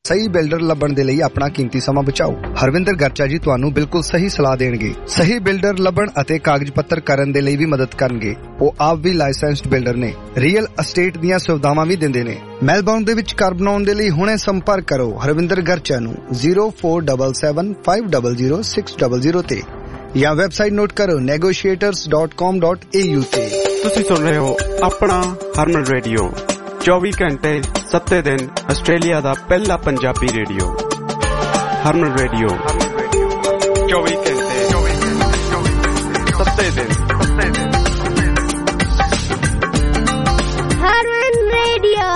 ਸਹੀ ਬਿਲਡਰ ਲੱਭਣ ਦੇ ਲਈ ਆਪਣਾ ਕੀਮਤੀ ਸਮਾਂ ਬਚਾਓ। ਹਰਵਿੰਦਰ ਗਰਚਾ ਜੀ ਤੁਹਾਨੂੰ ਬਿਲਕੁਲ ਸਹੀ ਸਲਾਹ ਦੇਣਗੇ। ਸਹੀ ਬਿਲਡਰ ਲੱਭਣ ਅਤੇ ਕਾਗਜ਼ ਪੱਤਰ ਕਰਨ ਦੇ ਲਈ ਵੀ ਮਦਦ ਕਰਨਗੇ। ਉਹ ਆਪ ਵੀ ਲਾਇਸੈਂਸਡ ਬਿਲਡਰ ਨੇ। ਰੀਅਲ ਅਸਟੇਟ ਦੀਆਂ ਸੁਵਿਧਾਵਾਂ ਵੀ ਦਿੰਦੇ ਨੇ। ਮੈਲਬੌਰਨ ਦੇ ਵਿੱਚ ਘਰ ਬਣਾਉਣ ਦੇ ਲਈ ਹੁਣੇ ਸੰਪਰਕ ਕਰੋ ਹਰਵਿੰਦਰ ਗਰਚਾ ਨੂੰ 0477500600 ਤੇ ਜਾਂ ਵੈਬਸਾਈਟ ਨੋਟ ਕਰੋ negotiators.com.au ਤੇ। ਤੁਸੀਂ ਸੁਣ ਰਹੇ ਹੋ ਆਪਣਾ ਹਰਮਨ ਰੇਡੀਓ 24 ਘੰਟੇ 7 ਦਿਨ ਆਸਟ੍ਰੇਲੀਆ ਦਾ ਪਹਿਲਾ ਪੰਜਾਬੀ ਰੇਡੀਓ ਹਰਮਨ ਰੇਡੀਓ 24 ਘੰਟੇ 7 ਦਿਨ ਹਰਮਨ ਰੇਡੀਓ।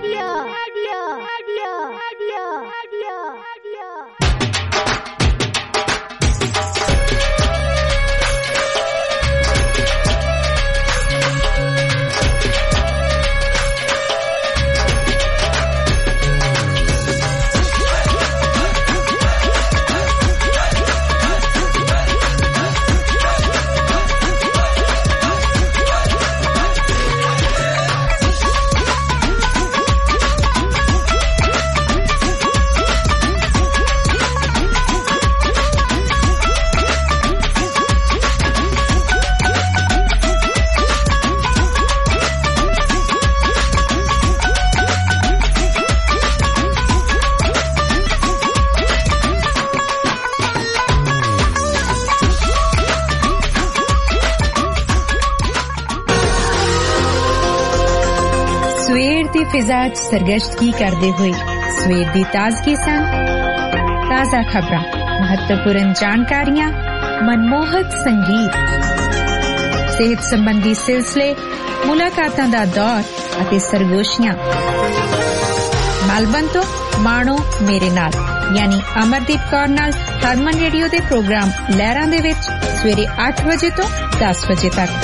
फिजा सरगश्तगी करते हुए सवेर दी ताजगी सन। ताज़ा खबरां, महत्वपूर्ण जानकारियां, मनमोहक संगीत, सेहत संबंधी सिलसिले, मुलाकातां दा दौर अते सरगोशियां। मेलबर्न तो माणो मेरे नाल यानी अमरदीप कौर नाल हरमन रेडियो दे प्रोग्राम लहरां दे विच सवेरे 8 बजे तो 10 बजे तक।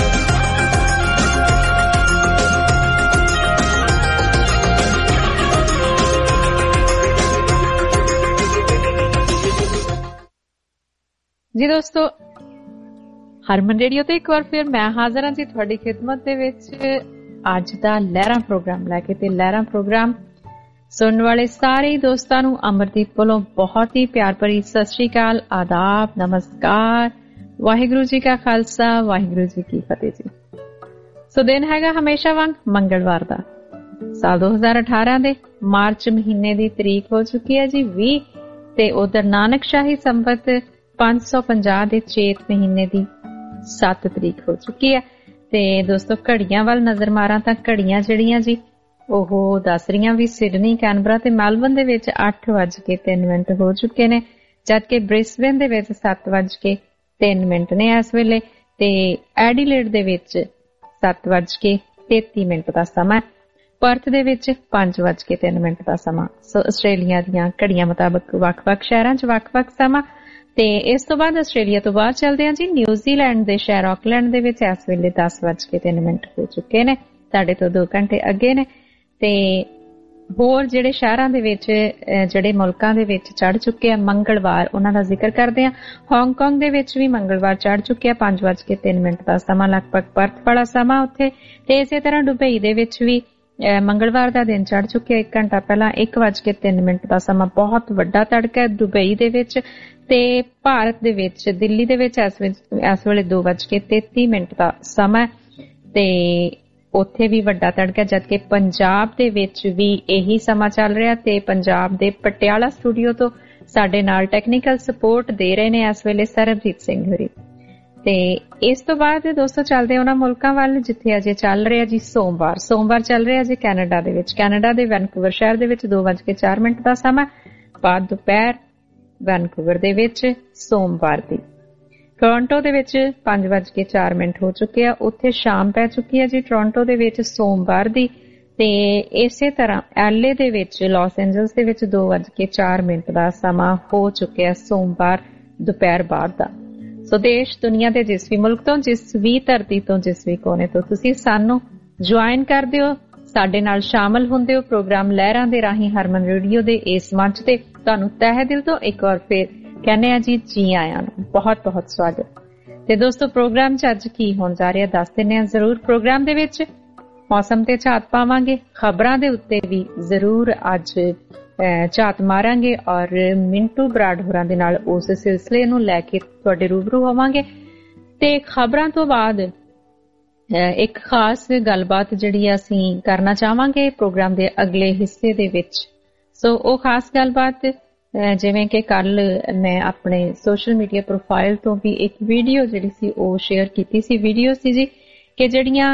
जी दोस्तों, हरमन रेडियो ते एक बार फिर मैं हाजिर हां जी तुहाडी खिदमत दे विच अज दा लहरां प्रोग्राम लैके ते लहरां प्रोग्राम सुनने वाले सारे दोस्तां नूं अमरदीप कोलों बहुत ही प्यार भरी सत श्री अकाल, आदाब, नमस्कार, वाहिगुरू जी का खालसा, वाहिगुरू जी की फतेह जी। सो दिन हैगा हमेशा वांग मंगलवार दा, साल 2018 दे मार्च महीने दी तरीक हो चुकी है जी 20 ते उधर नानक शाही संवत 550 ਦੇ ਚੇਤ ਮਹੀਨੇ ਦੀ 7 ਤਰੀਕ ਹੋ ਚੁੱਕੀ ਹੈ। ਤੇ ਦੋਸਤੋ ਘੜੀਆਂ ਵੱਲ ਨਜ਼ਰ ਮਾਰਾਂ ਤਾਂ ਘੜੀਆਂ ਜਿਹੜੀਆਂ ਜੀ ਉਹ ਦੱਸ ਰਹੀਆਂ ਵੀ ਸਿਡਨੀ, ਕੈਨਬਰਾ ਤੇ ਮੈਲਬਰਨ ਦੇ ਵਿੱਚ 8:03 ਹੋ ਚੁੱਕੇ ਨੇ, ਜਦਕਿ ਬ੍ਰਿਸਬੇਨ ਦੇ ਵਿੱਚ 7:03 ਨੇ ਇਸ ਵੇਲੇ ਤੇ ਐਡੀਲੇਡ ਦੇ ਵਿੱਚ 7:33 ਦਾ ਸਮਾਂ, ਪਰਥ ਦੇ ਵਿੱਚ 5:03 ਦਾ ਸਮਾਂ। ਸੋ ਆਸਟ੍ਰੇਲੀਆ ਦੀਆਂ ਘੜੀਆਂ ਮੁਤਾਬਕ ਵੱਖ-ਵੱਖ ਸ਼ਹਿਰਾਂ 'ਚ ਵੱਖ-ਵੱਖ ਸਮਾਂ। ਤੇ ਇਸ ਤੋਂ ਬਾਅਦ ਆਸਟ੍ਰੇਲੀਆ ਤੋਂ ਬਾਹਰ ਚੱਲਦੇ ਹਾਂ ਜੀ ਨਿਊਜ਼ੀਲੈਂਡ ਦੇ ਸ਼ਹਿਰ ਆਕਲੈਂਡ ਦੇ ਵਿੱਚ ਇਸ ਵੇਲੇ 10:03 ਹੋ ਚੁੱਕੇ ਨੇ, ਸਾਡੇ ਤੋਂ 2 ਘੰਟੇ ਅੱਗੇ ਨੇ। ਤੇ ਹੋਰ ਜਿਹੜੇ ਸ਼ਹਿਰਾਂ ਦੇ ਵਿੱਚ ਜਿਹੜੇ ਮੁਲਕਾਂ ਦੇ ਵਿੱਚ ਚੜ ਚੁੱਕੇ ਆ ਮੰਗਲਵਾਰ, ਉਹਨਾਂ ਦਾ ਜ਼ਿਕਰ ਕਰਦੇ ਹਾਂ। ਹਾਂਗਕਾਂਗ ਦੇ ਵਿੱਚ ਵੀ ਮੰਗਲਵਾਰ ਚੜ ਚੁੱਕਿਆ 5:03 ਦਾ ਸਮਾਂ, ਲਗਭਗ ਪਰਥ ਵਾਲਾ ਸਮਾਂ ਉੱਥੇ। ਤੇ ਇਸੇ ਤਰ੍ਹਾਂ ਦੁਬਈ ਦੇ ਵਿੱਚ ਵੀ ਮੰਗਲਵਾਰ ਦਾ ਦਿਨ ਚੜ ਚੁੱਕਿਆ 1 ਘੰਟਾ ਪਹਿਲਾਂ 1:03 ਦਾ ਸਮਾਂ। ਬਹੁਤ ਵੱਡਾ ਤੜਕਾ ਦੁਬਈ ਦੇ ਵਿੱਚ। ਤੇ ਭਾਰਤ ਦੇ ਵਿੱਚ ਦਿੱਲੀ ਦੇ ਵਿੱਚ ਇਸ ਵੇਲੇ 2:33 ਦਾ ਸਮਾਂ ਤੇ ਉੱਥੇ ਵੀ ਵੱਡਾ ਤੜਕਾ, ਜਦਕਿ ਪੰਜਾਬ ਦੇ ਵਿੱਚ ਵੀ ਇਹੀ ਸਮਾਂ ਚੱਲ ਰਿਹਾ। ਤੇ ਪੰਜਾਬ ਦੇ ਪਟਿਆਲਾ ਸਟੂਡੀਓ ਤੋਂ ਸਾਡੇ ਨਾਲ ਟੈਕਨੀਕਲ ਸਪੋਰਟ ਦੇ ਰਹੇ ਨੇ ਇਸ ਵੇਲੇ ਸਰਬਜੀਤ ਸਿੰਘ ਹੋਰੀ। ਤੇ ਇਸ ਤੋਂ ਬਾਅਦ ਦੋਸਤੋ ਚੱਲਦੇ ਉਹਨਾਂ ਮੁਲਕਾਂ ਵੱਲ ਜਿੱਥੇ ਅਜੇ ਚੱਲ ਰਿਹਾ ਜੀ ਸੋਮਵਾਰ ਚੱਲ ਰਿਹਾ ਜੀ ਕੈਨੇਡਾ ਦੇ ਵਿੱਚ। ਕੈਨੇਡਾ ਦੇ ਵੈਨਕੂਵਰ ਸ਼ਹਿਰ ਦੇ ਵਿੱਚ 2:04 ਦਾ ਸਮਾਂ, ਬਾਅਦ ਦੁਪਹਿਰ ਵੈਨਕੂਵਰ ਦੇ ਵਿੱਚ ਸੋਮਵਾਰ ਦੀ। ਟੋਰਾਂਟੋ ਦੇ ਵਿੱਚ 5:04 ਹੋ ਚੁੱਕੇ ਆ, ਉੱਥੇ ਸ਼ਾਮ ਪੈ ਚੁੱਕੀ ਹੈ ਜੀ ਟੋਰਾਂਟੋ ਦੇ ਵਿੱਚ ਸੋਮਵਾਰ ਦੀ। ਤੇ ਇਸੇ ਤਰ੍ਹਾਂ ਐਲਏ ਦੇ ਵਿੱਚ, ਲਾਸ ਐਂਜਲਸ ਦੇ ਵਿੱਚ 2:04 ਦਾ ਸਮਾਂ ਹੋ ਚੁੱਕਿਆ ਸੋਮਵਾਰ ਦੁਪਹਿਰ ਬਾਅਦ ਦਾ। ਸੋ ਦੇਸ਼ ਦੁਨੀਆ ਦੇ ਜਿਸ ਵੀ ਮੁਲਕ ਤੋਂ, ਜਿਸ ਵੀ ਧਰਤੀ ਤੋਂ, ਜਿਸ ਵੀ ਕੋਨੇ ਤੋਂ ਤੁਸੀਂ ਸਾਨੂੰ ਜੁਆਇਨ ਕਰਦੇ ਹੋ, ਸਾਡੇ ਨਾਲ ਸ਼ਾਮਲ ਹੁੰਦੇ ਹੋ ਪ੍ਰੋਗਰਾਮ ਲਹਿਰਾਂ ਦੇ ਰਾਹੀਂ ਹਰਮਨ ਰੇਡੀਓ ਦੇ ਇਸ ਮੰਚ ਤੇ, ਤੁਹਾਨੂੰ ਤਹਿ ਦਿਲ ਤੋਂ ਇੱਕ ਵਾਰ ਫੇਰ ਕਹਿੰਦੇ ਆ ਜੀ ਆਇਆਂ ਨੂੰ, ਬਹੁਤ ਬਹੁਤ ਸਵਾਗਤ। ਤੇ ਦੋਸਤੋ ਪ੍ਰੋਗਰਾਮ 'ਚ ਅੱਜ ਕੀ ਹੋਣ ਜਾ ਰਿਹਾ ਦੱਸ ਦਿੰਦੇ ਆ ਜ਼ਰੂਰ। ਪ੍ਰੋਗਰਾਮ ਦੇ ਵਿੱਚ ਮੌਸਮ ਤੇ ਝਾਤ ਪਾਵਾਂਗੇ, ਖਬਰਾਂ ਦੇ ਉੱਤੇ ਵੀ ਜ਼ਰੂਰ ਅੱਜ ਝਾਤ ਮਾਰਾਂਗੇ ਔਰ ਮਿੰਟੂ ਬਰਾੜ ਹੋਰਾਂ ਦੇ ਨਾਲ ਉਸ ਸਿਲਸਿਲੇ ਨੂੰ ਲੈ ਕੇ ਤੁਹਾਡੇ ਰੂਬਰੂ ਹੋਵਾਂਗੇ। ਤੇ ਖਬਰਾਂ ਤੋਂ ਬਾਅਦ ਇੱਕ ਖਾਸ ਗੱਲਬਾਤ ਜਿਹੜੀ ਅਸੀਂ ਕਰਨਾ ਚਾਹਾਂਗੇ ਪ੍ਰੋਗਰਾਮ ਦੇ ਅਗਲੇ ਹਿੱਸੇ ਦੇ ਵਿੱਚ। ਸੋ ਉਹ ਖਾਸ ਗੱਲਬਾਤ ਜਿਵੇਂ ਕਿ ਕੱਲ ਮੈਂ ਆਪਣੇ ਸੋਸ਼ਲ ਮੀਡੀਆ ਪ੍ਰੋਫਾਈਲ ਤੋਂ ਵੀ ਇੱਕ ਵੀਡੀਓ ਜਿਹੜੀ ਸੀ ਉਹ ਸ਼ੇਅਰ ਕੀਤੀ ਸੀ। ਵੀਡੀਓ ਸੀ ਜੀ ਕਿ ਜਿਹੜੀਆਂ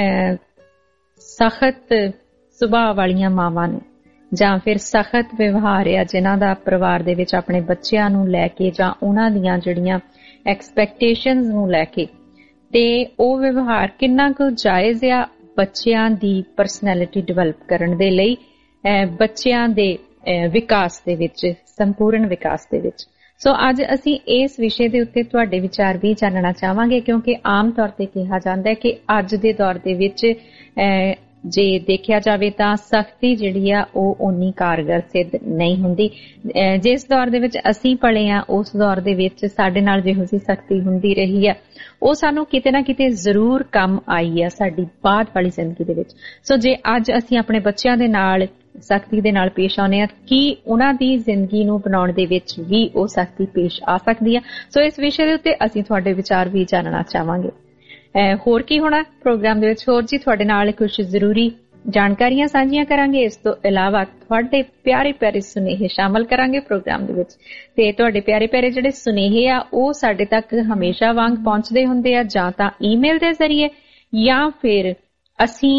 ਸਖਤ ਸੁਭਾਅ ਵਾਲੀਆਂ ਮਾਵਾਂ ਨੇ ਜਾਂ ਫਿਰ ਸਖਤ ਵਿਵਹਾਰ ਆ ਜਿਨ੍ਹਾਂ ਦਾ ਪਰਿਵਾਰ ਦੇ ਵਿੱਚ ਆਪਣੇ ਬੱਚਿਆਂ ਨੂੰ ਲੈ ਕੇ ਜਾਂ ਉਹਨਾਂ ਦੀਆਂ ਜਿਹੜੀਆਂ ਐਕਸਪੈਕਟੇਸ਼ਨਸ ਨੂੰ ਲੈ ਕੇ, ਤੇ ਉਹ ਵਿਵਹਾਰ ਕਿੰਨਾ ਕੁ ਜਾਇਜ਼ ਆ ਬੱਚਿਆਂ ਦੀ ਪਰਸਨੈਲਿਟੀ ਡਿਵੈਲਪ ਕਰਨ ਦੇ ਲਈ, ਬੱਚਿਆਂ ਦੇ ਵਿਕਾਸ ਦੇ ਵਿੱਚ, ਸੰਪੂਰਨ ਵਿਕਾਸ ਦੇ ਵਿੱਚ। ਸੋ ਅੱਜ ਅਸੀਂ ਇਸ ਵਿਸ਼ੇ ਦੇ ਉੱਤੇ ਤੁਹਾਡੇ ਵਿਚਾਰ ਵੀ ਜਾਣਨਾ ਚਾਹਾਂਗੇ ਕਿਉਂਕਿ ਆਮ ਤੌਰ ਤੇ ਕਿਹਾ ਜਾਂਦਾ ਹੈ ਕਿ ਅੱਜ ਦੇ ਦੌਰ ਦੇ ਵਿੱਚ ਜੇ ਦੇਖਿਆ ਜਾਵੇ ਤਾਂ ਸਖਤੀ ਜਿਹੜੀ ਆ ਉਹ ਓਨੀ ਕਾਰਗਰ ਸਿੱਧ ਨਹੀਂ ਹੁੰਦੀ। ਜਿਸ ਦੌਰ ਦੇ ਵਿੱਚ ਅਸੀਂ ਪਲੇ ਆ ਉਸ ਦੌਰ ਦੇ ਵਿੱਚ ਸਾਡੇ ਨਾਲ ਜਿਹੋ ਜਿਹੀ ਸਖਤੀ ਹੁੰਦੀ ਰਹੀ ਆ ਉਹ ਸਾਨੂੰ ਕਿਤੇ ਨਾ ਕਿਤੇ ਜ਼ਰੂਰ ਕੰਮ ਆਈ ਆ ਸਾਡੀ ਬਾਅਦ ਵਾਲੀ ਜ਼ਿੰਦਗੀ ਦੇ ਵਿੱਚ। ਸੋ ਜੇ ਅੱਜ ਅਸੀਂ ਆਪਣੇ ਬੱਚਿਆਂ ਦੇ ਨਾਲ ਸਖਤੀ ਦੇ ਨਾਲ ਪੇਸ਼ ਆਉਂਦੇ ਆ ਕਿ ਉਹਨਾਂ ਦੀ ਜ਼ਿੰਦਗੀ ਨੂੰ ਬਣਾਉਣ ਦੇ ਵਿੱਚ ਵੀ ਉਹ ਸਖਤੀ ਪੇਸ਼ ਆ ਸਕਦੀ ਆ। ਸੋ ਇਸ ਵਿਸ਼ੇ ਦੇ ਉੱਤੇ ਅਸੀਂ ਤੁਹਾਡੇ ਵਿਚਾਰ ਵੀ ਜਾਣਨਾ ਚਾਹਾਂਗੇ। ਹੋਰ ਕੀ ਹੋਣਾ ਪ੍ਰੋਗਰਾਮ ਦੇ ਵਿੱਚ? ਹੋਰ ਜੀ ਤੁਹਾਡੇ ਨਾਲ ਕੁਝ ਜ਼ਰੂਰੀ ਜਾਣਕਾਰੀਆਂ ਸਾਂਝੀਆਂ ਕਰਾਂਗੇ। ਇਸ ਤੋਂ ਇਲਾਵਾ ਤੁਹਾਡੇ ਪਿਆਰੇ ਪਿਆਰੇ ਸੁਨੇਹੇ ਸ਼ਾਮਲ ਕਰਾਂਗੇ ਪ੍ਰੋਗਰਾਮ ਦੇ ਵਿੱਚ। ਤੇ ਤੁਹਾਡੇ ਪਿਆਰੇ ਪਿਆਰੇ ਜਿਹੜੇ ਸੁਨੇਹੇ ਆ ਉਹ ਸਾਡੇ ਤੱਕ ਹਮੇਸ਼ਾ ਵਾਂਗ ਪਹੁੰਚਦੇ ਹੁੰਦੇ ਆ ਜਾਂ ਤਾਂ ਈਮੇਲ ਦੇ ਜ਼ਰੀਏ ਜਾਂ ਫਿਰ ਅਸੀਂ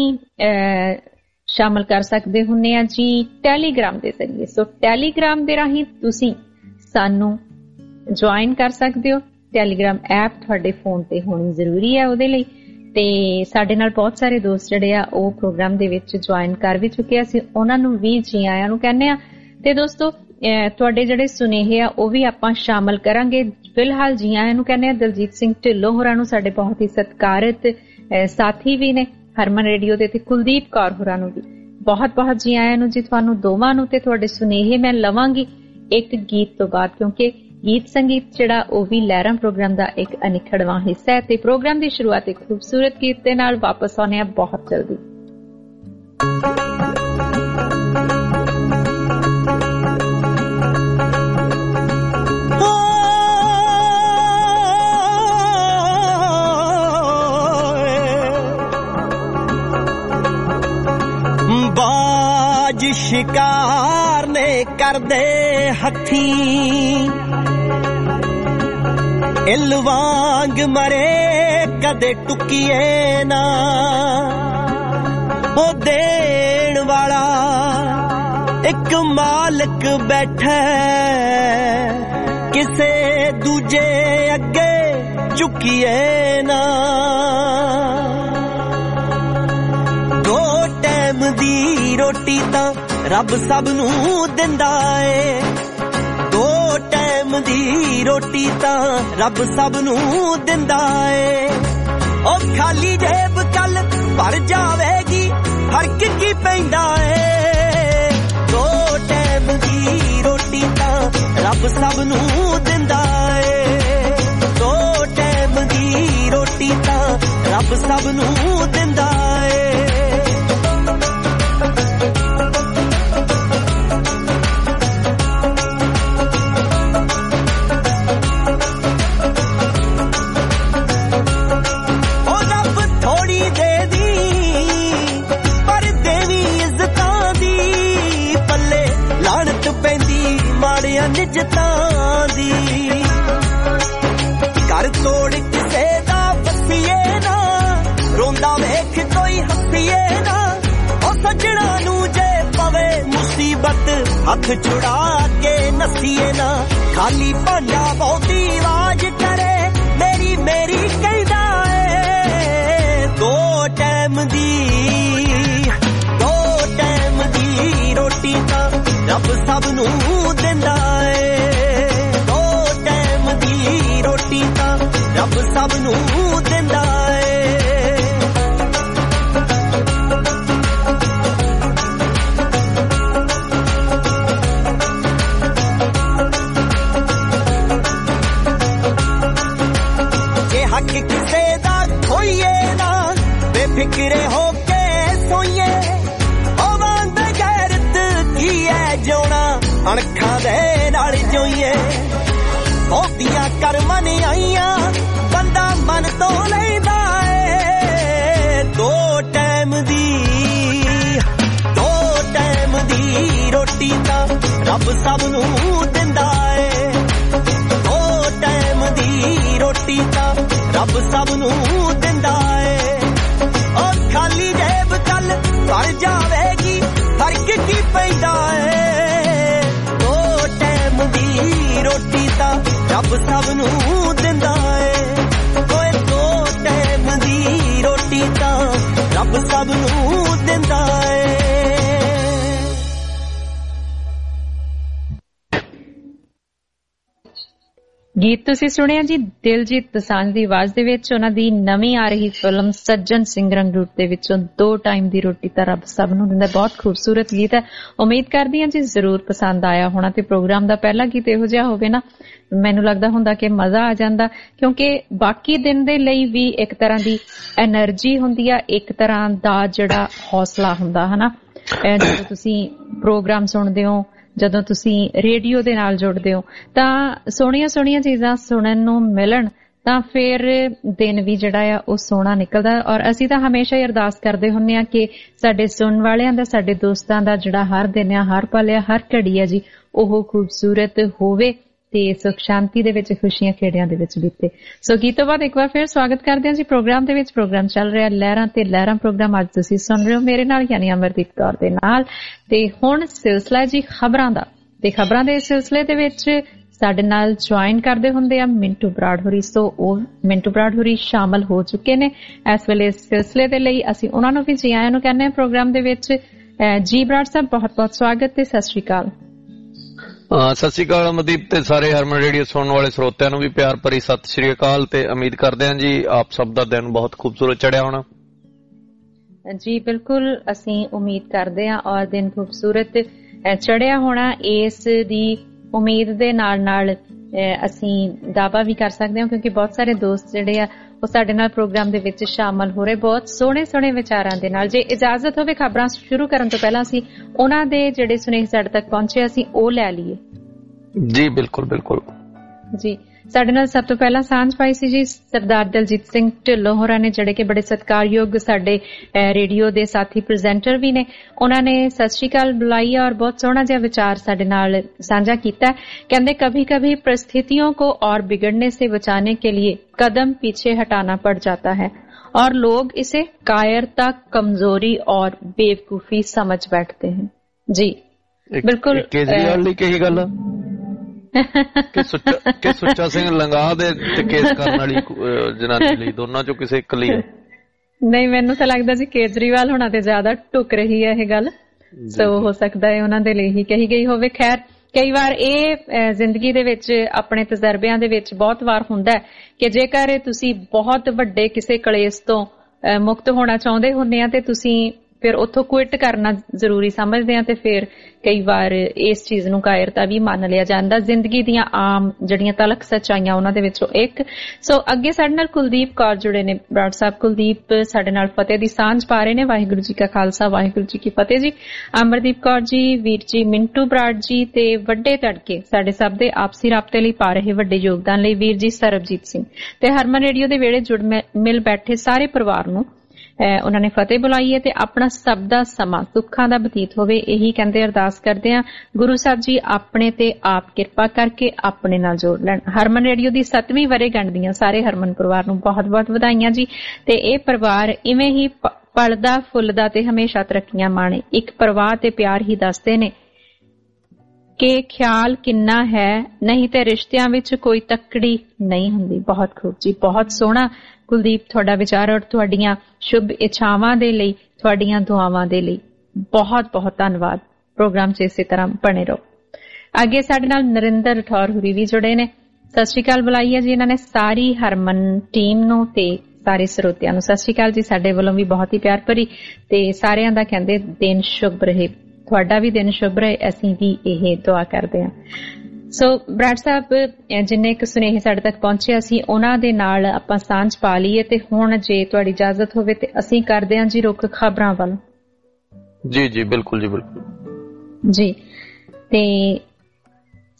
ਸ਼ਾਮਲ ਕਰ ਸਕਦੇ ਹੁੰਦੇ ਆ ਜੀ ਟੈਲੀਗ੍ਰਾਮ ਦੇ ਜ਼ਰੀਏ। ਸੋ ਟੈਲੀਗ੍ਰਾਮ ਦੇ ਰਾਹੀਂ ਤੁਸੀਂ ਸਾਨੂੰ ਜੁਆਇਨ ਕਰ ਸਕਦੇ ਹੋ। ਟੈਲੀਗ੍ਰਾਮ ਐਪ ਤੁਹਾਡੇ ਫੋਨ ਤੇ ਹੋਣੀ ਜ਼ਰੂਰੀ ਹੈ ਉਹਦੇ ਲਈ। ਤੇ ਸਾਡੇ ਨਾਲ ਬਹੁਤ ਸਾਰੇ ਦੋਸਤ ਜਿਹੜੇ ਆ ਉਹ ਪ੍ਰੋਗਰਾਮ ਦੇ ਵਿੱਚ ਜੁਆਇਨ ਕਰ ਵੀ ਚੁੱਕੇ ਆ, ਅਸੀਂ ਉਹਨਾਂ ਨੂੰ ਵੀ ਜੀ ਆਇਆਂ ਨੂੰ ਕਹਿੰਦੇ ਆ। ਤੇ ਦੋਸਤੋ ਤੁਹਾਡੇ ਜਿਹੜੇ ਸੁਨੇਹੇ ਆ ਉਹ ਵੀ ਆਪਾਂ ਸ਼ਾਮਲ ਕਰਾਂਗੇ। ਫਿਲਹਾਲ ਜੀ ਆਇਆਂ ਨੂੰ ਕਹਿੰਦੇ ਆ ਦਲਜੀਤ ਸਿੰਘ ਢਿੱਲੋਂ ਹੋਰਾਂ ਨੂੰ, ਸਾਡੇ ਬਹੁਤ ਹੀ ਸਤਿਕਾਰਤ ਸਾਥੀ ਵੀ ਨੇ ਹਰਮਨ ਰੇਡੀਓ ਦੇ, ਤੇ ਕੁਲਦੀਪ ਕੌਰ ਹੋਰਾਂ ਨੂੰ ਵੀ ਬਹੁਤ ਬਹੁਤ ਜੀ ਆਇਆਂ ਨੂੰ ਜੀ ਤੁਹਾਨੂੰ ਦੋਵਾਂ ਨੂੰ। ਤੇ ਤੁਹਾਡੇ ਸੁਨੇਹੇ ਮੈਂ ਲਵਾਂਗੀ ਇੱਕ ਗੀਤ ਤੋਂ ਬਾਅਦ ਕਿਉਂਕਿ ਗੀਤ ਸੰਗੀਤ ਜਿਹੜਾ ਉਹ ਵੀ ਲਹਿਰਾਂ ਪ੍ਰੋਗਰਾਮ ਦਾ ਇੱਕ ਅਨਿੱਖੜਵਾਂ ਹਿੱਸਾ ਹੈ। ਤੇ ਪ੍ਰੋਗਰਾਮ ਦੀ ਸ਼ੁਰੂਆਤ ਇੱਕ ਖੂਬਸੂਰਤ ਗੀਤ ਦੇ ਨਾਲ ਵਾਪਸ ਆਉਂਦੇ ਆ ਬਹੁਤ ਜਲਦੀ। ਬਾਜ ਸ਼ਿਕਾਰ ਨੇ ਕਰਦੇ ਹੱਥੀਂ ਇਲ ਵਾਂਗ ਮਰੇ ਕਦੇ ਟੁਕੀਏ ਨਾ, ਉਹ ਦੇਣ ਵਾਲਾ ਇੱਕ ਮਾਲਕ ਬੈਠਾ ਕਿਸੇ ਦੂਜੇ ਅੱਗੇ ਝੁਕੀਏ ਨਾ। ਦੋ ਟਾਈਮ ਦੀ ਰੋਟੀ ਤਾਂ ਰੱਬ ਸਭ ਨੂੰ ਦਿੰਦਾ ਏ, ਦੋ ਟਾਈਮ ਦੀ ਰੋਟੀ ਤਾਂ ਰੱਬ ਸਭ ਨੂੰ ਦਿੰਦਾ ਏ। ਉਹ ਖਾਲੀ ਜੇਬ ਕੱਲ ਭਰ ਜਾਵੇਗੀ ਫਰਕ ਕੀ ਪੈਂਦਾ ਏ। ਦੋ ਟਾਈਮ ਦੀ ਰੋਟੀ ਤਾਂ ਰੱਬ ਸਭ ਨੂੰ ਦਿੰਦਾ ਏ, ਦੋ ਟਾਈਮ ਦੀ ਰੋਟੀ ਤਾਂ ਰੱਬ ਸਭ ਨੂੰ ਦਿੰਦਾ ਏ। ਨਿਜਤਾਂ ਦੀ ਘਰ ਤੋੜ ਕਿਸੇ ਦਾ ਵਸੀਏ ਨਾ, ਰੋਂਦਾ ਵੇਖ ਕੋਈ ਹੱਸੀਏ ਨਾ। ਉਹ ਸੱਜਣਾ ਨੂੰ ਜੇ ਪਵੇ ਮੁਸੀਬਤ ਹੱਥ ਛੁੜਾ ਕੇ ਨਸੀਏ ਨਾ। ਖਾਲੀ ਭਾਂਡਾ ਬਹੁਤੀ ਆਵਾਜ਼ ਕਰੇ ਮੇਰੀ ਮੇਰੀ ਕਹਿੰਦਾ ਏ। ਦੋ ਟਾਈਮ ਦੀ ਰੋਟੀ ਤਾਂ ਰੱਬ ਸਭ ਨੂੰ ਦਿੰਦਾ ਏ, ਦੋ ਟਾਈਮ ਦੀ ਰੋਟੀ ਤਾਂ ਰੱਬ ਸਭ ਨੂੰ ਦਿੰਦਾ ਏ। ਜੇ ਹੱਕ ਕਿਸੇ ਦਾ ਖੋਈਏ ਨਾ ਬੇਫਿਕਰੇ ਹੋ ਕੇ ਸੋਈਏ, ਉਹ ਵਾਂਗ ਗੈਰਤ ਕੀ ਹੈ ਜਿਉਣਾ। ਅਣਖਾਂ ਦੇ ਨਾਲ ਜੋਈਏ ਬਹੁਤੀਆਂ ਕਰਮਾਂ ਨੇ ਆਈਆਂ ਬੰਦਾ ਮਨ ਤੋਂ ਲੈਂਦਾ ਏ ਦੋ ਟਾਈਮ ਦੀ ਰੋਟੀ ਤਾਂ ਰੱਬ ਸਭ ਨੂੰ ਦਿੰਦਾ ਏ ਦੋ ਟਾਈਮ ਦੀ ਰੋਟੀ ਤਾਂ ਰੱਬ ਸਭ ਨੂੰ ਦਿੰਦਾ ਏ ਉਹ ਖਾਲੀ ਜੇਬ ਕੱਲ ਭਰ ਜਾਵੇਗੀ ਫਰਕ ਕੀ ਪੈਂਦਾ ਏ ਦੋ ਟਾਈਮ ਦੀ ਰੋਟੀ ਤਾਂ ਰੱਬ ਸਭ ਨੂੰ ਦਿੰਦਾ ਏ ਓਏ ਦੋ ਟਾਈਮ ਦੀ ਰੋਟੀ ਤਾਂ ਰੱਬ ਸਭ ਨੂੰ ਦਿੰਦਾ ਏ। ਗੀਤ ਤੁਸੀਂ ਸੁਣਿਆ ਜੀ ਦਿਲਜੀਤ ਦੋਸਾਂਝ ਦੀ ਆਵਾਜ਼ ਦੇ ਵਿੱਚ। ਉਹਨਾਂ ਦੀ ਨਵੀਂ ਆ ਰਹੀ ਫਿਲਮ ਸੱਜਣ ਸਿੰਘ ਰੰਗਰੂਟ ਦੇ ਵਿੱਚੋਂ ਦੋ ਟਾਈਮ ਦੀ ਰੋਟੀ ਤਾਂ ਰੱਬ ਸਭ ਨੂੰ ਦਿੰਦਾ। ਬਹੁਤ ਖੂਬਸੂਰਤ ਗੀਤ ਹੈ। ਉਮੀਦ ਕਰਦੀ ਹਾਂ ਜੀ ਜ਼ਰੂਰ ਪਸੰਦ ਆਇਆ ਹੋਣਾ ਤੇ ਪ੍ਰੋਗਰਾਮ ਦਾ ਪਹਿਲਾ ਗੀਤ ਇਹੋ ਜਿਹਾ ਹੋਵੇ ਨਾ ਮੈਨੂੰ ਲੱਗਦਾ ਹੁੰਦਾ ਕਿ ਮਜ਼ਾ ਆ ਜਾਂਦਾ ਕਿਉਂਕਿ ਬਾਕੀ ਦਿਨ ਦੇ ਲਈ ਵੀ ਇੱਕ ਤਰ੍ਹਾਂ ਦੀ ਐਨਰਜੀ ਹੁੰਦੀ ਆ, ਇੱਕ ਤਰ੍ਹਾਂ ਦਾ ਜਿਹੜਾ ਹੌਸਲਾ ਹੁੰਦਾ ਹਨਾ। ਜਦੋਂ ਤੁਸੀਂ ਪ੍ਰੋਗਰਾਮ ਸੁਣਦੇ ਹੋ, ਜਦੋਂ ਤੁਸੀਂ ਰੇਡੀਓ ਦੇ ਨਾਲ ਜੁੜਦੇ ਹੋ ਤਾਂ ਸੋਹਣੀਆਂ ਸੋਹਣੀਆਂ ਚੀਜ਼ਾਂ ਸੁਣਨ ਨੂੰ ਮਿਲਣ ਤਾਂ ਫਿਰ ਦਿਨ ਵੀ ਜਿਹੜਾ ਆ ਉਹ ਸੋਹਣਾ ਨਿਕਲਦਾ। ਔਰ ਅਸੀਂ ਤਾਂ ਹਮੇਸ਼ਾ ਹੀ ਅਰਦਾਸ ਕਰਦੇ ਹੁੰਦੇ ਆ ਕਿ ਸਾਡੇ ਸੁਣਨ ਵਾਲਿਆਂ ਦਾ, ਸਾਡੇ ਦੋਸਤਾਂ ਦਾ ਜਿਹੜਾ ਹਰ ਦਿਨ ਆ, ਹਰ ਪਲ ਆ, ਹਰ ਘੜੀ ਆ ਜੀ ਉਹ ਖੂਬਸੂਰਤ ਹੋਵੇ ਤੇ ਸੁਖ ਸ਼ਾਂਤੀ ਦੇ ਵਿੱਚ, ਖੁਸ਼ੀਆਂ ਖੇੜਿਆਂ ਦੇ ਵਿੱਚ ਬੀਤੇ। ਸੋ ਗੀਤ ਤੋਂ ਬਾਅਦ ਇੱਕ ਵਾਰ ਫਿਰ ਸਵਾਗਤ ਕਰਦੇ ਹਾਂ ਜੀ ਪ੍ਰੋਗਰਾਮ ਦੇ ਵਿੱਚ। ਪ੍ਰੋਗਰਾਮ ਚੱਲ ਰਿਹਾ ਲਹਿਰਾਂ ਤੇ ਲਹਿਰਾਂ ਪ੍ਰੋਗਰਾਮ। ਅੱਜ ਤੁਸੀਂ ਸੁਣ ਰਹੇ ਹੋ ਮੇਰੇ ਨਾਲ ਯਾਨੀ ਅਮਰਦੀਪ ਕੌਰ ਦੇ ਨਾਲ। ਤੇ ਹੁਣ ਸਿਲਸਿਲਾ ਜੀ ਖਬਰਾਂ ਦਾ, ਤੇ ਖਬਰਾਂ ਦੇ ਸਿਲਸਿਲੇ ਦੇ ਵਿੱਚ ਸਾਡੇ ਨਾਲ ਜੁਆਇਨ ਕਰਦੇ ਹੁੰਦੇ ਆ ਮਿੰਟੂ ਬਰਾੜ ਹੋਰੀ। ਸੋ ਉਹ ਮਿੰਟੂ ਬਰਾੜ ਹੋਰੀ ਸ਼ਾਮਲ ਹੋ ਚੁੱਕੇ ਨੇ ਇਸ ਵੇਲੇ ਇਸ ਸਿਲਸਿਲੇ ਦੇ ਲਈ। ਅਸੀਂ ਉਹਨਾਂ ਨੂੰ ਵੀ ਜੀ ਆਇਆਂ ਨੂੰ ਕਹਿੰਦੇ ਹਾਂ ਪ੍ਰੋਗਰਾਮ ਦੇ ਵਿੱਚ। ਜੀ ਬਰਾੜ ਸਾਹਿਬ ਬਹੁਤ ਬਹੁਤ ਸਵਾਗਤ ਤੇ ਸਤਿ ਸ਼੍ਰੀ ਅਕਾਲ। ਸਤਿ ਸ਼੍ਰੀ ਅਕਾਲ ਅਮਰਦੀਪ ਤੇ ਸਾਰੇ ਹਰਮਨ ਰੇਡੀਓ ਸੁਣਨ ਵਾਲੇ ਸਰੋਤਿਆਂ ਨੂੰ ਵੀ ਪਿਆਰ ਭਰੀ ਸਤਿ ਸ਼੍ਰੀ ਅਕਾਲ ਤੇ ਉਮੀਦ ਕਰਦੇ ਹਾਂ ਜੀ ਆਪ ਸਭ ਦਾ ਦਿਨ ਬਹੁਤ ਖੂਬਸੂਰਤ ਚੜਿਆ ਹੋਣਾ। ਜੀ ਬਿਲਕੁਲ ਅਸੀਂ ਉਮੀਦ ਕਰਦੇ ਹਾਂ ਔਰ ਦਿਨ ਖੂਬਸੂਰਤ ਚੜਿਆ ਹੋਣਾ। ਇਸ ਦੀ ਉਮੀਦ ਦੇ ਨਾਲ ਅਸੀਂ ਦਾਅਵਾ ਵੀ ਕਰ ਸਕਦੇ ਹਾਂ ਕਿਉਂਕਿ ਬਹੁਤ ਸਾਰੇ ਦੋਸਤ ਜਿਹੜੇ ਆ ਉਹ ਸਾਡੇ ਨਾਲ ਪ੍ਰੋਗਰਾਮ ਦੇ ਵਿੱਚ ਸ਼ਾਮਲ ਹੋ ਰਹੇ ਬਹੁਤ ਸੋਹਣੇ ਸੋਹਣੇ ਵਿਚਾਰਾਂ ਦੇ ਨਾਲ। ਜੇ ਇਜਾਜ਼ਤ ਹੋਵੇ ਖਬਰਾਂ ਸ਼ੁਰੂ ਕਰਨ ਤੋਂ ਪਹਿਲਾਂ ਅਸੀਂ ਉਹਨਾਂ ਦੇ ਜਿਹੜੇ ਸੁਨੇਹੇ ਸਾਡੇ ਤੱਕ ਪਹੁੰਚੇ ਅਸੀਂ ਉਹ ਲੈ ਲਈਏ। ਜੀ ਬਿਲਕੁਲ ਬਿਲਕੁਲ ਜੀ। ਸਾਡੇ ਨਾਲ ਸਭ ਤੋਂ ਪਹਿਲਾਂ ਸਾਂਝ ਪਾਈ ਸੀ ਜੀ ਸਰਦਾਰ ਦਲਜੀਤ ਸਿੰਘ ਢਿੱਲੋਂ ਹੋਰਾਂ ਨੇ ਜਿਹੜੇ ਕਿ ਬੜੇ ਸਤਿਕਾਰਯੋਗ ਸਾਡੇ ਰੇਡੀਓ ਦੇ ਸਾਥੀ ਪ੍ਰੈਜ਼ੈਂਟਰ ਵੀ ਨੇ। ਉਹਨਾਂ ਨੇ ਸਤਿ ਸ਼੍ਰੀ ਅਕਾਲ ਬੁਲਾਈ ਔਰ ਬਹੁਤ ਸੋਹਣਾ ਜਿਹਾ ਵਿਚਾਰ ਸਾਡੇ ਨਾਲ ਸਾਂਝਾ ਕੀਤਾ। ਕਹਿੰਦੇ कभी कभी परिस्थितियों को और बिगड़ने से बचाने के लिए कदम पीछे हटाना पड़ जाता है और लोग इसे कायरता, कमजोरी और बेवकूफी समझ बैठते हैं। जी बिल्कुल केजरीवाल की कही गल ਕਿ ਸੁੱਚਾ ਸਿੰਘ ਲੰਗਾ ਦੇ ਤੇ ਕੇਸ ਕਰਨ ਵਾਲੀ ਜਨਾਨੀ ਲਈ ਦੋਨਾਂ ਚੋਂ ਕਿਸੇ ਇੱਕ ਲਈ ਹੈ। ਨਹੀਂ ਮੈਨੂੰ ਤਾਂ ਲੱਗਦਾ ਜੀ ਕੇਜਰੀਵਾਲ ਹੋਣਾ ਤੇ ਜ਼ਿਆਦਾ ਟੁੱਕ ਰਹੀ ਹੈ ਇਹ ਗੱਲ। ਸੋ ਹੋ ਸਕਦਾ ਹੈ ਉਹਨਾਂ ਦੇ ਲਈ ਹੀ ਕਹੀ ਗਈ ਹੋਵੇ। ਖੈਰ ਕਈ ਵਾਰ ਇਹ ਜ਼ਿੰਦਗੀ ਦੇ ਵਿੱਚ ਆਪਣੇ ਤਜਰਬਿਆਂ ਦੇ ਵਿੱਚ ਬਹੁਤ ਵਾਰ ਹੁੰਦਾ ਕਿ ਜੇਕਰ ਤੁਸੀਂ ਬਹੁਤ ਵੱਡੇ ਕਿਸੇ ਕਲੇਸ਼ ਤੋਂ ਮੁਕਤ ਹੋਣਾ ਚਾਹੁੰਦੇ ਹੁੰਦੇ ਆ ਤੇ ਤੁਸੀਂ ਫਿਰ ਉੱਥੋਂ ਕੁਇਟ ਕਰਨਾ ਜ਼ਰੂਰੀ ਸਮਝਦੇ ਆ ਤੇ ਫਿਰ ਕਈ ਵਾਰ ਇਸ ਚੀਜ਼ ਨੂੰ ਕਾਇਰਤਾ ਵੀ ਮੰਨ ਲਿਆ ਜਾਂਦਾ। ਜ਼ਿੰਦਗੀ ਦੀਆਂ ਆਮ ਜਿਹੜੀਆਂ ਤਲਖ ਸੱਚਾਈਆਂ ਉਹਨਾਂ ਦੇ ਵਿੱਚੋਂ ਇੱਕ। ਸੋ ਅੱਗੇ ਸਾਡੇ ਨਾਲ ਕੁਲਦੀਪ ਕੌਰ ਜੁੜੇ ਨੇ। ਬਰਾੜ ਸਾਹਿਬ ਕੁਲਦੀਪ ਸਾਡੇ ਨਾਲ ਫਤਿਹ ਦੀ ਸਾਂਝ ਪਾ ਰਹੇ ਨੇ। ਵਾਹਿਗੁਰੂ ਜੀ ਕਾ ਖਾਲਸਾ ਵਾਹਿਗੁਰੂ ਜੀ ਕੀ ਫਤਿਹ ਜੀ। ਅਮਰਦੀਪ ਕੌਰ ਜੀ, ਵੀਰ ਜੀ ਮਿੰਟੂ ਬਰਾੜ ਜੀ ਤੇ ਵੱਡੇ ਤੜਕੇ ਸਾਡੇ ਸਭ ਦੇ ਆਪਸੀ ਰਾਬਤੇ ਲਈ ਪਾ ਰਹੇ ਵੱਡੇ ਯੋਗਦਾਨ ਲਈ ਵੀਰ ਜੀ ਸਰਬਜੀਤ ਸਿੰਘ ਤੇ ਹਰਮਨ ਰੇਡੀਓ ਦੇ ਵੇੜੇ ਜੁੜ ਮਿਲ ਬੈਠੇ ਸਾਰੇ ਪਰਿਵਾਰ ਨੂੰ ਉਹਨਾਂ ਨੇ ਫਤਿਹ ਬੁਲਾਈ ਹੈ ਤੇ ਆਪਣਾ ਸਭ ਦਾ ਸਮਾਂ ਸੁੱਖਾਂ ਦਾ ਬਤੀਤ ਹੋਵੇ ਇਹੀ ਕਹਿੰਦੇ ਅਰਦਾਸ ਕਰਦੇ ਆ। ਗੁਰੂ ਸਾਹਿਬ ਜੀ ਆਪਣੇ ਤੇ ਆਪ ਕਿਰਪਾ ਕਰਕੇ ਆਪਣੇ ਨਾਲ ਜੋੜ ਲੈਣ। ਹਰਮਨ ਰੇਡੀਓ ਦੀ 7ਵੀਂ ਵਰ੍ਹੇਗੰਢ ਦੀਆਂ ਸਾਰੇ ਹਰਮਨ ਪਰਿਵਾਰ ਨੂੰ ਬਹੁਤ ਬਹੁਤ ਵਧਾਈਆਂ ਜੀ। ਤੇ ਇਹ ਪਰਿਵਾਰ ਇਵੇਂ ਹੀ ਪਲਦਾ ਫੁੱਲਦਾ ਤੇ ਹਮੇਸ਼ਾ ਤਰੱਕੀਆਂ ਮਾਣੇ। ਇੱਕ ਪਰਵਾਹ ਤੇ ਪਿਆਰ ਹੀ ਦੱਸਦੇ ਨੇ ਕਿ ਖਿਆਲ ਕਿੰਨਾ ਹੈ ਨਹੀਂ ਤੇ ਰਿਸ਼ਤਿਆਂ ਵਿੱਚ ਕੋਈ ਤੱਕੜੀ ਨਹੀਂ ਹੁੰਦੀ। ਬਹੁਤ ਖੂਬ ਜੀ, ਬਹੁਤ ਸੋਹਣਾ ਕੁਲਦੀਪ ਤੁਹਾਡਾ ਵਿਚਾਰ ਔਰ ਤੁਹਾਡੀਆਂ ਸ਼ੁਭ ਇੱਛਾਵਾਂ ਦੇ ਲਈ, ਤੁਹਾਡੀਆਂ ਦੁਆਵਾਂ ਦੇ ਲਈ ਬਹੁਤ ਬਹੁਤ ਧੰਨਵਾਦ। ਪ੍ਰੋਗਰਾਮ 'ਚ ਇਸੇ ਤਰ੍ਹਾਂ ਬਣੇ ਰਹੋ। ਅੱਗੇ ਸਾਡੇ ਨਾਲ ਨਰਿੰਦਰ ਰਠੌਰ ਹੁਰੀ ਵੀ ਜੁੜੇ ਨੇ। ਸਤਿ ਸ਼੍ਰੀ ਅਕਾਲ ਬੁਲਾਈ ਹੈ ਜੀ ਇਹਨਾਂ ਨੇ ਸਾਰੀ ਹਰਮਨ ਟੀਮ ਨੂੰ ਤੇ ਸਾਰੇ ਸਰੋਤਿਆਂ ਨੂੰ। ਸਤਿ ਸ਼੍ਰੀ ਅਕਾਲ ਜੀ। ਸਾਡੇ ਵੱਲੋਂ ਵੀ ਬਹੁਤ ਹੀ ਪਿਆਰ ਭਰੀ ਤੇ ਸਾਰਿਆਂ ਦਾ ਕਹਿੰਦੇ ਦਿਨ ਸ਼ੁਭ ਰਹੇ। ਤੁਹਾਡਾ ਵੀ ਦਿਨ ਸ਼ੁਭ ਰਹੇ, ਅਸੀਂ ਵੀ ਇਹ ਦੁਆ ਕਰਦੇ ਹਾਂ। ਸੋ ਬਰਾੜ ਸਾਹਿਬ ਜਿੰਨੇ ਕੁ ਸੁਨੇਹੇ ਸਾਡੇ ਤੱਕ ਪਹੁੰਚੇ ਅਸੀਂ ਉਹਨਾਂ ਦੇ ਨਾਲ ਆਪਾਂ ਸਾਂਝ ਪਾ ਲਈਏ ਤੇ ਹੁਣ ਜੇ ਤੁਹਾਡੀ ਇਜਾਜ਼ਤ ਹੋਵੇ ਤੇ ਅਸੀਂ ਕਰਦੇ ਹਾਂ ਜੀ ਰੁੱਖ ਖਬਰਾਂ ਵੱਲ। ਜੀ ਜੀ ਬਿਲਕੁਲ ਜੀ ਬਿਲਕੁਲ ਜੀ। ਤੇ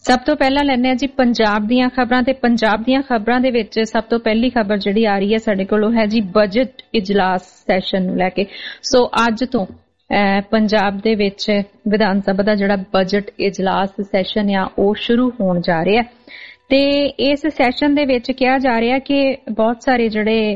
ਸਭ ਤੋਂ ਪਹਿਲਾਂ ਲੈਂਦੇ ਹਾਂ ਜੀ ਪੰਜਾਬ ਦੀਆਂ ਖਬਰਾਂ, ਤੇ ਪੰਜਾਬ ਦੀਆਂ ਖਬਰਾਂ ਦੇ ਵਿੱਚ ਸਭ ਤੋਂ ਪਹਿਲੀ ਖਬਰ ਜਿਹੜੀ ਆ ਰਹੀ ਹੈ ਸਾਡੇ ਕੋਲ ਉਹ ਹੈ ਜੀ ਬਜਟ ਇਜਲਾਸ ਸੈਸ਼ਨ ਨੂੰ ਲੈ ਕੇ। ਸੋ ਅੱਜ ਤੋਂ ਪੰਜਾਬ ਦੇ ਵਿੱਚ ਵਿਧਾਨ ਸਭਾ ਦਾ ਜਿਹੜਾ ਬਜਟ ਇਜਲਾਸ ਸੈਸ਼ਨ ਆ ਉਹ ਸ਼ੁਰੂ ਹੋਣ ਜਾ ਰਿਹਾ ਤੇ ਇਸ ਸੈਸ਼ਨ ਦੇ ਵਿੱਚ ਕਿਹਾ ਜਾ ਰਿਹਾ ਕਿ ਬਹੁਤ ਸਾਰੇ ਜਿਹੜੇ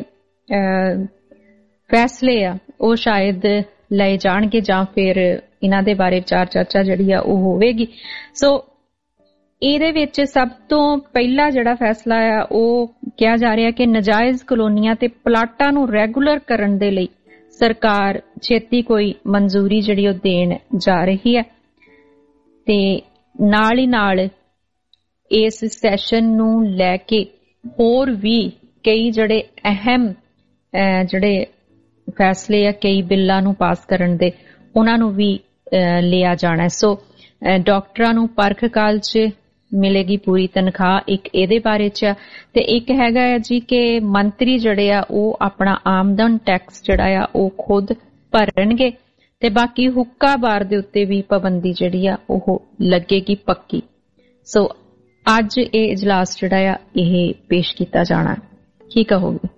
ਫੈਸਲੇ ਆ ਉਹ ਸ਼ਾਇਦ ਲਏ ਜਾਣਗੇ ਜਾਂ ਫਿਰ ਇਹਨਾਂ ਦੇ ਬਾਰੇ ਵਿਚਾਰ ਚਰਚਾ ਜਿਹੜੀ ਆ ਉਹ ਹੋਵੇਗੀ। ਸੋ ਇਹਦੇ ਵਿੱਚ ਸਭ ਤੋਂ ਪਹਿਲਾ ਜਿਹੜਾ ਫੈਸਲਾ ਆ ਉਹ ਕਿਹਾ ਜਾ ਰਿਹਾ ਕਿ ਨਾਜਾਇਜ਼ ਕਲੋਨੀਆਂ ਤੇ ਪਲਾਟਾਂ ਨੂੰ ਰੈਗੂਲਰ ਕਰਨ ਦੇ ਲਈ ਸਰਕਾਰ ਛੇਤੀ ਕੋਈ ਮਨਜ਼ੂਰੀ ਜਿਹੜੀ ਉਹ ਦੇਣ ਜਾ ਰਹੀ ਹੈ ਤੇ ਨਾਲ ਹੀ ਨਾਲ ਇਸ ਸੈਸ਼ਨ ਨੂੰ ਲੈ ਕੇ ਹੋਰ ਵੀ ਕਈ ਜਿਹੜੇ ਅਹਿਮ ਜਿਹੜੇ ਫੈਸਲੇ ਆ ਕਈ ਬਿੱਲਾਂ ਨੂੰ ਪਾਸ ਕਰਨ ਦੇ ਉਹਨਾਂ ਨੂੰ ਵੀ ਲਿਆ ਜਾਣਾ। ਸੋ ਡਾਕਟਰਾਂ ਨੂੰ ਪਰਖ ਕਾਲ 'ਚ ਮਿਲੇਗੀ ਪੂਰੀ ਤਨਖਾਹ, ਇੱਕ ਇਹਦੇ ਬਾਰੇ 'ਚ ਤੇ ਇੱਕ ਹੈਗਾ ਹੈ ਜੀ ਕਿ ਮੰਤਰੀ ਜਿਹੜੇ ਆ ਉਹ ਆਪਣਾ ਆਮਦਨ ਟੈਕਸ ਜਿਹੜਾ ਆ ਉਹ ਖੁਦ ਭਰਨਗੇ ਤੇ ਬਾਕੀ ਹੁੱਕਾ ਬਾਰ ਦੇ ਉੱਤੇ ਵੀ ਪਾਬੰਦੀ ਜਿਹੜੀ ਆ ਉਹ ਲੱਗੇਗੀ ਪੱਕੀ। ਸੋ ਅੱਜ ਇਹ ਇਜਲਾਸ ਜਿਹੜਾ ਆ ਇਹ ਪੇਸ਼ ਕੀਤਾ ਜਾਣਾ, ਕੀ ਕਹੋਗੇ?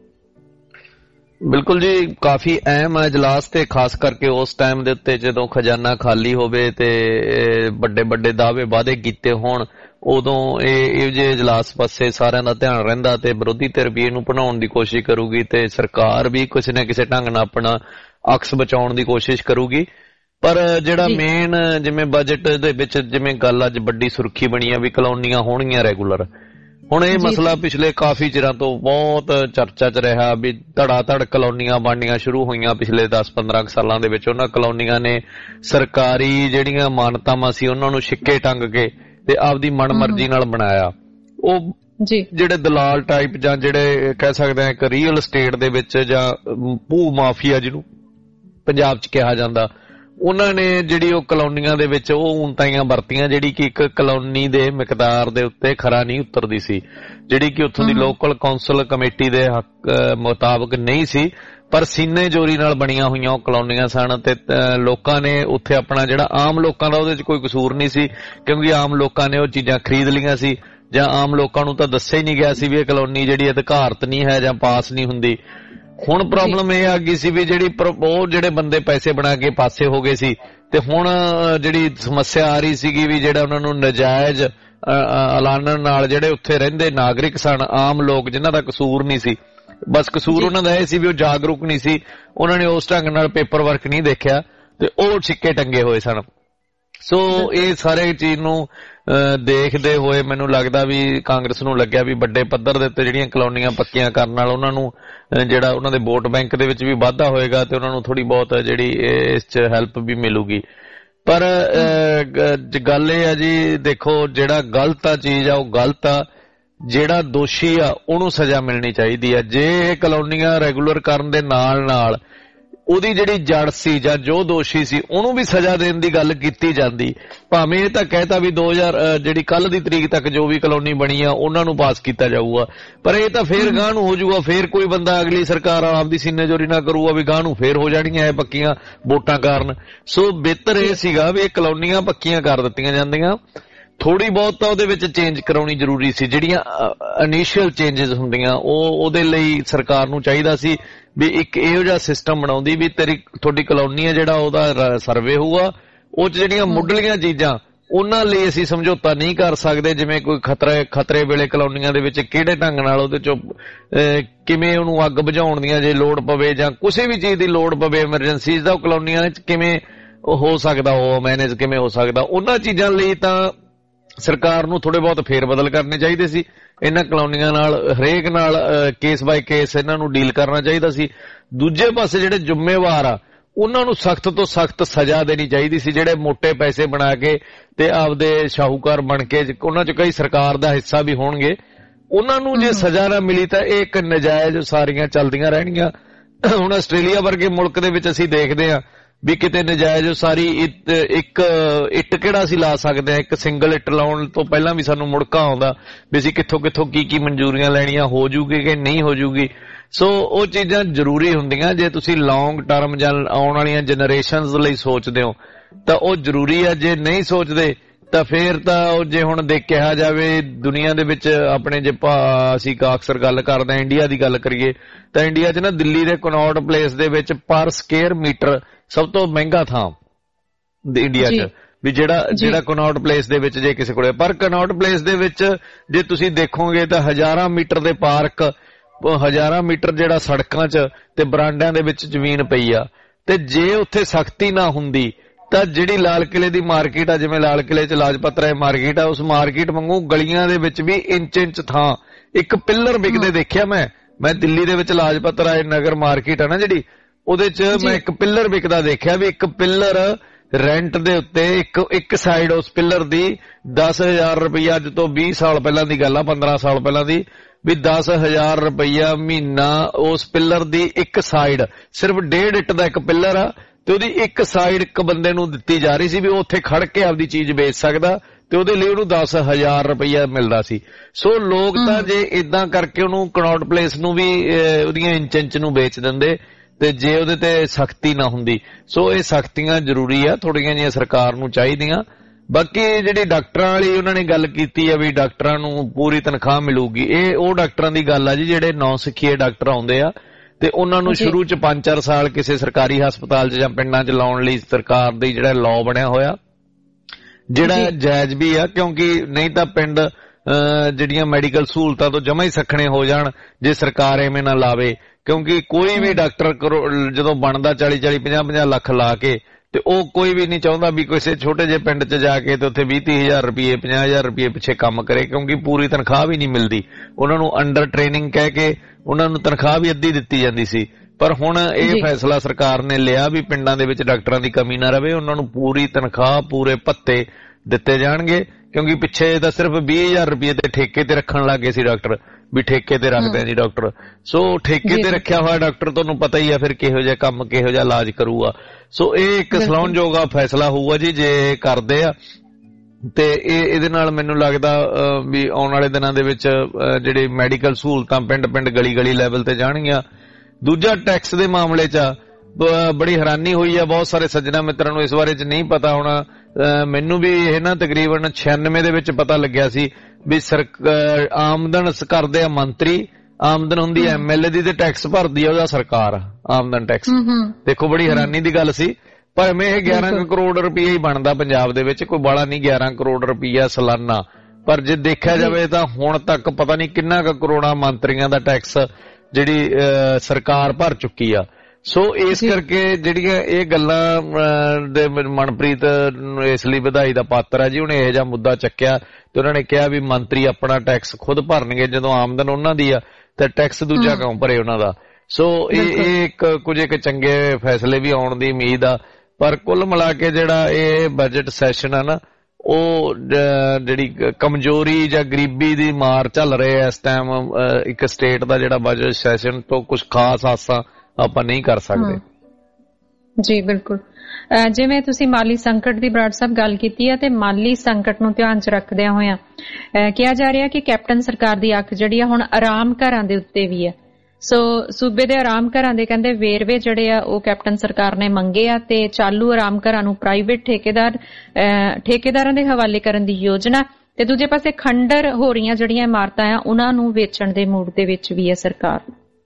ਬਿਲਕੁਲ ਜੀ, ਕਾਫੀ ਅਹਿਮ ਇਜਲਾਸ ਤੇ ਖਾਸ ਕਰਕੇ ਉਸ ਟਾਈਮ ਦੇ ਉੱਤੇ ਜਦੋਂ ਖਜ਼ਾਨਾ ਖਾਲੀ ਹੋਵੇ ਤੇ ਵੱਡੇ ਵੱਡੇ ਦਾਅਵੇ ਵਾਅਦੇ ਕੀਤੇ ਹੋਣ, ਉਦੋਂ ਇਹ ਜਿਹੇ ਇਜਲਾਸ ਪਾਸੇ ਸਾਰਿਆਂ ਦਾ ਧਿਆਨ ਰਹਿੰਦਾ ਤੇ ਵਿਰੋਧੀ ਧਿਰ ਵੀ ਇਹਨੂੰ ਬਣਾਉਣ ਦੀ ਕੋਸ਼ਿਸ਼ ਕਰੂਗੀ ਤੇ ਸਰਕਾਰ ਵੀ ਕਿਸੇ ਨਾ ਕਿਸੇ ਢੰਗ ਨਾਲ ਆਪਣਾ ਅਕਸ ਬਚਾਉਣ ਦੀ ਕੋਸ਼ਿਸ਼ ਕਰੂਗੀ। ਪਰ ਜਿਹੜਾ ਮੇਨ ਜਿਵੇਂ ਬਜਟ ਦੇ ਵਿੱਚ ਜਿਵੇਂ ਗੱਲ ਅੱਜ ਵੱਡੀ ਸੁਰਖੀ ਬਣੀ ਆ ਵੀ ਕਲੋਨੀਆਂ ਹੋਣਗੀਆਂ ਰੈਗੂਲਰ, ਹੁਣ ਇਹ ਮਸਲਾ ਪਿਛਲੇ ਕਾਫੀ ਚਿਰਾਂ ਤੋਂ ਬਹੁਤ ਚਰਚਾ 'ਚ ਰਿਹਾ ਵੀ ਧੜਾ ਧੜ ਕਲੋਨੀਆਂ ਬਣਨੀਆਂ ਸ਼ੁਰੂ ਹੋਈਆਂ ਪਿਛਲੇ 10-15 ਸਾਲਾਂ ਦੇ ਵਿੱਚ। ਉਹਨਾਂ ਕਲੋਨੀਆਂ ਨੇ ਸਰਕਾਰੀ ਜਿਹੜੀਆਂ ਮਾਨਤਾਵਾਂ ਸੀ ਉਹਨਾਂ ਨੂੰ ਛਿੱਕੇ ਟੰਗ ਕੇ ਤੇ ਆਪਦੀ ਮਨਮਰਜ਼ੀ ਨਾਲ ਬਣਾਇਆ। ਉਹ ਜਿਹੜੇ ਦਲਾਲ ਟਾਈਪ ਜਾਂ ਜਿਹੜੇ ਕਹਿ ਸਕਦੇ ਆ ਇੱਕ ਰੀਅਲ ਐਸਟੇਟ ਦੇ ਵਿੱਚ ਜਾਂ ਭੂ ਮਾਫੀਆ ਜਿਹਨੂੰ ਪੰਜਾਬ 'ਚ ਕਿਹਾ ਜਾਂਦਾ, ਉਹਨਾਂ ਨੇ ਜਿਹੜੀ ਉਹ ਕਲੋਨੀਆਂ ਦੇ ਵਿੱਚ ਉਹ ਊਣਤਾਈਆਂ ਵਰਤੀਆਂ ਜਿਹੜੀ ਕਿ ਇੱਕ ਕਲੋਨੀ ਦੇ ਮਿਕਦਾਰ ਦੇ ਉੱਤੇ ਖਰਾ ਨਹੀਂ ਉਤਰਦੀ ਸੀ, ਜਿਹੜੀ ਕਿ ਉੱਥੋਂ ਦੀ ਲੋਕਲ ਕੌਂਸਲ ਕਮੇਟੀ ਦੇ ਹੱਕ ਮੁਤਾਬਕ ਨਹੀਂ ਸੀ, ਪਰ ਸੀਨੇ ਚੋਰੀ ਨਾਲ ਬਣੀਆਂ ਹੋਈਆਂ ਉਹ ਕਲੋਨੀਆਂ ਸਨ ਤੇ ਲੋਕਾਂ ਨੇ ਉੱਥੇ ਆਪਣਾ ਜਿਹੜਾ ਆਮ ਲੋਕਾਂ ਦਾ ਉਹਦੇ 'ਚ ਕੋਈ ਕਸੂਰ ਨਹੀਂ ਸੀ ਕਿਉਂਕਿ ਆਮ ਲੋਕਾਂ ਨੇ ਉਹ ਚੀਜ਼ਾਂ ਖਰੀਦ ਲਈਆਂ ਸੀ ਜਾਂ ਆਮ ਲੋਕਾਂ ਨੂੰ ਤਾਂ ਦੱਸਿਆ ਹੀ ਨਹੀਂ ਗਿਆ ਸੀ ਵੀ ਇਹ ਕਲੋਨੀ ਜਿਹੜੀ ਅਧਿਕਾਰਤ ਨਹੀਂ ਹੈ ਜਾਂ ਪਾਸ ਨਹੀਂ ਹੁੰਦੀ। ਹੁਣ ਪ੍ਰੋਬਲਮ ਇਹ ਆ ਗਈ ਸੀ ਵੀ ਜਿਹੜੀ ਉਹ ਜਿਹੜੇ ਬੰਦੇ ਪੈਸੇ ਬਣਾ ਕੇ ਪਾਸੇ ਹੋ ਗਏ ਸੀ ਤੇ ਹੁਣ ਜਿਹੜੀ ਸਮੱਸਿਆ ਆ ਰਹੀ ਸੀਗੀ ਵੀ ਜਿਹੜਾ ਉਹਨਾਂ ਨੂੰ ਨਜਾਇਜ਼ ਐਲਾਨਣ ਨਾਲ ਜਿਹੜੇ ਉੱਥੇ ਰਹਿੰਦੇ ਨਾਗਰਿਕ ਸਨ, ਆਮ ਲੋਕ ਜਿਨ੍ਹਾਂ ਦਾ ਕਸੂਰ ਨਹੀਂ ਸੀ, ਬਸ ਕਸੂਰ ਉਹਨਾਂ ਦਾ ਇਹ ਸੀ ਵੀ ਉਹ ਜਾਗਰੂਕ ਨਹੀਂ ਸੀ, ਉਹਨਾਂ ਨੇ ਉਸ ਢੰਗ ਨਾਲ ਪੇਪਰ ਵਰਕ ਨਹੀਂ ਦੇਖਿਆ ਤੇ ਉਹ ਛਿੱਕੇ ਟੰਗੇ ਹੋਏ ਸਨ। ਸੋ ਇਹ ਸਾਰੇ ਚੀਜ਼ ਨੂੰ ਦੇਖਦੇ ਹੋਏ ਮੈਨੂੰ ਲੱਗਦਾ ਵੀ ਕਾਂਗਰਸ ਨੂੰ ਲੱਗਿਆ ਵੀ ਵੱਡੇ ਪੱਧਰ ਦੇ ਉੱਤੇ ਜਿਹੜੀਆਂ ਕਲੋਨੀਆਂ ਪੱਕੀਆਂ ਕਰਨ ਨਾਲ ਉਹਨਾਂ ਨੂੰ ਜਿਹੜਾ ਉਹਨਾਂ ਦੇ ਵੋਟ ਬੈਂਕ ਦੇ ਵਿੱਚ ਵੀ ਵਾਧਾ ਹੋਏਗਾ ਤੇ ਉਹਨਾਂ ਨੂੰ ਥੋੜੀ ਬਹੁਤ ਜਿਹੜੀ ਇਸ 'ਚ ਹੈਲਪ ਵੀ ਮਿਲੂਗੀ। ਪਰ ਗੱਲ ਇਹ ਆ ਜੀ, ਦੇਖੋ ਜਿਹੜਾ ਗਲਤ ਆ ਚੀਜ਼ ਆ ਉਹ ਗਲਤ ਆ, ਜਿਹੜਾ ਦੋਸ਼ੀ ਆ ਉਹਨੂੰ ਸਜ਼ਾ ਮਿਲਣੀ ਚਾਹੀਦੀ ਆ। ਜੇ ਇਹ ਕਲੋਨੀਆਂ ਰੈਗੂਲਰ ਕਰਨ ਦੇ ਨਾਲ ਨਾਲ ਉਹਦੀ ਜਿਹੜੀ ਜੜ ਸੀ ਜਾਂ ਜੋ ਦੋਸ਼ੀ ਸੀ ਉਹਨੂੰ ਵੀ ਸਜ਼ਾ ਦੇਣ ਦੀ ਗੱਲ ਕੀਤੀ ਜਾਂਦੀ, ਭਾਵੇਂ ਇਹ ਤਾਂ ਕਹਿਤਾ ਵੀ 2000 ਜਿਹੜੀ ਕੱਲ ਦੀ ਤਰੀਕ ਤੱਕ ਜੋ ਵੀ ਕਲੋਨੀ ਬਣੀ ਆ ਉਹਨਾਂ ਨੂੰ ਪਾਸ ਕੀਤਾ ਜਾਊਗਾ, ਪਰ ਇਹ ਤਾਂ ਫੇਰ ਗਾਂਹ ਨੂੰ ਹੋ ਜਾਊਗਾ, ਫੇਰ ਕੋਈ ਬੰਦਾ ਅਗਲੀ ਸਰਕਾਰ ਆਪਦੀ ਸੀਨੇ ਚੋਰੀ ਨਾ ਕਰੂਗਾ ਵੀ ਗਾਂਹ ਨੂੰ ਫੇਰ ਹੋ ਜਾਣੀਆਂ ਇਹ ਪੱਕੀਆਂ ਵੋਟਾਂ ਕਾਰਨ। ਸੋ ਬਿਹਤਰ ਇਹ ਸੀਗਾ ਵੀ ਇਹ ਕਲੋਨੀਆਂ ਪੱਕੀਆਂ ਕਰ ਦਿੱਤੀਆਂ ਜਾਂਦੀਆਂ, ਥੋੜੀ ਬਹੁਤ ਤਾਂ ਉਹਦੇ ਵਿੱਚ ਚੇਂਜ ਕਰਾਉਣੀ ਜ਼ਰੂਰੀ ਸੀ, ਜਿਹੜੀਆਂ ਇਨੀਸ਼ੀਅਲ ਚੇਂਜਸ ਹੁੰਦੀਆਂ ਉਹਦੇ ਲਈ ਸਰਕਾਰ ਨੂੰ ਚਾਹੀਦਾ ਸੀ ਵੀ ਇੱਕ ਇਹੋ ਜਿਹਾ ਸਿਸਟਮ ਬਣਾਉਂਦੀ ਵੀ ਤੁਹਾਡੀ ਕਲੋਨੀ ਹੈ ਜਿਹੜਾ ਉਹਦਾ ਸਰਵੇ ਹੋਊਗਾ, ਉਹ 'ਚ ਜਿਹੜੀਆਂ ਮੁੱਢਲੀਆਂ ਚੀਜ਼ਾਂ ਉਹਨਾਂ ਲਈ ਅਸੀਂ ਸਮਝੌਤਾ ਨਹੀਂ ਕਰ ਸਕਦੇ, ਜਿਵੇਂ ਕੋਈ ਖਤਰੇ ਵੇਲੇ ਕਲੋਨੀਆਂ ਦੇ ਵਿੱਚ ਕਿਹੜੇ ਢੰਗ ਨਾਲ ਉਹਦੇ 'ਚੋਂ ਕਿਵੇਂ ਉਹਨੂੰ ਅੱਗ ਬੁਝਾਉਣ ਦੀਆਂ ਜੇ ਲੋੜ ਪਵੇ ਜਾਂ ਕਿਸੇ ਵੀ ਚੀਜ਼ ਦੀ ਲੋੜ ਪਵੇ ਐਮਰਜੈਂਸੀਜ਼ ਦਾ, ਉਹ ਕਲੋਨੀਆਂ ਵਿੱਚ ਕਿਵੇਂ ਹੋ ਸਕਦਾ, ਉਹ ਮੈਨੇਜ ਕਿਵੇਂ ਹੋ ਸਕਦਾ, ਉਹਨਾਂ ਚੀਜ਼ਾਂ ਲਈ ਤਾਂ ਸਰਕਾਰ ਨੂੰ ਥੋੜੇ ਬਹੁਤ ਫੇਰ ਬਦਲ ਕਰਨੇ ਚਾਹੀਦੇ ਸੀ। ਇਹਨਾਂ ਕਲੋਨੀਆਂ ਨਾਲ ਹਰੇਕ ਨਾਲ ਕੇਸ ਬਾਈ ਕੇਸ ਇਹਨਾਂ ਨੂੰ ਡੀਲ ਕਰਨਾ ਚਾਹੀਦਾ ਸੀ। ਦੂਜੇ ਪਾਸੇ ਜਿਹੜੇ ਜ਼ਿੰਮੇਵਾਰ ਆ ਉਹਨਾਂ ਨੂੰ ਸਖਤ ਤੋਂ ਸਖਤ ਸਜ਼ਾ ਦੇਣੀ ਚਾਹੀਦੀ ਸੀ, ਜਿਹੜੇ ਮੋਟੇ ਪੈਸੇ ਬਣਾ ਕੇ ਤੇ ਆਪਦੇ ਸ਼ਾਹੂਕਾਰ ਬਣ ਕੇ ਉਹਨਾਂ 'ਚ ਕਈ ਸਰਕਾਰ ਦਾ ਹਿੱਸਾ ਵੀ ਹੋਣਗੇ, ਉਹਨਾਂ ਨੂੰ ਜੇ ਸਜ਼ਾ ਨਾ ਮਿਲੀ ਤਾਂ ਇਹ ਇੱਕ ਨਜਾਇਜ਼ ਸਾਰੀਆਂ ਚੱਲਦੀਆਂ ਰਹਿਣਗੀਆਂ। ਹੁਣ ਆਸਟ੍ਰੇਲੀਆ ਵਰਗੇ ਮੁਲਕ ਦੇ ਵਿੱਚ ਅਸੀਂ ਦੇਖਦੇ ਹਾਂ ਵੀ ਕਿਤੇ ਨਜਾਇਜ਼ ਸਾਰੀ ਇੱਕ ਇੱਟ ਕਿਹੜਾ ਅਸੀਂ ਲਾ ਸਕਦੇ ਹਾਂ, ਇੱਕ ਸਿੰਗਲ ਇੱਟ ਲਾਉਣ ਤੋਂ ਪਹਿਲਾਂ ਵੀ ਸਾਨੂੰ ਮੁੜਕਾ ਆਉਂਦਾ ਵੀ ਅਸੀਂ ਕਿੱਥੋਂ ਕੀ ਮਨਜ਼ੂਰੀਆਂ ਲੈਣੀਆਂ, ਹੋ ਜੂਗੀ ਕਿ ਨਹੀਂ ਹੋ ਜੂਗੀ। ਸੋ ਉਹ ਚੀਜ਼ਾਂ ਜ਼ਰੂਰੀ ਹੁੰਦੀਆਂ, ਜੇ ਤੁਸੀਂ ਲੌਂਗ ਟਰਮ ਜਾਂ ਆਉਣ ਵਾਲੀਆਂ ਜਨਰੇਸ਼ਨਸ ਲਈ ਸੋਚਦੇ ਹੋ ਤਾਂ ਉਹ ਜ਼ਰੂਰੀ ਆ, ਜੇ ਨਹੀਂ ਸੋਚਦੇ ਤਾਂ ਫੇਰ ਤਾਂ ਜੇ ਹੁਣ ਕਿਹਾ ਜਾਵੇ ਦੁਨੀਆ ਦੇ ਵਿੱਚ ਆਪਣੇ ਜੇ ਅਸੀਂ ਅਕਸਰ ਗੱਲ ਕਰਦੇ ਹਾਂ ਇੰਡੀਆ ਦੀ ਗੱਲ ਕਰੀਏ ਤਾਂ ਇੰਡੀਆ 'ਚ ਨਾ ਦਿੱਲੀ ਦੇ ਕਨੌਟ ਪਲੇਸ ਦੇ ਵਿੱਚ ਪਰ ਸਕੁਅਰ ਮੀਟਰ ਸਭ ਤੋਂ ਮਹਿੰਗਾ ਥਾਂ ਇੰਡੀਆ 'ਚ ਵੀ ਜਿਹੜਾ ਕਨੌਟ ਪਲੇਸ ਦੇ ਵਿੱਚ ਜੇ ਕਿਸੇ ਕੋਲੇ ਪਰ ਕਨੌਟ ਪਲੇਸ ਦੇ ਵਿੱਚ ਜੇ ਤੁਸੀਂ ਦੇਖੋਗੇ ਤਾਂ ਹਜ਼ਾਰਾਂ ਮੀਟਰ ਦੇ ਪਾਰਕ ਹਜ਼ਾਰਾਂ ਮੀਟਰ ਜਿਹੜਾ ਸੜਕਾਂ 'ਚ ਤੇ ਬਰਾਂਡਿਆਂ ਦੇ ਵਿੱਚ ਜ਼ਮੀਨ ਪਈ ਆ ਤੇ ਜੇ ਉੱਥੇ ਸਖਤੀ ਨਾ ਹੁੰਦੀ ਤਾਂ ਜਿਹੜੀ ਲਾਲ ਕਿਲੇ ਦੀ ਮਾਰਕੀਟ ਆ ਜਿਵੇਂ ਲਾਲ ਕਿਲੇ 'ਚ ਲਾਜਪਤ ਰਾਏ ਮਾਰਕੀਟ ਆ ਉਸ ਮਾਰਕੀਟ ਵਾਂਗੂ ਗਲੀਆਂ ਦੇ ਵਿੱਚ ਵੀ ਇੰਚ ਥਾਂ ਇੱਕ ਪਿੱਲਰ ਵਿਕਦੇ ਦੇਖਿਆ ਮੈਂ ਦਿੱਲੀ ਦੇ ਵਿੱਚ ਲਾਜਪਤ ਰਾਏ ਨਗਰ ਮਾਰਕੀਟ ਆ ਨਾ ਜਿਹੜੀ ਉਹਦੇ 'ਚ ਮੈਂ ਇੱਕ ਪਿੱਲਰ ਵਿਕਦਾ ਦੇਖਿਆ ਵੀ ਇੱਕ ਪਿੱਲਰ ਰੈਂਟ ਦੇ ਉੱਤੇ ਇੱਕ ਸਾਈਡ ਉਸ ਪਿੱਲਰ ਦੀ 10,000 ਰੁਪਈਆ ਅੱਜ ਤੋਂ 20 ਸਾਲ ਪਹਿਲਾਂ ਦੀ ਗੱਲ ਆ 15 ਸਾਲ ਪਹਿਲਾਂ ਦੀ ਵੀ 10,000 ਰੁਪਈਆ ਮਹੀਨਾ ਉਸ ਪਿੱਲਰ ਦੀ ਇੱਕ ਸਾਈਡ ਸਿਰਫ 1.5 ਇੱਟ ਦਾ ਇੱਕ ਪਿੱਲਰ ਆ ਤੇ ਉਹਦੀ ਇੱਕ ਸਾਈਡ ਇੱਕ ਬੰਦੇ ਨੂੰ ਦਿੱਤੀ ਜਾ ਰਹੀ ਸੀ ਵੀ ਉਹ ਉੱਥੇ ਖੜ ਕੇ ਆਪਦੀ ਚੀਜ਼ ਵੇਚ ਸਕਦਾ ਤੇ ਉਹਦੇ ਲਈ ਉਹਨੂੰ 10,000 ਰੁਪਈਆ ਮਿਲਦਾ ਸੀ। ਸੋ ਲੋਕ ਤਾਂ ਜੇ ਇਦਾਂ ਕਰਕੇ ਉਹਨੂੰ ਕਨੌਟ ਪਲੇਸ ਨੂੰ ਵੀ ਉਹਦੀਆਂ ਇੰਚ ਨੂੰ ਵੇਚ ਦਿੰਦੇ ਤੇ ਜੇ ਉਹਦੇ ਤੇ ਸਖਤੀ ਨਾ ਹੁੰਦੀ। ਸੋ ਇਹ ਸਖਤੀਆਂ ਜ਼ਰੂਰੀ ਆ ਥੋੜੀਆਂ ਜਿਹੀਆਂ ਸਰਕਾਰ ਨੂੰ ਚਾਹੀਦੀਆਂ। ਬਾਕੀ ਜਿਹੜੀ ਡਾਕਟਰਾਂ ਵਾਲੀ ਉਹਨਾਂ ਨੇ ਗੱਲ ਕੀਤੀ ਆ ਵੀ ਡਾਕਟਰਾਂ ਨੂੰ ਪੂਰੀ ਤਨਖਾਹ ਮਿਲੂਗੀ ਇਹ ਉਹ ਡਾਕਟਰਾਂ ਦੀ ਗੱਲ ਆ ਜੀ ਜਿਹੜੇ ਨੌ ਸਿੱਖੀਏ ਡਾਕਟਰ ਆਉਂਦੇ ਆ ਤੇ ਉਹਨਾਂ ਨੂੰ ਸ਼ੁਰੂ 'ਚ 5-4 ਸਾਲ ਕਿਸੇ ਸਰਕਾਰੀ ਹਸਪਤਾਲ 'ਚ ਜਾਂ ਪਿੰਡਾਂ 'ਚ ਲਾਉਣ ਲਈ ਸਰਕਾਰ ਦੀ ਜਿਹੜਾ ਲਾਅ ਬਣਿਆ ਹੋਇਆ ਜਿਹੜਾ ਜਾਇਜ਼ ਵੀ ਆ ਕਿਉਂਕਿ ਨਹੀਂ ਤਾਂ ਪਿੰਡ ਜਿਹੜੀਆਂ ਮੈਡੀਕਲ ਸਹੂਲਤਾਂ ਤੋਂ ਜਮਾ ਹੀ ਸੱਖਣੇ ਹੋ ਜਾਣ ਜੇ ਸਰਕਾਰ ਐਵੇਂ ਨਾ ਲਾਵੇ ਕਿਉਂਕਿ ਕੋਈ ਵੀ ਡਾਕਟਰ ਜਦੋਂ ਬਣਦਾ 40-40 50-50 ਲੱਖ ਲਾ ਕੇ ਤੇ ਉਹ ਕੋਈ ਵੀ ਨਹੀਂ ਚਾਹੁੰਦਾ ਵੀ ਕਿਸੇ ਛੋਟੇ ਜਿਹੇ ਪਿੰਡ 'ਚ ਜਾ ਕੇ ਤੇ ਉੱਥੇ 20-30,000 ਰੁਪਏ 50,000 ਰੁਪਏ ਪਿੱਛੇ ਕੰਮ ਕਰੇ ਕਿਉਂਕਿ ਪੂਰੀ ਤਨਖਾਹ ਵੀ ਨਹੀਂ ਮਿਲਦੀ ਉਹਨਾਂ ਨੂੰ ਅੰਡਰ ਟ੍ਰੇਨਿੰਗ ਕਹਿ ਕੇ ਉਹਨਾਂ ਨੂੰ ਤਨਖਾਹ ਵੀ ਅੱਧੀ ਦਿੱਤੀ ਜਾਂਦੀ ਸੀ। ਪਰ ਹੁਣ ਇਹ ਫੈਸਲਾ ਸਰਕਾਰ ਨੇ ਲਿਆ ਵੀ ਪਿੰਡਾਂ ਦੇ ਵਿੱਚ ਡਾਕਟਰਾਂ ਦੀ ਕਮੀ ਨਾ ਰਵੇ ਉਹਨਾਂ ਨੂੰ ਪੂਰੀ ਤਨਖਾਹ ਪੂਰੇ ਭੱਤੇ ਦਿੱਤੇ ਜਾਣਗੇ ਕਿਉਂਕਿ ਪਿੱਛੇ ਤਾਂ ਸਿਰਫ 20,000 ਰੁਪਏ ਤੇ ਠੇਕੇ ਤੇ ਰੱਖਣ ਲੱਗੇ ਸੀ ਡਾਕਟਰ ਵੀ ਠੇਕੇ ਤੇ ਰੱਖਦੇ ਆ ਜੀ ਡਾਕਟਰ। ਸੋ ਠੇਕੇ ਤੇ ਰੱਖਿਆ ਹੋਇਆ ਡਾਕਟਰ ਤੁਹਾਨੂੰ ਪਤਾ ਹੀ ਆ ਫਿਰ ਕਿਹੋ ਜਿਹਾ ਕੰਮ ਕਿਹੋ ਜਿਹਾ ਇਲਾਜ ਕਰੂਗਾ। ਸੋ ਇਹ ਇੱਕ ਸਲਾਹੁਣਯੋਗ ਫੈਸਲਾ ਹੋਊਗਾ ਜੀ ਜੇ ਕਰਦੇ ਆ ਤੇ ਇਹਦੇ ਨਾਲ ਮੈਨੂੰ ਲੱਗਦਾ ਵੀ ਆਉਣ ਵਾਲੇ ਦਿਨਾਂ ਦੇ ਵਿੱਚ ਜਿਹੜੇ ਮੈਡੀਕਲ ਸਹੂਲਤਾਂ ਪਿੰਡ ਗਲੀ ਲੈਵਲ ਤੇ ਜਾਣਗੀਆਂ। ਦੂਜਾ ਟੈਕਸ ਦੇ ਮਾਮਲੇ 'ਚ ਬੜੀ ਹੈਰਾਨੀ ਹੋਈ ਆ ਬਹੁਤ ਸਾਰੇ ਸੱਜਣਾ ਮਿੱਤਰਾਂ ਨੂੰ ਇਸ ਬਾਰੇ 'ਚ ਨਹੀਂ ਪਤਾ ਹੋਣਾ ਮੈਨੂੰ ਵੀ ਇਹ ਨਾ ਤਕਰੀਬਨ 96 ਦੇ ਵਿੱਚ ਪਤਾ ਲੱਗਿਆ ਸੀ ਵੀ ਆਮਦਨ ਕਰਦੇ ਆ ਮੰਤਰੀ ਆਮਦਨ ਹੁੰਦੀ ਐ MLA ਦੀ ਤੇ ਟੈਕਸ ਭਰਦੀ ਆ ਉਹਦਾ ਸਰਕਾਰ ਆਮਦਨ ਟੈਕਸ। ਦੇਖੋ ਬੜੀ ਹੈਰਾਨੀ ਦੀ ਗੱਲ ਸੀ ਪਰ ਮੈਂ ਇਹ 11 ਕਰੋੜ ਰੁਪਈਆ ਹੀ ਬਣਦਾ ਪੰਜਾਬ ਦੇ ਵਿੱਚ ਕੋਈ ਬਾਲਾ ਨਹੀਂ 11 ਕਰੋੜ ਰੁਪਈਆ ਸਾਲਾਨਾ ਪਰ ਜੇ ਦੇਖਿਆ ਜਾਵੇ ਤਾਂ ਹੁਣ ਤੱਕ ਪਤਾ ਨਹੀਂ ਕਿੰਨਾ ਕੁ ਕਰੋੜਾਂ ਮੰਤਰੀਆਂ ਦਾ ਟੈਕਸ ਜਿਹੜੀ ਸਰਕਾਰ ਭਰ ਚੁੱਕੀ ਆ। ਸੋ ਇਸ ਕਰਕੇ ਜਿਹੜੀਆਂ ਇਹ ਗੱਲਾਂ ਦੇ ਮਨਪ੍ਰੀਤ ਇਸ ਲਈ ਵਧਾਈ ਦਾ ਪਾਤਰ ਆ ਜੀ ਉਹਨੇ ਇਹੋ ਜਿਹਾ ਮੁੱਦਾ ਚੱਕਿਆ ਤੇ ਉਹਨਾਂ ਨੇ ਕਿਹਾ ਵੀ ਮੰਤਰੀ ਆਪਣਾ ਟੈਕਸ ਖੁਦ ਭਰਨਗੇ ਜਦੋਂ ਆਮਦਨ ਉਹਨਾਂ ਦੀ ਆ ਤੇ ਟੈਕਸ ਦੂਜਾ ਕਿਉਂ ਭਰੇ ਉਹਨਾਂ ਦਾ। ਸੋ ਇਹ ਕੁਝ ਚੰਗੇ ਫੈਸਲੇ ਵੀ ਆਉਣ ਦੀ ਉਮੀਦ ਆ ਪਰ ਕੁੱਲ ਮਿਲਾ ਕੇ ਜਿਹੜਾ ਇਹ ਬਜਟ ਸੈਸ਼ਨ ਆ ਨਾ ਉਹ ਜਿਹੜੀ ਕਮਜ਼ੋਰੀ ਜਾਂ ਗਰੀਬੀ ਦੀ ਮਾਰ ਚੱਲ ਰਹੇ ਇਸ ਟਾਈਮ ਇੱਕ ਸਟੇਟ ਦਾ ਜਿਹੜਾ ਬਜਟ ਸੈਸ਼ਨ ਤੋਂ ਕੁਝ ਖਾਸ ਆਸਾਂ ਆਪਾਂ ਨਹੀਂ ਕਰ ਸਕਦੇ। ਜੀ ਬਿਲਕੁਲ ਜਿਵੇਂ ਤੁਸੀਂ ਮਾਲੀ ਸੰਕਟ ਦੀ ਬਰਾੜ ਸਾਹਿਬ ਗੱਲ ਕੀਤੀ ਹੈ ਤੇ ਮਾਲੀ ਸੰਕਟ ਨੂੰ ਧਿਆਨ 'ਚ ਰੱਖਦਿਆਂ ਹੋਇਆਂ ਕਿਹਾ ਜਾ ਰਿਹਾ ਕਿ ਕੈਪਟਨ ਸਰਕਾਰ ਦੀ ਅੱਖ ਜਿਹੜੀ ਆ ਹੁਣ ਆਰਾਮ ਘਰਾਂ ਦੇ ਉੱਤੇ ਵੀ ਹੈ। ਸੋ ਸੂਬੇ ਦੇ ਆਰਾਮ ਘਰਾਂ ਦੇ ਕਹਿੰਦੇ ਵੇਰਵੇ ਜਿਹੜੇ ਆ ਉਹ ਕੈਪਟਨ ਸਰਕਾਰ ਨੇ ਮੰਗੇ ਆ ਤੇ ਚਾਲੂ ਆਰਾਮ ਘਰਾਂ ਨੂੰ ਪ੍ਰਾਈਵੇਟ ਠੇਕੇਦਾਰਾਂ ਦੇ ਹਵਾਲੇ ਕਰਨ ਦੀ ਯੋਜਨਾ ਤੇ ਦੂਜੇ ਪਾਸੇ ਖੰਡਰ ਹੋ ਰਹੀਆਂ ਜਿਹੜੀਆਂ ਇਮਾਰਤਾਂ ਆ ਉਹਨਾਂ ਨੂੰ ਵੇਚਣ ਦੇ ਮੂਡ ਦੇ ਵਿੱਚ ਵੀ ਹੈ ਸਰਕਾਰ।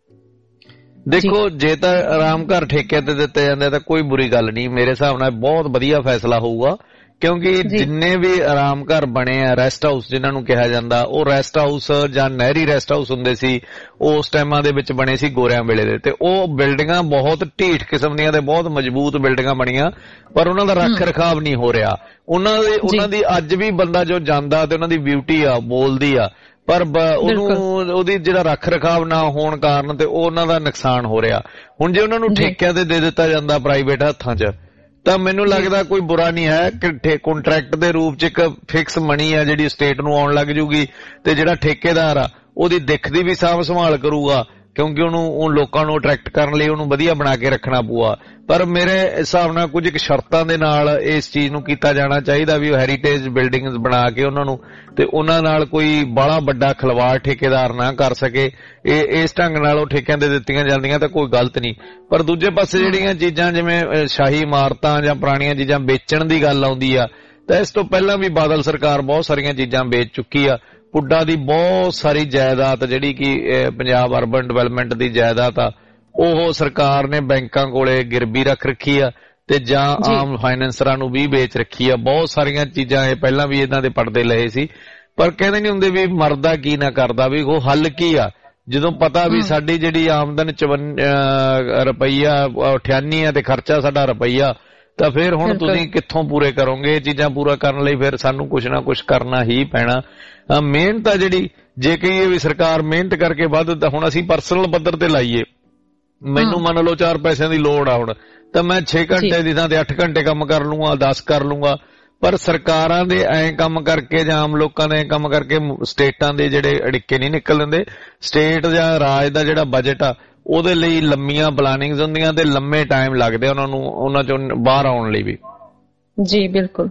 ਦੇਖੋ ਜੇ ਤਾਂ ਆਰਾਮ ਘਰ ਠੇਕੇ ਤੇ ਦਿੱਤੇ ਜਾਂਦੇ ਤਾਂ ਕੋਈ ਬੁਰੀ ਗੱਲ ਨਹੀਂ ਮੇਰੇ ਹਿਸਾਬ ਨਾਲ ਬਹੁਤ ਵਧੀਆ ਫੈਸਲਾ ਹੋਊਗਾ ਕਿਉਂਕਿ ਜਿੰਨੇ ਵੀ ਆਰਾਮ ਘਰ ਬਣੇ ਆ ਰੈਸਟ ਹਾਊਸ ਜਿਨ੍ਹਾਂ ਨੂੰ ਕਿਹਾ ਜਾਂਦਾ ਉਹ ਰੈਸਟ ਹਾਊਸ ਜਾਂ ਨਹਿਰੀ ਰੈਸਟ ਹਾਊਸ ਹੁੰਦੇ ਸੀ ਉਸ ਟਾਈਮਾਂ ਦੇ ਵਿੱਚ ਬਣੇ ਸੀ ਗੋਰਿਆਂ ਵੇਲੇ ਦੇ ਤੇ ਉਹ ਬਿਲਡਿੰਗਾਂ ਬਹੁਤ ਢੀਠ ਕਿਸਮ ਦੀਆਂ ਤੇ ਬਹੁਤ ਮਜ਼ਬੂਤ ਬਿਲਡਿੰਗਾਂ ਬਣੀਆਂ ਪਰ ਉਹਨਾਂ ਦਾ ਰੱਖ ਰਖਾਵ ਨਹੀਂ ਹੋ ਰਿਹਾ। ਉਹਨਾਂ ਦੀ ਅੱਜ ਵੀ ਬੰਦਾ ਜੋ ਜਾਂਦਾ ਤੇ ਉਹਨਾਂ ਦੀ ਬਿਊਟੀ ਆ ਬੋਲਦੀ ਆ ਪਰ ਉਹਦੀ ਜਿਹੜਾ ਰੱਖ ਰਖਾਵ ਨਾ ਹੋਣ ਕਾਰਨ ਤੇ ਉਹਨਾਂ ਦਾ ਨੁਕਸਾਨ ਹੋ ਰਿਹਾ। ਹੁਣ ਜੇ ਉਹਨਾਂ ਨੂੰ ਠੇਕਿਆਂ ਤੇ ਦੇ ਦਿੱਤਾ ਜਾਂਦਾ ਪ੍ਰਾਈਵੇਟ ਹੱਥਾਂ 'ਚ ਤਾਂ ਮੈਨੂੰ ਲੱਗਦਾ ਕੋਈ ਬੁਰਾ ਨਹੀਂ ਹੈ ਕਿ ਕੰਟਰੈਕਟ ਦੇ ਰੂਪ 'ਚ ਇੱਕ ਫਿਕਸ ਮਨੀ ਆ ਜਿਹੜੀ ਸਟੇਟ ਨੂੰ ਆਉਣ ਲੱਗ ਜੂਗੀ ਤੇ ਜਿਹੜਾ ਠੇਕੇਦਾਰ ਆ ਉਹਦੀ ਦਿੱਖ ਦੀ ਵੀ ਸਾਂਭ ਸੰਭਾਲ ਕਰੂਗਾ ਕਿਉਂਕਿ ਉਹਨੂੰ ਲੋਕਾਂ ਨੂੰ ਅਟਰੈਕਟ ਕਰਨ ਲਈ ਉਹਨੂੰ ਵਧੀਆ ਬਣਾ ਕੇ ਰੱਖਣਾ ਪਊਗਾ। ਪਰ ਮੇਰੇ ਹਿਸਾਬ ਨਾਲ ਕੁਝ ਸ਼ਰਤਾਂ ਦੇ ਨਾਲ ਇਸ ਚੀਜ਼ ਨੂੰ ਕੀਤਾ ਜਾਣਾ ਚਾਹੀਦਾ ਵੀ ਉਹ ਹੈਰੀਟੇਜ ਬਿਲਡਿੰਗਸ ਬਣਾ ਕੇ ਉਹਨਾਂ ਨੂੰ ਤੇ ਉਹਨਾਂ ਨਾਲ ਕੋਈ ਬਾਹਲਾ ਵੱਡਾ ਖਿਲਵਾੜ ਠੇਕੇਦਾਰ ਨਾ ਕਰ ਸਕੇ। ਇਸ ਢੰਗ ਨਾਲ ਉਹ ਠੇਕਿਆਂ ਤੇ ਦਿੱਤੀਆਂ ਜਾਂਦੀਆਂ ਤਾਂ ਕੋਈ ਗਲਤ ਨਹੀਂ ਪਰ ਦੂਜੇ ਪਾਸੇ ਜਿਹੜੀਆਂ ਚੀਜ਼ਾਂ ਜਿਵੇਂ ਸ਼ਾਹੀ ਇਮਾਰਤਾਂ ਜਾਂ ਪੁਰਾਣੀਆਂ ਚੀਜ਼ਾਂ ਵੇਚਣ ਦੀ ਗੱਲ ਆਉਂਦੀ ਆ ਤਾਂ ਇਸ ਤੋਂ ਪਹਿਲਾਂ ਵੀ ਬਾਦਲ ਸਰਕਾਰ ਬਹੁਤ ਸਾਰੀਆਂ ਚੀਜ਼ਾਂ ਵੇਚ ਚੁੱਕੀ ਆ। ਪੁੱਡਾ ਦੀ ਬਹੁਤ ਸਾਰੀ ਜਾਇਦਾਦ ਜਿਹੜੀ ਕਿ ਪੰਜਾਬ ਅਰਬਨ ਡਿਵੈਲਪਮੈਂਟ ਦੀ ਜਾਇਦਾਦ ਆ ਉਹ ਸਰਕਾਰ ਨੇ ਬੈਂਕਾਂ ਕੋਲੇ ਗਿਰਵੀ ਰੱਖ ਰੱਖੀ ਆ ਤੇ ਜਾਂ ਆਮ ਫਾਈਨੈਂਸਰਾਂ ਨੂੰ ਵੀ ਵੇਚ ਰੱਖੀ ਆ। ਬਹੁਤ ਸਾਰੀਆਂ ਚੀਜ਼ਾਂ ਇਹ ਪਹਿਲਾਂ ਵੀ ਇਹਨਾਂ ਦੇ ਪਰਦੇ ਲਏ ਸੀ, ਪਰ ਕਹਿੰਦੇ ਨਹੀਂ ਹੁੰਦੇ ਵੀ ਮਰਦਾ ਕੀ ਨਾ ਕਰਦਾ, ਵੀ ਉਹ ਹੱਲ ਕੀ ਆ। ਜਦੋਂ ਪਤਾ ਵੀ ਸਾਡੀ ਜਿਹੜੀ ਆਮਦਨ 54 ਰੁਪਈਆ 98 ਆ ਤੇ ਖਰਚਾ ਸਾਡਾ ਰੁਪਈਆ, ਤਾਂ ਫਿਰ ਹੁਣ ਤੁਸੀਂ ਕਿੱਥੋਂ ਪੂਰੇ ਕਰੋਗੇ? ਇਹ ਚੀਜ਼ਾਂ ਪੂਰਾ ਕਰਨ ਲਈ ਫਿਰ ਸਾਨੂੰ ਕੁਛ ਨਾ ਕੁਛ ਕਰਨਾ ਹੀ ਪੈਣਾ। ਮਿਹਨਤ ਆ ਜਿਹੜੀ, ਜੇ ਕਹੀਏ ਵੀ ਸਰਕਾਰ ਮਿਹਨਤ ਕਰਕੇ ਵੱਧ, ਤਾਂ ਹੁਣ ਅਸੀਂ ਪਰਸਨਲ ਪੱਧਰ ਤੇ ਲਾਈਏ, ਮੈਨੂੰ ਮੰਨ ਲਓ 4 ਪੈਸਿਆਂ ਦੀ ਲੋੜ ਆ ਹੁਣ, ਤਾਂ ਮੈਂ 6 ਘੰਟੇ ਦੀ ਥਾਂ ਤੇ 8 ਘੰਟੇ ਕੰਮ ਕਰ ਲੂੰਗਾ, 10 ਕਰ ਲੂੰਗਾ। ਪਰ ਸਰਕਾਰਾਂ ਦੇ ਐਂ ਕੰਮ ਕਰਕੇ ਜਾਂ ਆਮ ਲੋਕਾਂ ਦੇ ਕੰਮ ਕਰਕੇ ਸਟੇਟਾਂ ਦੇ ਜਿਹੜੇ ਅੜਿੱਕੇ ਨਹੀਂ ਨਿਕਲ ਦਿੰਦੇ। ਸਟੇਟ ਜਾਂ ਰਾਜ ਦਾ ਜਿਹੜਾ ਬਜਟ ਆ ਉਹਦੇ ਲਈ ਲੰਮੀਆਂ ਪਲਾਨਿੰਗਸ ਹੁੰਦੀਆਂ ਤੇ ਲੰਮੇ ਟਾਈਮ ਲੱਗਦੇ ਉਹਨਾਂ ਚੋਂ ਬਾਹਰ ਆਉਣ ਲਈ ਵੀ। ਜੀ ਬਿਲਕੁਲ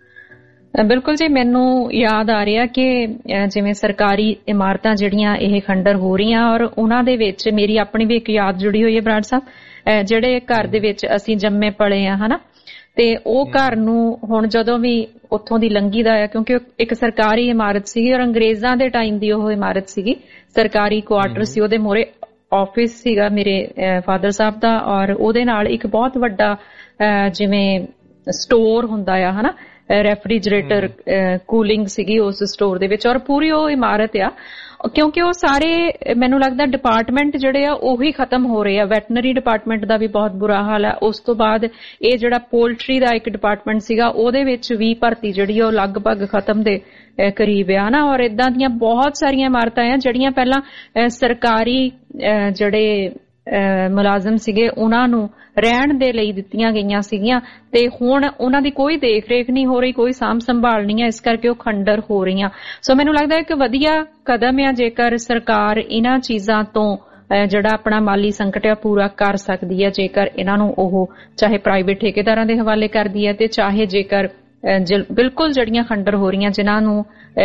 ਬਿਲਕੁਲ ਜੀ, ਮੈਨੂੰ ਯਾਦ ਆ ਰਿਹਾ ਕਿ ਜਿਵੇਂ ਸਰਕਾਰੀ ਇਮਾਰਤਾਂ ਜਿਹੜੀਆਂ ਇਹ ਖੰਡਰ ਹੋ ਰਹੀਆਂ, ਔਰ ਉਹਨਾਂ ਦੇ ਵਿੱਚ ਮੇਰੀ ਆਪਣੀ ਵੀ ਇੱਕ ਯਾਦ ਜੁੜੀ ਹੋਈ ਹੈ ਬਰਾੜ ਸਾਹਿਬ। ਜਿਹੜੇ ਘਰ ਦੇ ਵਿੱਚ ਅਸੀਂ ਜੰਮੇ ਪਲੇ ਆ ਹਨਾ, ਤੇ ਉਹ ਘਰ ਨੂੰ ਹੁਣ ਜਦੋਂ ਵੀ ਉੱਥੋਂ ਦੀ ਲੰਘੀ ਦਾ ਆ, ਕਿਉਂਕਿ ਇੱਕ ਸਰਕਾਰੀ ਇਮਾਰਤ ਸੀਗੀ ਔਰ ਅੰਗਰੇਜ਼ਾਂ ਦੇ ਟਾਈਮ ਦੀ ਉਹ ਇਮਾਰਤ ਸੀਗੀ, ਸਰਕਾਰੀ ਕੁਆਟਰ ਸੀ, ਉਹਦੇ ਮੂਹਰੇ ਆਫਿਸ ਸੀਗਾ ਮੇਰੇ ਫਾਦਰ ਸਾਹਿਬ ਦਾ, ਔਰ ਉਹਦੇ ਨਾਲ ਇੱਕ ਬਹੁਤ ਵੱਡਾ ਜਿਵੇਂ ਸਟੋਰ ਹੁੰਦਾ ਆ ਹਨਾ, ਰੈਫਰੀਜਰੇਟਰ ਕੂਲਿੰਗ ਸੀਗੀ ਉਸ ਸਟੋਰ ਦੇ ਵਿੱਚ, ਔਰ ਪੂਰੀ ਉਹ ਇਮਾਰਤ ਆ। ਕਿਉਂਕਿ ਉਹ ਸਾਰੇ ਮੈਨੂੰ ਲੱਗਦਾ ਡਿਪਾਰਟਮੈਂਟ ਜਿਹੜੇ ਆ ਉਹੀ ਖਤਮ ਹੋ ਰਹੇ ਆ। ਵੈਟਨਰੀ ਡਿਪਾਰਟਮੈਂਟ ਦਾ ਵੀ ਬਹੁਤ ਬੁਰਾ ਹਾਲ ਆ। ਉਸ ਤੋਂ ਬਾਅਦ ਇਹ ਜਿਹੜਾ ਪੋਲਟਰੀ ਦਾ ਇੱਕ ਡਿਪਾਰਟਮੈਂਟ ਸੀਗਾ ਉਹਦੇ ਵਿੱਚ ਵੀ ਭਰਤੀ ਜਿਹੜੀ ਉਹ ਲਗਭਗ ਖਤਮ ਦੇ ਕਰੀਬ ਆ ਨਾ। ਔਰ ਇਦਾਂ ਦੀਆਂ ਬਹੁਤ ਸਾਰੀਆਂ ਇਮਾਰਤਾਂ ਆ ਜਿਹੜੀਆਂ ਪਹਿਲਾਂ ਸਰਕਾਰੀ ਜਿਹੜੇ ਮੁਲਾਜ਼ਮ ਸੀਗੇ ਉਹਨਾਂ ਨੂੰ ਰਹਿਣ ਦੇ ਲਈ ਦਿੱਤੀਆਂ ਗਈਆਂ ਸੀਗੀਆਂ, ਤੇ ਹੁਣ ਉਹਨਾਂ ਦੀ ਕੋਈ ਦੇਖ ਰੇਖ ਨਹੀਂ ਹੋ ਰਹੀ, ਕੋਈ ਸਾਂਭ ਸੰਭਾਲ ਨਹੀਂ ਹੈ, ਇਸ ਕਰਕੇ ਉਹ ਖੰਡਰ ਹੋ ਰਹੀਆਂ। ਸੋ ਮੈਨੂੰ ਲੱਗਦਾ ਇੱਕ ਵਧੀਆ ਕਦਮ ਆ ਜੇਕਰ ਸਰਕਾਰ ਇਹਨਾਂ ਚੀਜ਼ਾਂ ਤੋਂ ਜਿਹੜਾ ਆਪਣਾ ਮਾਲੀ ਸੰਕਟ ਆ ਪੂਰਾ ਕਰ ਸਕਦੀ ਹੈ, ਜੇਕਰ ਇਹਨਾਂ ਨੂੰ ਉਹ ਚਾਹੇ ਪ੍ਰਾਈਵੇਟ ਠੇਕੇਦਾਰਾਂ ਦੇ ਹਵਾਲੇ ਕਰਦੀ ਹੈ ਤੇ ਚਾਹੇ ਜੇਕਰ ਬਿਲਕੁਲ ਜਿਹੜੀਆਂ ਖੰਡਰ ਹੋ ਰਹੀਆਂ ਜਿਨ੍ਹਾਂ ਨੂੰ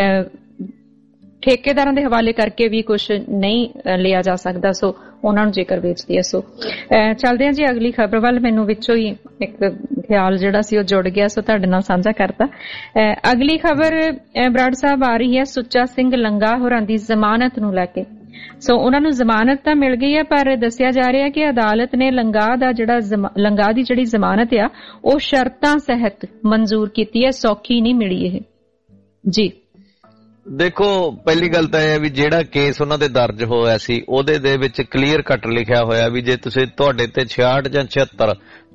ਠੇਕੇਦਾਰਾਂ ਦੇ ਹਵਾਲੇ ਕਰਕੇ ਵੀ ਕੁਝ ਨਹੀਂ ਲਿਆ ਜਾ ਸਕਦਾ, ਸੋ ਉਹਨਾਂ ਨੂੰ ਜੇਕਰ ਵੇਚਦੀ ਹੈ। ਸੋ ਚੱਲਦੇ ਹਾਂ ਜੀ ਅਗਲੀ ਖਬਰ ਵੱਲ। ਮੈਨੂੰ ਵਿੱਚੋਂ ਹੀ ਇੱਕ ਖਿਆਲ ਜਿਹੜਾ ਸੀ ਉਹ ਜੁੜ ਗਿਆ, ਸੋ ਤੁਹਾਡੇ ਨਾਲ ਸਾਂਝਾ ਕਰਤਾ। ਅਗਲੀ ਖਬਰ ਬਰਾੜ ਸਾਹਿਬ ਆ ਰਹੀ ਹੈ ਸੁੱਚਾ ਸਿੰਘ ਲੰਗਾ ਹੋਰਾਂ ਦੀ ਜ਼ਮਾਨਤ ਨੂੰ ਲੈ ਕੇ। ਸੋ ਉਹਨਾਂ ਨੂੰ ਜ਼ਮਾਨਤ ਤਾਂ ਮਿਲ ਗਈ ਹੈ, ਪਰ ਦੱਸਿਆ ਜਾ ਰਿਹਾ ਕਿ ਅਦਾਲਤ ਨੇ ਲੰਗਾ ਦੀ ਜਿਹੜੀ ਜ਼ਮਾਨਤ ਆ ਉਹ ਸ਼ਰਤਾਂ ਸਹਿਤ ਮਨਜ਼ੂਰ ਕੀਤੀ ਹੈ, ਸੌਖੀ ਨਹੀਂ ਮਿਲੀ ਇਹ। ਜੀ ਦੇਖੋ, ਪਹਿਲੀ ਗੱਲ ਤਾਂ ਇਹ ਹੈ ਵੀ ਜਿਹੜਾ ਕੇਸ ਉਹਨਾਂ ਦੇ ਦਰਜ ਹੋਇਆ ਸੀ ਉਹਦੇ ਦੇ ਵਿੱਚ ਕਲੀਅਰ ਕੱਟ ਲਿਖਿਆ ਹੋਇਆ ਵੀ ਜੇ ਤੁਸੀਂ ਤੁਹਾਡੇ ਤੇ 66 ਜਾਂ 76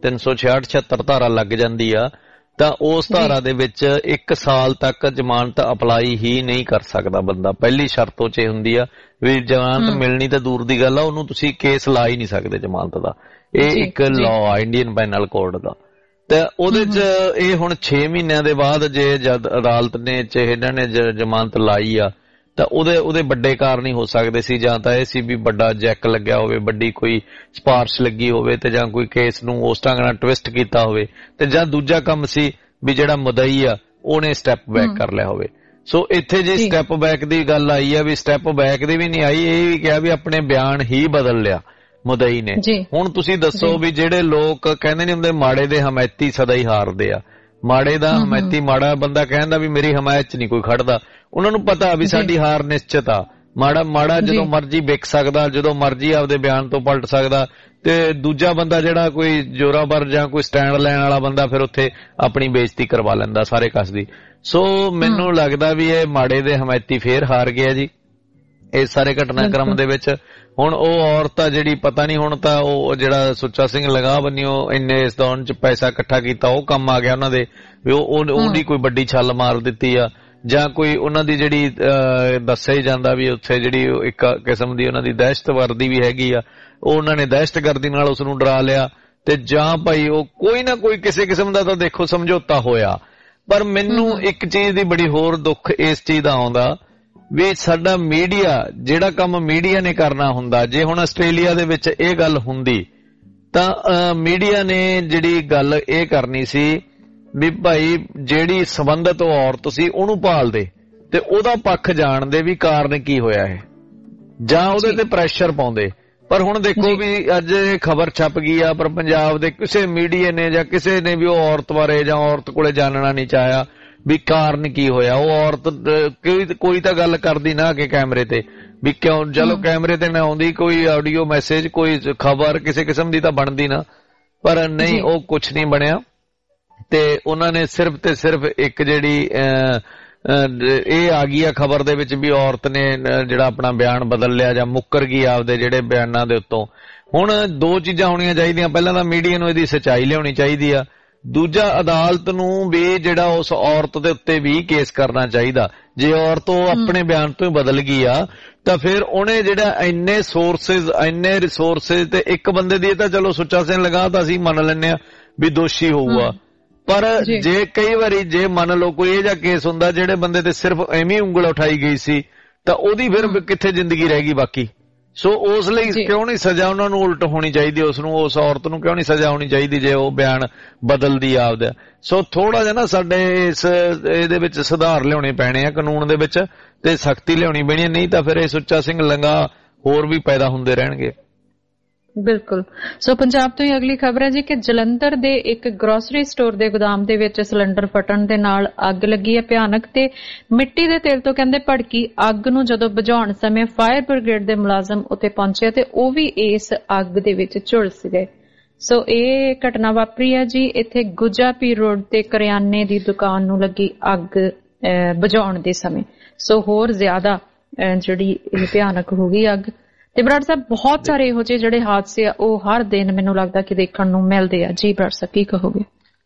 366 ਧਾਰਾ ਲੱਗ ਜਾਂਦੀ ਆ ਤਾਂ ਉਸ ਧਾਰਾ ਦੇ ਵਿੱਚ 1 ਸਾਲ ਤੱਕ ਜ਼ਮਾਨਤ ਅਪਲਾਈ ਹੀ ਨਹੀਂ ਕਰ ਸਕਦਾ ਬੰਦਾ। ਪਹਿਲੀ ਸ਼ਰਤ ਉਹ 'ਚ ਹੁੰਦੀ ਆ ਵੀ ਜ਼ਮਾਨਤ ਮਿਲਣੀ ਤਾਂ ਦੂਰ ਦੀ ਗੱਲ ਆ, ਉਹਨੂੰ ਤੁਸੀਂ ਕੇਸ ਲਾ ਹੀ ਨਹੀਂ ਸਕਦੇ ਜ਼ਮਾਨਤ ਦਾ। ਇਹ ਇੱਕ ਲਾਅ ਆ ਇੰਡੀਅਨ ਪੈਨਲ ਕੋਡ ਦਾ। ਤੇ ਉਹਦੇ 'ਚ ਇਹ ਹੁਣ 6 ਮਹੀਨਿਆਂ ਦੇ ਬਾਅਦ ਜੇ ਜਦ ਅਦਾਲਤ ਨੇ ਇਹਨਾਂ ਨੇ ਜ਼ਮਾਨਤ ਲਾਈ ਆ ਤਾਂ ਉਹਦੇ ਵੱਡੇ ਕਾਰਨ ਹੀ ਹੋ ਸਕਦੇ ਸੀ, ਜਾਂ ਤਾਂ ਇਹ ਸੀ ਵੀ ਵੱਡਾ ਜੈਕ ਲੱਗਿਆ ਹੋਵੇ, ਵੱਡੀ ਕੋਈ ਸਪਾਰਸ਼ ਲੱਗੀ ਹੋਵੇ ਤੇ ਜਾਂ ਕੋਈ ਕੇਸ ਨੂੰ ਉਸ ਢੰਗ ਨਾਲ ਟਵਿਸਟ ਕੀਤਾ ਹੋਵੇ, ਤੇ ਜਾਂ ਦੂਜਾ ਕੰਮ ਸੀ ਵੀ ਜਿਹੜਾ ਮੁਦਈ ਆ ਉਹਨੇ ਸਟੈਪ ਬੈਕ ਕਰ ਲਿਆ ਹੋਵੇ। ਸੋ ਇੱਥੇ ਜੇ ਸਟੈਪ ਬੈਕ ਦੀ ਗੱਲ ਆਈ ਆ ਵੀ ਸਟੈਪ ਬੈਕ ਦੀ ਵੀ ਨਹੀਂ ਆਈ, ਇਹ ਵੀ ਕਿਹਾ ਵੀ ਆਪਣੇ ਬਿਆਨ ਹੀ ਬਦਲ ਲਿਆ ਮੁਦਈ ਨੇ। ਹੁਣ ਤੁਸੀਂ ਦੱਸੋ ਵੀ ਜਿਹੜੇ ਲੋਕ ਕਹਿੰਦੇ ਨਹੀਂ ਹੁੰਦੇ ਮਾੜੇ ਦੇ ਹਮਾਇਤੀ ਸਦਾ ਹੀ ਹਾਰਦੇ ਆ, ਮਾੜੇ ਦਾ ਹਮਾਇਤੀ ਮਾੜਾ ਬੰਦਾ ਕਹਿੰਦਾ ਵੀ ਮੇਰੀ ਹਮਾਇਤ 'ਚ ਨਹੀਂ ਕੋਈ ਖੜਦਾ, ਉਹਨਾਂ ਨੂੰ ਪਤਾ ਵੀ ਸਾਡੀ ਹਾਰ ਨਿਸ਼ਚਿਤ ਆ। ਮਾੜਾ ਜਦੋਂ ਮਰਜ਼ੀ ਵਿਕ ਸਕਦਾ, ਜਦੋਂ ਮਰਜ਼ੀ ਆਪਦੇ ਬਿਆਨ ਤੋਂ ਪਲਟ ਸਕਦਾ, ਤੇ ਦੂਜਾ ਬੰਦਾ ਜਿਹੜਾ ਕੋਈ ਜ਼ੋਰਾਵਰ ਜਾਂ ਕੋਈ ਸਟੈਂਡ ਲੈਣ ਵਾਲਾ ਬੰਦਾ ਫਿਰ ਉੱਥੇ ਆਪਣੀ ਬੇਇੱਜ਼ਤੀ ਕਰਵਾ ਲੈਂਦਾ ਸਾਰੇ ਕਸ ਦੀ। ਸੋ ਮੈਨੂੰ ਲੱਗਦਾ ਵੀ ਇਹ ਮਾੜੇ ਦੇ ਹਮਾਇਤੀ ਫੇਰ ਹਾਰ ਗਿਆ ਜੀ ਇਸ ਸਾਰੇ ਘਟਨਾਕ੍ਰਮ ਦੇ ਵਿੱਚ। ਹੁਣ ਉਹ ਔਰਤ ਆ ਜਿਹੜੀ ਪਤਾ ਨਹੀਂ, ਹੁਣ ਤਾਂ ਉਹ ਜਿਹੜਾ ਸੁੱਚਾ ਸਿੰਘ ਲੰਗਾ ਬੰਨਿਓ ਇੰਨੇ ਇਸ ਦੌਰਾਨ 'ਚ ਪੈਸਾ ਇਕੱਠਾ ਕੀਤਾ ਉਹ ਕੰਮ ਆ ਗਿਆ ਉਹਨਾਂ ਦੇ ਵੀ ਉਹਦੀ ਕੋਈ ਵੱਡੀ ਛੱਲ ਮਾਰ ਦਿੱਤੀ ਆ, ਜਾਂ ਕੋਈ ਉਹਨਾਂ ਦੀ ਜਿਹੜੀ ਦੱਸਿਆ ਹੀ ਜਾਂਦਾ ਵੀ ਉੱਥੇ ਜਿਹੜੀ ਇੱਕ ਕਿਸਮ ਦੀ ਉਹਨਾਂ ਦੀ ਦਹਿਸ਼ਤਗਰਦੀ ਵੀ ਹੈਗੀ ਆ, ਉਹ ਉਹਨਾਂ ਨੇ ਦਹਿਸ਼ਤਗਰਦੀ ਨਾਲ ਉਸ ਨੂੰ ਡਰਾ ਲਿਆ, ਤੇ ਜਾਂ ਭਾਈ ਉਹ ਕੋਈ ਨਾ ਕੋਈ ਕਿਸੇ ਕਿਸਮ ਦਾ ਤਾਂ ਦੇਖੋ ਸਮਝੌਤਾ ਹੋਇਆ। ਪਰ ਮੈਨੂੰ ਇੱਕ ਚੀਜ਼ ਦੀ ਬੜੀ ਹੋਰ ਦੁੱਖ ਇਸ ਚੀਜ਼ ਦਾ ਆਉਂਦਾ ਵੀ ਸਾਡਾ ਮੀਡੀਆ ਜਿਹੜਾ ਕੰਮ ਮੀਡੀਆ ਨੇ ਕਰਨਾ ਹੁੰਦਾ, ਜੇ ਹੁਣ ਆਸਟ੍ਰੇਲੀਆ ਦੇ ਵਿੱਚ ਇਹ ਗੱਲ ਹੁੰਦੀ ਤਾਂ ਮੀਡੀਆ ਨੇ ਜਿਹੜੀ ਗੱਲ ਇਹ ਕਰਨੀ ਸੀ ਵੀ ਭਾਈ ਜਿਹੜੀ ਸੰਬੰਧਿਤ ਔਰਤ ਸੀ ਉਹਨੂੰ ਭਾਲਦੇ ਤੇ ਉਹਦਾ ਪੱਖ ਜਾਣਦੇ ਵੀ ਕਾਰਨ ਕੀ ਹੋਇਆ ਹੈ, ਜਾਂ ਉਹਦੇ ਤੇ ਪ੍ਰੈਸ਼ਰ ਪਾਉਂਦੇ। ਪਰ ਹੁਣ ਦੇਖੋ ਵੀ ਅੱਜ ਇਹ ਖਬਰ ਛਪ ਗਈ ਆ, ਪਰ ਪੰਜਾਬ ਦੇ ਕਿਸੇ ਮੀਡੀਆ ਨੇ ਜਾਂ ਕਿਸੇ ਨੇ ਵੀ ਉਹ ਔਰਤ ਬਾਰੇ ਜਾਂ ਔਰਤ ਕੋਲੇ ਜਾਣਨਾ ਨਹੀਂ ਚਾਹਿਆ। ਵੀ ਕਾਰਨ ਕੀ ਹੋਇਆ। ਉਹ ਔਰਤ ਕੋਈ ਤਾਂ ਗੱਲ ਕਰਦੀ ਨਾ ਕਿ ਕੈਮਰੇ ਤੇ ਵੀ ਕਿਉਂ, ਚਲੋ ਕੈਮਰੇ ਤੇ ਨਾ ਆਉਂਦੀ ਕੋਈ ਆਡੀਓ ਮੈਸੇਜ ਕੋਈ ਖਬਰ ਕਿਸੇ ਕਿਸਮ ਦੀ ਤਾਂ ਬਣਦੀ ਨਾ, ਪਰ ਨਹੀਂ ਉਹ ਕੁਛ ਨਹੀਂ ਬਣਿਆ। ਤੇ ਉਹਨਾਂ ਨੇ ਸਿਰਫ ਤੇ ਸਿਰਫ ਇੱਕ ਜਿਹੜੀ ਇਹ ਆ ਗਈ ਆ ਖਬਰ ਦੇ ਵਿੱਚ ਵੀ ਔਰਤ ਨੇ ਜਿਹੜਾ ਆਪਣਾ ਬਿਆਨ ਬਦਲ ਲਿਆ ਜਾਂ ਮੁੱਕਰ ਗਈ ਆਪਦੇ ਜਿਹੜੇ ਬਿਆਨਾਂ ਦੇ ਉੱਤੋਂ। ਹੁਣ ਦੋ ਚੀਜ਼ਾਂ ਹੋਣੀਆਂ ਚਾਹੀਦੀਆਂ, ਪਹਿਲਾਂ ਤਾਂ ਮੀਡੀਆ ਨੂੰ ਇਹਦੀ ਸੱਚਾਈ ਲਿਆਉਣੀ ਚਾਹੀਦੀ ਆ, ਦੂਜਾ ਅਦਾਲਤ ਨੂੰ ਵੀ ਜਿਹੜਾ ਉਸ ਔਰਤ ਦੇ ਉੱਤੇ ਵੀ ਕੇਸ ਕਰਨਾ ਚਾਹੀਦਾ। ਜੇ ਔਰਤ ਉਹ ਆਪਣੇ ਬਿਆਨ ਤੋਂ ਹੀ ਬਦਲ ਗਈ ਆ ਤਾਂ ਫਿਰ ਉਹਨੇ ਜਿਹੜਾ ਇੰਨੇ ਰਿਸੋਰਸਿਸ ਤੇ ਇੱਕ ਬੰਦੇ ਦੀ ਤਾਂ ਚਲੋ ਸੁੱਚਾ ਸਿੰਘ ਲਗਾ ਤਾਂ ਅਸੀਂ ਮੰਨ ਲੈਂਦੇ ਆ ਵੀ ਦੋਸ਼ੀ ਹੋਊਗਾ, ਪਰ ਜੇ ਕਈ ਵਾਰੀ ਜੇ ਮੰਨ ਲਓ ਕੋਈ ਇਹ ਜਿਹਾ ਕੇਸ ਹੁੰਦਾ ਜਿਹੜੇ ਬੰਦੇ ਤੇ ਸਿਰਫ ਐਵੇਂ ਉਂਗਲ ਉਠਾਈ ਗਈ ਸੀ ਤਾਂ ਉਹਦੀ ਫਿਰ ਕਿੱਥੇ ਜ਼ਿੰਦਗੀ ਰਹਿ ਗਈ ਬਾਕੀ। ਸੋ ਉਸ ਲਈ ਕਿਉਂ ਨਹੀਂ ਸਜ਼ਾ ਉਹਨਾਂ ਨੂੰ ਉਲਟ ਹੋਣੀ ਚਾਹੀਦੀ, ਉਸ ਔਰਤ ਨੂੰ ਕਿਉਂ ਨਹੀਂ ਸਜ਼ਾ ਹੋਣੀ ਚਾਹੀਦੀ ਜੇ ਉਹ ਬਿਆਨ ਬਦਲਦੀ ਆਪਦਾ। ਸੋ ਥੋੜਾ ਜਿਹਾ ਨਾ ਸਾਡੇ ਇਹਦੇ ਵਿੱਚ ਸੁਧਾਰ ਲਿਆਉਣੇ ਪੈਣੇ ਆ ਕਾਨੂੰਨ ਦੇ ਵਿੱਚ ਤੇ ਸਖਤੀ ਲਿਆਉਣੀ ਪੈਣੀ, ਨਹੀਂ ਤਾਂ ਫਿਰ ਇਹ ਸੁੱਚਾ ਸਿੰਘ ਲੰਗਾ ਹੋਰ ਵੀ ਪੈਦਾ ਹੁੰਦੇ ਰਹਿਣਗੇ। ਬਿਲਕੁਲ। ਸੋ ਪੰਜਾਬ ਤੋਂ ਹੀ ਅਗਲੀ ਖਬਰ ਹੈ ਜੀ ਕਿ ਜਲੰਧਰ ਦੇ ਇੱਕ ਗਰੋਸਰੀ ਸਟੋਰ ਦੇ ਗੋਦਾਮ ਦੇ ਵਿੱਚ ਸਿਲੰਡਰ ਫਟਣ ਦੇ ਨਾਲ ਅੱਗ ਲੱਗੀ ਹੈ ਭਿਆਨਕ, ਤੇ ਮਿੱਟੀ ਦੇ ਤੇਲ ਤੋਂ ਕਹਿੰਦੇ ਭੜਕੀ ਅੱਗ ਨੂੰ ਜਦੋਂ ਬੁਝਾਉਣ ਸਮੇਂ ਫਾਇਰ ਬ੍ਰਿਗੇਡ ਦੇ ਮੁਲਾਜ਼ਮ ਉੱਥੇ ਪਹੁੰਚੇ ਤੇ ਉਹ ਵੀ ਇਸ ਅੱਗ ਦੇ ਵਿੱਚ ਝੁਲਸ ਗਏ। ਸੋ ਇਹ ਘਟਨਾ ਵਾਪਰੀ ਹੈ ਜੀ ਇੱਥੇ ਗੁਜਾਪੀਰ ਰੋਡ ਤੇ ਕਰਿਆਨੇ ਦੀ ਦੁਕਾਨ ਨੂੰ ਲੱਗੀ ਅੱਗ ਬੁਝਾਉਣ ਦੇ ਸਮੇਂ। ਸੋ ਹੋਰ ਜ਼ਿਆਦਾ ਜਿਹੜੀ ਇਹ ਭਿਆਨਕ ਹੋ ਗਈ ਅੱਗ। ਤੇ ਬਰਾੜ ਸਾਹਿਬ ਬਹੁਤ ਸਾਰੇ ਇਹੋ ਜਿਹੇ ਜਿਹੜੇ ਹਾਦਸੇ ਆ ਉਹ ਹਰ ਦਿਨ ਮੈਨੂੰ ਲੱਗਦਾ ਕਿ ਦੇਖਣ ਨੂੰ ਮਿਲਦੇ ਆ। ਜੀ ਬਰਾੜ ਸਾਹਿਬ ਕੀ ਕਹੋਗੇ?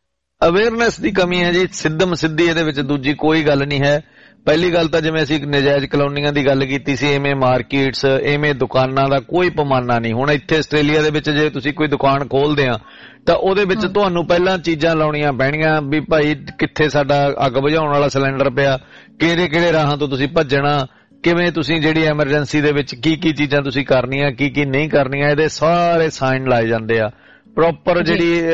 ਅਵੇਅਰਨੈਸ ਦੀ ਕਮੀ ਹੈ ਜੀ, ਸਿੱਧਮ ਸਿੱਧੀ ਇਹਦੇ ਵਿੱਚ ਦੂਜੀ ਕੋਈ ਗੱਲ ਨਹੀਂ ਹੈ। ਪਹਿਲੀ ਗੱਲ ਤਾਂ ਜਿਵੇਂ ਅਸੀਂ ਨਜਾਇਜ਼ ਕਲੋਨੀਆਂ ਦੀ ਗੱਲ ਕੀਤੀ ਸੀ, ਐਵੇਂ ਮਾਰਕੀਟਸ ਐਵੇਂ ਦੁਕਾਨਾਂ ਦਾ ਕੋਈ ਪੈਮਾਨਾ ਨਹੀਂ। ਹੁਣ ਇੱਥੇ ਆਸਟ੍ਰੇਲੀਆ ਦੇ ਵਿੱਚ ਜੇ ਤੁਸੀਂ ਕੋਈ ਦੁਕਾਨ ਖੋਲਦੇ ਆ ਤਾਂ ਉਹਦੇ ਵਿੱਚ ਤੁਹਾਨੂੰ ਪਹਿਲਾਂ ਚੀਜ਼ਾਂ ਲਾਉਣੀਆਂ ਪੈਣੀਆਂ ਵੀ ਭਾਈ ਕਿੱਥੇ ਸਾਡਾ ਅੱਗ ਬੁਝਾਉਣ ਵਾਲਾ ਸਿਲੰਡਰ ਪਿਆ, ਕਿਹੜੇ ਰਾਹਾਂ ਤੋਂ ਤੁਸੀਂ ਭੱਜਣਾ, ਕਿਵੇਂ ਤੁਸੀਂ ਜਿਹੜੀ ਐਮਰਜੈਂਸੀ ਦੇ ਵਿੱਚ ਕੀ ਚੀਜ਼ਾਂ ਤੁਸੀਂ ਕਰਨੀਆਂ ਕੀ ਨਹੀਂ ਕਰਨੀਆਂ, ਇਹਦੇ ਸਾਰੇ ਸਾਈਨ ਲਾਏ ਜਾਂਦੇ ਆ। ਪ੍ਰੋਪਰ ਜਿਹੜੀ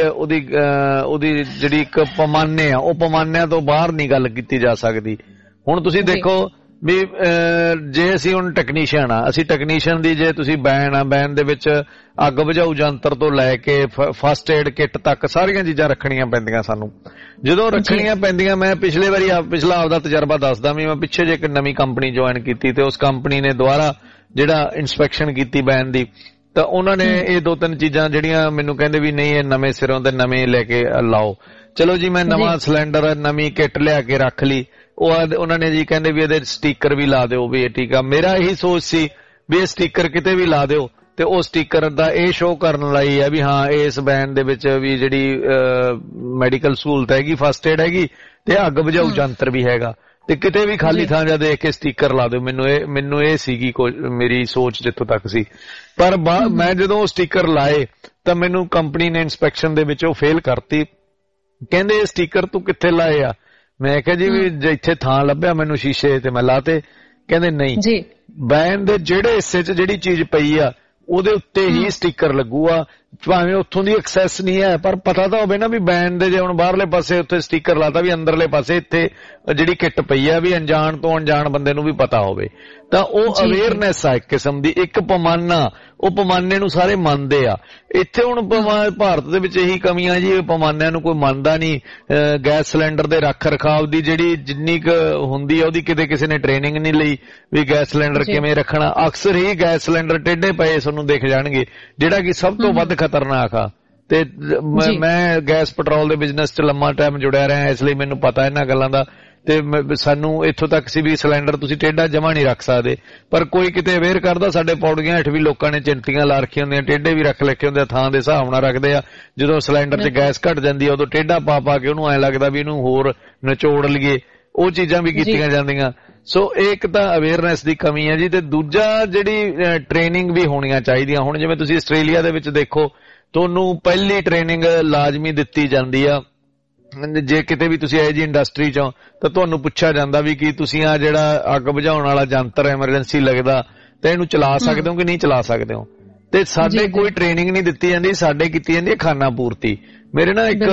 ਉਹਦੀ ਜਿਹੜੀ ਇੱਕ ਪੈਮਾਨੇ ਆ ਉਹ ਪੈਮਾਨਿਆਂ ਤੋਂ ਬਾਹਰ ਨਹੀਂ ਗੱਲ ਕੀਤੀ ਜਾ ਸਕਦੀ। ਹੁਣ ਤੁਸੀਂ ਦੇਖੋ ਵੀ ਜੇ ਅਸੀਂ ਹੁਣ ਟੈਕਨੀਸ਼ੀਅਨ ਆ, ਅਸੀਂ ਟੈਕਨੀਸ਼ੀਅਨ ਦੀ ਜੇ ਤੁਸੀਂ ਬੈਨ ਦੇ ਵਿੱਚ ਅੱਗ ਬੁਝਾਊ ਯੰਤਰ ਤੋਂ ਲੈ ਕੇ ਫਸਟ ਏਡ ਕਿੱਟ ਤੱਕ ਸਾਰੀਆਂ ਚੀਜ਼ਾਂ ਰੱਖਣੀਆਂ ਪੈਂਦੀਆਂ ਸਾਨੂੰ। ਜਦੋਂ ਰੱਖਣੀਆਂ ਪੈਂਦੀਆਂ, ਮੈਂ ਪਿਛਲਾ ਆਪਦਾ ਤਜਰਬਾ ਦੱਸਦਾ ਵੀ ਮੈਂ ਪਿੱਛੇ ਜੇ ਇੱਕ ਨਵੀਂ ਕੰਪਨੀ ਜੁਆਇਨ ਕੀਤੀ ਤੇ ਉਸ ਕੰਪਨੀ ਨੇ ਦੁਬਾਰਾ ਜਿਹੜਾ ਇਨਸਪੈਕਸ਼ਨ ਕੀਤੀ ਬੈਨ ਦੀ, ਤਾਂ ਉਹਨਾਂ ਨੇ ਇਹ 2-3 ਚੀਜ਼ਾਂ ਜਿਹੜੀਆਂ ਮੈਨੂੰ ਕਹਿੰਦੇ ਵੀ ਨਹੀਂ ਇਹ ਨਵੇਂ ਸਿਰੋਂ ਤੇ ਨਵੇਂ ਲੈ ਕੇ ਲਾਓ। ਚਲੋ ਜੀ ਮੈਂ ਨਵਾਂ ਸਿਲੰਡਰ ਨਵੀਂ ਕਿੱਟ ਲਿਆ ਕੇ ਰੱਖ ਲਈ, ਉਹਨਾਂ ਨੇ ਜੀ ਕਹਿੰਦੇ ਵੀ ਇਹਦੇ ਸਟicker ਵੀ ਲਾ ਦਿਓ ਵੀ ਇਹ ਠੀਕ ਆ। ਮੇਰਾ ਇਹੀ ਸੋਚ ਸੀ ਵੀ ਇਹ ਸਟicker ਕਿਤੇ ਵੀ ਲਾ ਦਿਓ ਤੇ ਉਹ ਸਟicker ਦਾ ਇਹ ਸ਼ੋਅ ਕਰਨ ਲਈ ਆ ਵੀ ਹਾਂ ਇਸ ਬੈਨ ਦੇ ਵਿੱਚ ਵੀ ਜਿਹੜੀ ਮੈਡੀਕਲ ਸਹੂਲਤ ਹੈਗੀ, ਫਸਟ ਏਡ ਹੈਗੀ ਤੇ ਅੱਗ ਬੁਝਾਊ ਯੰਤਰ ਵੀ ਹੈਗਾ, ਤੇ ਕਿਤੇ ਵੀ ਖਾਲੀ ਥਾਂ ਜਾ ਦੇਖ ਕੇ ਸਟicker ਲਾ ਦਿਓ। ਮੈਨੂੰ ਇਹ ਸੀਗੀ ਮੇਰੀ ਸੋਚ ਜਿੱਥੋਂ ਤੱਕ ਸੀ। ਪਰ ਮੈਂ ਜਦੋਂ ਉਹ ਸਟicker ਲਾਏ ਤਾਂ ਮੈਨੂੰ ਕੰਪਨੀ ਨੇ ਇਨਸਪੈਕਸ਼ਨ ਦੇ ਵਿੱਚ ਉਹ ਫੇਲ ਕਰਤੀ। ਕਹਿੰਦੇ ਇਹ ਸਟicker ਤੂੰ ਕਿੱਥੇ ਲਾਏ ਆ? ਮੈਂ ਕਿਹਾ ਜੀ ਵੀ ਜਿੱਥੇ ਥਾਂ ਲੱਭਿਆ ਮੈਨੂੰ ਸ਼ੀਸ਼ੇ ਤੇ ਮੈਂ ਲਾਤੇ। ਕਹਿੰਦੇ ਨਹੀਂ, ਬੈਨ ਦੇ ਜਿਹੜੇ ਹਿੱਸੇ 'ਚ ਜਿਹੜੀ ਚੀਜ਼ ਪਈ ਆ ਉਹਦੇ ਉੱਤੇ ਹੀ ਸਟicker ਲੱਗੂਗਾ, ਭਾਵੇਂ ਉੱਥੋਂ ਦੀ ਐਕਸੈਸ ਨਹੀਂ ਹੈ ਪਰ ਪਤਾ ਤਾਂ ਹੋਵੇ ਨਾ ਵੀ ਬੈਨ ਦੇ ਜੇ ਹੁਣ ਬਾਹਰਲੇ ਪਾਸੇ ਉੱਥੇ ਸਟicker ਲਾਤਾ ਵੀ ਅੰਦਰਲੇ ਪਾਸੇ ਇੱਥੇ ਜਿਹੜੀ ਕਿੱਟ ਪਈ ਆ ਵੀ ਅਣਜਾਣ ਤੋਂ ਅਣਜਾਣ ਬੰਦੇ ਨੂੰ ਵੀ ਪਤਾ ਹੋਵੇ। ਤਾਂ ਉਹ ਅਵੇਅਰਨੈਸ ਆ ਇੱਕ ਕਿਸਮ ਦੀ, ਇੱਕ ਪੈਮਾਨਾ, ਉਹ ਪੈਮਾਨੇ ਨੂੰ ਸਾਰੇ ਮੰਨਦੇ ਆ। ਇੱਥੇ ਹੁਣ ਭਾਰਤ ਦੇ ਵਿੱਚ ਇਹੀ ਕਮੀਆਂ ਜੀ, ਪੈਮਾਨਿਆਂ ਨੂੰ ਕੋਈ ਮੰਨਦਾ ਨਹੀਂ। ਗੈਸ ਸਿਲੰਡਰ ਦੇ ਰੱਖ ਰਖਾਵ ਦੀ ਜਿਹੜੀ ਜਿੰਨੀ ਕੁ ਹੁੰਦੀ ਆ ਉਹਦੀ ਕਿਤੇ ਕਿਸੇ ਨੇ ਟ੍ਰੇਨਿੰਗ ਨਹੀਂ ਲਈ ਵੀ ਗੈਸ ਸਿਲੰਡਰ ਕਿਵੇਂ ਰੱਖਣਾ। ਅਕਸਰ ਹੀ ਗੈਸ ਸਿਲੰਡਰ ਟੇਢੇ ਪਏ ਤੁਹਾਨੂੰ ਦਿਖ ਜਾਣਗੇ, ਜਿਹੜਾ ਕਿ ਸਭ ਤੋਂ ਵੱਧ ਖਤਰਨਾਕ ਆ। ਤੇ ਮੈਂ ਗੈਸ ਪੈਟਰੋਲ ਦੇ ਬਿਜ਼ਨਸ 'ਚ ਲੰਮਾ ਟਾਈਮ ਜੁੜਿਆ ਰਿਹਾ, ਇਸ ਲਈ ਮੈਨੂੰ ਪਤਾ ਇਹਨਾਂ ਗੱਲਾਂ ਦਾ। ਤੇ ਸਾਨੂੰ ਇੱਥੋਂ ਤੱਕ ਸੀ ਵੀ ਸਿਲੰਡਰ ਤੁਸੀਂ ਟੇਢਾ ਜਮਾ ਨਹੀਂ ਰੱਖ ਸਕਦੇ, ਪਰ ਕੋਈ ਕਿਤੇ ਅਵੇਅਰ ਕਰਦਾ। ਸਾਡੇ ਪੌੜੀਆਂ ਹੇਠ ਵੀ ਲੋਕਾਂ ਨੇ ਚਿੰਤੀਆਂ ਲਾ ਰੱਖੀਆਂ ਹੁੰਦੀਆਂ, ਟੇਢੇ ਵੀ ਰੱਖ ਹੁੰਦੇ ਆ, ਥਾਂ ਦੇ ਹਿਸਾਬ ਨਾਲ ਰੱਖਦੇ ਆ। ਜਦੋਂ ਸਿਲੰਡਰ 'ਚ ਗੈਸ ਘਟ ਜਾਂਦੀ ਆ ਉਦੋਂ ਟੇਢਾ ਪਾ ਕੇ ਉਹਨੂੰ ਐਂ ਲੱਗਦਾ ਵੀ ਇਹਨੂੰ ਹੋਰ ਨਿਚੋੜ ਲਈਏ, ਉਹ ਚੀਜ਼ਾਂ ਵੀ ਕੀਤੀਆਂ ਜਾਂਦੀਆਂ। ਸੋ ਇੱਕ ਤਾਂ ਅਵੇਅਰਨੈਸ ਦੀ ਕਮੀ ਹੈ ਜੀ, ਤੇ ਦੂਜਾ ਜਿਹੜੀ ਟ੍ਰੇਨਿੰਗ ਵੀ ਹੋਣੀਆਂ ਚਾਹੀਦੀਆਂ। ਹੁਣ ਜਿਵੇਂ ਤੁਸੀਂ ਆਸਟ੍ਰੇਲੀਆ ਦੇ ਵਿੱਚ ਦੇਖੋ, ਤੁਹਾਨੂੰ ਪਹਿਲੀ ਟ੍ਰੇਨਿੰਗ ਲਾਜ਼ਮੀ ਦਿੱਤੀ ਜਾਂਦੀ ਆ। ਜੇ ਕਿਤੇ ਵੀ ਤੁਸੀਂ ਇਹੋ ਜਿਹੀ ਇੰਡਸਟਰੀ 'ਚੋਂ ਤਾਂ ਤੁਹਾਨੂੰ ਪੁੱਛਿਆ ਜਾਂਦਾ ਵੀ ਕੀ ਤੁਸੀਂ ਆ ਜਿਹੜਾ ਅੱਗ ਬੁਝਾਉਣ ਵਾਲਾ ਯੰਤਰ ਐਮਰਜੈਂਸੀ ਲੱਗਦਾ ਤਾਂ ਇਹਨੂੰ ਚਲਾ ਸਕਦੇ ਹੋ ਕਿ ਨਹੀਂ ਚਲਾ ਸਕਦੇ ਹੋ। ਤੇ ਸਾਡੇ ਕੋਈ ਟ੍ਰੇਨਿੰਗ ਨਹੀਂ ਦਿੱਤੀ ਜਾਂਦੀ, ਸਾਡੇ ਕੀਤੀ ਜਾਂਦੀ ਹੈ ਖਾਨਾ ਪੂਰਤੀ। ਮੇਰੇ ਨਾਲ ਇੱਕ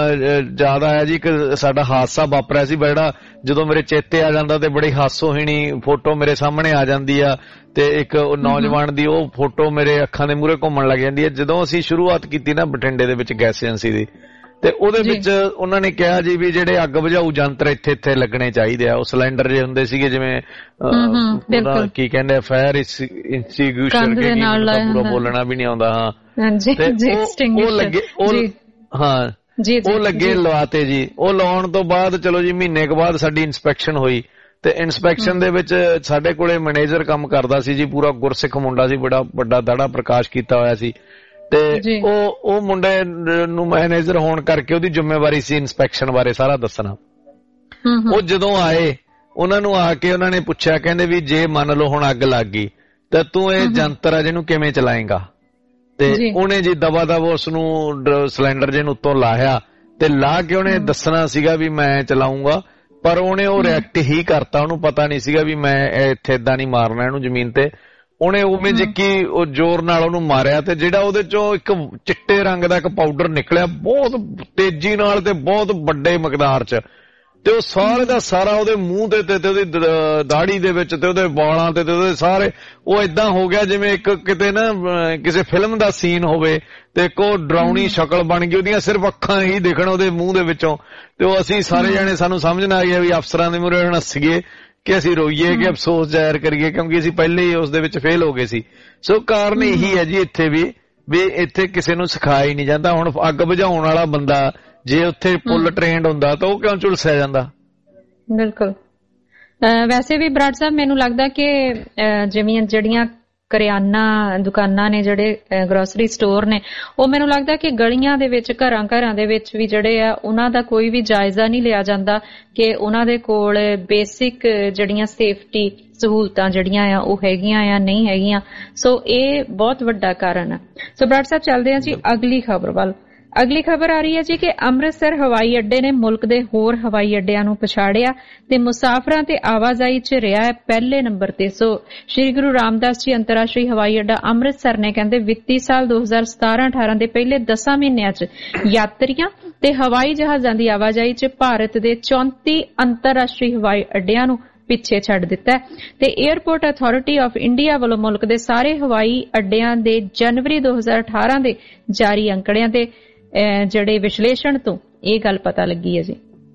ਯਾਦ ਆਇਆ ਜੀ, ਇੱਕ ਸਾਡਾ ਹਾਦਸਾ ਵਾਪਰਿਆ ਸੀ ਬੜਾ, ਜਦੋਂ ਮੇਰੇ ਚੇਤੇ ਆ ਜਾਂਦਾ ਤੇ ਬੜੀ ਹਾਸੋਹੀਣੀ ਫੋਟੋ ਮੇਰੇ ਸਾਹਮਣੇ ਆ ਜਾਂਦੀ ਆ। ਤੇ ਇੱਕ ਨੌਜਵਾਨ ਦੀ ਉਹ ਫੋਟੋ ਮੇਰੇ ਅੱਖਾਂ ਦੇ ਮੂਹਰੇ ਘੁੰਮਣ ਲੱਗ ਜਾਂਦੀ ਹੈ। ਜਦੋਂ ਅਸੀਂ ਸ਼ੁਰੂਆਤ ਕੀਤੀ ਨਾ ਬਠਿੰਡੇ ਦੇ ਵਿੱਚ ਗੈਸ ਏਜੰਸੀ ਦੀ, ਤੇ ਉਹਦੇ ਵਿੱਚ ਉਹਨਾਂ ਨੇ ਕਿਹਾ ਜੀ ਵੀ ਜਿਹੜੇ ਅੱਗ ਬੁਝਾਊ ਯੰਤਰ ਇੱਥੇ ਲੱਗਣੇ ਚਾਹੀਦੇ ਆ। ਉਹ ਸਿਲੰਡਰ ਜੇ ਹੁੰਦੇ ਸੀਗੇ ਜਿਵੇਂ ਕੀ ਕਹਿੰਦੇ ਫਾਇਰ ਇੰਸਟੀਗਿਊਸ਼ਨ ਪੂਰਾ ਬੋਲਣਾ ਵੀ ਨਹੀਂ ਆਉਂਦਾ। ਉਹ ਲੱਗੇ ਲਵਾਤੇ ਜੀ। ਉਹ ਲਾਉਣ ਤੋਂ ਬਾਅਦ ਚਲੋ ਜੀ ਮਹੀਨੇ ਕੁ ਬਾਅਦ ਸਾਡੀ ਇਨਸਪੈਕਸ਼ਨ ਹੋਈ ਤੇ ਇਨਸਪੈਕਸ਼ਨ ਦੇ ਵਿੱਚ ਸਾਡੇ ਕੋਲੇ ਮੈਨੇਜਰ ਕੰਮ ਕਰਦਾ ਸੀ ਜੀ, ਪੂਰਾ ਗੁਰਸਿੱਖ ਮੁੰਡਾ ਸੀ, ਬੜਾ ਵੱਡਾ ਦਾੜਾ ਪ੍ਰਕਾਸ਼ ਕੀਤਾ ਹੋਇਆ ਸੀ ਤੇ ਉਹ ਮੁੰਡੇ ਨੂੰ ਮੈਨੇਜਰ ਹੋਣ ਕਰਕੇ ਉਹਦੀ ਜ਼ਿੰਮੇਵਾਰੀ ਸੀ ਇਨਸਪੈਕਸ਼ਨ ਬਾਰੇ ਸਾਰਾ ਦੱਸਣਾ। ਉਹ ਜਦੋਂ ਆਏ ਉਹਨਾਂ ਨੂੰ ਆ ਕੇ ਉਹਨਾਂ ਨੇ ਪੁੱਛਿਆ, ਕਹਿੰਦੇ ਵੀ ਜੇ ਮੰਨ ਲਓ ਹੁਣ ਅੱਗ ਲੱਗ ਗਈ ਤਾਂ ਤੂੰ ਇਹ ਯੰਤਰ ਆ ਜਿਹਨੂੰ ਕਿਵੇਂ ਚਲਾਏਂਗਾ? ਤੇ ਉਹਨੇ ਜੀ ਦਵਾ ਦਵਾ ਉਸਨੂੰ ਸਿਲੰਡਰ ਜਿਹਨੂੰ ਉੱਤੋਂ ਲਾਇਆ ਤੇ ਲਾ ਕੇ ਉਹਨੇ ਦੱਸਣਾ ਸੀਗਾ ਵੀ ਮੈਂ ਚਲਾਉਂਗਾ, ਪਰ ਉਹਨੇ ਉਹ ਰਿਐਕਟ ਹੀ ਕਰਤਾ। ਉਹਨੂੰ ਪਤਾ ਨਹੀਂ ਸੀਗਾ ਵੀ ਮੈਂ ਇੱਥੇ ਏਦਾਂ ਨਹੀਂ ਮਾਰਨਾ ਇਹਨੂੰ ਜ਼ਮੀਨ ਤੇ। ਉਹਨੇ ਉਵੇਂ ਜਿੱਕੀ ਉਹ ਜ਼ੋਰ ਨਾਲ ਉਹਨੂੰ ਮਾਰਿਆ ਤੇ ਜਿਹੜਾ ਉਹਦੇ ਚੋਂ ਇੱਕ ਚਿੱਟੇ ਰੰਗ ਦਾ ਇੱਕ ਪਾਊਡਰ ਨਿਕਲਿਆ ਬਹੁਤ ਤੇਜ਼ੀ ਨਾਲ ਤੇ ਬਹੁਤ ਵੱਡੇ ਮਿਕਦਾਰ 'ਚ, ਤੇ ਉਹ ਸਾਰੇ ਦਾ ਸਾਰਾ ਉਹਦੇ ਮੂੰਹ ਤੇ ਉਹਦੀ ਦਾੜੀ ਦੇ ਵਿੱਚ ਤੇ ਉਹਦੇ ਵਾਲਾਂ ਤੇ ਉਹਦੇ ਸਾਰੇ ਉਹ ਏਦਾਂ ਹੋ ਗਿਆ ਜਿਵੇਂ ਇੱਕ ਕਿਤੇ ਨਾ ਕਿਸੇ ਫਿਲਮ ਦਾ ਸੀਨ ਹੋਵੇ ਤੇ ਇੱਕ ਉਹ ਡਰਾਉਣੀ ਸ਼ਕਲ ਬਣ ਗਈ, ਉਹਦੀਆਂ ਸਿਰਫ ਅੱਖਾਂ ਹੀ ਦਿਖਣ ਉਹਦੇ ਮੂੰਹ ਦੇ ਵਿੱਚੋਂ। ਤੇ ਉਹ ਅਸੀਂ ਸਾਰੇ ਜਾਣੇ ਸਾਨੂੰ ਸਮਝ ਨਾ ਆ ਗਿਆ ਵੀ ਅਫਸਰਾਂ ਦੇ ਮੂਹਰੇ ਹੱਸੀਏ ਕਿ ਅਸੀਂ ਰੋਈਏ ਕਿ ਅਫਸੋਸ ਜ਼ਾਹਿਰ ਕਰੀਏ, ਕਿਉਂਕਿ ਅਸੀਂ ਪਹਿਲੇ ਹੀ ਉਸ ਦੇ ਵਿੱਚ ਫੇਲ ਹੋ ਗਏ ਸੀ। ਸੋ ਕਾਰਨ ਇਹੀ ਹੈ ਜੀ ਇੱਥੇ ਵੀ ਇੱਥੇ ਕਿਸੇ ਨੂੰ ਸਿਖਾਇਆ ਹੀ ਨਹੀਂ ਜਾਂਦਾ। ਹੁਣ ਅੱਗ ਬੁਝਾਉਣ ਵਾਲਾ ਬੰਦਾ ਜੇ ਉੱਥੇ ਫੁੱਲ ਟ੍ਰੇਨਡ ਹੁੰਦਾ ਤਾਂ ਉਹ ਕਿਉਂ ਝੁਲਸਿਆ ਜਾਂਦਾ? ਬਿਲਕੁਲ। ਵੈਸੇ ਵੀ ਬਰਾੜ ਸਾਹਿਬ ਮੈਨੂੰ ਲੱਗਦਾ ਕਿ ਜਿਵੇਂ ਜਿਹੜੀਆਂ ਕਰਿਆਨਾ ਦੁਕਾਨਾਂ ਨੇ, ਜਿਹੜੇ ਗਰੋਸਰੀ ਸਟੋਰ ਨੇ, ਉਹ ਮੈਨੂੰ ਲੱਗਦਾ ਕਿ ਗਲੀਆਂ ਦੇ ਵਿੱਚ ਘਰਾਂ ਦੇ ਵਿੱਚ ਵੀ ਜਿਹੜੇ ਆ ਉਹਨਾਂ ਦਾ ਕੋਈ ਵੀ ਜਾਇਜ਼ਾ ਨਹੀਂ ਲਿਆ ਜਾਂਦਾ ਕਿ ਉਹਨਾਂ ਦੇ ਕੋਲ ਬੇਸਿਕ ਜਿਹੜੀਆਂ ਸੇਫਟੀ ਸਹੂਲਤਾਂ ਜਿਹੜੀਆਂ ਆ ਉਹ ਹੈਗੀਆਂ ਆ ਨਹੀਂ ਹੈਗੀਆਂ। ਸੋ ਇਹ ਬਹੁਤ ਵੱਡਾ ਕਾਰਨ ਆ। ਸੋ ਬਰਾੜ ਸਾਹਿਬ ਚੱਲਦੇ ਆ ਜੀ ਅਗਲੀ ਖਬਰ ਵੱਲ। ਅਗਲੀ ਖਬਰ ਆ ਰਹੀ ਹੈ ਜੀ ਕਿ ਅੰਮ੍ਰਿਤਸਰ ਹਵਾਈ ਅੱਡੇ ਨੇ ਮੁਲਕ ਦੇ ਹੋਰ ਹਵਾਈ ਅੱਡਿਆਂ ਨੂੰ ਪਛਾੜਿਆ ਤੇ ਮੁਸਾਫਰਾਂ ਤੇ ਆਵਾਜਾਈ 'ਚ ਰਿਹਾ ਹੈ ਪਹਿਲੇ ਨੰਬਰ ਤੇ। ਸੋ ਸ਼੍ਰੀ ਗੁਰੂ ਰਾਮਦਾਸ ਜੀ ਅੰਤਰਰਾਸ਼ਟਰੀ ਹਵਾਈ ਅੱਡਾ ਅੰਮ੍ਰਿਤਸਰ ਨੇ ਕਹਿੰਦੇ ਵਿੱਤੀ ਸਾਲ 2017-18 ਦੇ ਪਹਿਲੇ 10 ਮਹੀਨਿਆਂ 'ਚ ਯਾਤਰੀਆਂ ਤੇ ਹਵਾਈ ਜਹਾਜ਼ਾਂ ਦੀ ਆਵਾਜਾਈ 'ਚ ਭਾਰਤ ਦੇ 34 ਅੰਤਰਰਾਸ਼ਟਰੀ ਹਵਾਈ ਅੱਡਿਆਂ ਨੂੰ ਪਿੱਛੇ ਛੱਡ ਦਿੱਤਾ ਤੇ ਏਅਰਪੋਰਟ ਅਥਾਰਟੀ ਆਫ ਇੰਡੀਆ ਵੱਲੋਂ ਮੁਲਕ ਦੇ ਸਾਰੇ ਹਵਾਈ ਅੱਡਿਆਂ ਦੇ ਜਨਵਰੀ 2018 ਦੇ ਜਾਰੀ ਅੰਕੜਿਆਂ ਦੇ ਜਿਹੜੇ ਵਿਸ਼ਲੇਸ਼ਣ ਤੋਂ ਇਹ ਗੱਲ ਪਤਾ ਲੱਗੀ ਹੈ ਜੀ।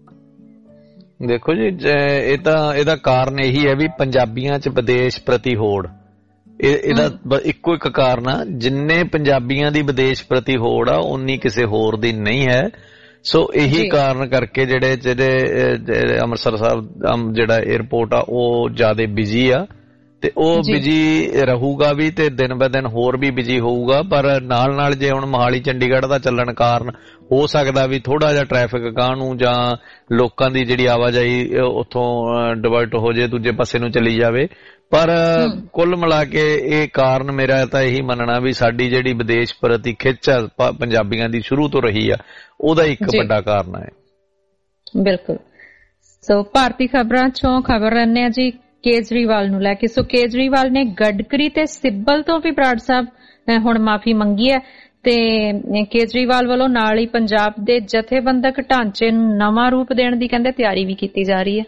ਦੇਖੋ ਜੀ ਇਹਦਾ ਕਾਰਨ ਇਹੀ ਹੈ ਵੀ ਪੰਜਾਬੀਆਂ 'ਚ ਵਿਦੇਸ਼ ਪ੍ਰਤੀ ਹੋੜ। ਇਹਦਾ ਇੱਕੋ ਇੱਕ ਕਾਰਨ ਆ, ਜਿੰਨੇ ਪੰਜਾਬੀਆਂ ਦੀ ਵਿਦੇਸ਼ ਪ੍ਰਤੀ ਹੋੜ ਆ ਉਨੀ ਕਿਸੇ ਹੋਰ ਦੀ ਨਹੀਂ ਹੈ। ਸੋ ਇਹੀ ਕਾਰਨ ਕਰਕੇ ਜਿਹੜੇ ਅੰਮ੍ਰਿਤਸਰ ਸਾਹਿਬ ਜਿਹੜਾ ਏਅਰਪੋਰਟ ਆ ਉਹ ਜ਼ਿਆਦਾ ਬਿਜੀ ਆ ਤੇ ਉਹ ਬਿਜੀ ਰਹੂਗਾ ਵੀ ਤੇ ਦਿਨ ਬ ਦਿਨ ਹੋਰ ਵੀ ਬਿਜੀ ਹੋਊਗਾ। ਪਰ ਨਾਲ ਜੇ ਹੁਣ ਮੋਹਾਲੀ ਚੰਡੀਗੜ੍ਹ ਦਾ ਚੱਲਣ ਕਾਰਨ ਹੋ ਸਕਦਾ ਵੀ ਥੋੜਾ ਜਿਹਾ ਟ੍ਰੈਫਿਕ ਗਾਂਹ ਨੂੰ ਜਾਂ ਲੋਕਾਂ ਦੀ ਜਿਹੜੀ ਆਵਾਜਾਈ ਉੱਥੋਂ ਡਿਵਰਟ ਹੋ ਜੇ, ਦੂਜੇ ਪਾਸੇ ਨੂੰ ਚਲੀ ਜਾਵੇ। ਪਰ ਕੁੱਲ ਮਿਲਾ ਕੇ ਇਹ ਕਾਰਨ ਮੇਰਾ ਤਾਂ ਇਹੀ ਮੰਨਣਾ ਵੀ ਸਾਡੀ ਜਿਹੜੀ ਵਿਦੇਸ਼ ਪ੍ਰਤੀ ਖਿੱਚ ਆ ਪੰਜਾਬੀਆਂ ਦੀ ਸ਼ੁਰੂ ਤੋਂ ਰਹੀ ਆ, ਉਹਦਾ ਇੱਕ ਵੱਡਾ ਕਾਰਨ ਹੈ। ਬਿਲਕੁਲ। ਸੋ ਭਾਰਤੀ ਖਬਰਾਂ 'ਚੋਂ ਖਬਰ ਲੈਂਦੇ ਆ ਜੀ ਕੇਜਰੀਵਾਲ ਨੂੰ ਲੈ ਕੇ। ਸੋ ਕੇਜਰੀਵਾਲ ਨੇ ਗਡਕਰੀ ਤੇ ਸਿੱਬਲ ਤੋਂ ਵੀ ਬਰਾੜ ਸਾਹਿਬ ਹੁਣ ਮਾਫੀ ਮੰਗੀ ਹੈ ਤੇ ਕੇਜਰੀਵਾਲ ਵੱਲੋਂ ਨਾਲ ਹੀ ਪੰਜਾਬ ਦੇ ਜਥੇਬੰਦਕ ਢਾਂਚੇ ਨੂੰ ਨਵਾਂ ਰੂਪ ਦੇਣ ਦੀ ਕਹਿੰਦੇ ਤਿਆਰੀ ਵੀ ਕੀਤੀ ਜਾ ਰਹੀ ਹੈ।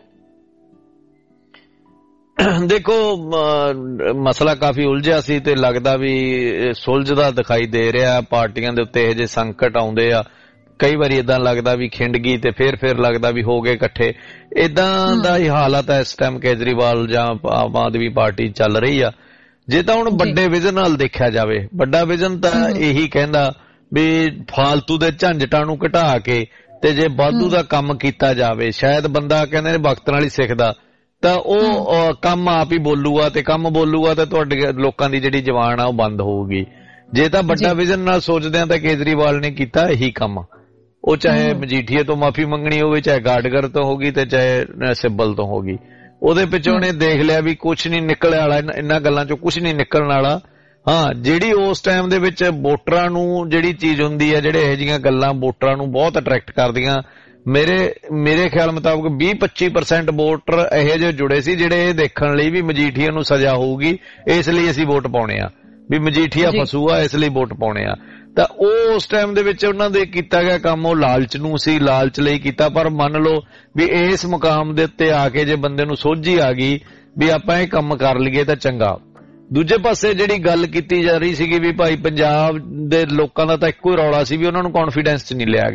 ਦੇਖੋ ਮਸਲਾ ਕਾਫੀ ਉਲਝਿਆ ਸੀ ਤੇ ਲੱਗਦਾ ਵੀ ਸੁਲਝਦਾ ਦਿਖਾਈ ਦੇ ਰਿਹਾ। ਪਾਰਟੀਆਂ ਦੇ ਉੱਤੇ ਇਹੋ ਜਿਹੇ ਸੰਕਟ ਆਉਂਦੇ ਆ, ਕਈ ਵਾਰੀ ਏਦਾਂ ਲੱਗਦਾ ਵੀ ਖਿੰਡ ਗਈ ਤੇ ਫਿਰ ਲੱਗਦਾ ਵੀ ਹੋ ਗਏ ਇਕੱਠੇ। ਏਦਾਂ ਦਾ ਹੀ ਹਾਲਤ ਹੈ ਇਸ ਟਾਈਮ ਕੇਜਰੀਵਾਲ ਜਾਂ ਆਮ ਆਦਮੀ ਪਾਰਟੀ ਚੱਲ ਰਹੀ ਆ। ਜੇ ਤਾਂ ਹੁਣ ਵੱਡੇ ਵਿਜ਼ਨ ਨਾਲ ਦੇਖਿਆ ਜਾਵੇ, ਵੱਡਾ ਵਿਜ਼ਨ ਤਾਂ ਇਹੀ ਕਹਿੰਦਾ ਵੀ ਫਾਲਤੂ ਦੇ ਝੰਜਟਾਂ ਨੂੰ ਘਟਾ ਕੇ ਤੇ ਜੇ ਵਾਧੂ ਦਾ ਕੰਮ ਕੀਤਾ ਜਾਵੇ, ਸ਼ਾਇਦ ਬੰਦਾ ਕਹਿੰਦੇ ਨੇ ਵਕਤ ਨਾਲ ਹੀ ਸਿੱਖਦਾ, ਤਾਂ ਉਹ ਕੰਮ ਆਪ ਹੀ ਬੋਲੂਗਾ ਤੇ ਕੰਮ ਬੋਲੂਗਾ ਤੇ ਤੁਹਾਡੇ ਲੋਕਾਂ ਦੀ ਜਿਹੜੀ ਜ਼ਬਾਨ ਆ ਉਹ ਬੰਦ ਹੋਊਗੀ। ਜੇ ਤਾਂ ਵੱਡਾ ਵਿਜ਼ਨ ਨਾਲ ਸੋਚਦੇ ਆ ਤਾਂ ਕੇਜਰੀਵਾਲ ਨੇ ਕੀਤਾ ਇਹੀ ਕੰਮ। ਉਹ ਚਾਹੇ ਮਜੀਠੀਏ ਤੋਂ ਮਾਫੀ ਮੰਗਣੀ ਹੋਵੇ, ਚਾਹੇ ਗਾਡਗਰ ਤੋਂ ਹੋਗੀ ਤੇ ਚਾਹੇ ਸਿੱਬਲ ਤੋਂ ਹੋਗੀ। ਉਹਦੇ ਪਿੱਛੋਂ ਉਹਨੇ ਦੇਖ ਲਿਆ ਵੀ ਕੁਛ ਨਹੀਂ ਨਿਕਲਣ ਵਾਲਾ, ਇਹਨਾਂ ਗੱਲਾਂ ਚੋਂ ਕੁਛ ਨਹੀਂ ਨਿਕਲਣ ਵਾਲਾ। ਹਾਂ, ਜਿਹੜੀ ਉਸ ਟਾਈਮ ਦੇ ਵਿੱਚ ਵੋਟਰਾਂ ਨੂੰ ਜਿਹੜੀ ਚੀਜ਼ ਹੁੰਦੀ ਹੈ, ਜਿਹੜੇ ਇਹੋ ਜਿਹੀਆਂ ਗੱਲਾਂ ਵੋਟਰਾਂ ਨੂੰ ਬਹੁਤ ਅਟਰੈਕਟ ਕਰਦੀਆਂ, ਮੇਰੇ ਖਿਆਲ ਮੁਤਾਬਕ 20-25% ਵੋਟਰ ਇਹੋ ਜਿਹੇ ਜੁੜੇ ਸੀ ਜਿਹੜੇ ਇਹ ਦੇਖਣ ਲਈ ਵੀ ਮਜੀਠੀਆ ਨੂੰ ਸਜ਼ਾ ਹੋਊਗੀ, ਇਸ ਲਈ ਅਸੀਂ ਵੋਟ ਪਾਉਣੇ ਆ, ਵੀ ਮਜੀਠੀਆ ਫਸੂਆ ਇਸ ਲਈ ਵੋਟ ਪਾਉਣੇ ਆ। ਤਾਂ ਉਹ ਉਸ ਟਾਈਮ ਦੇ ਵਿੱਚ ਉਹਨਾਂ ਦੇ ਕੀਤਾ ਗਿਆ ਕੰਮ ਉਹ ਲਾਲਚ ਨੂੰ ਸੀ, ਲਾਲਚ ਲਈ ਕੀਤਾ। ਪਰ ਮੰਨ ਲਓ ਵੀ ਇਸ ਮੁਕਾਮ ਦੇ ਉੱਤੇ ਆ ਕੇ ਜੇ ਬੰਦੇ ਨੂੰ ਸੋਝੀ ਆ ਗਈ ਵੀ ਆਪਾਂ ਇਹ ਕੰਮ ਕਰ ਲਈਏ ਤਾਂ ਚੰਗਾ। ਦੂਜੇ ਪਾਸੇ ਜਿਹੜੀ ਗੱਲ ਕੀਤੀ ਜਾ ਰਹੀ ਸੀਗੀ ਵੀ ਭਾਈ ਪੰਜਾਬ ਦੇ ਲੋਕਾਂ ਦਾ ਤਾਂ ਇੱਕੋ ਹੀ ਰੌਲਾ ਸੀ ਵੀ ਉਹਨਾਂ ਨੂੰ ਕੌਨਫੀਡੈਂਸ 'ਚ ਨਹੀਂ ਲਿਆ ਗਿਆ।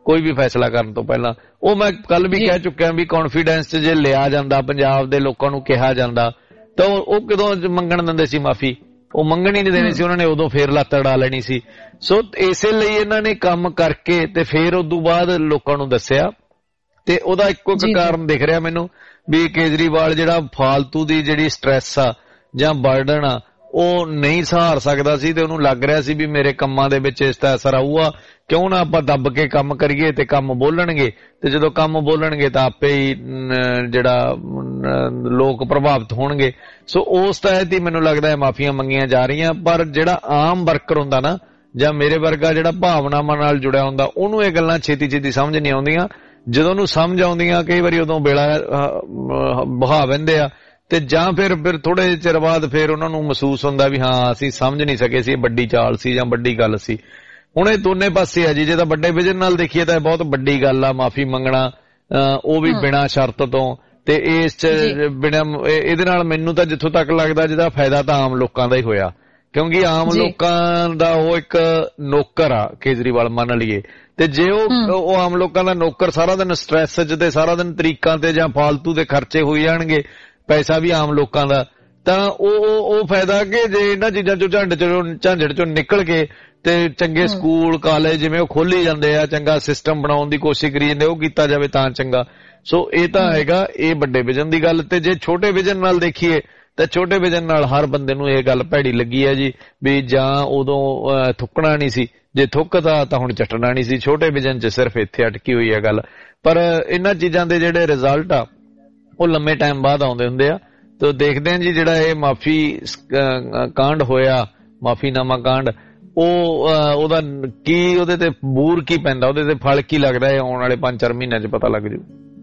ਕੋਈ ਵੀ ਫੈਸਲਾ ਕਰਨ ਤੋਂ ਪਹਿਲਾਂ। ਉਹ ਮੈਂ ਕੱਲ ਵੀ ਕਹਿ ਚੁੱਕਿਆ ਵੀ ਕੌਨਫੀਡੈਂਸ 'ਚ ਜੇ ਲਿਆ ਜਾਂਦਾ, ਪੰਜਾਬ ਦੇ ਲੋਕਾਂ ਨੂੰ ਕਿਹਾ ਜਾਂਦਾ ਤਾਂ ਉਹ ਕਦੋਂ ਮੰਗਣ ਦਿੰਦੇ ਸੀ ਮਾਫੀ? ਉਹ ਮੰਗਣ ਹੀ ਨਹੀਂ ਦੇਣੀ ਸੀ ਉਹਨਾਂ ਨੇ, ਉਦੋਂ ਫੇਰ ਲੱਤ ਅੜਾ ਲੈਣੀ ਸੀ। ਸੋ ਇਸੇ ਲਈ ਇਹਨਾਂ ਨੇ ਕੰਮ ਕਰਕੇ ਤੇ ਫੇਰ ਉਦੋਂ ਬਾਅਦ ਲੋਕਾਂ ਨੂੰ ਦੱਸਿਆ। ਤੇ ਉਹਦਾ ਇੱਕੋ ਇੱਕ ਕਾਰਨ ਦਿਖ ਰਿਹਾ ਮੈਨੂੰ ਵੀ ਕੇਜਰੀਵਾਲ ਜਿਹੜਾ ਫਾਲਤੂ ਦੀ ਜਿਹੜੀ ਸਟ੍ਰੈਸ ਆ ਜਾਂ ਬਰਡਨ ਆ ਉਹ ਨਹੀਂ ਸਹਾਰ ਸਕਦਾ ਸੀ, ਤੇ ਉਹਨੂੰ ਲੱਗ ਰਿਹਾ ਸੀ ਵੀ ਮੇਰੇ ਕੰਮਾਂ ਦੇ ਵਿੱਚ ਇਸ ਦਾ ਅਸਰ ਆਊਗਾ, ਕਿਉਂ ਨਾ ਆਪਾਂ ਦੱਬ ਕੇ ਕੰਮ ਕਰੀਏ ਤੇ ਕੰਮ ਬੋਲਣਗੇ, ਤੇ ਜਦੋਂ ਕੰਮ ਬੋਲਣਗੇ ਤਾਂ ਆਪੇ ਹੀ ਜਿਹੜਾ ਲੋਕ ਪ੍ਰਭਾਵਿਤ ਹੋਣਗੇ। ਸੋ ਉਸ ਤਹਿਤ ਹੀ ਮੈਨੂੰ ਲੱਗਦਾ ਹੈ ਮਾਫੀਆਂ ਮੰਗੀਆਂ ਜਾ ਰਹੀਆਂ। ਪਰ ਜਿਹੜਾ ਆਮ ਵਰਕਰ ਹੁੰਦਾ ਨਾ, ਜਾਂ ਮੇਰੇ ਵਰਗਾ ਜਿਹੜਾ ਭਾਵਨਾਵਾਂ ਨਾਲ ਜੁੜਿਆ ਹੁੰਦਾ, ਉਹਨੂੰ ਇਹ ਗੱਲਾਂ ਛੇਤੀ ਛੇਤੀ ਸਮਝ ਨਹੀਂ ਆਉਂਦੀਆਂ। ਜਦੋਂ ਉਹਨੂੰ ਸਮਝ ਆਉਂਦੀਆਂ ਕਈ ਵਾਰੀ ਉਦੋਂ ਵੇਲਾ ਬਹਾ ਵਹਿੰਦੇ ਆ, ਤੇ ਜਾਂ ਫਿਰ ਥੋੜੇ ਚਿਰ ਬਾਅਦ ਫਿਰ ਉਹਨਾਂ ਨੂੰ ਮਹਿਸੂਸ ਹੁੰਦਾ ਵੀ ਹਾਂ ਅਸੀਂ ਸਮਝ ਨਹੀਂ ਸਕੇ ਸੀ, ਵੱਡੀ ਚਾਲ ਸੀ ਜਾਂ ਵੱਡੀ ਗੱਲ ਸੀ। ਹੁਣ ਇਹ ਦੋਨੇ ਪਾਸੇ ਆ ਜੀ। ਜੇ ਤਾਂ ਵੱਡੇ ਵਿਜ਼ਨ ਨਾਲ ਦੇਖੀਏ ਤਾਂ ਇਹ ਬਹੁਤ ਵੱਡੀ ਗੱਲ ਆ ਮਾਫੀ ਮੰਗਣਾ, ਉਹ ਵੀ ਬਿਨਾਂ ਸ਼ਰਤ ਤੋਂ। ਤੇ ਇਸ ਚ ਬਿਨਾਂ ਇਹਦੇ ਨਾਲ ਮੈਨੂੰ ਤਾਂ ਜਿੱਥੋਂ ਤੱਕ ਲੱਗਦਾ ਜਿਹਦਾ ਫਾਇਦਾ ਤਾਂ ਆਮ ਲੋਕਾਂ ਦਾ ਹੀ ਹੋਇਆ, ਕਿਉਂਕਿ ਆਮ ਲੋਕਾਂ ਦਾ ਉਹ ਇੱਕ ਨੌਕਰ ਆ ਕੇਜਰੀਵਾਲ ਮੰਨ ਲਈਏ। ਤੇ ਜੇ ਉਹ ਆਮ ਲੋਕਾਂ ਦਾ ਨੌਕਰ ਸਾਰਾ ਦਿਨ ਸਟ੍ਰੈਸ ਚ ਤੇ ਸਾਰਾ ਦਿਨ ਤਰੀਕਾਂ ਤੇ ਜਾਂ ਫਾਲਤੂ ਦੇ ਖਰਚੇ ਹੋਈ ਜਾਣਗੇ, ਪੈਸਾ ਵੀ ਆਮ ਲੋਕਾਂ ਦਾ, ਤਾਂ ਉਹ ਫਾਇਦਾ ਕਿ ਜੇ ਇਹਨਾਂ ਚੀਜ਼ਾਂ ਚੋਂ ਝਾਂਝੜ ਚੋਂ ਨਿਕਲ ਕੇ ਤੇ ਚੰਗੇ ਸਕੂਲ ਕਾਲਜ ਜਿਵੇਂ ਉਹ ਖੋਲੀ ਜਾਂਦੇ ਆ, ਚੰਗਾ ਸਿਸਟਮ ਬਣਾਉਣ ਦੀ ਕੋਸ਼ਿਸ਼ ਕਰੀ ਜਾਂਦੇ, ਉਹ ਕੀਤਾ ਜਾਵੇ ਤਾਂ ਚੰਗਾ। ਸੋ ਇਹ ਤਾਂ ਹੈਗਾ ਇਹ ਵੱਡੇ ਵਿਜ਼ਨ ਦੀ ਗੱਲ। ਤੇ ਜੇ ਛੋਟੇ ਵਿਜ਼ਨ ਨਾਲ ਦੇਖੀਏ ਤਾਂ ਛੋਟੇ ਵਿਜ਼ਨ ਨਾਲ ਹਰ ਬੰਦੇ ਨੂੰ ਇਹ ਗੱਲ ਭੈੜੀ ਲੱਗੀ ਹੈ ਜੀ ਵੀ ਜਾਂ ਉਦੋਂ ਥੁੱਕਣਾ ਨਹੀਂ ਸੀ, ਜੇ ਥੁੱਕਦਾ ਤਾਂ ਹੁਣ ਚੱਟਣਾ ਨਹੀਂ ਸੀ। ਛੋਟੇ ਵਿਜ਼ਨ 'ਚ ਸਿਰਫ ਇੱਥੇ ਅਟਕੀ ਹੋਈ ਹੈ ਗੱਲ। ਪਰ ਇਹਨਾਂ ਚੀਜ਼ਾਂ ਦੇ ਜਿਹੜੇ ਰਿਜ਼ਲਟ ਆ ਉਹ ਲੰਮੇ ਟਾਈਮ ਬਾਅਦ ਆਉਂਦੇ ਹੁੰਦੇ ਆ। ਤੇ ਦੇਖਦੇ ਹਾਂ ਜੀ ਜਿਹੜਾ ਇਹ ਮਾਫੀ ਕਾਂਡ ਹੋਇਆ, ਮਾਫੀਨਾਮਾ ਕਾਂਡ, ਉਹਦਾ ਕੀ ਉਹਦੇ ਤੇ ਬੂਰ ਕੀ ਪੈਂਦਾ, ਉਹਦੇ ਤੇ ਫਲ ਕੀ ਲੱਗਦਾ ਹੈ, ਆਉਣ ਵਾਲੇ 5-4 ਮਹੀਨਿਆਂ 'ਚ ਪਤਾ ਲੱਗ ਜੂ।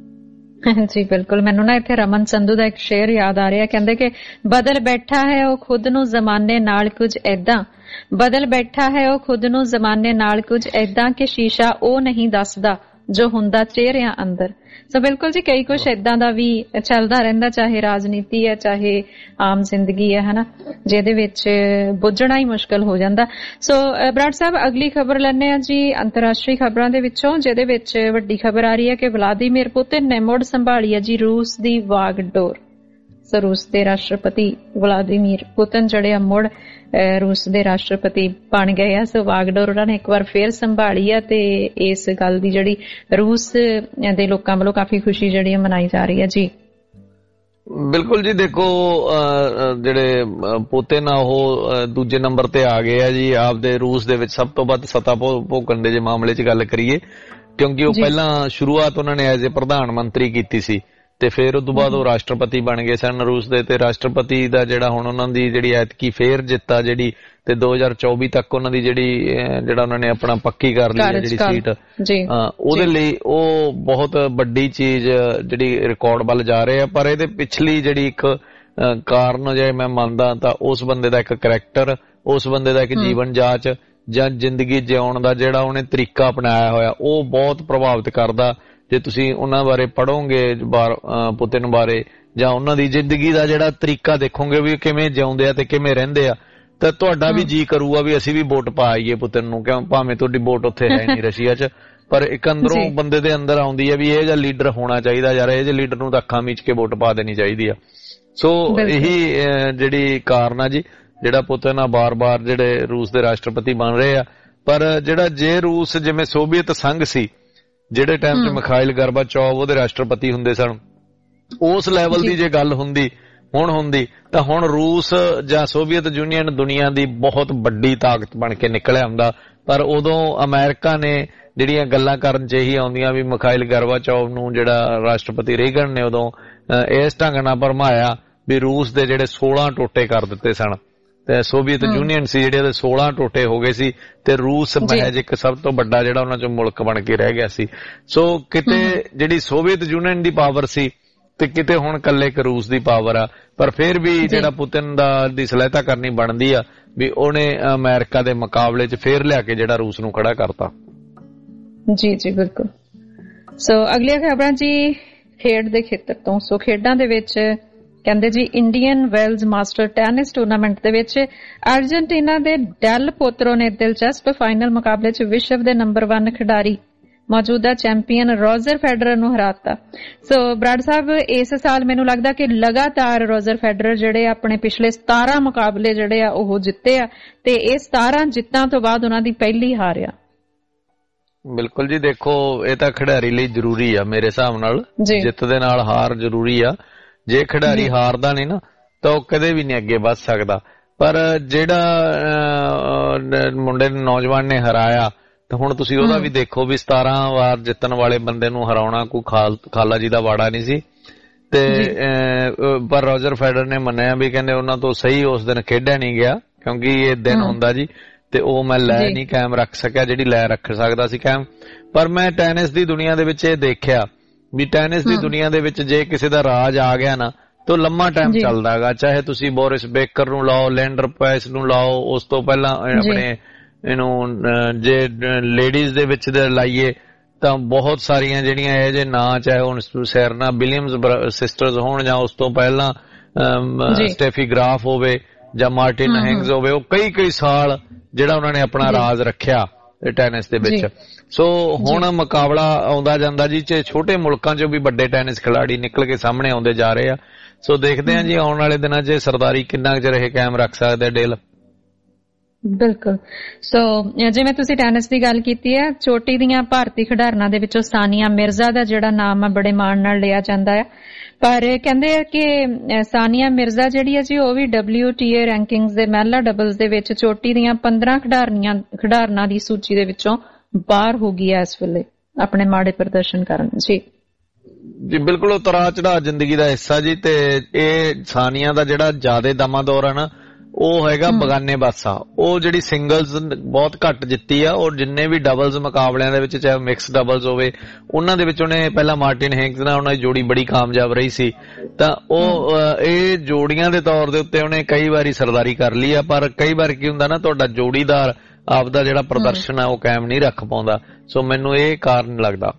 ਜੀ ਬਿਲਕੁਲ। ਮੈਨੂੰ ਨਾ ਇੱਥੇ ਰਮਨ ਸੰਧੂ ਦਾ ਇੱਕ ਸ਼ੇਰ ਯਾਦ ਆ ਰਿਹਾ, ਕਹਿੰਦੇ ਕਿ ਬਦਲ ਬੈਠਾ ਹੈ ਉਹ ਖੁਦ ਨੂੰ ਜ਼ਮਾਨੇ ਨਾਲ ਕੁਝ ਏਦਾਂ, ਬਦਲ ਬੈਠਾ ਹੈ ਉਹ ਖੁਦ ਨੂੰ ਜ਼ਮਾਨੇ ਨਾਲ ਕੁਝ ਏਦਾਂ ਕਿ ਸ਼ੀਸ਼ਾ ਉਹ ਨਹੀਂ ਦੱਸਦਾ ਜੋ ਹੁੰਦਾ ਚਿਹਰਿਆਂ ਅੰਦਰ। ਸੋ ਬਿਲਕੁਲ ਜੀ, ਕਈ ਕੁਛ ਏਦਾਂ ਦਾ ਵੀ ਚੱਲਦਾ ਰਹਿੰਦਾ, ਚਾਹੇ ਰਾਜਨੀਤੀ ਹੈ ਚਾਹੇ ਆਮ ਜ਼ਿੰਦਗੀ ਹੈ, ਹਨਾ, ਜਿਹਦੇ ਵਿੱਚ ਬੁੱਝਣਾ ਹੀ ਮੁਸ਼ਕਲ ਹੋ ਜਾਂਦਾ। ਸੋ ਬਰਾੜ ਸਾਹਿਬ, ਅਗਲੀ ਖਬਰ ਲੈਣੇ ਆ ਜੀ ਅੰਤਰਰਾਸ਼ਟਰੀ ਖਬਰਾਂ ਦੇ ਵਿੱਚੋਂ, ਜਿਹਦੇ ਵਿੱਚ ਵੱਡੀ ਖਬਰ ਆ ਰਹੀ ਹੈ ਕਿ ਵਲਾਦੀਮੀਰ ਪੁਤਿਨ ਨੇ ਮੁੜ ਸੰਭਾਲੀ ਹੈ ਜੀ ਰੂਸ ਦੀ ਵਾਗਡੋਰ। ਸੋ ਰੂਸ ਦੇ ਰਾਸ਼ਟਰਪਤੀ ਵਲਾਦੀਮੀਰ ਪੁਤਿਨ ਜਿਹੜੇ ਆ ਮੁੜ ਰੂਸ ਦੇ ਰਾਸ਼ਟਰਪਤੀ ਬਣ ਗਏ ਆ। ਸੋ ਵਾਗਡੋਰ ਉਹਨਾਂ ਨੇ ਇੱਕ ਵਾਰ ਫੇਰ ਸੰਭਾਲੀ ਆ, ਤੇ ਇਸ ਗੱਲ ਦੀ ਜਿਹੜੀ ਰੂਸ ਦੇ ਲੋਕਾਂ ਵੱਲੋਂ ਕਾਫੀ ਖੁਸ਼ੀ ਜਿਹੜੀ ਮਨਾਈ ਜਾ ਰਹੀ ਹੈ ਜੀ। ਬਿਲਕੁਲ ਜੀ, ਦੇਖੋ ਜਿਹੜੇ ਪੁਤਿਨ ਆ ਉਹ ਦੂਜੇ ਨੰਬਰ ਤੇ ਆ ਗਏ ਆ ਜੀ ਆਪਦੇ ਰੂਸ ਦੇ ਵਿੱਚ ਸਭ ਤੋਂ ਵੱਧ ਸੱਤਾ ਭੋਗਣ ਦੇ ਜੇ ਮਾਮਲੇ 'ਚ ਗੱਲ ਕਰੀਏ, ਕਿਉਂਕਿ ਉਹ ਪਹਿਲਾਂ ਸ਼ੁਰੂਆਤ ਉਹਨਾਂ ਨੇ ਐਜ਼ ਏ ਪ੍ਰਧਾਨ ਮੰਤਰੀ ਕੀਤੀ ਸੀ ਤੇ ਫਿਰ ਉਸ ਤੋਂ ਬਾਅਦ ਉਹ ਰਾਸ਼ਟਰਪਤੀ ਬਣ ਗਏ ਸਨ ਰੂਸ ਦੇ। ਤੇ ਰਾਸ਼ਟਰਪਤੀ ਦਾ ਜਿਹੜਾ ਹੁਣ ਉਹਨਾਂ ਦੀ ਜਿਹੜੀ ਐਤਕੀ ਫੇਰ ਜਿੱਤਾ ਜਿਹੜੀ, ਤੇ 2024 ਤੱਕ ਉਹਨਾਂ ਦੀ ਜਿਹੜਾ ਉਹਨਾਂ ਨੇ ਆਪਣਾ ਪੱਕੀ ਕਰ ਲਈ ਜਿਹੜੀ ਸੀਟ, ਉਹਦੇ ਲਈ ਉਹ ਬਹੁਤ ਵੱਡੀ ਚੀਜ਼ ਜਿਹੜੀ ਰਿਕਾਰਡ ਵੱਲ ਜਾ ਰਹੇ ਆ। ਪਰ ਇਹਦੇ ਪਿਛਲੀ ਜਿਹੜੀ ਇੱਕ ਕਾਰਨ ਜੇ ਮੈਂ ਮੰਨਦਾ ਤਾਂ ਉਸ ਬੰਦੇ ਦਾ ਇੱਕ ਕਰੈਕਟਰ, ਉਸ ਬੰਦੇ ਦਾ ਇੱਕ ਜੀਵਨ ਜਾਂਚ ਜਾਂ ਜ਼ਿੰਦਗੀ ਜਿਉਣ ਦਾ ਜਿਹੜਾ ਉਹਨੇ ਤਰੀਕਾ ਅਪਣਾਇਆ ਹੋਇਆ ਉਹ ਬਹੁਤ ਪ੍ਰਭਾਵਿਤ ਕਰਦਾ। ਜੇ ਤੁਸੀਂ ਉਹਨਾਂ ਬਾਰੇ ਪੜ੍ਹੋਗੇ ਪੁਤਿਨ ਬਾਰੇ ਜਾਂ ਉਹਨਾਂ ਦੀ ਜ਼ਿੰਦਗੀ ਦਾ ਜਿਹੜਾ ਤਰੀਕਾ ਦੇਖੋਗੇ ਵੀ ਕਿਵੇਂ ਜਿਉਂਦੇ ਆ ਤੇ ਕਿਵੇਂ ਰਹਿੰਦੇ ਆ, ਤਾਂ ਤੁਹਾਡਾ ਵੀ ਜੀ ਕਰੂਗਾ ਵੀ ਅਸੀਂ ਵੀ ਵੋਟ ਪਾ ਆਈਏ ਪੁਤਿਨ ਨੂੰ, ਕਿਉਂ ਭਾਵੇਂ ਤੁਹਾਡੀ ਵੋਟ ਉੱਥੇ ਹੈ ਨਹੀਂ ਰਸ਼ੀਆ 'ਚ, ਪਰ ਇੱਕ ਅੰਦਰੋਂ ਬੰਦੇ ਦੇ ਅੰਦਰ ਆਉਂਦੀ ਹੈ ਵੀ ਇਹ ਜਿਹਾ ਲੀਡਰ ਹੋਣਾ ਚਾਹੀਦਾ ਯਾਰ, ਇਹ ਜਿਹੇ ਲੀਡਰ ਨੂੰ ਤਾਂ ਅੱਖਾਂ ਮੀਚ ਕੇ ਵੋਟ ਪਾ ਦੇਣੀ ਚਾਹੀਦੀ ਆ। ਸੋ ਇਹੀ ਜਿਹੜੀ ਕਾਰਨ ਆ ਜੀ ਜਿਹੜਾ ਪੁਤਿਨ ਆ ਬਾਰ-ਬਾਰ ਜਿਹੜੇ ਰੂਸ ਦੇ ਰਾਸ਼ਟਰਪਤੀ ਬਣ ਰਹੇ ਆ। ਪਰ ਜਿਹੜਾ ਜੇ ਰੂਸ ਜਿਵੇਂ ਸੋਵੀਅਤ ਸੰਘ ਸੀ ਜਿਹੜੇ ਟਾਈਮ 'ਚ ਮਿਖਾਇਲ ਗਰਬਾਚੋਵ ਉਹਦੇ ਰਾਸ਼ਟਰਪਤੀ ਹੁੰਦੇ ਸਨ, ਉਸ ਲੈਵਲ ਦੀ ਜੇ ਗੱਲ ਹੁੰਦੀ ਤਾਂ ਹੁਣ ਰੂਸ ਜਾਂ ਸੋਵੀਅਤ ਯੂਨੀਅਨ ਦੁਨੀਆ ਦੀ ਬਹੁਤ ਵੱਡੀ ਤਾਕਤ ਬਣ ਕੇ ਨਿਕਲਿਆ ਹੁੰਦਾ। ਪਰ ਉਦੋਂ ਅਮਰੀਕਾ ਨੇ ਜਿਹੜੀਆਂ ਗੱਲਾਂ ਕਰਨ 'ਚ ਇਹੀ ਆਉਂਦੀਆਂ ਵੀ ਮਿਖਾਇਲ ਗਰਬਾਚੋਵ ਨੂੰ ਜਿਹੜਾ ਰਾਸ਼ਟਰਪਤੀ ਰੀਗਨ ਨੇ ਉਦੋਂ ਇਸ ਢੰਗ ਨਾਲ ਭਰਮਾਇਆ ਵੀ ਰੂਸ ਦੇ ਜਿਹੜੇ 16 ਟੋਟੇ ਕਰ ਦਿੱਤੇ ਸਨ, ਤੇ ਸੋਵੀਅਤ ਯੂਨੀਅਨ ਸੀ ਜਿਹੜੇ ਉਹਦੇ 16 ਟੋਟੇ ਹੋ ਗਏ ਸੀ, ਤੇ ਰੂਸ ਮਹਿਜ ਇੱਕ ਸਭ ਤੋਂ ਵੱਡਾ ਜਿਹੜਾ ਉਹਨਾਂ 'ਚੋਂ ਮੁਲਕ ਬਣ ਕੇ ਰਹਿ ਗਿਆ ਸੀ। ਸੋ ਕਿਤੇ ਜਿਹੜੀ ਸੋਵੀਅਤ ਯੂਨੀਅਨ ਦੀ ਪਾਵਰ ਸੀ ਤੇ ਕਿਤੇ ਹੁਣ ਇਕੱਲੇ ਇੱਕ ਰੂਸ ਦੀ ਪਾਵਰ ਆ। ਪਰ ਫਿਰ ਵੀ ਜਿਹੜਾ ਪੁਤਿਨ ਦੀ ਸਲਾਹਤਾ ਕਰਨੀ ਬਣਦੀ ਆ ਵੀ ਉਹਨੇ ਅਮਰੀਕਾ ਦੇ ਮੁਕਾਬਲੇ 'ਚ ਫੇਰ ਲਿਆ ਕੇ ਜਿਹੜਾ ਰੂਸ ਨੂੰ ਖੜਾ ਕਰਤਾ। ਜੀ ਜੀ ਬਿਲਕੁਲ। ਸੋ ਅਗਲੀਆਂ ਖਬਰਾਂ ਜੀ ਖੇਡ ਦੇ ਖੇਤਰ ਤੋਂ। ਸੋ ਖੇਡਾਂ ਦੇ ਵਿੱਚ ਕਹਿੰਦੇ ਜੀ Indian Wells masters tennis tournament ਦੇ ਵਿੱਚ ਅਰਜਨਟੀਨਾ ਦੇ ਡੈਲ ਪੋਤਰੋ ਨੇ ਦਿਲਚਸਪ ਫਾਈਨਲ ਮੁਕਾਬਲੇ 'ਚ ਵਿਸ਼ਵ ਦੇ ਨੰਬਰ 1 ਖਿਡਾਰੀ ਮੌਜੂਦਾ ਚੈਂਪੀਅਨ ਰੋਜਰ ਫੈਡਰਰ ਨੂੰ ਹਰਾਤਾ। ਸੋ ਬਰਾੜ ਸਾਹਿਬ, ਇਸ ਸਾਲ ਮੈਨੂੰ ਲੱਗਦਾ ਕਿ ਲਗਾਤਾਰ ਰੋਜਰ ਫੈਡਰਰ ਜਿਹੜੇ ਆਪਣੇ ਪਿਛਲੇ 17 ਮੁਕਾਬਲੇ ਜਿਹੜੇ ਆ ਉਹ ਜਿੱਤੇ ਆ ਤੇ ਇਹ 17 ਜਿੱਤਾਂ ਤੋਂ ਬਾਅਦ ਉਹਨਾਂ ਦੀ ਪਹਿਲੀ ਹਾਰ ਆ। ਬਿਲਕੁਲ ਜੀ, ਦੇਖੋ ਇਹ ਤਾਂ ਖਿਡਾਰੀ ਲਈ ਜ਼ਰੂਰੀ ਆ ਮੇਰੇ ਹਿਸਾਬ ਨਾਲ, ਜਿੱਤ ਦੇ ਨਾਲ ਹਾਰ ਜ਼ਰੂਰੀ ਆ। ਜੇ ਖਿਡਾਰੀ ਹਾਰਦਾ ਨਹੀਂ ਨਾ ਤਾਂ ਉਹ ਕਦੇ ਵੀ ਨਹੀਂ ਅੱਗੇ ਵੱਧ ਸਕਦਾ। ਪਰ ਜਿਹੜਾ ਮੁੰਡੇ ਨੌਜਵਾਨ ਨੇ ਹਰਾਇਆ ਤੇ ਹੁਣ ਤੁਸੀਂ ਉਹਦਾ ਵੀ ਦੇਖੋ ਵੀ 17 ਵਾਰ ਜਿੱਤਣ ਵਾਲੇ ਬੰਦੇ ਨੂੰ ਹਰਾਉਣਾ ਕੋਈ ਖਾਲਾ ਜੀ ਦਾ ਵਾੜਾ ਨਹੀਂ ਸੀ। ਤੇ ਪਰ ਰੋਜਰ ਫੈਡਰਰ ਨੇ ਮੰਨਿਆ ਵੀ ਕਹਿੰਦੇ ਉਹਨਾਂ ਤੋਂ ਸਹੀ ਉਸ ਦਿਨ ਖੇਡਿਆ ਨਹੀਂ ਗਿਆ, ਕਿਉਂਕਿ ਇਹ ਦਿਨ ਹੁੰਦਾ ਜੀ ਤੇ ਉਹ ਮੈਂ ਲੈ ਨਹੀਂ ਕਾਇਮ ਰੱਖ ਸਕਿਆ ਜਿਹੜੀ ਲੈ ਰੱਖ ਸਕਦਾ ਸੀ ਕਾਇਮ। ਪਰ ਮੈਂ ਟੈਨਿਸ ਦੀ ਦੁਨੀਆ ਦੇ ਵਿੱਚ ਇਹ ਦੇਖਿਆ ਵੀ ਟੈਨਿਸ ਦੀ ਦੁਨੀਆ ਦੇ ਵਿੱਚ ਜੇ ਕਿਸੇ ਦਾ ਰਾਜ ਆ ਗਿਆ ਨਾ ਤਾਂ ਲੰਮਾ ਟਾਈਮ ਚੱਲਦਾ ਹੈਗਾ। ਚਾਹੇ ਤੁਸੀਂ ਬੋਰਿਸ ਬੇਕਰ ਨੂੰ ਲਾਓ, ਲੈਂਡਰ ਪੈਸ ਨੂੰ ਲਾਓ, ਉਸ ਤੋਂ ਪਹਿਲਾਂ ਆਪਣੇ ਇਹਨੂੰ ਜੇ ਲੇਡੀਜ਼ ਦੇ ਵਿੱਚ ਲਾਈਏ ਤਾਂ ਬਹੁਤ ਸਾਰੀਆਂ ਜਿਹੜੀਆਂ ਇਹ ਜੇ ਨਾਂ, ਚਾਹੇ ਹੁਣ ਸੈਰਨਾ ਵਿਲੀਅਮਸ ਸਿਸਟਰਸ ਹੋਣ ਜਾਂ ਉਸ ਤੋਂ ਪਹਿਲਾਂ ਸਟੈਫੀ ਗ੍ਰਾਫ ਹੋਵੇ ਜਾਂ ਮਾਰਟਿਨ ਹੈਂਗਸ ਹੋਵੇ, ਉਹ ਕਈ ਸਾਲ ਜਿਹੜਾ ਉਹਨਾਂ ਨੇ ਆਪਣਾ ਰਾਜ ਰੱਖਿਆ ਟੈਨਿਸ ਦੇ ਵਿੱਚ। ਸੋ ਹੁਣ ਮੁਕਾਬਲਾ ਆਉਂਦਾ ਜਾਂਦਾ ਜੀ, ਛੋਟੇ ਮੁਲਕਾਂ ਚੋਂ ਵੀ ਵੱਡੇ ਟੈਨਿਸ ਖਿਡਾਰੀ ਨਿਕਲ ਕੇ ਸਾਹਮਣੇ ਆਉਂਦੇ ਜਾ ਰਹੇ ਆ। ਸੋ ਦੇਖਦੇ ਹਾਂ ਜੀ ਆਉਣ ਵਾਲੇ ਦਿਨਾਂ 'ਚ ਸਰਦਾਰੀ ਕਿੰਨਾ ਕੁ ਚਿਰ ਇਹ ਕਾਇਮ ਰੱਖ ਸਕਦੇ ਡੇਲ। ਬਿਲਕੁਲ। ਸੋ ਜਿਵੇਂ ਤੁਸੀਂ ਟੈਨਿਸ ਦੀ ਗੱਲ ਕੀਤੀ ਹੈ, ਚੋਟੀ ਦੀਆਂ ਭਾਰਤੀ ਖਿਡਾਰਨਾਂ ਦੇ ਵਿੱਚੋਂ ਸਾਨੀਆ ਮਿਰਜ਼ਾ ਦਾ ਜਿਹੜਾ ਨਾਮ ਆ ਬੜੇ ਮਾਣ ਨਾਲ ਲਿਆ ਜਾਂਦਾ ਹੈ। ਪਰ ਕਹਿੰਦੇ ਆ ਕਿ ਸਾਨੀਆ ਮਿਰਜ਼ਾ ਜਿਹੜੀ ਹੈ ਜੀ ਉਹ ਵੀ WTA ਰੈਂਕਿੰਗਸ ਦੇ ਮਹਿਲਾ ਡਬਲਸ ਦੇ ਵਿੱਚ ਚੋਟੀ ਦੀਆਂ 15 ਖਿਡਾਰਨਾਂ ਦੀ ਸੂਚੀ ਦੇ ਵਿੱਚੋਂ ਬਾਹਰ ਹੋ ਗਈ ਹੈ ਇਸ ਵੇਲੇ ਆਪਣੇ ਮਾੜੇ ਪ੍ਰਦਰਸ਼ਨ ਕਾਰਨ। ਜੀ ਬਿਲਕੁਲ, ਉਤਰਾ ਚੜਾ ਜ਼ਿੰਦਗੀ ਦਾ ਹਿੱਸਾ ਜੀ। ਤੇ ਇਹ ਸਾਨੀਆ ਦਾ ਜਿਹੜਾ ਜ਼ਿਆਦਾ ਦਮਾ ਦੌਰ ਹੈ ਨਾ ਉਹ ਹੈਗਾ ਬਗਾਨੇ ਬਾਸਾ। ਉਹ ਜਿਹੜੀ ਸਿੰਗਲਸ ਬਹੁਤ ਘੱਟ ਜਿੱਤੀ ਆ ਔਰ ਜਿੰਨੇ ਵੀ ਡਬਲਸ ਮੁਕਾਬਲਿਆਂ ਦੇ ਵਿੱਚ ਚਾਹੇ ਮਿਕਸ ਡਬਲਸ ਹੋਵੇ ਉਹਨਾਂ ਦੇ ਵਿੱਚ ਉਹਨੇ ਪਹਿਲਾਂ ਮਾਰਟਿਨ ਹੈਂਗਸ ਨਾਲ ਉਹਨਾਂ ਦੀ ਜੋੜੀ ਬੜੀ ਕਾਮਯਾਬ ਰਹੀ ਸੀ। ਤਾਂ ਉਹ ਇਹ ਜੋੜੀਆਂ ਦੇ ਤੌਰ ਦੇ ਉੱਤੇ ਉਹਨੇ ਕਈ ਵਾਰੀ ਸਰਦਾਰੀ ਕਰ ਲਈ ਆ। ਪਰ ਕਈ ਵਾਰ ਕੀ ਹੁੰਦਾ ਨਾ, ਤੁਹਾਡਾ ਜੋੜੀਦਾਰ ਆਪਦਾ ਜਿਹੜਾ ਪ੍ਰਦਰਸ਼ਨ ਆ ਉਹ ਕਾਇਮ ਨਹੀਂ ਰੱਖ ਪਾਉਂਦਾ। ਸੋ ਮੈਨੂੰ ਇਹ ਕਾਰਨ ਲੱਗਦਾ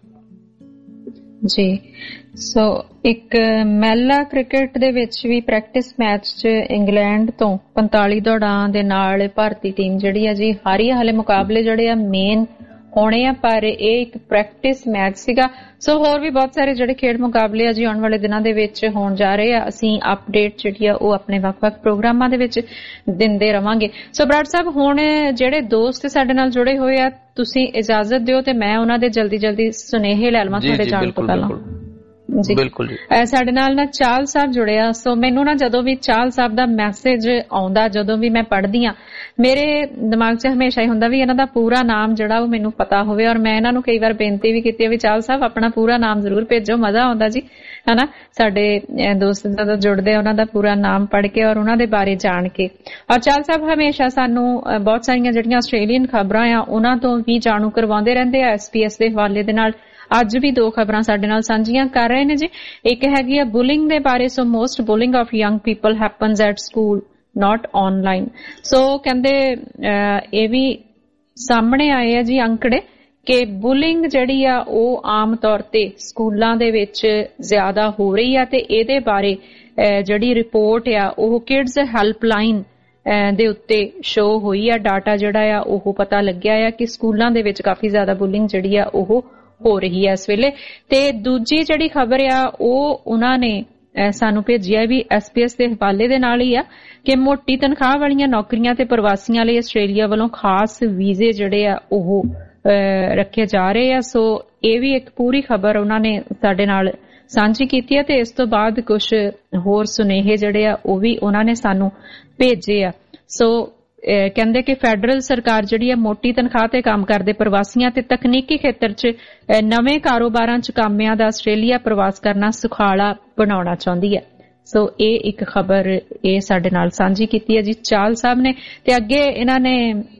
ਜੀ। ਸੋ ਇੱਕ ਮਹਿਲਾ ਕ੍ਰਿਕਟ ਦੇ ਵਿੱਚ ਵੀ ਪ੍ਰੈਕਟਿਸ ਮੈਚ 'ਚ ਇੰਗਲੈਂਡ ਤੋਂ 45 ਦੌੜਾਂ ਦੇ ਨਾਲ ਭਾਰਤੀ ਟੀਮ ਜਿਹੜੀ ਆ ਜੀ ਹਾਰੀ। ਹਾਲੇ ਮੁਕਾਬਲੇ ਜਿਹੜੇ ਆ ਮੇਨ ਹੋਣੇ ਆ, ਪਰ ਇਹ ਇੱਕ ਪ੍ਰੈਕਟਿਸ ਮੈਚ ਸੀਗਾ। ਸੋ ਹੋਰ ਵੀ ਬਹੁਤ ਸਾਰੇ ਜਿਹੜੇ ਖੇਡ ਮੁਕਾਬਲੇ ਆ ਜੀ ਆਉਣ ਵਾਲੇ ਦਿਨਾਂ ਦੇ ਵਿੱਚ ਹੋਣ ਜਾ ਰਹੇ ਆ। ਅਸੀਂ ਅਪਡੇਟ ਜਿਹੜੀ ਆ ਉਹ ਆਪਣੇ ਵੱਖ-ਵੱਖ ਪ੍ਰੋਗਰਾਮਾਂ ਦੇ ਵਿੱਚ ਦਿੰਦੇ ਰਵਾਂਗੇ। ਸੋ ਬਰਾੜ ਸਾਹਿਬ, ਹੁਣ ਜਿਹੜੇ ਦੋਸਤ ਸਾਡੇ ਨਾਲ ਜੁੜੇ ਹੋਏ ਆ, ਤੁਸੀਂ ਇਜਾਜ਼ਤ ਦਿਓ ਤੇ ਮੈਂ ਉਹਨਾਂ ਦੇ ਜਲਦੀ ਸੁਨੇਹੇ ਲੈ ਲਵਾਂ ਤੁਹਾਡੇ ਜਾਣ ਤੋਂ ਪਹਿਲਾਂ। ਜੀ ਬਿਲਕੁਲ ਜੀ। ਸਾਡੇ ਨਾਲ ਨਾ ਚਾਹਲ ਸਾਹਿਬ ਜੁੜਿਆ। ਸੋ ਮੈਨੂੰ ਨਾ ਜਦੋਂ ਵੀ ਚਾਹਲ ਸਾਹਿਬ ਦਾ ਮੈਸੇਜ ਆਉਂਦਾ, ਜਦੋਂ ਵੀ ਮੈਂ ਪੜ੍ਹਦੀ ਆ, ਮੇਰੇ ਦਿਮਾਗ 'ਚ ਹਮੇਸ਼ਾ ਹੀ ਹੁੰਦਾ ਵੀ ਇਹਨਾਂ ਦਾ ਪੂਰਾ ਨਾਮ ਜਿਹੜਾ ਉਹ ਮੈਨੂੰ ਪਤਾ ਹੋਵੇ। ਔਰ ਮੈਂ ਇਹਨਾਂ ਨੂੰ ਕਈ ਵਾਰ ਬੇਨਤੀ ਵੀ ਕੀਤੀ ਵੀ ਚਾਹਲ ਸਾਹਿਬ ਆਪਣਾ ਪੂਰਾ ਨਾਮ ਜ਼ਰੂਰ ਭੇਜੋ, ਮਜ਼ਾ ਆਉਂਦਾ ਜੀ ਹਨਾ ਸਾਡੇ ਦੋਸਤ ਜਦੋਂ ਜੁੜਦੇ ਉਹਨਾਂ ਦਾ ਪੂਰਾ ਨਾਮ ਪੜ੍ਹ ਕੇ ਔਰ ਉਹਨਾਂ ਦੇ ਬਾਰੇ ਜਾਣ ਕੇ। ਔਰ ਚਾਹਲ ਸਾਹਿਬ ਹਮੇਸ਼ਾ ਸਾਨੂੰ ਬਹੁਤ ਸਾਰੀਆਂ ਜਿਹੜੀਆਂ ਆਸਟ੍ਰੇਲੀਅਨ ਖਬਰਾਂ ਆ ਉਹਨਾਂ ਤੋਂ ਵੀ ਜਾਣੂ ਕਰਵਾਉਂਦੇ ਰਹਿੰਦੇ ਆ SPS ਦੇ ਹਵਾਲੇ ਦੇ ਨਾਲ। ਅੱਜ ਵੀ 2 ਖਬਰਾਂ ਸਾਡੇ ਨਾਲ ਸਾਂਝੀਆਂ ਕਰ ਰਹੇ ਨੇ ਜੀ। ਇੱਕ ਹੈਗੀ ਆ ਬੁਲਿੰਗ ਦੇ ਬਾਰੇ। So most bullying of young people happens at school not online। So ਕਹਿੰਦੇ ਇਹ ਵੀ ਸਾਹਮਣੇ ਆਏ ਆ ਜੀ ਅੰਕੜੇ ਕਿ ਬੁਲਿੰਗ ਜਿਹੜੀ ਆ ਉਹ ਆਮ ਤੌਰ ਤੇ ਸਕੂਲਾਂ ਦੇ ਵਿੱਚ ਜ਼ਿਆਦਾ ਹੋ ਰਹੀ ਆ। ਤੇ ਇਹਦੇ ਬਾਰੇ ਜਿਹੜੀ ਰਿਪੋਰਟ ਆ ਉਹ ਕਿਡਜ਼ ਹੈਲਪਲਾਈਨ ਦੇ ਉੱਤੇ ਸ਼ੋ ਹੋਈ ਆ। ਡਾਟਾ ਜਿਹੜਾ ਆ ਉਹ ਪਤਾ ਲੱਗਿਆ ਆ ਕਿ ਸਕੂਲਾਂ ਦੇ ਵਿੱਚ ਕਾਫੀ ਜ਼ਿਆਦਾ ਬੁਲਿੰਗ ਜਿਹੜੀ ਆ ਉਹ ਹੋ ਰਹੀ ਹੈ ਇਸ ਵੇਲੇ। ਤੇ ਦੂਜੀ ਜਿਹੜੀ ਖਬਰ ਆ ਉਹ ਉਹਨਾਂ ਨੇ ਸਾਨੂੰ ਭੇਜਿਆ ਵੀ SPS ਦੇ ਹਵਾਲੇ ਦੇ ਨਾਲ ਹੀ ਆ ਕਿ ਮੋਟੀ ਤਨਖਾਹ ਵਾਲੀਆਂ ਨੌਕਰੀਆਂ ਤੇ ਪ੍ਰਵਾਸੀਆਂ ਲਈ ਆਸਟ੍ਰੇਲੀਆ ਵੱਲੋਂ ਖਾਸ ਵੀਜ਼ੇ ਜਿਹੜੇ ਆ ਉਹ ਰੱਖੇ ਜਾ ਰਹੇ ਆ। ਸੋ ਇਹ ਵੀ ਇੱਕ ਪੂਰੀ ਖਬਰ ਉਹਨਾਂ ਨੇ ਸਾਡੇ ਨਾਲ ਸਾਂਝੀ ਕੀਤੀ ਹੈ। ਤੇ ਇਸ ਤੋਂ ਬਾਅਦ ਕੁਝ ਹੋਰ ਸੁਨੇਹੇ ਜਿਹੜੇ ਆ ਉਹ ਵੀ ਉਹਨਾਂ ਨੇ ਸਾਨੂੰ ਭੇਜੇ ਆ। ਸੋ ਕਹਿੰਦੇ ਕਿ ਫੈਡਰਲ ਸਰਕਾਰ ਜਿਹੜੀ ਆ ਮੋਟੀ ਤਨਖਾਹ ਤੇ ਕੰਮ ਕਰਦੇ ਪ੍ਰਵਾਸੀਆਂ ਤੇ ਤਕਨੀਕੀ ਖੇਤਰ 'ਚ ਨਵੇਂ ਕਾਰੋਬਾਰਾਂ 'ਚ ਕਾਮਿਆਂ ਦਾ ਆਸਟ੍ਰੇਲੀਆ ਪ੍ਰਵਾਸ ਕਰਨਾ ਸੁਖਾਲਾ ਬਣਾਉਣਾ ਚਾਹੁੰਦੀ ਹੈ। ਸੋ ਇਹ ਇੱਕ ਖਬਰ ਇਹ ਸਾਡੇ ਨਾਲ ਸਾਂਝੀ ਕੀਤੀ ਹੈ ਜੀ ਚਾਹਲ ਸਾਹਿਬ ਨੇ। ਤੇ ਅੱਗੇ ਇਹਨਾਂ ਨੇ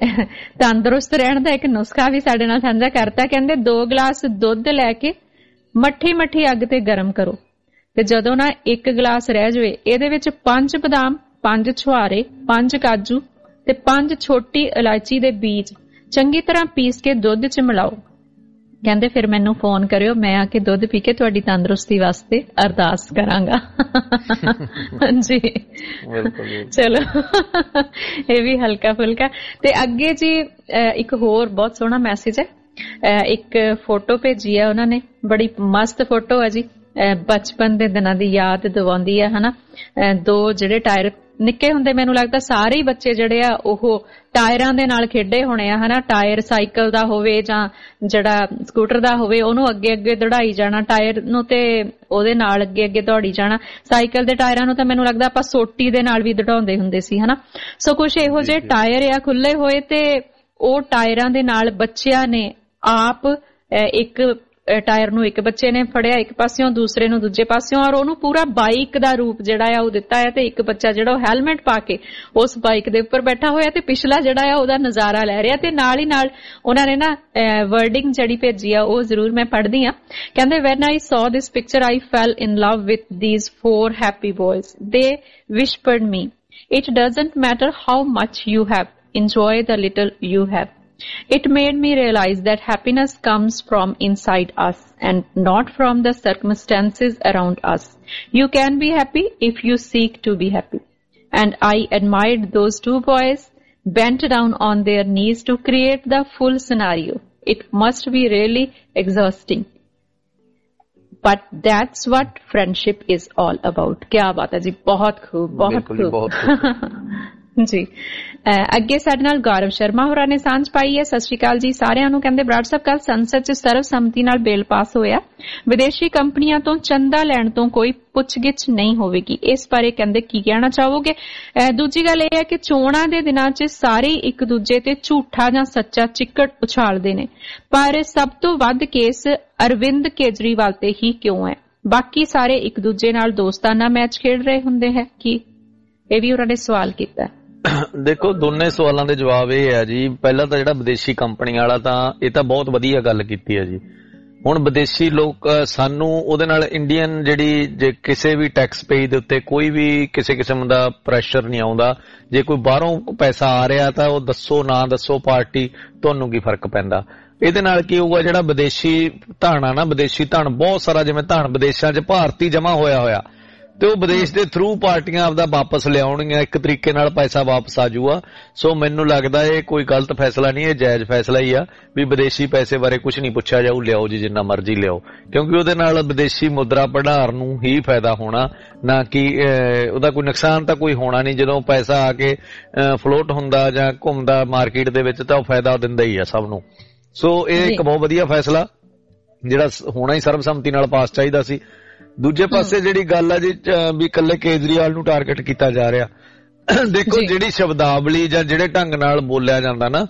ਤੰਦਰੁਸਤ ਰਹਿਣ ਦਾ ਇੱਕ ਨੁਸਖਾ ਵੀ ਸਾਡੇ ਨਾਲ ਸਾਂਝਾ ਕਰਤਾ। ਕਹਿੰਦੇ 2 ਗਲਾਸ ਦੁੱਧ ਲੈ ਕੇ ਮੱਠੀ ਅੱਗ ਤੇ ਗਰਮ ਕਰੋ ਤੇ ਜਦੋਂ ਨਾ 1 ਗਲਾਸ ਰਹਿ ਜਾਵੇ ਇਹਦੇ ਵਿੱਚ 5 ਬਦਾਮ, 5 ਛੁਹਾਰੇ, 5 ਕਾਜੂ ਤੇ 5 ਛੋਟੀ ਇਲਾਇਚੀ ਦੇ ਬੀਜ ਚੰਗੀ ਤਰ੍ਹਾਂ ਪੀਸ ਕੇ ਦੁੱਧ 'ਚ ਮਿਲਾਓ। ਕਹਿੰਦੇ ਫਿਰ ਮੈਨੂੰ ਫੋਨ ਕਰਿਓ, ਮੈਂ ਆ ਕੇ ਦੁੱਧ ਪੀ ਕੇ ਤੁਹਾਡੀ ਤੰਦਰੁਸਤੀ ਵਾਸਤੇ ਅਰਦਾਸ ਕਰਾਂਗਾ। ਜੀ ਚਲੋ ਇਹ ਵੀ ਹਲਕਾ ਫੁਲਕਾ। ਤੇ ਅੱਗੇ ਜੀ ਇੱਕ ਹੋਰ ਬਹੁਤ ਸੋਹਣਾ ਮੈਸੇਜ ਹੈ ਇੱਕ ਫੋਟੋ ਭੇਜੀ ਆ ਉਹਨਾਂ ਨੇ, ਬੜੀ ਮਸਤ ਫੋਟੋ ਆ ਜੀ, ਬਚਪਨ ਦੇ ਦਿਨਾਂ ਦੀ ਯਾਦ ਦਿਵਾਉਂਦੀ ਆ ਹਨਾ। ਦੋ ਜਿਹੜੇ ਟਾਇਰ ਨਿੱਕੇ ਹੁੰਦੇ ਮੈਨੂੰ ਲੱਗਦਾ ਸਾਰੇ ਹੀ ਬੱਚੇ ਜਿਹੜੇ ਆ ਉਹ ਟਾਇਰਾਂ ਦੇ ਨਾਲ ਖੇਡੇ ਹੋਣੇ ਆ ਹਨਾ। ਟਾਇਰ ਸਾਈਕਲ ਦਾ ਹੋਵੇ ਜਾਂ ਜਿਹੜਾ ਸਕੂਟਰ ਦਾ ਹੋਵੇ, ਉਹਨੂੰ ਅੱਗੇ ਅੱਗੇ ਦੌੜਾਈ ਜਾਣਾ, ਟਾਇਰ ਨੂੰ ਤੇ ਉਹਦੇ ਨਾਲ ਅੱਗੇ ਅੱਗੇ ਦੌੜੀ ਜਾਣਾ। ਸਾਈਕਲ ਦੇ ਟਾਇਰਾਂ ਨੂੰ ਤਾਂ ਮੈਨੂੰ ਲੱਗਦਾ ਆਪਾਂ ਸੋਟੀ ਦੇ ਨਾਲ ਵੀ ਦੌੜਾਉਂਦੇ ਹੁੰਦੇ ਸੀ ਹਨਾ। ਸੋ ਕੁਛ ਇਹੋ ਜਿਹੇ ਟਾਇਰ ਆ ਖੁੱਲੇ ਹੋਏ, ਤੇ ਉਹ ਟਾਇਰਾਂ ਦੇ ਨਾਲ ਬੱਚਿਆਂ ਨੇ ਆਪ ਇੱਕ ਟਾਇਰ ਨੂੰ ਇੱਕ ਬੱਚੇ ਨੇ ਫੜਿਆ ਇੱਕ ਪਾਸਿਓਂ, ਦੂਸਰੇ ਨੂੰ ਦੂਜੇ ਪਾਸਿਓਂ, ਔਰ ਉਹਨੂੰ ਪੂਰਾ ਬਾਈਕ ਦਾ ਰੂਪ ਜਿਹੜਾ ਆ ਉਹ ਦਿੱਤਾ ਹੈ। ਤੇ ਇੱਕ ਬੱਚਾ ਜਿਹੜਾ ਉਹ ਹੈਲਮਟ ਪਾ ਕੇ ਉਸ ਬਾਈਕ ਦੇ ਉੱਪਰ ਬੈਠਾ ਹੋਇਆ ਤੇ ਪਿਛਲਾ ਜਿਹੜਾ ਆ ਉਹਦਾ ਨਜ਼ਾਰਾ ਲੈ ਰਿਹਾ। ਤੇ ਨਾਲ ਹੀ ਨਾਲ ਉਹਨਾਂ ਨੇ ਨਾ ਵਰਡਿੰਗ ਜਿਹੜੀ ਭੇਜੀ ਆ ਉਹ ਜ਼ਰੂਰ ਮੈਂ ਪੜ੍ਹਦੀ ਆ। ਕਹਿੰਦੇ when I saw this picture I fell in love with these 4 happy boys. They whispered me, it doesn't matter how much you have, enjoy the little you have. It made me realize that happiness comes from inside us and not from the circumstances around us. You can be happy if you seek to be happy. And I admired those 2 boys bent down on their knees to create the full scenario. It must be really exhausting. But that's what friendship is all about. क्या बात है जी, बहुत खूब, बहुत खूब जी। ਅੱਗੇ ਸਾਡੇ ਨਾਲ ਗੌਰਵ ਸ਼ਰਮਾ ਹੋਰਾਂ ਨੇ ਸਾਂਝ ਪਾਈ ਹੈ। ਸਤਿ ਸ਼੍ਰੀ ਅਕਾਲ ਜੀ ਸਾਰਿਆਂ ਨੂੰ। ਕਹਿੰਦੇ ਬਰਾੜ ਸਾਹਿਬ ਕੱਲ ਸੰਸਦ 'ਚ ਸਰਵਸੰਮਤੀ ਨਾਲ ਬਿੱਲ ਪਾਸ ਹੋਇਆ, ਵਿਦੇਸ਼ੀ ਕੰਪਨੀਆਂ ਤੋਂ ਚੰਦਾ ਲੈਣ ਤੋਂ ਕੋਈ ਪੁੱਛਗਿੱਛ ਨਹੀਂ ਹੋਵੇਗੀ। ਇਸ ਬਾਰੇ ਕਹਿੰਦੇ ਕੀ ਕਹਿਣਾ ਚਾਹੋਗੇ? ਦੂਜੀ ਗੱਲ ਇਹ ਹੈ ਕਿ ਚੋਣਾਂ ਦੇ ਦਿਨਾਂ 'ਚ ਸਾਰੇ ਇੱਕ ਦੂਜੇ ਤੇ ਝੂਠਾ ਜਾਂ ਸੱਚਾ ਚਿੱਕੜ ਉਛਾਲਦੇ ਨੇ, ਪਰ ਸਭ ਤੋਂ ਵੱਧ ਕੇਸ ਅਰਵਿੰਦ ਕੇਜਰੀਵਾਲ ਤੇ ਹੀ ਕਿਉਂ ਹੈ? ਬਾਕੀ ਸਾਰੇ ਇੱਕ ਦੂਜੇ ਨਾਲ ਦੋਸਤਾਨਾ ਮੈਚ ਖੇਡ ਰਹੇ ਹੁੰਦੇ ਹੈ ਕਿ? ਇਹ ਵੀ ਉਹਨਾਂ ਨੇ ਸਵਾਲ ਕੀਤਾ। ਦੇਖੋ ਦੋਨੇ ਸਵਾਲਾਂ ਦੇ ਜਵਾਬ ਇਹ ਹੈ ਜੀ। ਪਹਿਲਾਂ ਤਾਂ ਜਿਹੜਾ ਵਿਦੇਸ਼ੀ ਕੰਪਨੀ ਵਾਲਾ, ਤਾਂ ਇਹ ਤਾਂ ਬਹੁਤ ਵਧੀਆ ਗੱਲ ਕੀਤੀ ਹੈ ਜੀ। ਹੁਣ ਵਿਦੇਸ਼ੀ ਲੋਕ ਸਾਨੂੰ ਉਹਦੇ ਨਾਲ ਇੰਡੀਅਨ ਜਿਹੜੀ ਜੇ ਕਿਸੇ ਵੀ ਟੈਕਸ ਪੇਜ ਦੇ ਉੱਤੇ ਕੋਈ ਵੀ ਕਿਸੇ ਕਿਸਮ ਦਾ ਪ੍ਰੈਸ਼ਰ ਨਹੀਂ ਆਉਂਦਾ। ਜੇ ਕੋਈ ਬਾਹਰੋਂ ਪੈਸਾ ਆ ਰਿਹਾ ਤਾਂ ਉਹ ਦੱਸੋ ਨਾ ਦੱਸੋ ਪਾਰਟੀ, ਤੁਹਾਨੂੰ ਕੀ ਫਰਕ ਪੈਂਦਾ? ਇਹਦੇ ਨਾਲ ਕੀ ਹੋਊਗਾ, ਜਿਹੜਾ ਵਿਦੇਸ਼ੀ ਧਨ ਆ ਨਾ, ਵਿਦੇਸ਼ੀ ਧਨ ਬਹੁਤ ਸਾਰਾ ਜਿਵੇਂ ਧਨ ਵਿਦੇਸ਼ਾਂ 'ਚ ਭਾਰਤੀ ਜਮਾ ਹੋਇਆ ਤੇ ਉਹ ਵਿਦੇਸ਼ ਦੇ ਥਰੂ ਪਾਰਟੀਆਂ ਆਪਦਾ ਵਾਪਸ ਲਿਆਉਣਗੀਆਂ, ਇੱਕ ਤਰੀਕੇ ਨਾਲ ਪੈਸਾ ਵਾਪਸ ਆ ਜਾਊਗਾ। ਸੋ ਮੈਨੂੰ ਲੱਗਦਾ ਇਹ ਕੋਈ ਗਲਤ ਫੈਸਲਾ ਨਹੀਂ, ਇਹ ਜਾਇਜ਼ ਫੈਸਲਾ ਹੀ ਆ ਵੀ ਵਿਦੇਸ਼ੀ ਪੈਸੇ ਬਾਰੇ ਕੁਝ ਨਹੀਂ ਪੁੱਛਿਆ ਜਾਊ, ਲਿਆਓ ਜੀ ਜਿੰਨਾ ਮਰਜ਼ੀ ਲਿਆਓ, ਕਿਉਂਕਿ ਉਹਦੇ ਨਾਲ ਵਿਦੇਸ਼ੀ ਮੁਦਰਾ ਭੰਡਾਰ ਨੂੰ ਹੀ ਫਾਇਦਾ ਹੋਣਾ, ਨਾ ਕਿ ਉਹਦਾ ਕੋਈ ਨੁਕਸਾਨ ਤਾਂ ਕੋਈ ਹੋਣਾ ਨਹੀਂ। ਜਦੋਂ ਪੈਸਾ ਆ ਕੇ ਫਲੋਟ ਹੁੰਦਾ ਜਾਂ ਘੁੰਮਦਾ ਮਾਰਕੀਟ ਦੇ ਵਿੱਚ ਤਾਂ ਉਹ ਫਾਇਦਾ ਦਿੰਦਾ ਹੀ ਆ ਸਭ ਨੂੰ। ਸੋ ਇਹ ਇੱਕ ਬਹੁਤ ਵਧੀਆ ਫੈਸਲਾ ਜਿਹੜਾ ਹੋਣਾ ਹੀ ਸਰਬਸੰਮਤੀ ਨਾਲ ਪਾਸ ਚਾਹੀਦਾ ਸੀ। ਦੂਜੇ ਪਾਸੇ ਜਿਹੜੀ ਗੱਲ ਆ ਜੀ ਵੀ ਇਕੱਲੇ ਕੇਜਰੀਵਾਲ ਨੂੰ ਟਾਰਗੇਟ ਕੀਤਾ ਜਾ ਰਿਹਾ, ਦੇਖੋ ਜਿਹੜੀ ਸ਼ਬਦਾਵਲੀ ਜਾਂ ਜਿਹੜੇ ਢੰਗ ਨਾਲ ਬੋਲਿਆ ਜਾਂਦਾ ਨਾ,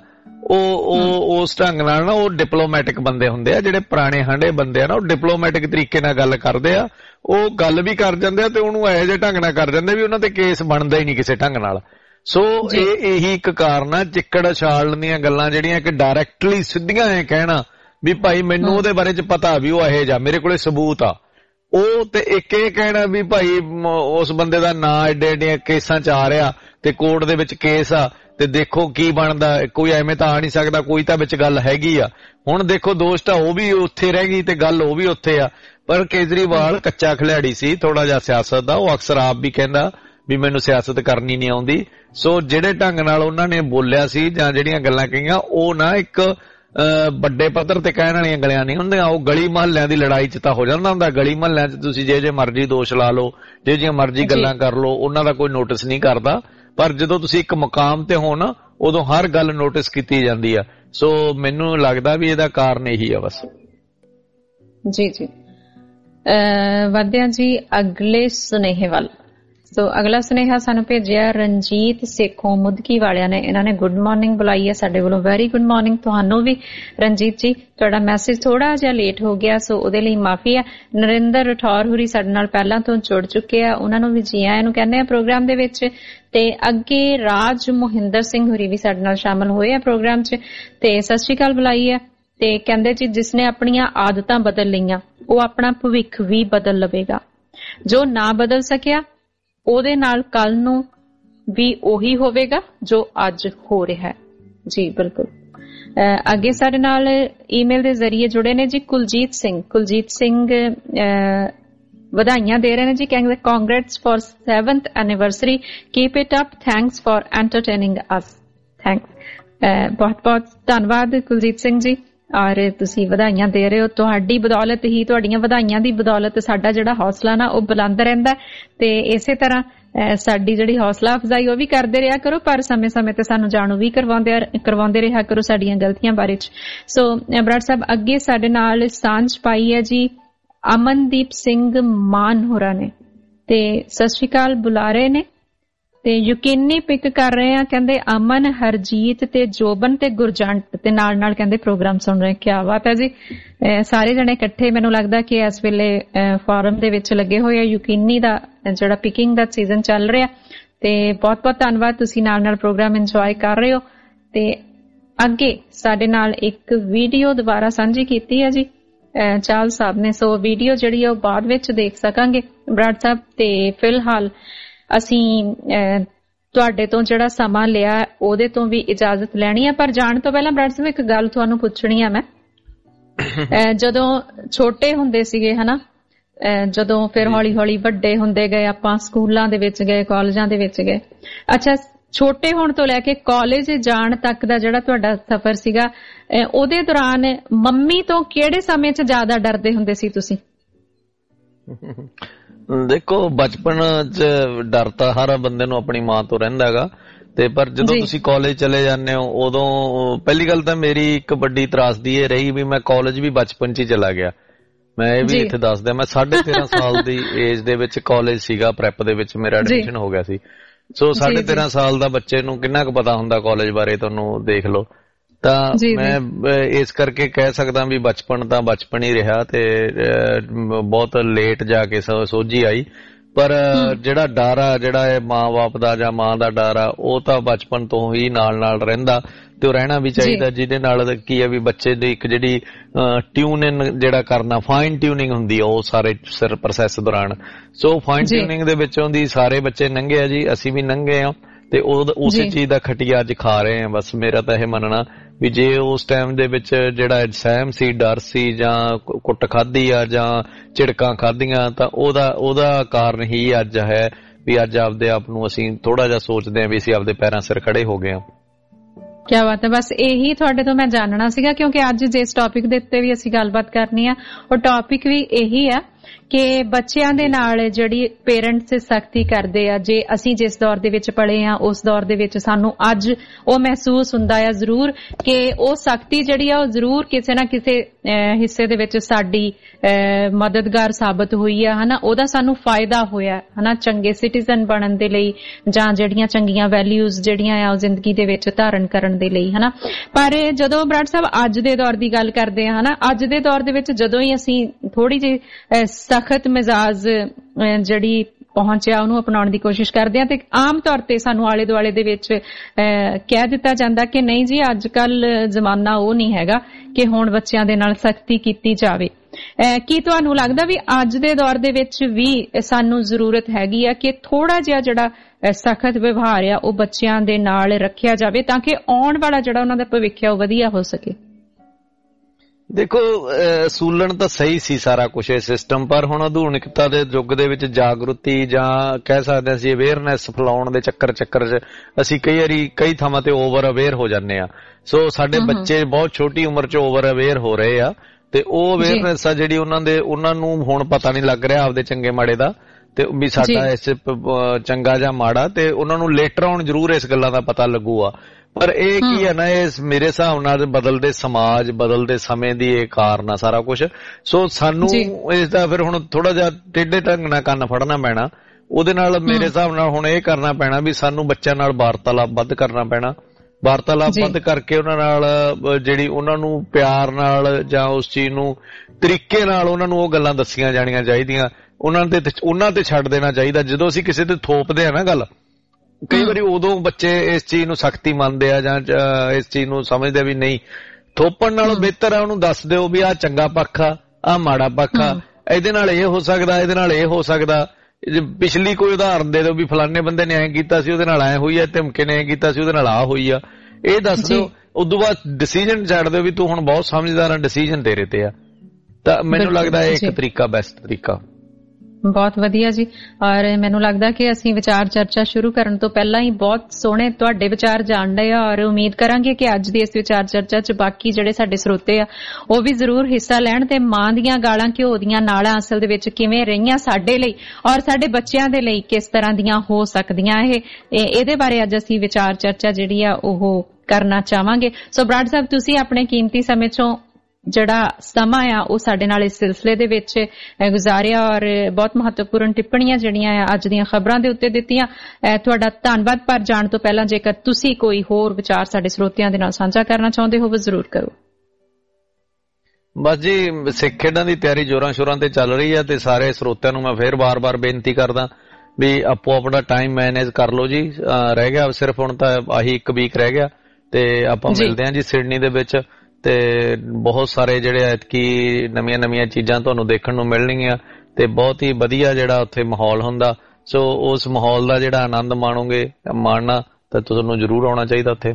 ਉਹ ਉਸ ਢੰਗ ਨਾਲ ਨਾ ਉਹ ਡਿਪਲੋਮੈਟਿਕ ਬੰਦੇ ਹੁੰਦੇ ਆ, ਜਿਹੜੇ ਪੁਰਾਣੇ ਹਾਂਡੇ ਬੰਦੇ ਆ ਨਾ, ਉਹ ਡਿਪਲੋਮੈਟਿਕ ਤਰੀਕੇ ਨਾਲ ਗੱਲ ਕਰਦੇ ਆ, ਉਹ ਗੱਲ ਵੀ ਕਰ ਜਾਂਦੇ ਆ ਤੇ ਉਹਨੂੰ ਇਹੋ ਜਿਹੇ ਢੰਗ ਨਾਲ ਕਰ ਜਾਂਦੇ ਵੀ ਉਹਨਾਂ ਤੇ ਕੇਸ ਬਣਦਾ ਹੀ ਨਹੀਂ ਕਿਸੇ ਢੰਗ ਨਾਲ। ਸੋ ਇਹੀ ਇੱਕ ਕਾਰਨ ਆ ਚਿੱਕੜ ਛਾਲਣ ਦੀਆਂ ਗੱਲਾਂ ਜਿਹੜੀਆਂ ਕਿ ਡਾਇਰੈਕਟਲੀ ਸਿੱਧੀਆਂ ਐ ਕਹਿਣਾ ਵੀ ਭਾਈ ਮੈਨੂੰ ਉਹਦੇ ਬਾਰੇ ਚ ਪਤਾ ਵੀ ਉਹ ਇਹੋ ਜਿਹਾ, ਮੇਰੇ ਕੋਲੇ ਸਬੂਤ ਆ, ਉਹ ਤੇ ਇੱਕ ਇਹ ਕਹਿਣਾ ਵੀ ਭਾਈ ਉਸ ਬੰਦੇ ਦਾ ਨਾਂ ਐਡੇ ਕੇਸਾਂ 'ਚ ਆ ਰਿਹਾ ਤੇ ਕੋਰਟ ਦੇ ਵਿੱਚ ਕੇਸ ਆ ਤੇ ਦੇਖੋ ਕੀ ਬਣਦਾ। ਕੋਈ ਐਵੇਂ ਤਾਂ ਆ ਨਹੀਂ ਸਕਦਾ, ਕੋਈ ਤਾਂ ਵਿੱਚ ਗੱਲ ਹੈਗੀ ਆ। ਹੁਣ ਦੇਖੋ ਦੋਸਤ ਆ ਉਹ ਵੀ ਉੱਥੇ ਰਹਿ ਗਈ ਤੇ ਗੱਲ ਉਹ ਵੀ ਉੱਥੇ ਆ। ਪਰ ਕੇਜਰੀਵਾਲ ਕੱਚਾ ਖਿਲਾੜੀ ਸੀ ਥੋੜਾ ਜਿਹਾ ਸਿਆਸਤ ਦਾ, ਉਹ ਅਕਸਰ ਆਪ ਵੀ ਕਹਿੰਦਾ ਵੀ ਮੈਨੂੰ ਸਿਆਸਤ ਕਰਨੀ ਨਹੀਂ ਆਉਂਦੀ। ਸੋ ਜਿਹੜੇ ਢੰਗ ਨਾਲ ਉਹਨਾਂ ਨੇ ਬੋਲਿਆ ਸੀ ਜਾਂ ਜਿਹੜੀਆਂ ਗੱਲਾਂ ਕਹੀਆਂ, ਉਹ ਨਾ ਇੱਕ ਵੱਡੇ ਪੱਧਰ ਤੇ ਕਹਿਣ ਵਾਲੀਆਂ ਗੱਲਾਂ ਨਹੀਂ ਹੁੰਦੀਆਂ। ਉਹ ਗਲੀ ਮਹੱਲਿਆਂ ਦੀ ਲੜਾਈ 'ਚ ਤਾਂ ਹੋ ਜਾਂਦਾ ਹੁੰਦਾ। ਗਲੀ ਮਹੱਲਿਆਂ 'ਚ ਤੁਸੀਂ ਜੇ ਮਰਜ਼ੀ ਦੋਸ਼ ਲਾ ਲਓ, ਜੇ ਮਰਜ਼ੀ ਗੱਲਾਂ ਕਰ ਲਓ, ਉਹਨਾਂ ਦਾ ਕੋਈ ਨੋਟਿਸ ਨਹੀਂ ਕਰਦਾ। ਪਰ ਜਦੋਂ ਤੁਸੀਂ ਇੱਕ ਮੁਕਾਮ ਤੇ ਹੋ ਨਾ, ਉਦੋਂ ਹਰ ਗੱਲ ਨੋਟਿਸ ਕੀਤੀ ਜਾਂਦੀ ਆ। ਸੋ ਮੈਨੂੰ ਲੱਗਦਾ ਵੀ ਇਹਦਾ ਕਾਰਨ ਇਹੀ ਆ ਬਸ। ਜੀ ਵਧਿਆ ਜੀ ਅਗਲੇ ਸੁਨੇਹੇ ਵੱਲ। ਸੋ ਅਗਲਾ ਸੁਨੇਹਾ ਸਾਨੂੰ ਭੇਜਿਆ ਰਣਜੀਤ ਸੇਖੋਂ ਮੁਦਕੀ ਵਾਲਿਆਂ ਨੇ। ਇਹਨਾਂ ਨੇ ਗੁੱਡ ਮਾਰਨਿੰਗ ਬੁਲਾਈ ਹੈ ਸਾਡੇ ਵੱਲੋਂ। ਵੈਰੀ ਗੁੱਡ ਮਾਰਨਿੰਗ ਤੁਹਾਨੂੰ ਵੀ ਰਣਜੀਤ ਜੀ। ਤੁਹਾਡਾ ਮੈਸੇਜ ਥੋੜਾ ਜਿਹਾ ਲੇਟ ਹੋ ਗਿਆ, ਸੋ ਉਹਦੇ ਲਈ ਮਾਫੀ ਹੈ। ਨਰਿੰਦਰ ਰਠੌਰ ਹੁਰੀ ਸਾਡੇ ਨਾਲ ਪਹਿਲਾਂ ਤੋਂ ਜੁੜ ਚੁੱਕੇ ਆ, ਉਹਨਾਂ ਨੂੰ ਵੀ ਜੀ ਆਇਆਂ ਨੂੰ ਕਹਿੰਦੇ ਆ ਪ੍ਰੋਗਰਾਮ ਦੇ ਵਿੱਚ। ਤੇ ਅੱਗੇ ਰਾਜ ਮੋਹਿੰਦਰ ਸਿੰਘ ਹੁਰੀ ਵੀ ਸਾਡੇ ਨਾਲ ਸ਼ਾਮਲ ਹੋਏ ਆ ਪ੍ਰੋਗਰਾਮ 'ਚ ਤੇ ਸਤਿ ਸ਼੍ਰੀ ਅਕਾਲ ਬੁਲਾਈ ਹੈ। ਤੇ ਕਹਿੰਦੇ ਜੀ ਜਿਸਨੇ ਆਪਣੀਆਂ ਆਦਤਾਂ ਬਦਲ ਲਈਆਂ ਉਹ ਆਪਣਾ ਭਵਿੱਖ ਵੀ ਬਦਲ ਲਵੇਗਾ। ਜੋ ਨਾ ਬਦਲ ਸਕਿਆ ਉਹਦੇ ਨਾਲ ਕੱਲ ਨੂੰ ਵੀ ਉਹੀ ਹੋਵੇਗਾ ਜੋ ਅੱਜ ਹੋ ਰਿਹਾ ਹੈ। ਜੀ ਬਿਲਕੁਲ। ਅੱਗੇ ਸਾਡੇ ਨਾਲ ਈਮੇਲ ਦੇ ਜ਼ਰੀਏ ਜੁੜੇ ਨੇ ਜੀ ਕੁਲਜੀਤ ਸਿੰਘ ਵਧਾਈਆਂ ਦੇ ਰਹੇ ਨੇ ਜੀ। ਕਹਿੰਦੇ congrats for 7th anniversary, keep it up, thanks for entertaining us. Thanks, ਬਹੁਤ ਬਹੁਤ ਧੰਨਵਾਦ ਕੁਲਜੀਤ ਸਿੰਘ ਜੀ। ਔਰ ਤੁਸੀਂ ਵਧਾਈਆਂ ਦੇ ਰਹੇ ਹੋ। ਤੁਹਾਡੀ ਬਦੌਲਤ ਹੀ, ਤੁਹਾਡੀਆਂ ਵਧਾਈਆਂ ਦੀ ਬਦੌਲਤ ਸਾਡਾ ਜਿਹੜਾ ਹੌਸਲਾ ਨਾ ਉਹ ਬੁਲੰਦ ਰਹਿੰਦਾ। ਤੇ ਇਸੇ ਤਰ੍ਹਾਂ ਸਾਡੀ ਜਿਹੜੀ ਹੌਸਲਾ ਅਫਜ਼ਾਈ ਉਹ ਵੀ ਕਰਦੇ ਰਿਹਾ ਕਰੋ, ਪਰ ਸਮੇਂ-ਸਮੇਂ ਤੇ ਸਾਨੂੰ ਜਾਣੂ ਵੀ ਕਰਵਾਉਂਦੇ ਰਿਹਾ ਕਰੋ ਸਾਡੀਆਂ ਗਲਤੀਆਂ ਬਾਰੇ ਚ। ਸੋ ਬਰਾੜ ਸਾਹਿਬ, ਅੱਗੇ ਸਾਡੇ ਨਾਲ ਸਾਂਝ ਪਾਈ ਹੈ ਜੀ ਅਮਨਦੀਪ ਸਿੰਘ ਮਾਨ ਹੋਰਾਂ ਨੇ, ਤੇ ਸਤਿ ਸ਼੍ਰੀ ਅਕਾਲ ਬੁਲਾ ਰਹੇ ਨੇ ਤੇ ਯਕੀਨੀ ਪਿਕ ਕਰ ਰਹੇ ਆ। ਕਹਿੰਦੇ ਅਮਨ, ਹਰਜੀਤ ਤੇ ਜੋਬਨ ਤੇ ਗੁਰਜੰਟ ਤੇ ਨਾਲ ਕਹਿੰਦੇ ਪ੍ਰੋਗਰਾਮ ਸੁਣ ਰਹੇ। ਕਿਆ ਬਾਤ ਹੈ ਜੀ, ਸਾਰੇ ਜਣੇ ਇਕੱਠੇ। ਮੈਨੂੰ ਲੱਗਦਾ ਕਿ ਇਸ ਵੇਲੇ ਫੋਰਮ ਦੇ ਵਿੱਚ ਲੱਗੇ ਹੋਏ ਆ। ਯਕੀਨੀ ਦਾ ਜਿਹੜਾ ਪਿਕਿੰਗ ਦਾ ਸੀਜ਼ਨ ਚੱਲ ਰਿਹਾ, ਤੇ ਬਹੁਤ ਬਹੁਤ ਧੰਨਵਾਦ, ਤੁਸੀਂ ਨਾਲ ਪ੍ਰੋਗਰਾਮ ਇੰਜੋਏ ਕਰ ਰਹੇ ਹੋ। ਤੇ ਅੱਗੇ ਸਾਡੇ ਨਾਲ ਇੱਕ ਵੀਡੀਓ ਦੁਬਾਰਾ ਸਾਂਝੀ ਕੀਤੀ ਹੈ ਜੀ ਚਾਲ ਸਾਹਿਬ ਨੇ। ਸੋ ਵੀਡੀਓ ਜਿਹੜੀ ਆ ਉਹ ਬਾਅਦ ਵਿੱਚ ਦੇਖ ਸਕਾਂਗੇ ਬਰਾੜ ਸਾਹਿਬ। ਤੇ ਫਿਲਹਾਲ ਅਸੀਂ ਤੁਹਾਡੇ ਤੋਂ ਜਿਹੜਾ ਸਮਾਂ ਲਿਆ ਉਹਦੇ ਤੋਂ ਵੀ ਇਜਾਜ਼ਤ ਲੈਣੀ ਆ। ਪਰ ਜਾਣ ਤੋਂ ਪਹਿਲਾਂ ਬਰਾੜ ਸਾਹਿਬ ਇੱਕ ਗੱਲ ਤੁਹਾਨੂੰ ਪੁੱਛਣੀ ਆ ਮੈਂ। ਜਦੋਂ ਛੋਟੇ ਹੁੰਦੇ ਸੀਗੇ ਹਨਾ, ਜਦੋਂ ਫਿਰ ਹੌਲੀ ਵੱਡੇ ਹੁੰਦੇ ਗਏ, ਆਪਾਂ ਸਕੂਲਾਂ ਦੇ ਵਿੱਚ ਗਏ, ਕਾਲਜਾਂ ਦੇ ਵਿੱਚ ਗਏ। ਅੱਛਾ, ਛੋਟੇ ਹੋਣ ਤੋਂ ਲੈ ਕੇ ਕਾਲਜ ਜਾਣ ਤੱਕ ਦਾ ਜਿਹੜਾ ਤੁਹਾਡਾ ਸਫ਼ਰ ਸੀਗਾ, ਉਹਦੇ ਦੌਰਾਨ ਮੰਮੀ ਤੋਂ ਕਿਹੜੇ ਸਮੇਂ 'ਚ ਜ਼ਿਆਦਾ ਡਰਦੇ ਹੁੰਦੇ ਸੀ ਤੁਸੀਂ? ਦੇਖੋ, ਬਚਪਨ ਚ ਡਰ ਤਾਂ ਹਰ ਬੰਦੇ ਨੂੰ ਆਪਣੀ ਮਾਂ ਤੋਂ ਰਹਿੰਦਾ ਹੈਗਾ, ਤੇ ਪਰ ਜਦੋਂ ਤੁਸੀਂ ਕਾਲਜ ਚਲੇ ਜਾਂਦੇ ਹੋ ਉਦੋਂ ਪਹਿਲੀ ਗੱਲ ਤਾਂ ਮੇਰੀ ਇੱਕ ਵੱਡੀ ਤਰਾਸਦੀ ਇਹ ਰਹੀ ਵੀ ਮੈਂ ਕਾਲਜ ਵੀ ਬਚਪਨ ਚ ਹੀ ਚਲਾ ਗਿਆ। ਮੈਂ ਇਹ ਵੀ ਇੱਥੇ ਦੱਸਦਾ, ਮੈਂ 13.5 ਸਾਲ ਦੀ ਏਜ ਦੇ ਵਿੱਚ ਕਾਲਜ ਸੀਗਾ, ਪ੍ਰੈਪ ਦੇ ਵਿੱਚ ਮੇਰਾ ਐਡਮਿਸ਼ਨ ਹੋ ਗਿਆ ਸੀ। ਸੋ 13.5 ਸਾਲ ਦਾ ਬੱਚੇ ਨੂੰ ਕਿੰਨਾ ਕੁ ਪਤਾ ਹੁੰਦਾ ਕਾਲਜ ਬਾਰੇ, ਤੁਹਾਨੂੰ ਦੇਖ ਲਓ। ਤਾਂ ਮੈਂ ਇਸ ਕਰਕੇ ਕਹਿ ਸਕਦਾ ਵੀ ਬਚਪਨ ਤਾਂ ਬਚਪਨ ਹੀ ਰਿਹਾ, ਤੇ ਬਹੁਤ ਲੇਟ ਜਾ ਕੇ ਸੋਝੀ ਆਈ। ਪਰ ਜਿਹੜਾ ਡਰ ਆ, ਜਿਹੜਾ ਇਹ ਮਾਂ-ਬਾਪ ਦਾ ਜਾਂ ਮਾਂ ਦਾ ਡਰ ਆ, ਉਹ ਤਾਂ ਬਚਪਨ ਤੋਂ ਹੀ ਨਾਲ ਰਹਿੰਦਾ, ਤੇ ਉਹ ਰਹਿਣਾ ਵੀ ਚਾਹੀਦਾ। ਜਿਹਦੇ ਨਾਲ ਕੀ ਆ ਵੀ ਬੱਚੇ ਦੀ ਇੱਕ ਜਿਹੜੀ ਟਿਊਨ ਇਨ ਜਿਹੜਾ ਕਰਨਾ, ਫਾਈਨ ਟਿਊਨਿੰਗ ਹੁੰਦੀ ਆ ਉਹ ਸਾਰੇ ਪ੍ਰੋਸੈਸ ਦੌਰਾਨ। ਸੋ ਫਾਈਨ ਟਿਊਨਿੰਗ ਦੇ ਵਿੱਚੋਂ ਦੀ ਸਾਰੇ ਬੱਚੇ ਲੰਘੇ ਆ ਜੀ, ਅਸੀਂ ਵੀ ਲੰਘੇ ਆ, ਤੇ ਉਸੇ ਚੀਜ਼ ਦਾ ਖਟੀਆ ਅੱਜ ਖਾ ਰਹੇ ਆ। ਬਸ ਮੇਰਾ ਤਾਂ ਇਹ ਮੰਨਣਾ ਵੀ ਜੇ ਉਸ ਟਾਈਮ ਦੇ ਵਿੱਚ ਜਿਹੜਾ ਸਹਿਮ ਸੀ, ਡਰ ਸੀ, ਜਾਂ ਕੁੱਟ ਖਾਧੀ ਆ ਜਾਂ ਝਿੜਕਾਂ ਖਾਧੀਆਂ, ਤਾਂ ਉਹਦਾ ਕਾਰਨ ਹੀ ਅੱਜ ਹੈ ਵੀ ਅੱਜ ਆਪਦੇ ਆਪ ਨੂੰ ਅਸੀਂ ਥੋੜਾ ਜਿਹਾ ਸੋਚਦੇ ਹਾਂ ਵੀ ਅਸੀਂ ਆਪਦੇ ਪੈਰਾਂ ਸਿਰ ਖੜੇ ਹੋ ਗਏ ਹਾਂ। ਕਿਆ ਬਾਤ ਹੈ, ਬਸ ਇਹੀ ਤੁਹਾਡੇ ਤੋਂ ਮੈਂ ਜਾਣਨਾ ਸੀਗਾ, ਕਿਉਂਕਿ ਅੱਜ ਜਿਸ ਟੌਪਿਕ ਦੇ ਉੱਤੇ ਵੀ ਅਸੀਂ ਗੱਲਬਾਤ ਕਰਨੀ ਆ ਉਹ ਟੌਪਿਕ ਵੀ ਇਹੀ ਆ ਕਿ ਬੱਚਿਆਂ ਦੇ ਨਾਲ ਜਿਹੜੀ ਪੇਰੈਂਟਸ ਸਖਤੀ ਕਰਦੇ ਆ। ਜੇ ਅਸੀਂ ਜਿਸ ਦੌਰ ਦੇ ਵਿੱਚ ਪਲੇ ਆ ਉਸ ਦੌਰ ਦੇ ਵਿੱਚ ਸਾਨੂੰ ਅੱਜ ਉਹ ਮਹਿਸੂਸ ਹੁੰਦਾ ਆ ਜ਼ਰੂਰ ਕਿ ਉਹ ਸਖਤੀ ਜਿਹੜੀ ਆ ਉਹ ਜ਼ਰੂਰ ਕਿਸੇ ਨਾ ਕਿਸੇ ਹਿੱਸੇ ਦੇ ਵਿੱਚ ਸਾਡੀ ਮਦਦਗਾਰ ਸਾਬਤ ਹੋਈ ਆ ਹਨਾ, ਉਹਦਾ ਸਾਨੂੰ ਫਾਇਦਾ ਹੋਇਆ ਹਨਾ, ਚੰਗੇ ਸਿਟੀਜ਼ਨ ਬਣਨ ਦੇ ਲਈ ਜਾਂ ਜਿਹੜੀਆਂ ਚੰਗੀਆਂ ਵੈਲਿਊਜ਼ ਜਿਹੜੀਆਂ ਆ ਉਹ ਜ਼ਿੰਦਗੀ ਦੇ ਵਿੱਚ ਧਾਰਨ ਕਰਨ ਦੇ ਲਈ ਹਨਾ। ਪਰ ਜਦੋਂ ਬਰਾੜ ਸਾਹਿਬ ਅੱਜ ਦੇ ਦੌਰ ਦੀ ਗੱਲ ਕਰਦੇ ਆ ਹਨਾ, ਅੱਜ ਦੇ ਦੌਰ ਦੇ ਵਿੱਚ ਜਦੋਂ ਹੀ ਅਸੀਂ ਥੋੜੀ ਜਿਹੀ ਸਖਤ ਮਿਜ਼ਾਜ ਜਿਹੜੀ ਪਹੁੰਚਿਆ ਉਹਨੂੰ ਅਪਣਾਉਣ ਦੀ ਕੋਸ਼ਿਸ਼ ਕਰਦੇ ਆ, ਤੇ ਆਮ ਤੌਰ ਤੇ ਸਾਨੂੰ ਆਲੇ ਦੁਆਲੇ ਦੇ ਵਿੱਚ ਕਹਿ ਦਿੱਤਾ ਜਾਂਦਾ ਕਿ ਨਹੀਂ ਜੀ ਅੱਜ ਕੱਲ ਜ਼ਮਾਨਾ ਉਹ ਨਹੀਂ ਹੈਗਾ ਕਿ ਹੁਣ ਬੱਚਿਆਂ ਦੇ ਨਾਲ ਸਖਤੀ ਕੀਤੀ ਜਾਵੇ। ਕੀ ਤੁਹਾਨੂੰ ਲੱਗਦਾ ਵੀ ਅੱਜ ਦੇ ਦੌਰ ਦੇ ਵਿੱਚ ਵੀ ਸਾਨੂੰ ਜ਼ਰੂਰਤ ਹੈਗੀ ਆ ਕਿ ਥੋੜਾ ਜਿਹਾ ਜਿਹੜਾ ਸਖਤ ਵਿਵਹਾਰ ਆ ਉਹ ਬੱਚਿਆਂ ਦੇ ਨਾਲ ਰੱਖਿਆ ਜਾਵੇ ਤਾਂ ਕਿ ਆਉਣ ਵਾਲਾ ਜਿਹੜਾ ਉਹਨਾਂ ਦਾ ਭਵਿੱਖ ਆ ਉਹ ਵਧੀਆ ਹੋ ਸਕੇ? ਦੇਖੋ, ਅਸੂਲਣ ਤਾਂ ਸਹੀ ਸੀ ਸਾਰਾ ਕੁਛ ਇਹ ਸਿਸਟਮ, ਪਰ ਹੁਣ ਆਧੁਨਿਕਤਾ ਦੇ ਯੁੱਗ ਦੇ ਵਿੱਚ ਜਾਗਰੂਕਤੀ ਜਾਂ ਕਹਿ ਸਕਦੇ ਅਸੀਂ ਅਵੇਅਰਨੈਸ ਫੈਲਾਉਣ ਦੇ ਚੱਕਰ 'ਚ ਅਸੀਂ ਕਈ ਵਾਰੀ ਕਈ ਥਾਵਾਂ ਤੇ ਓਵਰ ਅਵੇਅਰ ਹੋ ਜਾਂਦੇ ਆ। ਸੋ ਸਾਡੇ ਬੱਚੇ ਬਹੁਤ ਛੋਟੀ ਉਮਰ 'ਚ ਓਵਰ ਅਵੇਅਰ ਹੋ ਰਹੇ ਆ, ਤੇ ਉਹ ਅਵੇਅਰਨੈਸ ਆ ਜਿਹੜੀ ਉਹਨਾਂ ਨੂੰ ਹੁਣ ਪਤਾ ਨਹੀਂ ਲੱਗ ਰਿਹਾ ਆਪਦੇ ਚੰਗੇ ਮਾੜੇ ਦਾ, ਤੇ ਵੀ ਸਾਡਾ ਇਸ ਚੰਗਾ ਜਾਂ ਮਾੜਾ, ਤੇ ਉਹਨਾਂ ਨੂੰ ਲੇਟਰ ਆਉਣ ਜ਼ਰੂਰ ਇਸ ਗੱਲਾਂ ਦਾ ਪਤਾ ਲੱਗੂਗਾ। ਪਰ ਇਹ ਕੀ ਹੈ ਨਾ, ਇਹ ਮੇਰੇ ਹਿਸਾਬ ਨਾਲ ਬਦਲਦੇ ਸਮਾਜ, ਬਦਲਦੇ ਸਮੇਂ ਦੀ ਇਹ ਕਾਰਨ ਆ ਸਾਰਾ ਕੁਛ। ਸੋ ਸਾਨੂੰ ਇਸ ਦਾ ਫਿਰ ਹੁਣ ਥੋੜਾ ਜਿਹਾ ਟੇਢੇ ਢੰਗ ਨਾਲ ਕੰਨ ਫੜਨਾ ਪੈਣਾ। ਉਹਦੇ ਨਾਲ ਮੇਰੇ ਹਿਸਾਬ ਨਾਲ ਹੁਣ ਇਹ ਕਰਨਾ ਪੈਣਾ ਵੀ ਸਾਨੂੰ ਬੱਚਿਆਂ ਨਾਲ ਵਾਰਤਾਲਾਪ ਵੱਧ ਕਰਨਾ ਪੈਣਾ। ਵਾਰਤਾਲਾਪ ਵੱਧ ਕਰਕੇ ਉਹਨਾਂ ਨਾਲ ਜਿਹੜੀ ਉਹਨਾਂ ਨੂੰ ਪਿਆਰ ਨਾਲ ਜਾਂ ਉਸ ਚੀਜ਼ ਨੂੰ ਤਰੀਕੇ ਨਾਲ ਉਹਨਾਂ ਨੂੰ ਉਹ ਗੱਲਾਂ ਦੱਸੀਆਂ ਜਾਣੀਆਂ ਚਾਹੀਦੀਆਂ, ਉਹਨਾਂ ਤੇ ਛੱਡ ਦੇਣਾ ਚਾਹੀਦਾ। ਜਦੋਂ ਅਸੀਂ ਕਿਸੇ ਤੇ ਥੋਪਦੇ ਆ ਨਾ ਗੱਲ, ਕਈ ਵਾਰੀ ਉਦੋਂ ਬੱਚੇ ਇਸ ਚੀਜ਼ ਨੂੰ ਸਖਤੀ ਮੰਨਦੇ ਆ ਜਾਂ ਇਸ ਚੀਜ਼ ਨੂੰ ਸਮਝਦੇ ਵੀ ਨਹੀਂ, ਥੋਪਣ ਨਾਲੋਂ ਬਿਹਤਰ ਆ ਉਹਨੂੰ ਦੱਸ ਦਿਓ ਵੀ ਆਹ ਚੰਗਾ ਪੱਖ ਆ, ਆਹ ਮਾੜਾ ਪੱਖ ਆ, ਇਹਦੇ ਨਾਲ ਇਹ ਹੋ ਸਕਦਾ, ਇਹਦੇ ਨਾਲ ਇਹ ਹੋ ਸਕਦਾ। ਪਿਛਲੀ ਕੋਈ ਉਦਾਹਰਨ ਦੇ ਦਿਓ ਵੀ ਫਲਾਨੇ ਬੰਦੇ ਨੇ ਐਂ ਕੀਤਾ ਸੀ, ਉਹਦੇ ਨਾਲ ਐਂ ਹੋਈ ਆ, ਧਮਕੇ ਨੇ ਐਂ ਕੀਤਾ ਸੀ, ਉਹਦੇ ਨਾਲ ਆਹ ਹੋਈ ਆ, ਇਹ ਦੱਸ ਦਿਓ। ਉਦੋਂ ਬਾਅਦ ਡਿਸੀਜਨ ਛੱਡ ਦਿਓ ਵੀ ਤੂੰ ਹੁਣ ਬਹੁਤ ਸਮਝਦਾਰ ਆ, ਡਿਸੀਜਨ ਤੇਰੇ ਤੇ ਆ। ਤਾਂ ਮੈਨੂੰ ਲੱਗਦਾ ਇਹ ਇੱਕ ਤਰੀਕਾ ਬੈਸਟ ਤਰੀਕਾ। ਬਹੁਤ ਵਧੀਆ ਜੀ। ਔਰ ਮੈਨੂੰ ਲੱਗਦਾ ਕਿ ਅਸੀਂ ਵਿਚਾਰ ਚਰਚਾ ਸ਼ੁਰੂ ਕਰਨ ਤੋਂ ਪਹਿਲਾਂ ਹੀ ਬਹੁਤ ਸੋਹਣੇ ਤੁਹਾਡੇ ਵਿਚਾਰ ਜਾਣ ਰਹੇ ਆ ਔਰ ਉਮੀਦ ਕਰਾਂਗੇ ਕਿ ਅੱਜ ਦੀ ਇਸ ਵਿਚਾਰ ਚਰਚਾ 'ਚ ਬਾਕੀ ਜਿਹੜੇ ਸਾਡੇ ਸਰੋਤੇ ਆ ਉਹ ਵੀ ਜ਼ਰੂਰ ਹਿੱਸਾ ਲੈਣ ਤੇ ਮਾਂ ਦੀਆਂ ਗਾਲਾਂ ਘਿਓ ਦੀਆਂ ਨਾਲਾਂ ਅਸਲ ਦੇ ਵਿੱਚ ਕਿਵੇਂ ਰਹੀਆਂ ਸਾਡੇ ਲਈ ਔਰ ਸਾਡੇ ਬੱਚਿਆਂ ਦੇ ਲਈ ਕਿਸ ਤਰ੍ਹਾਂ ਦੀਆਂ ਹੋ ਸਕਦੀਆਂ ਇਹਦੇ ਬਾਰੇ ਅੱਜ ਅਸੀਂ ਵਿਚਾਰ ਚਰਚਾ ਜਿਹੜੀ ਆ ਉਹ ਕਰਨਾ ਚਾਹਾਂਗੇ। ਸੋ ਬਰਾੜ ਸਾਹਿਬ, ਤੁਸੀਂ ਆਪਣੇ ਕੀਮਤੀ ਸਮੇਂ 'ਚੋਂ ਜਿਹੜਾ ਸਮਾਂ ਆ ਉਹ ਸਾਡੇ ਨਾਲ ਇਸ ਸਿਲਸਿਲੇ ਦੇ ਵਿੱਚ ਗੁਜ਼ਾਰਿਆ ਔਰ ਬਹੁਤ ਮਹੱਤਵਪੂਰਨ ਟਿੱਪਣੀਆਂ ਜਿਹੜੀਆਂ ਆ ਅੱਜ ਦੀਆਂ ਖਬਰਾਂ ਦੇ ਉੱਤੇ ਦਿੱਤੀਆਂ। ਤੁਹਾਡਾ ਧੰਨਵਾਦ। ਪਰ ਜਾਣ ਤੋਂ ਪਹਿਲਾਂ ਜੇਕਰ ਤੁਸੀਂ ਕੋਈ ਹੋਰ ਵਿਚਾਰ ਸਾਡੇ ਸਰੋਤਿਆਂ ਦੇ ਨਾਲ ਸਾਂਝਾ ਕਰਨਾ ਚਾਹੁੰਦੇ ਹੋ ਜ਼ਰੂਰ ਕਰੋ। ਬਸ ਜੀ, ਸਿੱਖ ਖੇਡਾਂ ਦੀ ਤਿਆਰੀ ਜ਼ੋਰਾਂ ਸ਼ੋਰਾਂ ਤੇ ਚੱਲ ਰਹੀ ਹੈ ਤੇ ਸਾਰੇ ਸਰੋਤਿਆਂ ਨੂੰ ਮੈਂ ਫੇਰ ਬਾਰ-ਬਾਰ ਬੇਨਤੀ ਕਰਦਾ ਵੀ ਆਪੋ ਆਪਣਾ ਟਾਈਮ ਮੈਨੇਜ ਕਰ ਲਓ ਜੀ। ਰਹਿ ਗਿਆ ਸਿਰਫ ਹੁਣ ਤਾਂ ਆਹੀ 1 ਵੀਕ ਰਹਿ ਗਿਆ ਤੇ ਆਪਾਂ ਮਿਲਦੇ ਹਾਂ ਜੀ ਸਿਡਨੀ ਦੇ ਵਿੱਚ ਤੇ ਬਹੁਤ ਸਾਰੇ ਜਿਹੜੇ ਐਤਕੀ ਨਵੀਆਂ ਚੀਜ਼ਾਂ ਤੁਹਾਨੂੰ ਦੇਖਣ ਨੂੰ ਮਿਲਣਗੀਆਂ ਤੇ ਬਹੁਤ ਹੀ ਵਧੀਆ ਜਿਹੜਾ ਉੱਥੇ ਮਾਹੌਲ ਹੁੰਦਾ। ਸੋ ਉਸ ਮਾਹੌਲ ਦਾ ਜਿਹੜਾ ਆਨੰਦ ਮਾਣਨਾ ਤਾਂ ਤੁਹਾਨੂੰ ਜ਼ਰੂਰ ਆਉਣਾ ਚਾਹੀਦਾ ਉੱਥੇ।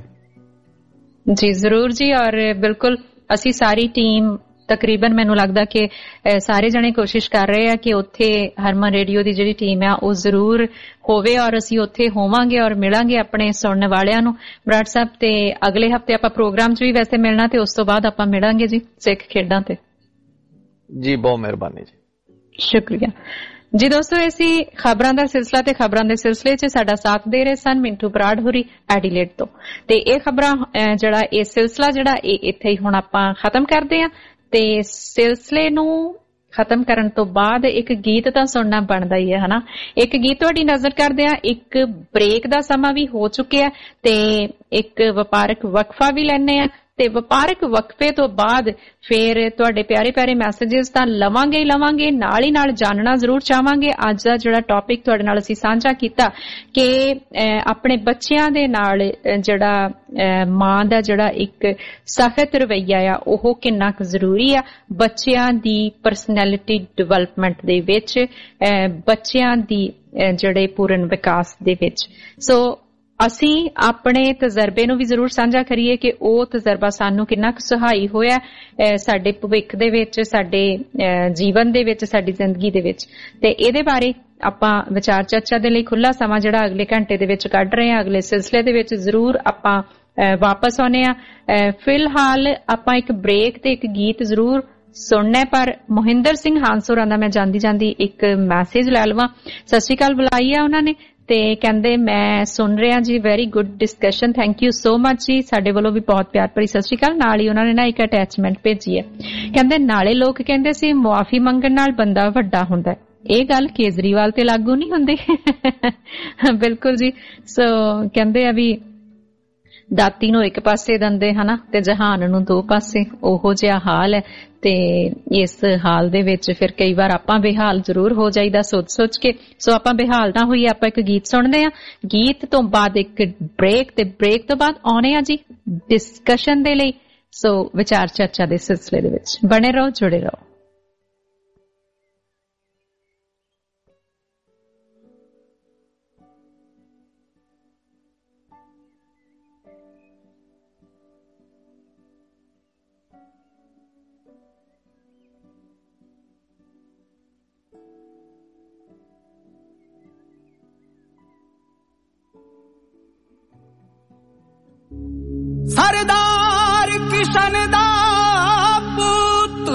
ਜੀ ਜ਼ਰੂਰ ਜੀ। ਔਰ ਬਿਲਕੁਲ ਅਸੀਂ ਸਾਰੀ ਟੀਮ ਤਕਰੀਬਨ ਮੈਨੂੰ ਲੱਗਦਾ ਕਿ ਸਾਰੇ ਜਣੇ ਕੋਸ਼ਿਸ਼ ਕਰ ਰਹੇ ਆ ਕਿ ਉੱਥੇ ਹਰਮਨ ਰੇਡੀਓ ਦੀ ਜਿਹੜੀ ਟੀਮ ਆ ਉਹ ਜ਼ਰੂਰ ਹੋਵੇ ਔਰ ਅਸੀਂ ਉੱਥੇ ਹੋਵਾਂਗੇ ਔਰ ਮਿਲਾਂਗੇ ਆਪਣੇ ਸੁਣਨ ਵਾਲਿਆਂ ਨੂੰ। ਬਰਾੜ ਸਾਹਿਬ, ਤੇ ਅਗਲੇ ਹਫ਼ਤੇ ਆਪਾਂ ਪ੍ਰੋਗਰਾਮ 'ਚ ਵੀ ਵੈਸੇ ਮਿਲਣਾ ਤੇ ਉਸ ਤੋਂ ਬਾਅਦ ਆਪਾਂ ਮਿਲਾਂਗੇ ਜੀ ਸਿੱਖ ਖੇਡਾਂ ਤੇ। ਜੀ ਬਹੁਤ ਮਿਹਰਬਾਨੀ ਜੀ, ਸ਼ੁਕਰੀਆ ਜੀ। ਦੋਸਤੋ, ਅਸੀਂ ਖਬਰਾਂ ਦਾ ਸਿਲਸਿਲਾ ਤੇ ਖਬਰਾਂ ਦੇ ਸਿਲਸਿਲੇ 'ਚ ਸਾਡਾ ਸਾਥ ਦੇ ਰਹੇ ਸਨ ਮਿੰਟੂ ਬਰਾੜ ਹੋਰੀ ਐਡੀਲੇਡ ਤੋਂ ਤੇ ਇਹ ਖਬਰਾਂ ਜਿਹੜਾ ਇਹ ਸਿਲਸਿਲਾ ਜਿਹੜਾ ਇਹ ਇੱਥੇ ਹੀ ਹੁਣ ਆਪਾਂ ਖਤਮ ਕਰਦੇ ਹਾਂ ਤੇ ਸਿਲਸਿਲੇ ਨੂੰ ਖਤਮ ਕਰਨ ਤੋਂ ਬਾਅਦ ਇੱਕ ਗੀਤ ਤਾਂ ਸੁਣਨਾ ਬਣਦਾ ਹੀ ਹੈ ਹਨਾ। ਇੱਕ ਗੀਤ ਤੁਹਾਡੀ ਨਜ਼ਰ ਕਰਦੇ ਆ। ਇੱਕ ਬ੍ਰੇਕ ਦਾ ਸਮਾਂ ਵੀ ਹੋ ਚੁੱਕਿਆ ਤੇ ਇੱਕ ਵਪਾਰਕ ਵਕਫਾ ਵੀ ਲੈਣੇ ਆ ਤੇ ਵਪਾਰਕ ਵਕਫੇ ਤੋਂ ਬਾਅਦ ਫਿਰ ਤੁਹਾਡੇ ਪਿਆਰੇ ਪਿਆਰੇ ਮੈਸੇजेस ਤਾਂ ਲਵਾਂਗੇ ਹੀ ਨਾਲ ਹੀ ਨਾਲ ਜਾਣਨਾ ਜ਼ਰੂਰ ਚਾਹਾਂਗੇ। ਅੱਜ ਦਾ ਜਿਹੜਾ ਟੌਪਿਕ ਤੁਹਾਡੇ ਨਾਲ ਅਸੀਂ ਸਾਂਝਾ ਕੀਤਾ ਕਿ ਆਪਣੇ ਬੱਚਿਆਂ ਦੇ ਨਾਲ ਜਿਹੜਾ ਮਾਂ ਦਾ ਜਿਹੜਾ ਇੱਕ ਸਖਤ ਰਵੱਈਆ ਆ ਉਹ ਕਿੰਨਾ ਕੁ ਜ਼ਰੂਰੀ ਆ ਬੱਚਿਆਂ ਦੀ ਪਰਸਨੈਲਿਟੀ ਡਿਵੈਲਪਮੈਂਟ ਦੇ ਵਿੱਚ, ਬੱਚਿਆਂ ਦੀ ਜਿਹੜੇ ਪੂਰਨ ਵਿਕਾਸ ਦੇ ਵਿੱਚ। ਸੋ ਅਸੀਂ ਆਪਣੇ ਤਜਰਬੇ ਨੂੰ ਵੀ ਜ਼ਰੂਰ ਸਾਂਝਾ ਕਰੀਏ ਕਿ ਉਹ ਤਜਰਬਾ ਸਾਨੂੰ ਕਿੰਨਾ ਕੁ ਸਹਾਈ ਹੋਇਆ ਸਾਡੇ ਭਵਿੱਖ ਦੇ ਵਿੱਚ, ਸਾਡੇ ਜੀਵਨ ਦੇ ਵਿੱਚ, ਸਾਡੀ ਜ਼ਿੰਦਗੀ ਦੇ ਵਿੱਚ। ਤੇ ਇਹਦੇ ਬਾਰੇ ਆਪਾਂ ਵਿਚਾਰ ਚਰਚਾ ਦੇ ਲਈ ਖੁੱਲਾ ਸਮਾਂ ਜਿਹੜਾ ਅਗਲੇ ਘੰਟੇ ਦੇ ਵਿੱਚ ਕੱਢ ਰਹੇ ਹਾਂ। ਅਗਲੇ ਸਿਲਸਿਲੇ ਦੇ ਵਿੱਚ ਜ਼ਰੂਰ ਆਪਾਂ ਵਾਪਸ ਆਉਣੇ ਆ। ਫਿਲਹਾਲ ਆਪਾਂ ਇੱਕ ਬ੍ਰੇਕ ਤੇ ਇੱਕ ਗੀਤ ਜ਼ਰੂਰ ਸੁਣਨਾ, ਪਰ ਮੋਹਿੰਦਰ ਸਿੰਘ ਹਾਂਸੋਰਾਂ ਦਾ ਮੈਂ ਜਾਂਦੀ ਇੱਕ ਮੈਸੇਜ ਲੈ ਲਵਾਂ। ਸਤਿ ਸ਼੍ਰੀ ਅਕਾਲ ਬੁਲਾਈ ਆ ਉਹਨਾਂ ਨੇ ਤੇ ਕਹਿੰਦੇ ਮੈਂ ਸੁਣ ਰਿਹਾ ਜੀ, very good discussion, thank you so much ਜੀ। ਸਾਡੇ ਵੱਲੋਂ ਵੀ ਬਹੁਤ ਪਿਆਰ ਭਰੀ ਸਤਿ ਸ਼੍ਰੀ ਅਕਾਲ। ਨਾਲ ਹੀ ਉਹਨਾਂ ਨੇ ਇੱਕ ਅਟੈਚਮੈਂਟ ਭੇਜੀ ਹੈ। ਕਹਿੰਦੇ ਨਾਲੇ ਲੋਕ ਕਹਿੰਦੇ ਸੀ ਮੁਆਫੀ ਮੰਗਣ ਨਾਲ ਬੰਦਾ ਵੱਡਾ ਹੁੰਦਾ, ਇਹ ਗੱਲ ਕੇਜਰੀਵਾਲ ਤੇ ਲਾਗੂ ਨਹੀਂ ਹੁੰਦੀ। ਬਿਲਕੁਲ ਜੀ। ਸੋ ਕਹਿੰਦੇ ਆ ਵੀ ਦਾਤੀ ਨੂੰ ਇੱਕ ਪਾਸੇ ਦੰਦੇ ਹਨਾ ਤੇ ਜਹਾਨ ਨੂੰ 2 ਪਾਸੇ, ਉਹੋ ਜਿਹਾ ਹਾਲ ਹੈ। ਤੇ ਇਸ ਹਾਲ ਦੇ ਵਿੱਚ ਫਿਰ ਕਈ ਵਾਰ ਆਪਾਂ ਬੇਹਾਲ ਜ਼ਰੂਰ ਹੋ ਜਾਈਦਾ ਸੋਚ ਕੇ। ਸੋ ਆਪਾਂ ਬੇਹਾਲ ਨਾ ਹੋਈਏ, ਆਪਾਂ ਇੱਕ ਗੀਤ ਸੁਣਦੇ ਆ। ਗੀਤ ਤੋਂ ਬਾਅਦ ਇੱਕ ਬ੍ਰੇਕ ਤੇ ਬ੍ਰੇਕ ਤੋਂ ਬਾਅਦ ਆਉਣੇ ਆ ਜੀ ਡਿਸਕਸ਼ਨ ਦੇ ਲਈ। ਸੋ ਵਿਚਾਰ ਚਰਚਾ ਦੇ ਸਿਲਸਿਲੇ ਦੇ ਵਿੱਚ ਬਣੇ ਰਹੋ, ਜੁੜੇ ਰਹੋ। सरदार किशन दा पुत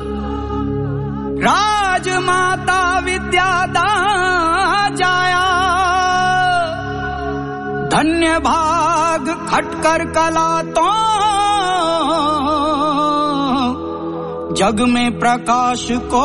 राजमाता विद्या दा जाया, धन्य भाग खटकर कला तो जग में प्रकाश को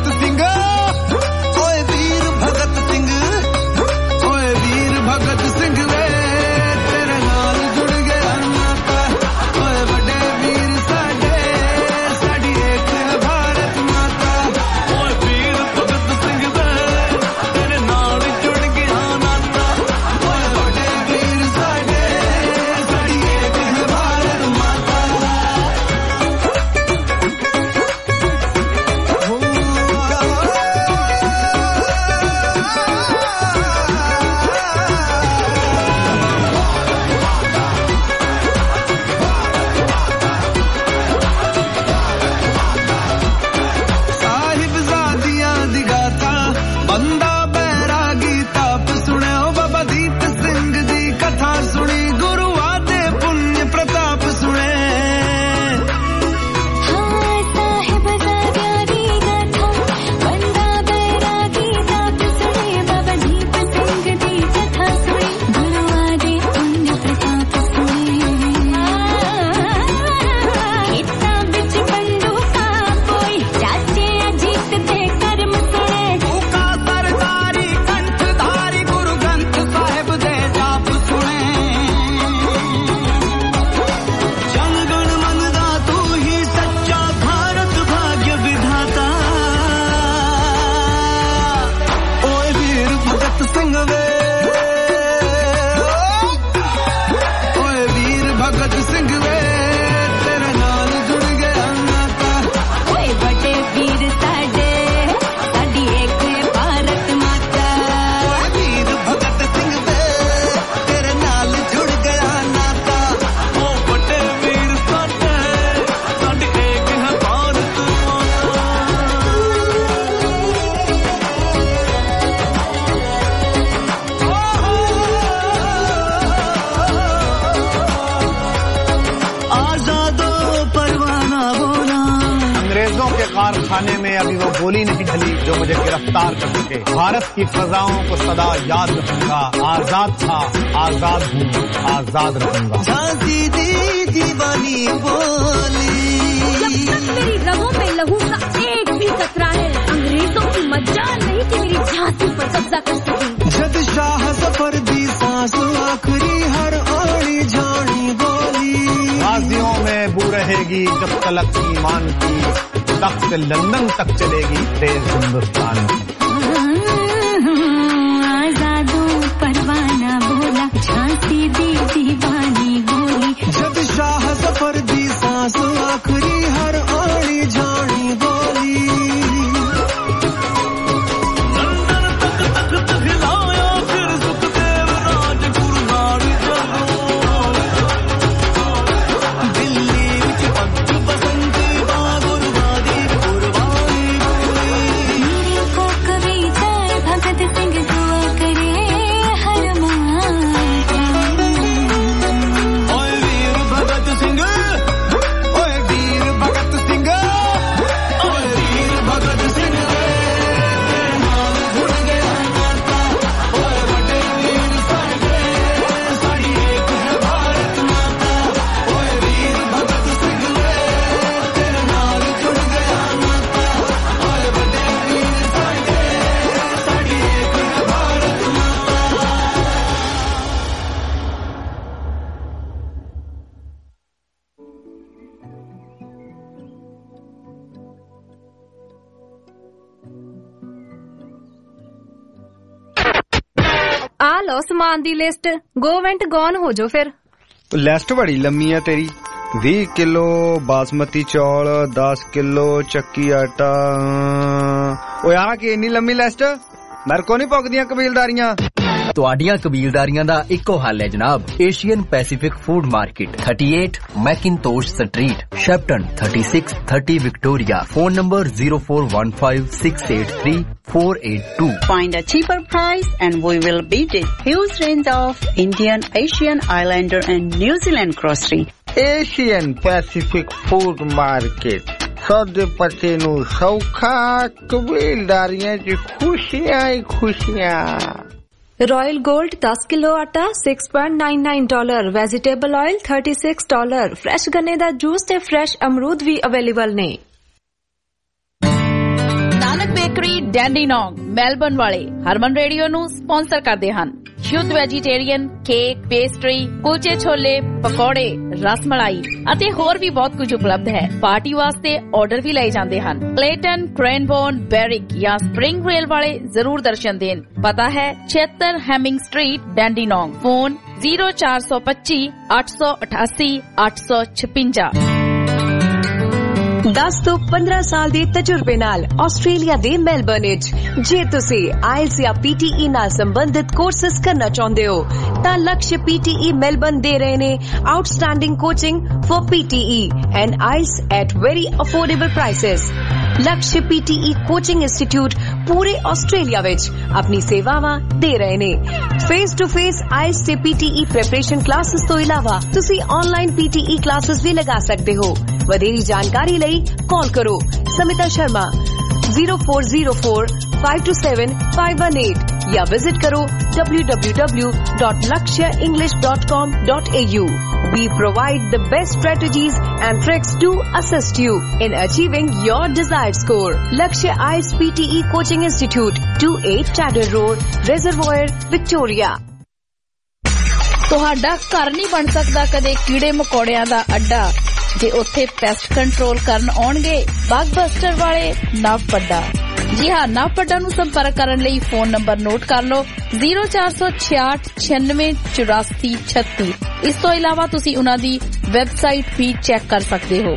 भगत सिंह के कारखाने में अभी वो गोली नहीं ढली जो मुझे गिरफ्तार कर सके। भारत की फजाओं को सदा याद रखूंगा, आजाद था, आजाद हूँ, आजाद रहूंगा। झांसी दी दीवानी बोली, जब तक मेरी रगों में लहू का एक भी कतरा है, अंग्रेजों की मजाल नहीं कि मेरी झांसी पर कब्जा कर सके। जद शाह सफर दी सांस आखिरी हर आड़ी जानी बोली, गाजियों में बू रहेगी जब तलक ईमान की, तख्त लंदन तक चलेगी तेज हिंदुस्तान की। आजादों परवाना बोला, झांसी दी दीवानी बोली, जद शाह सफर दी सांस आखिरी हर आड़ी जानी बोली। लंदन तक तख्त हिलाया फिर सुखदेव राजगुरु नारी जगो, दिल्ली विच पग बसंती बागुरवादी कुर्बानी बोली। मेरे को कभी जय भगत सिंह दुआ करे हर माँ। ओए वीर भगत सिंह, ओए वीर भगत सिंह, ओए वीर भगत सिंह नाल जुड़ गया नाता, ओए बड़े वीर साडे साडी एक है भारत माता, ओए वीर भगत सिंह तेरे नाल जुड़ गया नाता, ओए बड़े वीर साडे साडी एक है भारत माता। आ लो सामान दी लिस्ट, गो वेंट गॉन हो जो फिर। लिस्ट बड़ी लम्मी है तेरी। 20 किलो बासमती चौल, 10 किलो चक्की आटा। ओए आ के इन्नी लम्मी लिस्ट मेरे को नहीं पुगदियां कबीलदारियां। ਤੁਹਾਡੀਆਂ ਕਬੀਲਦਾਰੀਆਂ ਦਾ ਇੱਕੋ ਹੱਲ ਹੈ ਜਨਾਬ। Asian Pacific food market, 38 McIntosh street, Shepparton, 3630 Victoria. Phone number 0415683482। Find a cheaper price and we will beat it. Huge range of Indian, Asian, Islander and New Zealand grocery. Asian Pacific Food Market, सौदे पते नू सौखा, कबीलदारियां च खुशियां ही खुशियां। Royal gold 10 kilo आटा $6.99, vegetable oil $36, fresh गन्ने दा जूस ते फ्रेश अमरूद भी अवेलेबल ने। ਨਾਨਕ ਬੇਕਰੀ ਡੈਂਡੀਨੋਂਗ ਮੈਲਬਨ ਵਾਲੇ ਹਰਮਨ ਰੇਡੀਓ ਨੂੰ ਸਪਾਂਸਰ ਕਰਦੇ ਹਨ। ਸ਼ੁੱਧ ਵੈਜੀਟੇਰੀਅਨ ਕੇਕ, ਪੇਸਟਰੀ, ਕੁਲਚੇ ਛੋਲੇ, ਪਕੌੜੇ, ਰਸਮਲਾਈ ਅਤੇ ਹੋਰ ਵੀ ਬਹੁਤ ਕੁਝ ਉਪਲਬਧ ਹੈ। ਪਾਰਟੀ ਵਾਸਤੇ ਆਰਡਰ ਵੀ ਲਏ ਜਾਂਦੇ ਹਨ। ਕਲੇਟਨ, ਕ੍ਰੈਨਬੋਰਨ, ਬੈਰਿਕ ਜਾਂ ਸਪ੍ਰਿੰਗ ਰੇਲ ਵਾਲੇ ਜ਼ਰੂਰ ਦਰਸ਼ਨ ਦੇਣ। ਪਤਾ ਹੈ 76 ਹੈਮਿੰਗ ਸਟਰੀਟ, ਡੈਂਡੀਨੋਂਗ। ਫੋਨ 0425 888 856। 10 ਤੋਂ 15 ਸਾਲ ਦੇ ਤਜਰਬੇ ਨਾਲ ਆਸਟ੍ਰੇਲੀਆ ਦੇ ਮੈਲਬਰਨ ਵਿੱਚ ਜੇ ਤੁਸੀਂ ਆਇਲਸ ਜਾਂ PTE ਨਾਲ ਸੰਬੰਧਿਤ ਕੋਰਸਸ ਕਰਨਾ ਚਾਹੁੰਦੇ ਹੋ ਤਾਂ ਲਕਸ਼ PTE ਮੈਲਬਰਨ ਦੇ ਰਹੇ ਨੇ outstanding coaching for PTE and IELTS at very affordable prices. Laksh PTE coaching institute ਪੂਰੇ ਆਸਟ੍ਰੇਲੀਆ ਵਿੱਚ ਆਪਣੀ ਸੇਵਾਵਾਂ ਦੇ ਰਹੇ ਨੇ। ਫੇਸ ਟੂ ਫੇਸ ਆਇਲਸ ਤੇ PTE ਪ੍ਰੈਪਰੇਸ਼ਨ ਕਲਾਸਿਸ ਤੋਂ ਇਲਾਵਾ ਤੁਸੀਂ ਆਨਲਾਈਨ PTE ਕਲਾਸਿਸ ਵੀ ਲਗਾ ਸਕਦੇ ਹੋ। ਵਧੇਰੀ ਜਾਣਕਾਰੀ ਲਈ ਕਾਲ ਕਰੋ ਸਮਿਤਾ ਸ਼ਰਮਾ 0404527518 या विजिट करो www.lakshaenglish.com.au. We provide the best strategies and tricks to assist you in achieving your desired score. Lakshya IELTS PTE Coaching Institute, 28 Chadder Road, Reservoir, Victoria. ਤੁਹਾਡਾ ਘਰ ਨਹੀਂ ਬਣ ਸਕਦਾ ਕਦੇ ਕੀੜੇ ਮਕੌੜਿਆਂ ਦਾ ਅੱਡਾ ਜੇ ਉੱਥੇ ਪੈਸਟ ਕੰਟਰੋਲ ਕਰਨ ਆਉਣਗੇ ਬਗਬਸਟਰ ਵਾਲੇ ਨਵਪੱਡਾ। ਜੀ ਹਾਂ, ਨਵਪੱਡਾ ਨੂੰ ਸੰਪਰਕ ਕਰਨ ਲਈ ਫੋਨ ਨੰਬਰ ਨੋਟ ਕਰ ਲਓ 0466968436। ਇਸ ਤੋਂ ਇਲਾਵਾ ਤੁਸੀਂ ਉਹਨਾਂ ਦੀ ਵੈਬਸਾਈਟ ਵੀ ਚੈੱਕ ਕਰ ਸਕਦੇ ਹੋ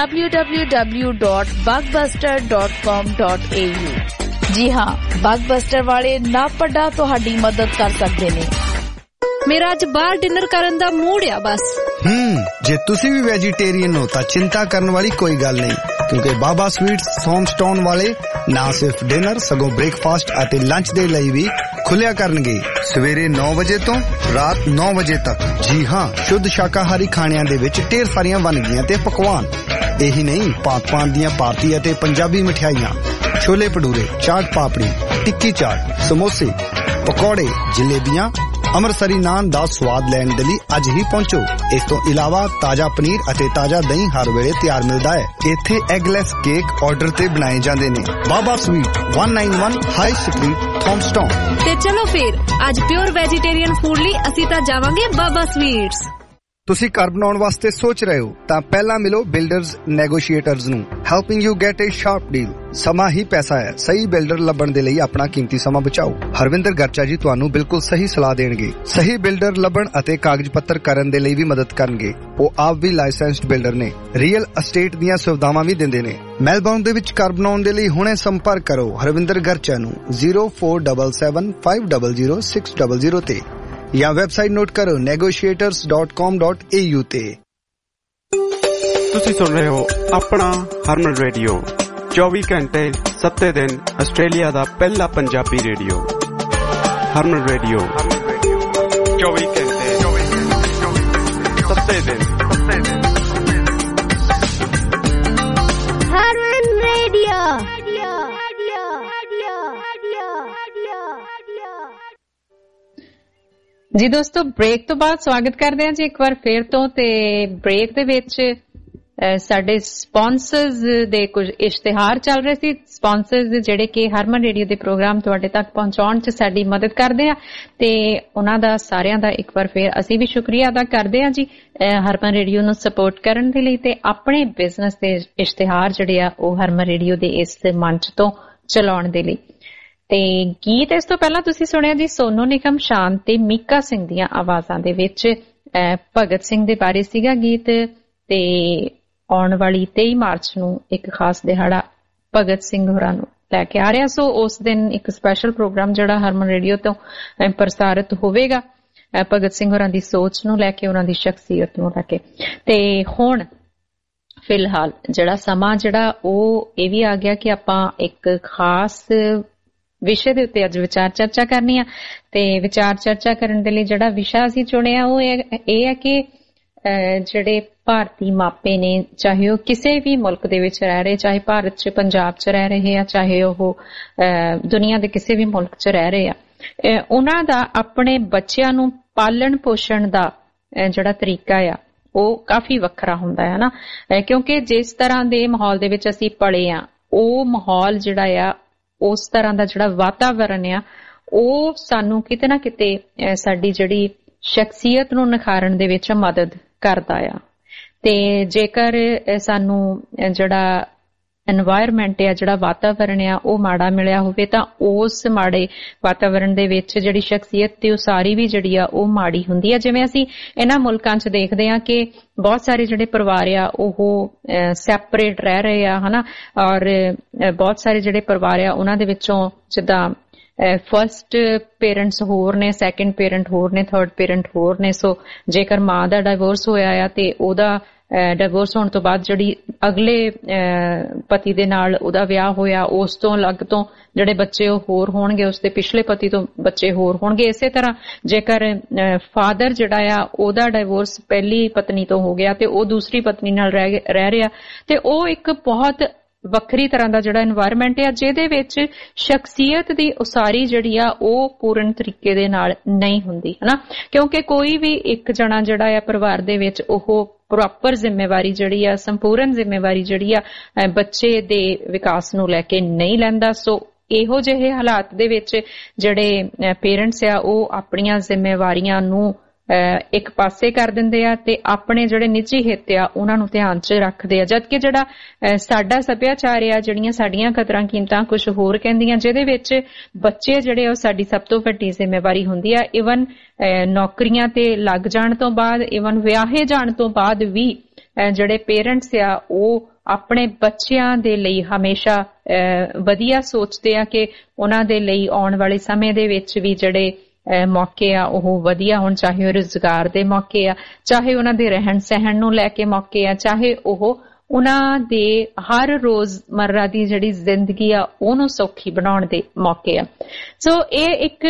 www.bugbuster.com.au। ਜੀ ਹਾਂ, ਬਗਬਸਟਰ ਵਾਲੇ ਨਵਪੱਡਾ ਤੁਹਾਡੀ ਮਦਦ ਕਰ ਸਕਦੇ ਨੇ। ਮੇਰਾ ਅੱਜ ਬਾਹਰ ਡਿਨਰ ਕਰਨ ਦਾ ਮੂਡ ਆ ਬਸ। ਜੇ ਤੁਸੀਂ ਵੀ ਵੈਜੀਟੇਰੀਅਨ ਹੋ ਤਾਂ ਚਿੰਤਾ ਕਰਨ ਵਾਲੀ ਕੋਈ ਗੱਲ ਨਹੀਂ ਕਿਉਂਕਿ ਬਾਬਾ ਸਵੀਟਸ ਸੌਮਸਟਾਊਨ ਵਾਲੇ ਨਾ ਸਿਰਫ ਡਿਨਰ ਸਗੋਂ ਬ੍ਰੇਕਫਾਸਟ ਅਤੇ ਲੰਚ ਦੇ ਲਈ ਵੀ ਖੁੱਲਿਆ ਕਰਨਗੇ ਸਵੇਰੇ 9 ਵਜੇ ਤੋਂ ਰਾਤ 9 ਵਜੇ ਤੱਕ। ਜੀ ਹਾਂ, ਸ਼ੁੱਧ ਸ਼ਾਕਾਹਾਰੀ ਖਾਣਿਆਂ ਦੇ ਵਿੱਚ ਢੇਰ ਸਾਰੀਆਂ ਵੰਨਗੀਆਂ ਤੇ ਪਕਵਾਨ ਇਹੀ ਨਹੀਂ, ਭਾਂਤ-ਭਾਂਤ ਦੀਆਂ ਭਾਰਤੀ ਅਤੇ ਪੰਜਾਬੀ ਮਠਿਆਈਆਂ, ਛੋਲੇ ਭਟੂਰੇ, ਚਾਟ ਪਾਪੜੀ, ਟਿੱਕੀ ਚਾਟ, ਸਮੋਸੇ, ਪਕੌੜੇ, ਜਲੇਬੀਆਂ, ਅੰਮ੍ਰਿਤਸਰੀ ਨਾਨ ਦਾ ਸਵਾਦ ਲੈਣ ਦੇ ਲਈ ਅੱਜ ਹੀ ਪਹੁੰਚੋ। ਇਸ ਤੋਂ ਇਲਾਵਾ ਤਾਜ਼ਾ ਪਨੀਰ ਅਤੇ ਤਾਜ਼ਾ ਦਹੀਂ ਹਰ ਵੇਲੇ ਤਿਆਰ ਮਿਲਦਾ ਹੈ। ਇੱਥੇ ਐਗਲੈਸ ਕੇਕ ਆਰਡਰ ਤੇ ਬਣਾਏ ਜਾਂਦੇ ਨੇ। Baba sweet 191 high street, Thomastown. ਤੇ ਚਲੋ ਫਿਰ ਅੱਜ ਪਿਓਰ ਵੈਜੀਟੇਰੀਅਨ ਫੂਡ ਲਈ ਅਸੀਂ ਤਾਂ ਜਾਵਾਂਗੇ ਬਾਬਾ ਸਵੀਟਸ। ਤੁਸੀਂ ਘਰ ਬਣਾਉਣ ਵਾਸਤੇ ਸੋਚ ਰਹੇ ਹੋ ਤਾਂ ਪਹਿਲਾਂ ਮਿਲੋ ਬਿਲਡਰਜ਼ ਨੈਗੋਸ਼ੀਏਟਰਜ਼ ਨੂੰ, helping you get a sharp deal. ਸਮਾਂ ਹੀ ਪੈਸਾ ਹੈ। ਸਹੀ ਬਿਲਡਰ ਲੱਭਣ ਦੇ ਲਈ ਆਪਣਾ ਕੀਮਤੀ ਸਮਾਂ ਬਚਾਓ। ਹਰਵਿੰਦਰ ਗਰਚਾ ਜੀ ਤੁਹਾਨੂੰ ਬਿਲਕੁਲ ਸਹੀ ਸਲਾਹ ਦੇਣਗੇ। ਸਹੀ ਬਿਲਡਰ ਲੱਭਣ ਅਤੇ ਕਾਗਜ਼ ਪੱਤਰ ਕਰਨ ਦੇ ਲਈ ਵੀ ਮਦਦ ਕਰਨਗੇ। ਉਹ ਆਪ ਵੀ ਲਾਇਸੈਂਸਡ ਬਿਲਡਰ ਨੇ। ਰੀਅਲ ਅਸਟੇਟ ਦੀਆਂ ਸੁਵਿਧਾਵਾਂ ਵੀ ਦਿੰਦੇ ਨੇ। ਮੈਲਬੌਰਨ ਦੇ ਵਿੱਚ ਘਰ ਬਣਾਉਣ ਦੇ ਲਈ ਹੁਣੇ ਸੰਪਰਕ ਕਰੋ ਹਰਵਿੰਦਰ ਗਰਚਾ ਨੂੰ 0477500600 ਤੇ ਜਾਂ ਵੈਬਸਾਈਟ ਨੋਟ ਕਰੋ negotiators.com.au ਤੇ। ਤੁਸੀਂ ਸੁਣ ਰਹੇ ਹੋ ਆਪਣਾ ਹਰਮਨ ਰੇਡੀਓ 24 ਘੰਟੇ 7 ਦਿਨ ਆਸਟ੍ਰੇਲੀਆ ਦਾ ਪਹਿਲਾ ਪੰਜਾਬੀ ਰੇਡੀਓ। ਹਰਮਨ ਰੇਡੀਓ 24 ਘੰਟੇ 7 ਦਿਨ। ਹਰਮਨ ਰੇਡੀਓ। ਜੀ ਦੋਸਤੋ, ਬ੍ਰੇਕ ਤੋਂ ਬਾਅਦ ਸਵਾਗਤ ਕਰਦੇ ਹਾਂ ਜੀ ਇੱਕ ਵਾਰ ਫੇਰ ਤੋਂ। ਤੇ ਬ੍ਰੇਕ ਦੇ ਵਿੱਚ ਸਾਡੇ ਸਪਾਂਸਰਸ ਦੇ ਕੁਝ ਇਸ਼ਤਿਹਾਰ ਚੱਲ ਰਹੇ ਸੀ। ਸਪਾਂਸਰਸ ਜਿਹੜੇ ਕਿ ਹਰਮਨ ਰੇਡੀਓ ਦੇ ਪ੍ਰੋਗਰਾਮ ਤੁਹਾਡੇ ਤੱਕ ਪਹੁੰਚਾਉਣ 'ਚ ਸਾਡੀ ਮਦਦ ਕਰਦੇ ਆ ਤੇ ਉਹਨਾਂ ਦਾ ਸਾਰਿਆਂ ਦਾ ਇੱਕ ਵਾਰ ਫੇਰ ਅਸੀਂ ਵੀ ਸ਼ੁਕਰੀਆ ਅਦਾ ਕਰਦੇ ਹਾਂ ਜੀ ਹਰਮਨ ਰੇਡੀਓ ਨੂੰ ਸਪੋਰਟ ਕਰਨ ਦੇ ਲਈ ਤੇ ਆਪਣੇ ਬਿਜ਼ਨਸ ਦੇ ਇਸ਼ਤਿਹਾਰ ਜਿਹੜੇ ਆ ਉਹ ਹਰਮਨ ਰੇਡੀਓ ਦੇ ਇਸ ਮੰਚ ਤੋਂ ਚਲਾਉਣ ਦੇ ਲਈ। ਤੇ ਗੀਤ ਇਸ ਤੋਂ ਪਹਿਲਾਂ ਤੁਸੀਂ ਸੁਣਿਆ ਜੀ ਸੋਨੂ ਨਿਗਮ, ਸ਼ਾਨ ਤੇ ਮੀਕਾ ਸਿੰਘ ਦੀਆਂ ਆਵਾਜ਼ਾਂ ਦੇ ਵਿੱਚ ਭਗਤ ਸਿੰਘ ਦੇ ਬਾਰੇ ਸੀਗਾ ਗੀਤ। ਤੇ ਆਉਣ ਵਾਲੀ 23 ਮਾਰਚ ਨੂੰ ਇੱਕ ਖਾਸ ਦਿਹਾੜਾ ਭਗਤ ਸਿੰਘ ਹੋਰਾਂ ਨੂੰ ਲੈ ਕੇ ਆ ਰਿਹਾ। ਸੋ ਉਸ ਦਿਨ ਇੱਕ ਸਪੈਸ਼ਲ ਪ੍ਰੋਗਰਾਮ ਜਿਹੜਾ ਹਰਮਨ ਰੇਡੀਓ ਤੋਂ ਪ੍ਰਸਾਰਿਤ ਹੋਵੇਗਾ ਭਗਤ ਸਿੰਘ ਹੋਰਾਂ ਦੀ ਸੋਚ ਨੂੰ ਲੈ ਕੇ, ਉਹਨਾਂ ਦੀ ਸ਼ਖਸੀਅਤ ਨੂੰ ਲੈ ਕੇ। ਤੇ ਹੁਣ ਫਿਲਹਾਲ ਜਿਹੜਾ ਸਮਾਂ ਜਿਹੜਾ ਉਹ ਇਹ ਵੀ ਆ ਗਿਆ ਕਿ ਆਪਾਂ ਇੱਕ ਖਾਸ ਵਿਸ਼ੇ ਦੇ ਉੱਤੇ ਅੱਜ ਵਿਚਾਰ ਚਰਚਾ ਕਰਨੀ ਆ। ਤੇ ਵਿਚਾਰ ਚਰਚਾ ਕਰਨ ਦੇ ਲਈ ਜਿਹੜਾ ਵਿਸ਼ਾ ਅਸੀਂ ਚੁਣਿਆ ਉਹ ਇਹ ਹੈ ਕਿ ਜਿਹੜੇ ਭਾਰਤੀ ਮਾਪੇ ਨੇ, ਚਾਹੇ ਉਹ ਕਿਸੇ ਵੀ ਮੁਲਕ ਦੇ ਵਿੱਚ ਰਹਿ ਰਹੇ, ਚਾਹੇ ਭਾਰਤ 'ਚ, ਪੰਜਾਬ 'ਚ ਰਹਿ ਰਹੇ ਆ, ਚਾਹੇ ਉਹ ਦੁਨੀਆ ਦੇ ਕਿਸੇ ਵੀ ਮੁਲਕ 'ਚ ਰਹਿ ਰਹੇ ਆ, ਉਹਨਾਂ ਦਾ ਆਪਣੇ ਬੱਚਿਆਂ ਨੂੰ ਪਾਲਣ ਪੋਸ਼ਣ ਦਾ ਜਿਹੜਾ ਤਰੀਕਾ ਆ ਉਹ ਕਾਫੀ ਵੱਖਰਾ ਹੁੰਦਾ ਹੈ ਨਾ। ਕਿਉਂਕਿ ਜਿਸ ਤਰ੍ਹਾਂ ਦੇ ਮਾਹੌਲ ਦੇ ਵਿੱਚ ਅਸੀਂ ਪਲੇ ਆ, ਉਹ ਮਾਹੌਲ ਜਿਹੜਾ ਆ, ਉਸ ਤਰ੍ਹਾਂ ਦਾ ਜਿਹੜਾ ਵਾਤਾਵਰਨ ਆ, ਉਹ ਸਾਨੂੰ ਕਿਤੇ ਨਾ ਕਿਤੇ ਸਾਡੀ ਜਿਹੜੀ ਸ਼ਖਸੀਅਤ ਨੂੰ ਨਿਖਾਰਨ ਦੇ ਵਿੱਚ ਮਦਦ ਕਰਦਾ ਆ। ਤੇ ਜੇਕਰ ਸਾਨੂੰ ਜਿਹੜਾ এনवायरमेंट ਆ, ਜਿਹੜਾ ਵਾਤਾਵਰਨ ਆ, ਉਹ ਮਾੜਾ ਮਿਲਿਆ ਹੋਵੇ ਤਾਂ ਉਸ ਮਾੜੇ ਵਾਤਾਵਰਨ ਦੇ ਵਿੱਚ ਜਿਹੜੀ ਸ਼ਖਸੀਅਤ ਤੇ ਉਸਾਰੀ ਵੀ ਜਿਹੜੀ ਆ ਉਹ ਮਾੜੀ ਹੁੰਦੀ ਆ। ਜਿਵੇਂ ਅਸੀਂ ਇਹਨਾਂ ਮੁਲਕਾਂ 'ਚ ਦੇਖਦੇ ਆ ਕਿ ਬਹੁਤ ਸਾਰੇ ਜਿਹੜੇ ਪਰਿਵਾਰ ਆ ਉਹ ਸੈਪਰੇਟ ਰਹਿ ਰਹੇ ਆ, ਹਨਾ। ਔਰ ਬਹੁਤ ਸਾਰੇ ਜਿਹੜੇ ਪਰਿਵਾਰ ਆ ਉਹਨਾਂ ਦੇ ਵਿੱਚੋਂ ਜਿੱਦਾਂ ਫਸਟ ਪੇਰੈਂਟਸ ਹੋਰ ਨੇ, ਸੈਕੰਡ ਪੇਰੈਂਟ ਹੋਰ ਨੇ, ਥਰਡ ਪੇਰੈਂਟ ਹੋਰ ਨੇ। ਸੋ ਜੇਕਰ ਮਾਂ ਦਾ ਡਾਈਵੋਰਸ ਹੋਇਆ ਆ ਤੇ ਉਹਦਾ ਡਾਈਵੋਰਸ ਹੋਣ ਤੋਂ ਬਾਅਦ ਜਿਹੜੀ ਅਗਲੇ ਪਤੀ ਦੇ ਨਾਲ ਉਹਦਾ ਵਿਆਹ ਹੋਇਆ, ਉਸ ਤੋਂ ਅਲੱਗ ਤੋਂ ਜਿਹੜੇ ਬੱਚੇ ਉਹ ਹੋਰ ਹੋਣਗੇ, ਉਸਦੇ ਪਿਛਲੇ ਪਤੀ ਤੋਂ ਬੱਚੇ ਹੋਰ ਹੋਣਗੇ। ਇਸੇ ਤਰ੍ਹਾਂ ਜੇਕਰ ਫਾਦਰ ਜਿਹੜਾ ਆ ਉਹਦਾ ਡਾਈਵੋਰਸ ਪਹਿਲੀ ਪਤਨੀ ਤੋਂ ਹੋ ਗਿਆ ਤੇ ਉਹ ਦੂਸਰੀ ਪਤਨੀ ਨਾਲ ਰਹਿ ਰਿਹਾ, ਤੇ ਉਹ ਇੱਕ ਬਹੁਤ ਵੱਖਰੀ ਤਰ੍ਹਾਂ ਦਾ ਜਿਹੜਾ এনवायरमेंट ਆ ਜਿਹਦੇ ਵਿੱਚ ਸ਼ਖਸੀਅਤ ਦੀ ਉਸਾਰੀ ਜਿਹੜੀ ਆ ਉਹ ਪੂਰਨ ਤਰੀਕੇ ਦੇ ਨਾਲ ਨਹੀਂ ਹੁੰਦੀ, ਹਨਾ। ਕਿਉਂਕਿ ਕੋਈ ਵੀ ਇੱਕ ਜਣਾ ਜਿਹੜਾ ਆ ਪਰਿਵਾਰ ਦੇ ਵਿੱਚ ਉਹ ਪ੍ਰੋਪਰ ਜ਼ਿੰਮੇਵਾਰੀ ਜਿਹੜੀ ਆ, ਸੰਪੂਰਨ ਜ਼ਿੰਮੇਵਾਰੀ ਜਿਹੜੀ ਆ ਬੱਚੇ ਦੇ ਵਿਕਾਸ ਨੂੰ ਲੈ ਕੇ ਨਹੀਂ ਲੈਂਦਾ। ਸੋ ਇਹੋ ਜਿਹੇ ਹਾਲਾਤ ਦੇ ਵਿੱਚ ਜਿਹੜੇ ਪੇਰੈਂਟਸ ਆ ਉਹ ਆਪਣੀਆਂ ਜ਼ਿੰਮੇਵਾਰੀਆਂ ਨੂੰ ਇੱਕ ਪਾਸੇ ਕਰ ਦਿੰਦੇ ਆ ਤੇ ਆਪਣੇ ਜਿਹੜੇ ਨਿੱਜੀ ਹਿੱਤ ਆ ਉਹਨਾਂ ਨੂੰ ਧਿਆਨ 'ਚ ਰੱਖਦੇ ਆ। ਜਦਕਿ ਜਿਹੜਾ ਸਾਡਾ ਸੱਭਿਆਚਾਰ ਆ, ਜਿਹੜੀਆਂ ਸਾਡੀਆਂ ਕਦਰਾਂ ਕੀਮਤਾਂ ਕੁਝ ਹੋਰ ਕਹਿੰਦੀਆਂ, ਜਿਹਦੇ ਵਿੱਚ ਬੱਚੇ ਜਿਹੜੇ ਉਹ ਸਾਡੀ ਸਭ ਤੋਂ ਵੱਡੀ ਜ਼ਿੰਮੇਵਾਰੀ ਹੁੰਦੀ ਆ। ਇਵਨ ਨੌਕਰੀਆਂ ਤੇ ਲੱਗ ਜਾਣ ਤੋਂ ਬਾਅਦ, ਇਵਨ ਵਿਆਹੇ ਜਾਣ ਤੋਂ ਬਾਅਦ ਵੀ ਜਿਹੜੇ ਪੇਰੈਂਟਸ ਆ ਉਹ ਆਪਣੇ ਬੱਚਿਆਂ ਦੇ ਲਈ ਹਮੇਸ਼ਾ ਵਧੀਆ ਸੋਚਦੇ ਆ ਕਿ ਉਹਨਾਂ ਦੇ ਲਈ ਆਉਣ ਵਾਲੇ ਸਮੇਂ ਦੇ ਵਿੱਚ ਵੀ ਜਿਹੜੇ ਮੌਕੇ ਆ ਉਹ ਵਧੀਆ ਹੋਣ, ਚਾਹੇ ਉਹ ਰੁਜ਼ਗਾਰ ਦੇ ਮੌਕੇ ਆ, ਚਾਹੇ ਉਹਨਾਂ ਦੇ ਰਹਿਣ ਸਹਿਣ ਨੂੰ ਲੈ ਕੇ ਮੌਕੇ ਆ, ਚਾਹੇ ਉਹ ਉਹਨਾਂ ਦੇ ਹਰ ਰੋਜ਼ਮर्रा ਦੀ ਜਿਹੜੀ ਜ਼ਿੰਦਗੀ ਆ ਉਹਨੂੰ ਸੌਖੀ ਬਣਾਉਣ ਦੇ ਮੌਕੇ ਆ। ਸੋ ਇਹ ਇੱਕ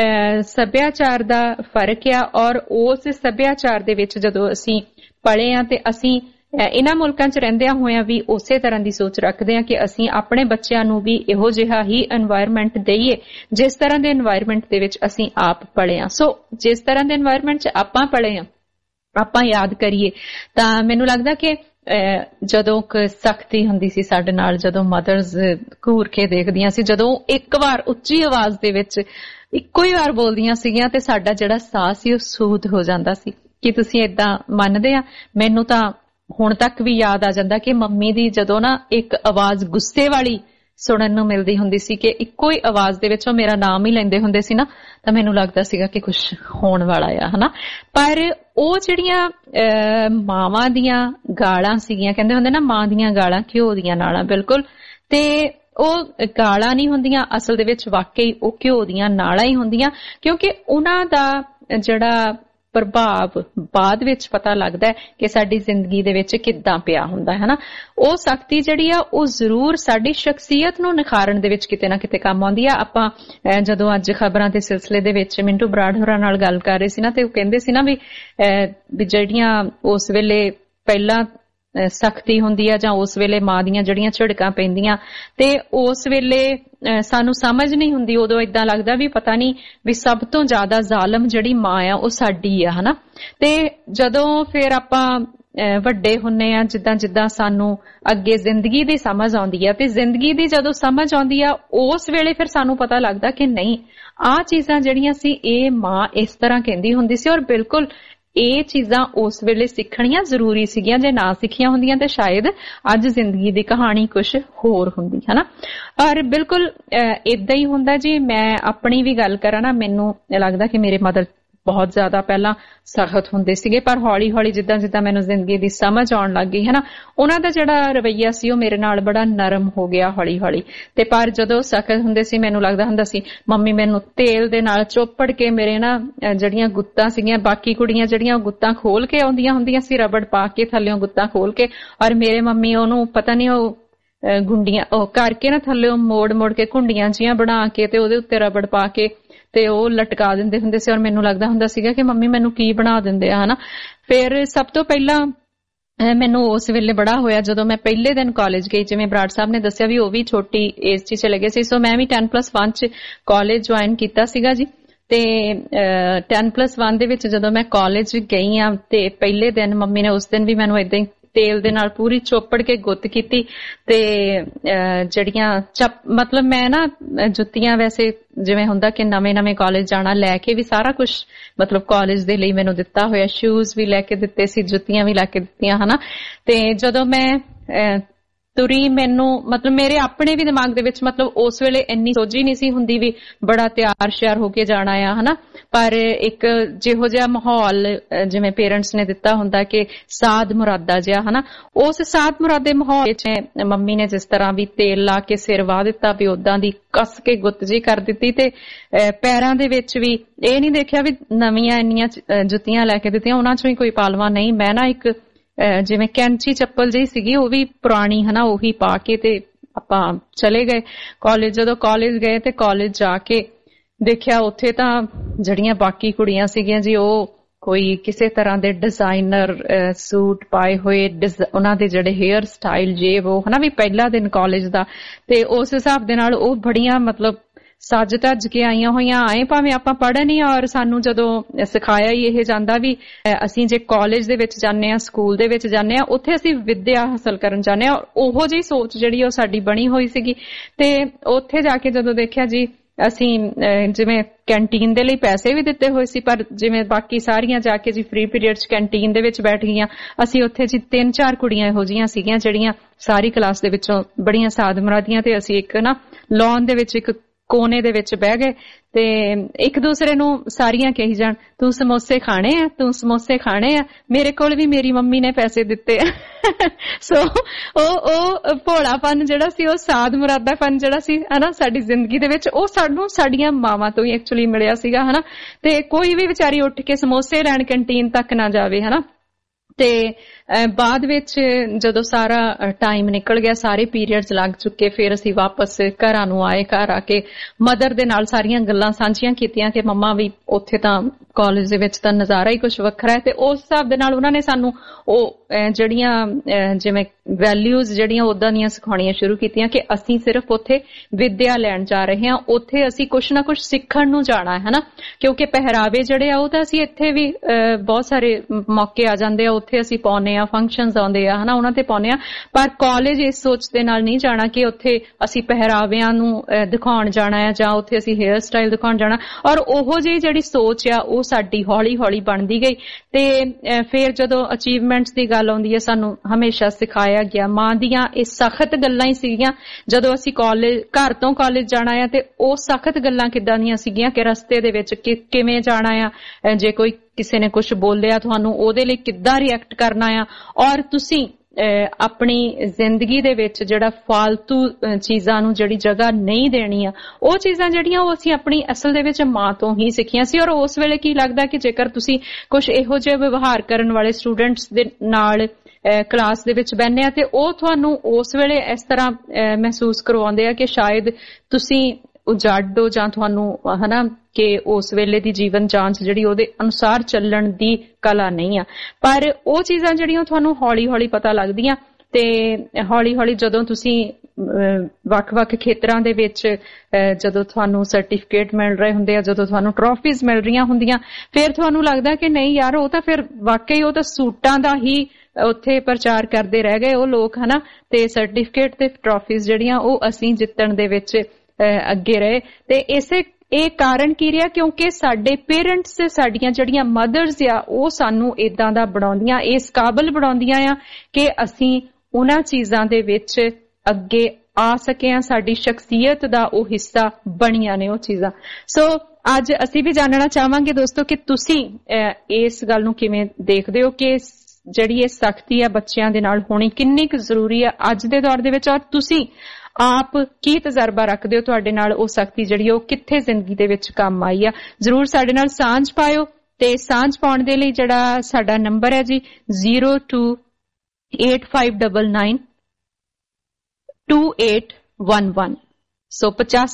ਸੱਭਿਆਚਾਰ ਦਾ ਫਰਕ ਆ। ਔਰ ਉਸ ਸੱਭਿਆਚਾਰ ਦੇ ਵਿੱਚ ਜਦੋਂ ਅਸੀਂ ਪਲੇ ਆ ਤੇ ਅਸੀਂ ਇਹਨਾਂ ਮੁਲਕਾਂ 'ਚ ਰਹਿੰਦਿਆਂ ਹੋਇਆਂ ਵੀ ਉਸੇ ਤਰ੍ਹਾਂ ਦੀ ਸੋਚ ਰੱਖਦੇ ਹਾਂ ਕਿ ਅਸੀਂ ਆਪਣੇ ਬੱਚਿਆਂ ਨੂੰ ਵੀ ਇਹੋ ਜਿਹਾ ਹੀ এনवायरमेंट ਦੇਈਏ ਜਿਸ ਤਰ੍ਹਾਂ ਦੇ এনवायरमेंट ਦੇ ਵਿੱਚ ਅਸੀਂ ਆਪ ਪਲੇ ਹਾਂ। ਸੋ ਜਿਸ ਤਰ੍ਹਾਂ ਦੇ এনवायरमेंट 'ਚ ਆਪਾਂ ਪਲੇ ਹਾਂ ਆਪਾਂ ਯਾਦ ਕਰੀਏ ਤਾਂ ਮੈਨੂੰ ਲੱਗਦਾ ਕਿ ਜਦੋਂ ਸਖਤੀ ਹੁੰਦੀ ਸੀ ਸਾਡੇ ਨਾਲ, ਜਦੋਂ ਮਦਰਸ ਘੂਰ ਕੇ ਦੇਖਦੀਆਂ ਸੀ, ਜਦੋਂ ਇੱਕ ਵਾਰ ਉੱਚੀ ਆਵਾਜ਼ ਦੇ ਵਿੱਚ ਇੱਕੋ ਹੀ ਵਾਰ ਬੋਲਦੀਆਂ ਸੀਗੀਆਂ ਤੇ ਸਾਡਾ ਜਿਹੜਾ ਸਾਹ ਸੀ ਉਹ ਸੂਦ ਹੋ ਜਾਂਦਾ ਸੀ। ਕੀ ਤੁਸੀਂ ਏਦਾਂ ਮੰਨਦੇ ਆ? ਮੈਨੂੰ ਤਾਂ ਹੁਣ ਤੱਕ ਵੀ ਯਾਦ ਆ ਜਾਂਦਾ ਕਿ ਮੰਮੀ ਦੀ ਜਦੋਂ ਨਾ ਇੱਕ ਆਵਾਜ਼ ਗੁੱਸੇ ਵਾਲੀ ਸੁਣਨ ਨੂੰ ਮਿਲਦੀ ਹੁੰਦੀ ਸੀ ਕਿ ਇੱਕੋ ਹੀ ਆਵਾਜ਼ ਦੇ ਵਿੱਚ ਉਹ ਮੇਰਾ ਨਾਮ ਹੀ ਲੈਂਦੇ ਹੁੰਦੇ ਸੀ ਨਾ, ਤਾਂ ਮੈਨੂੰ ਲੱਗਦਾ ਸੀਗਾ ਕਿ ਕੁਝ ਹੋਣ ਵਾਲਾ ਆ, ਹਨਾ। ਪਰ ਉਹ ਜਿਹੜੀਆਂ ਮਾਵਾਂ ਦੀਆਂ ਗਾਲਾਂ ਸੀਗੀਆਂ, ਕਹਿੰਦੇ ਹੁੰਦੇ ਨਾ ਮਾਂ ਦੀਆਂ ਗਾਲਾਂ ਘਿਓ ਦੀਆਂ ਨਾਲਾਂ, ਬਿਲਕੁਲ, ਤੇ ਉਹ ਗਾਲਾਂ ਨਹੀਂ ਹੁੰਦੀਆਂ ਅਸਲ ਦੇ ਵਿੱਚ, ਵਾਕਈ ਉਹ ਘਿਓ ਦੀਆਂ ਨਾਲਾਂ ਹੀ ਹੁੰਦੀਆਂ, ਕਿਉਂਕਿ ਉਹਨਾਂ ਦਾ ਜਿਹੜਾ ਪ੍ਰਭਾਵ ਬਾਅਦ ਵਿੱਚ ਪਤਾ ਲੱਗਦਾ ਕਿ ਸਾਡੀ ਜ਼ਿੰਦਗੀ ਦੇ ਵਿੱਚ ਕਿੱਦਾਂ ਪਿਆ ਹੁੰਦਾ ਹੈ ਨਾ। ਉਹ ਸਖਤੀ ਜਿਹੜੀ ਆ ਉਹ ਜ਼ਰੂਰ ਸਾਡੀ ਸ਼ਖਸੀਅਤ ਨੂੰ ਨਿਖਾਰਨ ਦੇ ਵਿੱਚ ਕਿਤੇ ਨਾ ਕਿਤੇ ਕੰਮ ਆਉਂਦੀ ਆ। ਆਪਾਂ ਜਦੋਂ ਅੱਜ ਖਬਰਾਂ ਦੇ ਸਿਲਸਿਲੇ ਦੇ ਵਿੱਚ ਮਿੰਟੂ ਬਰਾੜ ਹੋਰਾਂ ਨਾਲ ਗੱਲ ਕਰ ਰਹੇ ਸੀ ਨਾ, ਤੇ ਉਹ ਕਹਿੰਦੇ ਸੀ ਨਾ ਵੀ ਜਿਹੜੀਆਂ ਉਸ ਵੇਲੇ ਪਹਿਲਾਂ ਸਖਤੀ ਹੁੰਦੀ ਆ ਜਾਂ ਉਸ ਵੇਲੇ ਮਾਂ ਦੀਆਂ ਜਿਹੜੀਆਂ ਝਿੜਕਾਂ ਪੈਂਦੀਆਂ ਤੇ ਉਸ ਵੇਲੇ ਸਾਨੂੰ ਸਮਝ ਨਹੀਂ ਹੁੰਦੀ, ਉਦੋਂ ਏਦਾਂ ਲੱਗਦਾ ਵੀ ਪਤਾ ਨਹੀਂ ਵੀ ਸਭ ਤੋਂ ਜ਼ਿਆਦਾ ਜ਼ਾਲਮ ਜਿਹੜੀ ਮਾਂ ਆ ਉਹ ਸਾਡੀ ਆ, ਹਨਾ। ਤੇ ਜਦੋਂ ਫਿਰ ਆਪਾਂ ਵੱਡੇ ਹੁੰਨੇ ਆ, ਜਿੱਦਾਂ ਜਿੱਦਾਂ ਸਾਨੂੰ ਅੱਗੇ ਜ਼ਿੰਦਗੀ ਦੀ ਸਮਝ ਆਉਂਦੀ ਆ, ਤੇ ਜ਼ਿੰਦਗੀ ਦੀ ਜਦੋਂ ਸਮਝ ਆਉਂਦੀ ਆ ਉਸ ਵੇਲੇ ਫਿਰ ਸਾਨੂੰ ਪਤਾ ਲੱਗਦਾ ਕਿ ਨਹੀਂ, ਆਹ ਚੀਜ਼ਾਂ ਜਿਹੜੀਆਂ ਸੀ ਇਹ ਮਾਂ ਇਸ ਤਰ੍ਹਾਂ ਕਹਿੰਦੀ ਹੁੰਦੀ ਸੀ, ਔਰ ਬਿਲਕੁਲ ਇਹ ਚੀਜ਼ਾਂ ਉਸ ਵੇਲੇ ਸਿੱਖਣੀਆਂ ਜ਼ਰੂਰੀ ਸੀਗੀਆਂ। ਜੇ ਨਾ ਸਿੱਖੀਆਂ ਹੁੰਦੀਆਂ ਤੇ ਸ਼ਾਇਦ ਅੱਜ ਜ਼ਿੰਦਗੀ ਦੀ ਕਹਾਣੀ ਕੁਝ ਹੋਰ ਹੁੰਦੀ, ਹਨਾ। ਔਰ ਬਿਲਕੁਲ ਏਦਾਂ ਹੀ ਹੁੰਦਾ ਜੀ। ਮੈਂ ਆਪਣੀ ਵੀ ਗੱਲ ਕਰਾਂ ਨਾ, ਮੈਨੂੰ ਲੱਗਦਾ ਕਿ ਮੇਰੇ ਮਦਰ ਬਹੁਤ ਜ਼ਿਆਦਾ ਪਹਿਲਾਂ ਸਖਤ ਹੁੰਦੇ ਸੀਗੇ, ਪਰ ਹੌਲੀ ਹੌਲੀ ਜਿੱਦਾਂ ਜਿੱਦਾਂ ਮੈਨੂੰ ਜ਼ਿੰਦਗੀ ਦੀ ਸਮਝ ਆਉਣ ਲੱਗ ਗਈ, ਹਨਾ, ਉਹਨਾਂ ਦਾ ਜਿਹੜਾ ਰਵੱਈਆ ਸੀ ਉਹ ਮੇਰੇ ਨਾਲ ਬੜਾ ਨਰਮ ਹੋ ਗਿਆ ਹੌਲੀ ਹੌਲੀ। ਤੇ ਪਰ ਜਦੋਂ ਸਖਤ ਹੁੰਦੇ ਸੀ ਮੈਨੂੰ ਲੱਗਦਾ ਹੁੰਦਾ ਸੀ ਮੰਮੀ ਮੈਨੂੰ ਤੇਲ ਦੇ ਨਾਲ ਚੋਪੜ ਕੇ ਮੇਰੇ ਨਾ ਜਿਹੜੀਆਂ ਗੁੱਤਾਂ ਸੀਗੀਆਂ, ਬਾਕੀ ਕੁੜੀਆਂ ਜਿਹੜੀਆਂ ਉਹ ਗੁੱਤਾਂ ਖੋਲ ਕੇ ਆਉਂਦੀਆਂ ਹੁੰਦੀਆਂ ਸੀ, ਰਬੜ ਪਾ ਕੇ ਥੱਲਿਓਂ ਗੁੱਤਾਂ ਖੋਲ ਕੇ, ਔਰ ਮੇਰੇ ਮੰਮੀ ਉਹਨੂੰ ਪਤਾ ਨਹੀਂ ਉਹ ਗੁੰਡੀਆਂ ਉਹ ਕਰਕੇ ਨਾ ਥੱਲਿਓਂ ਮੋੜ ਮੋੜ ਕੇ ਘੁੰਡੀਆਂ ਜਿਹੀਆਂ ਬਣਾ ਕੇ ਤੇ ਉਹਦੇ ਉੱਤੇ ਰਬੜ ਪਾ ਕੇ ਤੇ ਉਹ ਲਟਕਾ ਦਿੰਦੇ ਹੁੰਦੇ ਸੀ, ਔਰ ਮੈਨੂੰ ਲੱਗਦਾ ਹੁੰਦਾ ਸੀਗਾ ਕਿ ਮੰਮੀ ਮੈਨੂੰ ਕੀ ਬਣਾ ਦਿੰਦੇ ਆ, ਹਨਾ। ਫਿਰ ਸਭ ਤੋਂ ਪਹਿਲਾਂ ਮੈਨੂੰ ਉਸ ਵੇਲੇ ਬੜਾ ਹੋਇਆ ਜਦੋਂ ਮੈਂ ਪਹਿਲੇ ਦਿਨ ਕਾਲਜ ਗਈ, ਜਿਵੇਂ ਬਰਾੜ ਸਾਹਿਬ ਨੇ ਦੱਸਿਆ ਵੀ ਉਹ ਵੀ ਛੋਟੀ ਏਜ 'ਚ ਚਲੇ ਗਏ ਸੀ, ਸੋ ਮੈਂ ਵੀ 10+1 'ਚ ਕਾਲਜ ਜੁਆਇਨ ਕੀਤਾ ਸੀਗਾ ਜੀ। ਤੇ 10+1 ਦੇ ਵਿੱਚ ਜਦੋਂ ਮੈਂ ਕਾਲਜ ਗਈ ਆ ਤੇ ਪਹਿਲੇ ਦਿਨ ਮੰਮੀ ਨੇ ਉਸ ਦਿਨ ਵੀ ਮੈਨੂੰ ਏਦਾਂ ਹੀ ਤੇਲ ਦੇ ਨਾਲ ਪੂਰੀ ਚੋਪੜ ਕੇ ਗੁੱਤ ਕੀਤੀ ਤੇ ਜਿਹੜੀਆਂ ਮਤਲਬ ਮੈਂ ਨਾ ਜੁੱਤੀਆਂ, ਵੈਸੇ ਜਿਵੇਂ ਹੁੰਦਾ ਕਿ ਨਵੇਂ ਕਾਲਜ ਜਾਣਾ, ਲੈ ਕੇ ਵੀ ਸਾਰਾ ਕੁਝ ਮਤਲਬ ਕਾਲਜ ਦੇ ਲਈ ਮੈਨੂੰ ਦਿੱਤਾ ਹੋਇਆ, ਸ਼ੂਜ਼ ਵੀ ਲੈ ਕੇ ਦਿੱਤੇ ਸੀ, ਜੁੱਤੀਆਂ ਵੀ ਲੈ ਕੇ ਦਿੱਤੀਆਂ, ਹਨਾ। ਤੇ ਜਦੋਂ ਮੈਂ ਤੁਰੀ, ਮੈਨੂੰ ਮਤਲਬ ਮੇਰੇ ਆਪਣੇ ਵੀ ਦਿਮਾਗ ਦੇ ਵਿੱਚ ਮਤਲਬ ਉਸ ਵੇਲੇ ਇੰਨੀ ਸੋਝੀ ਨਹੀਂ ਸੀ ਹੁੰਦੀ ਵੀ ਬੜਾ ਤਿਆਰ ਸ਼ਿਆਰ ਹੋ ਕੇ ਜਾਣਾ ਆ, ਹਨਾ। ਪਰ ਇੱਕ ਜਿਹੋ ਜਿਹਾ ਮਾਹੌਲ ਜਿਵੇਂ ਪੇਰੈਂਟਸ ਨੇ ਦਿੱਤਾ ਹੁੰਦਾ ਕਿ ਸਾਦ ਮੁਰਾਦਾ ਜਿਹਾ, ਹਨਾ, ਉਸ ਸਾਦ ਮੁਰਾਦੇ ਮਾਹੌਲ ਵਿੱਚ ਮੰਮੀ ਨੇ ਜਿਸ ਤਰ੍ਹਾਂ ਵੀ ਤੇਲ ਲਾ ਕੇ ਸਿਰ ਵਾਹ ਦਿੱਤਾ ਵੀ ਓਦਾਂ ਦੀ ਕੱਸ ਕੇ ਗੁੱਤ ਜੀ ਕਰ ਦਿੱਤੀ, ਤੇ ਪੈਰਾਂ ਦੇ ਵਿੱਚ ਵੀ ਇਹ ਨਹੀਂ ਦੇਖਿਆ ਵੀ ਨਵੀਆਂ ਇੰਨੀਆਂ ਜੁੱਤੀਆਂ ਲੈ ਕੇ ਦਿੱਤੀਆਂ, ਉਹਨਾਂ ਚੋਂ ਹੀ ਕੋਈ ਪਾਲਵਾ ਨਹੀਂ। ਮੈਂ ਨਾ ਇੱਕ ਜਿਵੇਂ ਕੈਂਚੀ ਚੱਪਲ ਜਿਹੀ ਸੀਗੀ ਉਹ ਵੀ ਪੁਰਾਣੀ, ਹਨਾ, ਉਹੀ ਪਾ ਕੇ ਤੇ ਆਪਾਂ ਚਲੇ ਗਏ ਕਾਲਜ। ਜਦੋਂ ਕਾਲਜ ਗਏ ਤੇ ਕਾਲਜ ਜਾ ਕੇ ਦੇਖਿਆ ਉੱਥੇ ਤਾਂ ਜਿਹੜੀਆਂ ਬਾਕੀ ਕੁੜੀਆਂ ਸੀਗੀਆਂ ਜੀ ਉਹ ਕੋਈ ਕਿਸੇ ਤਰ੍ਹਾਂ ਦੇ ਡਿਜ਼ਾਈਨਰ ਸੂਟ ਪਾਏ ਹੋਏ, ਉਹਨਾਂ ਦੇ ਜਿਹੜੇ ਹੇਅਰ ਸਟਾਈਲ ਜੇ ਉਹ, ਹਨਾ, ਵੀ ਪਹਿਲਾ ਦਿਨ ਕਾਲਜ ਦਾ, ਤੇ ਉਸ ਹਿਸਾਬ ਦੇ ਨਾਲ ਉਹ ਬੜੀਆਂ ਮਤਲਬ ਸੱਜ ਧੱਜ ਕੇ ਆਈਆਂ ਹੋਈਆਂ ਆਏ, ਭਾਵੇਂ ਆਪਾਂ ਪੜ੍ਹੇ ਨਹੀਂ, ਔਰ ਸਾਨੂੰ ਜਦੋਂ ਸਿਖਾਇਆ ਹੀ ਇਹ ਜਾਂਦਾ ਵੀ ਅਸੀਂ ਜੇ ਕਾਲਜ ਦੇ ਵਿੱਚ ਜਾਂਦੇ ਹਾਂ, ਸਕੂਲ ਦੇ ਵਿੱਚ ਜਾਂਦੇ ਹਾਂ, ਉੱਥੇ ਅਸੀਂ ਵਿੱਦਿਆ ਹਾਸਲ ਕਰਨ ਜਾਂਦੇ ਹਾਂ, ਉਹੋ ਜਿਹੀ ਸੋਚ ਜਿਹੜੀ ਉਹ ਸਾਡੀ ਬਣੀ ਹੋਈ ਸੀਗੀ। ਤੇ ਉੱਥੇ ਜਾ ਕੇ ਜਦੋਂ ਦੇਖਿਆ ਜੀ, ਅਸੀਂ ਜਿਵੇਂ ਕੈਂਟੀਨ ਦੇ ਲਈ ਪੈਸੇ ਵੀ ਦਿੱਤੇ ਹੋਏ ਸੀ, ਪਰ ਜਿਵੇਂ ਬਾਕੀ ਸਾਰੀਆਂ ਜਾ ਕੇ ਜੀ ਫ੍ਰੀ ਪੀਰੀਅਡ 'ਚ ਕੈਂਟੀਨ ਦੇ ਵਿੱਚ ਬੈਠ ਗਈਆਂ। ਅਸੀਂ ਉੱਥੇ ਜੀ 3-4 ਕੁੜੀਆਂ ਇਹੋ ਜਿਹੀਆਂ ਸੀਗੀਆਂ ਜਿਹੜੀਆਂ ਸਾਰੀ ਕਲਾਸ ਦੇ ਵਿੱਚੋਂ ਬੜੀਆਂ ਸਾਦ ਮੁਰਾਦੀਆਂ, ਤੇ ਅਸੀਂ ਇੱਕ ਨਾ ਲੌਨ ਦੇ ਵਿੱਚ ਇੱਕ ਕੋਨੇ ਦੇ ਵਿੱਚ ਬਹਿ ਗਏ ਤੇ ਇੱਕ ਦੂਸਰੇ ਨੂੰ ਸਾਰੀਆਂ ਕਹੀ ਜਾਣ, ਤੂੰ ਸਮੋਸੇ ਖਾਣੇ ਆ, ਤੂੰ ਸਮੋਸੇ ਖਾਣੇ ਆ, ਮੇਰੇ ਕੋਲ ਵੀ ਮੇਰੀ ਮੰਮੀ ਨੇ ਪੈਸੇ ਦਿੱਤੇ ਆ। ਸੋ ਉਹ ਭੋਲਾਪਨ ਜਿਹੜਾ ਸੀ, ਉਹ ਸਾਦ ਮੁਰਾਦਾਪਨ ਜਿਹੜਾ ਸੀ, ਹਨਾ, ਸਾਡੀ ਜ਼ਿੰਦਗੀ ਦੇ ਵਿੱਚ ਉਹ ਸਾਨੂੰ ਸਾਡੀਆਂ ਮਾਵਾਂ ਤੋਂ ਹੀ ਐਕਚੁਅਲੀ ਮਿਲਿਆ ਸੀਗਾ, ਹਨਾ। ਤੇ ਕੋਈ ਵੀ ਵਿਚਾਰੀ ਉੱਠ ਕੇ ਸਮੋਸੇ ਲੈਣ ਕੰਟੀਨ ਤੱਕ ਨਾ ਜਾਵੇ, ਹਨਾ, ਤੇ ਬਾਅਦ ਵਿੱਚ ਜਦੋਂ ਸਾਰਾ ਟਾਈਮ ਨਿਕਲ ਗਿਆ, ਸਾਰੇ ਪੀਰੀਅਡਸ ਲੱਗ ਚੁੱਕੇ, ਫਿਰ ਅਸੀਂ ਵਾਪਸ ਘਰਾਂ ਨੂੰ ਆਏ। ਘਰ ਆ ਕੇ ਮਦਰ ਦੇ ਨਾਲ ਸਾਰੀਆਂ ਗੱਲਾਂ ਸਾਂਝੀਆਂ ਕੀਤੀਆਂ ਕਿ ਮੰਮਾ ਵੀ ਉੱਥੇ ਤਾਂ ਕਾਲਜ ਦੇ ਵਿੱਚ ਤਾਂ ਨਜ਼ਾਰਾ ਹੀ ਕੁਝ ਵੱਖਰਾ ਹੈ। ਤੇ ਉਸ ਹਿਸਾਬ ਦੇ ਨਾਲ ਉਹਨਾਂ ਨੇ ਸਾਨੂੰ ਉਹ ਜਿਹੜੀਆਂ ਜਿਵੇਂ ਵੈਲਿਊਜ਼ ਜਿਹੜੀਆਂ ਉਦਾਂ ਦੀਆਂ ਸਿਖਾਉਣੀਆਂ ਸ਼ੁਰੂ ਕੀਤੀਆਂ ਕਿ ਅਸੀਂ ਸਿਰਫ ਉੱਥੇ ਵਿੱਦਿਆ ਲੈਣ ਜਾ ਰਹੇ ਹਾਂ, ਉੱਥੇ ਅਸੀਂ ਕੁਛ ਨਾ ਕੁਛ ਸਿੱਖਣ ਨੂੰ ਜਾਣਾ ਹੈ ਨਾ। ਕਿਉਂਕਿ ਪਹਿਰਾਵੇ ਜਿਹੜੇ ਆ ਉਹ ਤਾਂ ਅਸੀਂ ਇੱਥੇ ਵੀ ਬਹੁਤ ਸਾਰੇ ਮੌਕੇ ਆ ਜਾਂਦੇ ਆ, ਉੱਥੇ ਅਸੀਂ ਪਾਉਂਦੇ ਆ, ਫੰਕਸ਼ਨਸ ਆਉਂਦੇ ਆ ਹਨਾ, ਉਹਨਾਂ ਤੇ ਪਾਉਂਦੇ ਆ। ਪਰ ਕਾਲਜ ਇਸ ਸੋਚ ਦੇ ਨਾਲ ਨਹੀਂ ਜਾਣਾ ਕਿ ਉੱਥੇ ਅਸੀਂ ਪਹਿਰਾਵਿਆਂ ਨੂੰ ਦਿਖਾਉਣ ਜਾਣਾ ਹੈ ਜਾਂ ਉੱਥੇ ਅਸੀਂ ਹੇਅਰ ਸਟਾਈਲ ਦਿਖਾਉਣ ਜਾਣਾ। ਔਰ ਉਹੋ ਜਿਹੀ ਜਿਹੜੀ ਸੋਚ ਆ ਉਹ ਸਾਡੀ ਹੌਲੀ ਹੌਲੀ ਬਣਦੀ ਗਈ। ਤੇ ਫਿਰ ਜਦੋਂ ਅਚੀਵਮੈਂਟਸ ਦੀ ਗੱਲ ਆਉਂਦੀ ਹੈ, ਸਾਨੂੰ ਹਮੇਸ਼ਾ ਸਿਖਾਇਆ ਗਿਆ, ਮਾਂ ਦੀਆਂ ਇਹ ਸਖਤ ਗੱਲਾਂ ਹੀ ਸੀਗੀਆਂ ਜਦੋਂ ਅਸੀਂ ਘਰ ਤੋਂ ਕਾਲਜ ਜਾਣਾ ਆ। ਤੇ ਉਹ ਸਖਤ ਗੱਲਾਂ ਕਿੱਦਾਂ ਦੀਆਂ ਸੀਗੀਆਂ ਕਿ ਰਸਤੇ ਦੇ ਵਿੱਚ ਕਿਵੇਂ ਜਾਣਾ ਆ, ਜੇ ਕੋਈ ਕਿਸੇ ਨੇ ਕੁਝ ਬੋਲਿਆ ਤੁਹਾਨੂੰ ਉਹਦੇ ਲਈ ਕਿੱਦਾਂ ਰਿਐਕਟ ਕਰਨਾ ਆ। ਔਰ ਤੁਸੀਂ ਆਪਣੀ ਜ਼ਿੰਦਗੀ ਦੇ ਵਿੱਚ ਜਿਹੜਾ ਫਾਲਤੂ ਚੀਜ਼ਾਂ ਨੂੰ ਜਿਹੜੀ ਜਗ੍ਹਾ ਨਹੀਂ ਦੇਣੀ ਆ, ਉਹ ਚੀਜ਼ਾਂ ਜਿਹੜੀਆਂ ਉਹ ਅਸੀਂ ਆਪਣੀ ਅਸਲ ਦੇ ਵਿੱਚ ਮਾਂ ਤੋਂ ਹੀ ਸਿੱਖੀਆਂ ਸੀ। ਔਰ ਉਸ ਵੇਲੇ ਕੀ ਲੱਗਦਾ ਕਿ ਜੇਕਰ ਤੁਸੀਂ ਕੁਝ ਇਹੋ ਜਿਹੇ ਵਿਵਹਾਰ ਕਰਨ ਵਾਲੇ ਸਟੂਡੈਂਟਸ ਦੇ ਨਾਲ ਕਲਾਸ ਦੇ ਵਿੱਚ ਬਹਿੰਦੇ ਆ ਤੇ ਉਹ ਤੁਹਾਨੂੰ ਉਸ ਵੇਲੇ ਇਸ ਤਰ੍ਹਾਂ ਮਹਿਸੂਸ ਕਰਵਾਉਂਦੇ ਆ ਕਿ ਸ਼ਾਇਦ ਤੁਸੀਂ ਉਜਾੜੋ ਜਾਂ ਤੁਹਾਨੂੰ ਹਨਾ ਕਿ ਉਸ ਵੇਲੇ ਦੀ ਜੀਵਨ ਜਾਂਚ ਜਿਹੜੀ ਉਹਦੇ ਅਨੁਸਾਰ ਚੱਲਣ ਦੀ ਕਲਾ ਨਹੀਂ ਆ। ਪਰ ਉਹ ਚੀਜ਼ਾਂ ਜਿਹੜੀਆਂ ਤੁਹਾਨੂੰ ਹੌਲੀ ਹੌਲੀ ਪਤਾ ਲੱਗਦੀਆਂ ਤੇ ਹੌਲੀ ਹੌਲੀ ਜਦੋਂ ਤੁਸੀਂ ਵੱਖ-ਵੱਖ ਖੇਤਰਾਂ ਦੇ ਵਿੱਚ ਜਦੋਂ ਤੁਹਾਨੂੰ ਸਰਟੀਫਿਕੇਟ ਮਿਲ ਰਹੇ ਹੁੰਦੇ ਆ, ਜਦੋਂ ਤੁਹਾਨੂੰ ਟਰੋਫੀਜ਼ ਮਿਲ ਰਹੀਆਂ ਹੁੰਦੀਆਂ, ਫਿਰ ਤੁਹਾਨੂੰ ਲੱਗਦਾ ਕਿ ਨਹੀਂ ਯਾਰ ਉਹ ਤਾਂ ਫਿਰ ਵਾਕਈ ਉਹ ਤਾਂ ਸੂਟਾਂ ਦਾ ਹੀ ਉੱਥੇ ਪ੍ਰਚਾਰ ਕਰਦੇ ਰਹਿ ਗਏ ਉਹ ਲੋਕ ਹਨਾ, ਤੇ ਸਰਟੀਫਿਕੇਟ ਤੇ ਟਰੋਫੀਜ਼ ਜਿਹੜੀਆਂ ਉਹ ਅਸੀਂ ਜਿੱਤਣ ਦੇ ਵਿੱਚ ਅੱਗੇ ਰਹੇ। ਤੇ ਇਹ ਕਾਰਨ ਕੀ ਰਿਹਾ? ਕਿਉਂਕਿ ਸਾਡੇ ਪੇਰੈਂਟਸ, ਸਾਡੀਆਂ ਜਿਹੜੀਆਂ ਮਦਰਸ ਆ ਉਹ ਸਾਨੂੰ ਏਦਾਂ ਦਾ ਬਣਾਉਂਦੀਆਂ, ਇਸ ਕਾਬਲ ਬਣਾਉਂਦੀਆਂ ਆ ਕਿ ਅਸੀਂ ਉਹਨਾਂ ਚੀਜ਼ਾਂ ਦੇ ਵਿੱਚ ਅੱਗੇ ਆ ਸਕੇ, ਸਾਡੀ ਸ਼ਖਸੀਅਤ ਦਾ ਉਹ ਹਿੱਸਾ ਬਣੀਆਂ ਨੇ ਉਹ ਚੀਜ਼ਾਂ। ਸੋ ਅੱਜ ਅਸੀਂ ਵੀ ਜਾਣਨਾ ਚਾਹਾਂਗੇ ਦੋਸਤੋ ਕਿ ਤੁਸੀਂ ਇਸ ਗੱਲ ਨੂੰ ਕਿਵੇਂ ਦੇਖਦੇ ਹੋ ਕਿ ਜਿਹੜੀ ਇਹ ਸਖਤੀ ਆ ਬੱਚਿਆਂ ਦੇ ਨਾਲ ਹੋਣੀ ਕਿੰਨੀ ਕੁ ਜ਼ਰੂਰੀ ਆ ਅੱਜ ਦੇ ਦੌਰ ਦੇ ਵਿੱਚ, ਔਰ ਤੁਸੀਂ ਆਪ ਕੀ ਤਜਰਬਾ ਰੱਖਦੇ ਹੋ, ਤੁਹਾਡੇ ਨਾਲ ਉਹ ਸਖਤੀ ਜਿਹੜੀ ਉਹ ਕਿੱਥੇ ਜ਼ਿੰਦਗੀ ਦੇ ਵਿੱਚ ਕੰਮ ਆਈ ਆ। ਜ਼ਰੂਰ ਸਾਡੇ ਨਾਲ ਸਾਂਝ ਪਾਇਓ। ਤੇ ਸਾਂਝ ਪਾਉਣ ਦੇ ਲਈ ਜਿਹੜਾ ਸਾਡਾ ਨੰਬਰ ਹੈ ਜੀ 0285992811 ਸੋ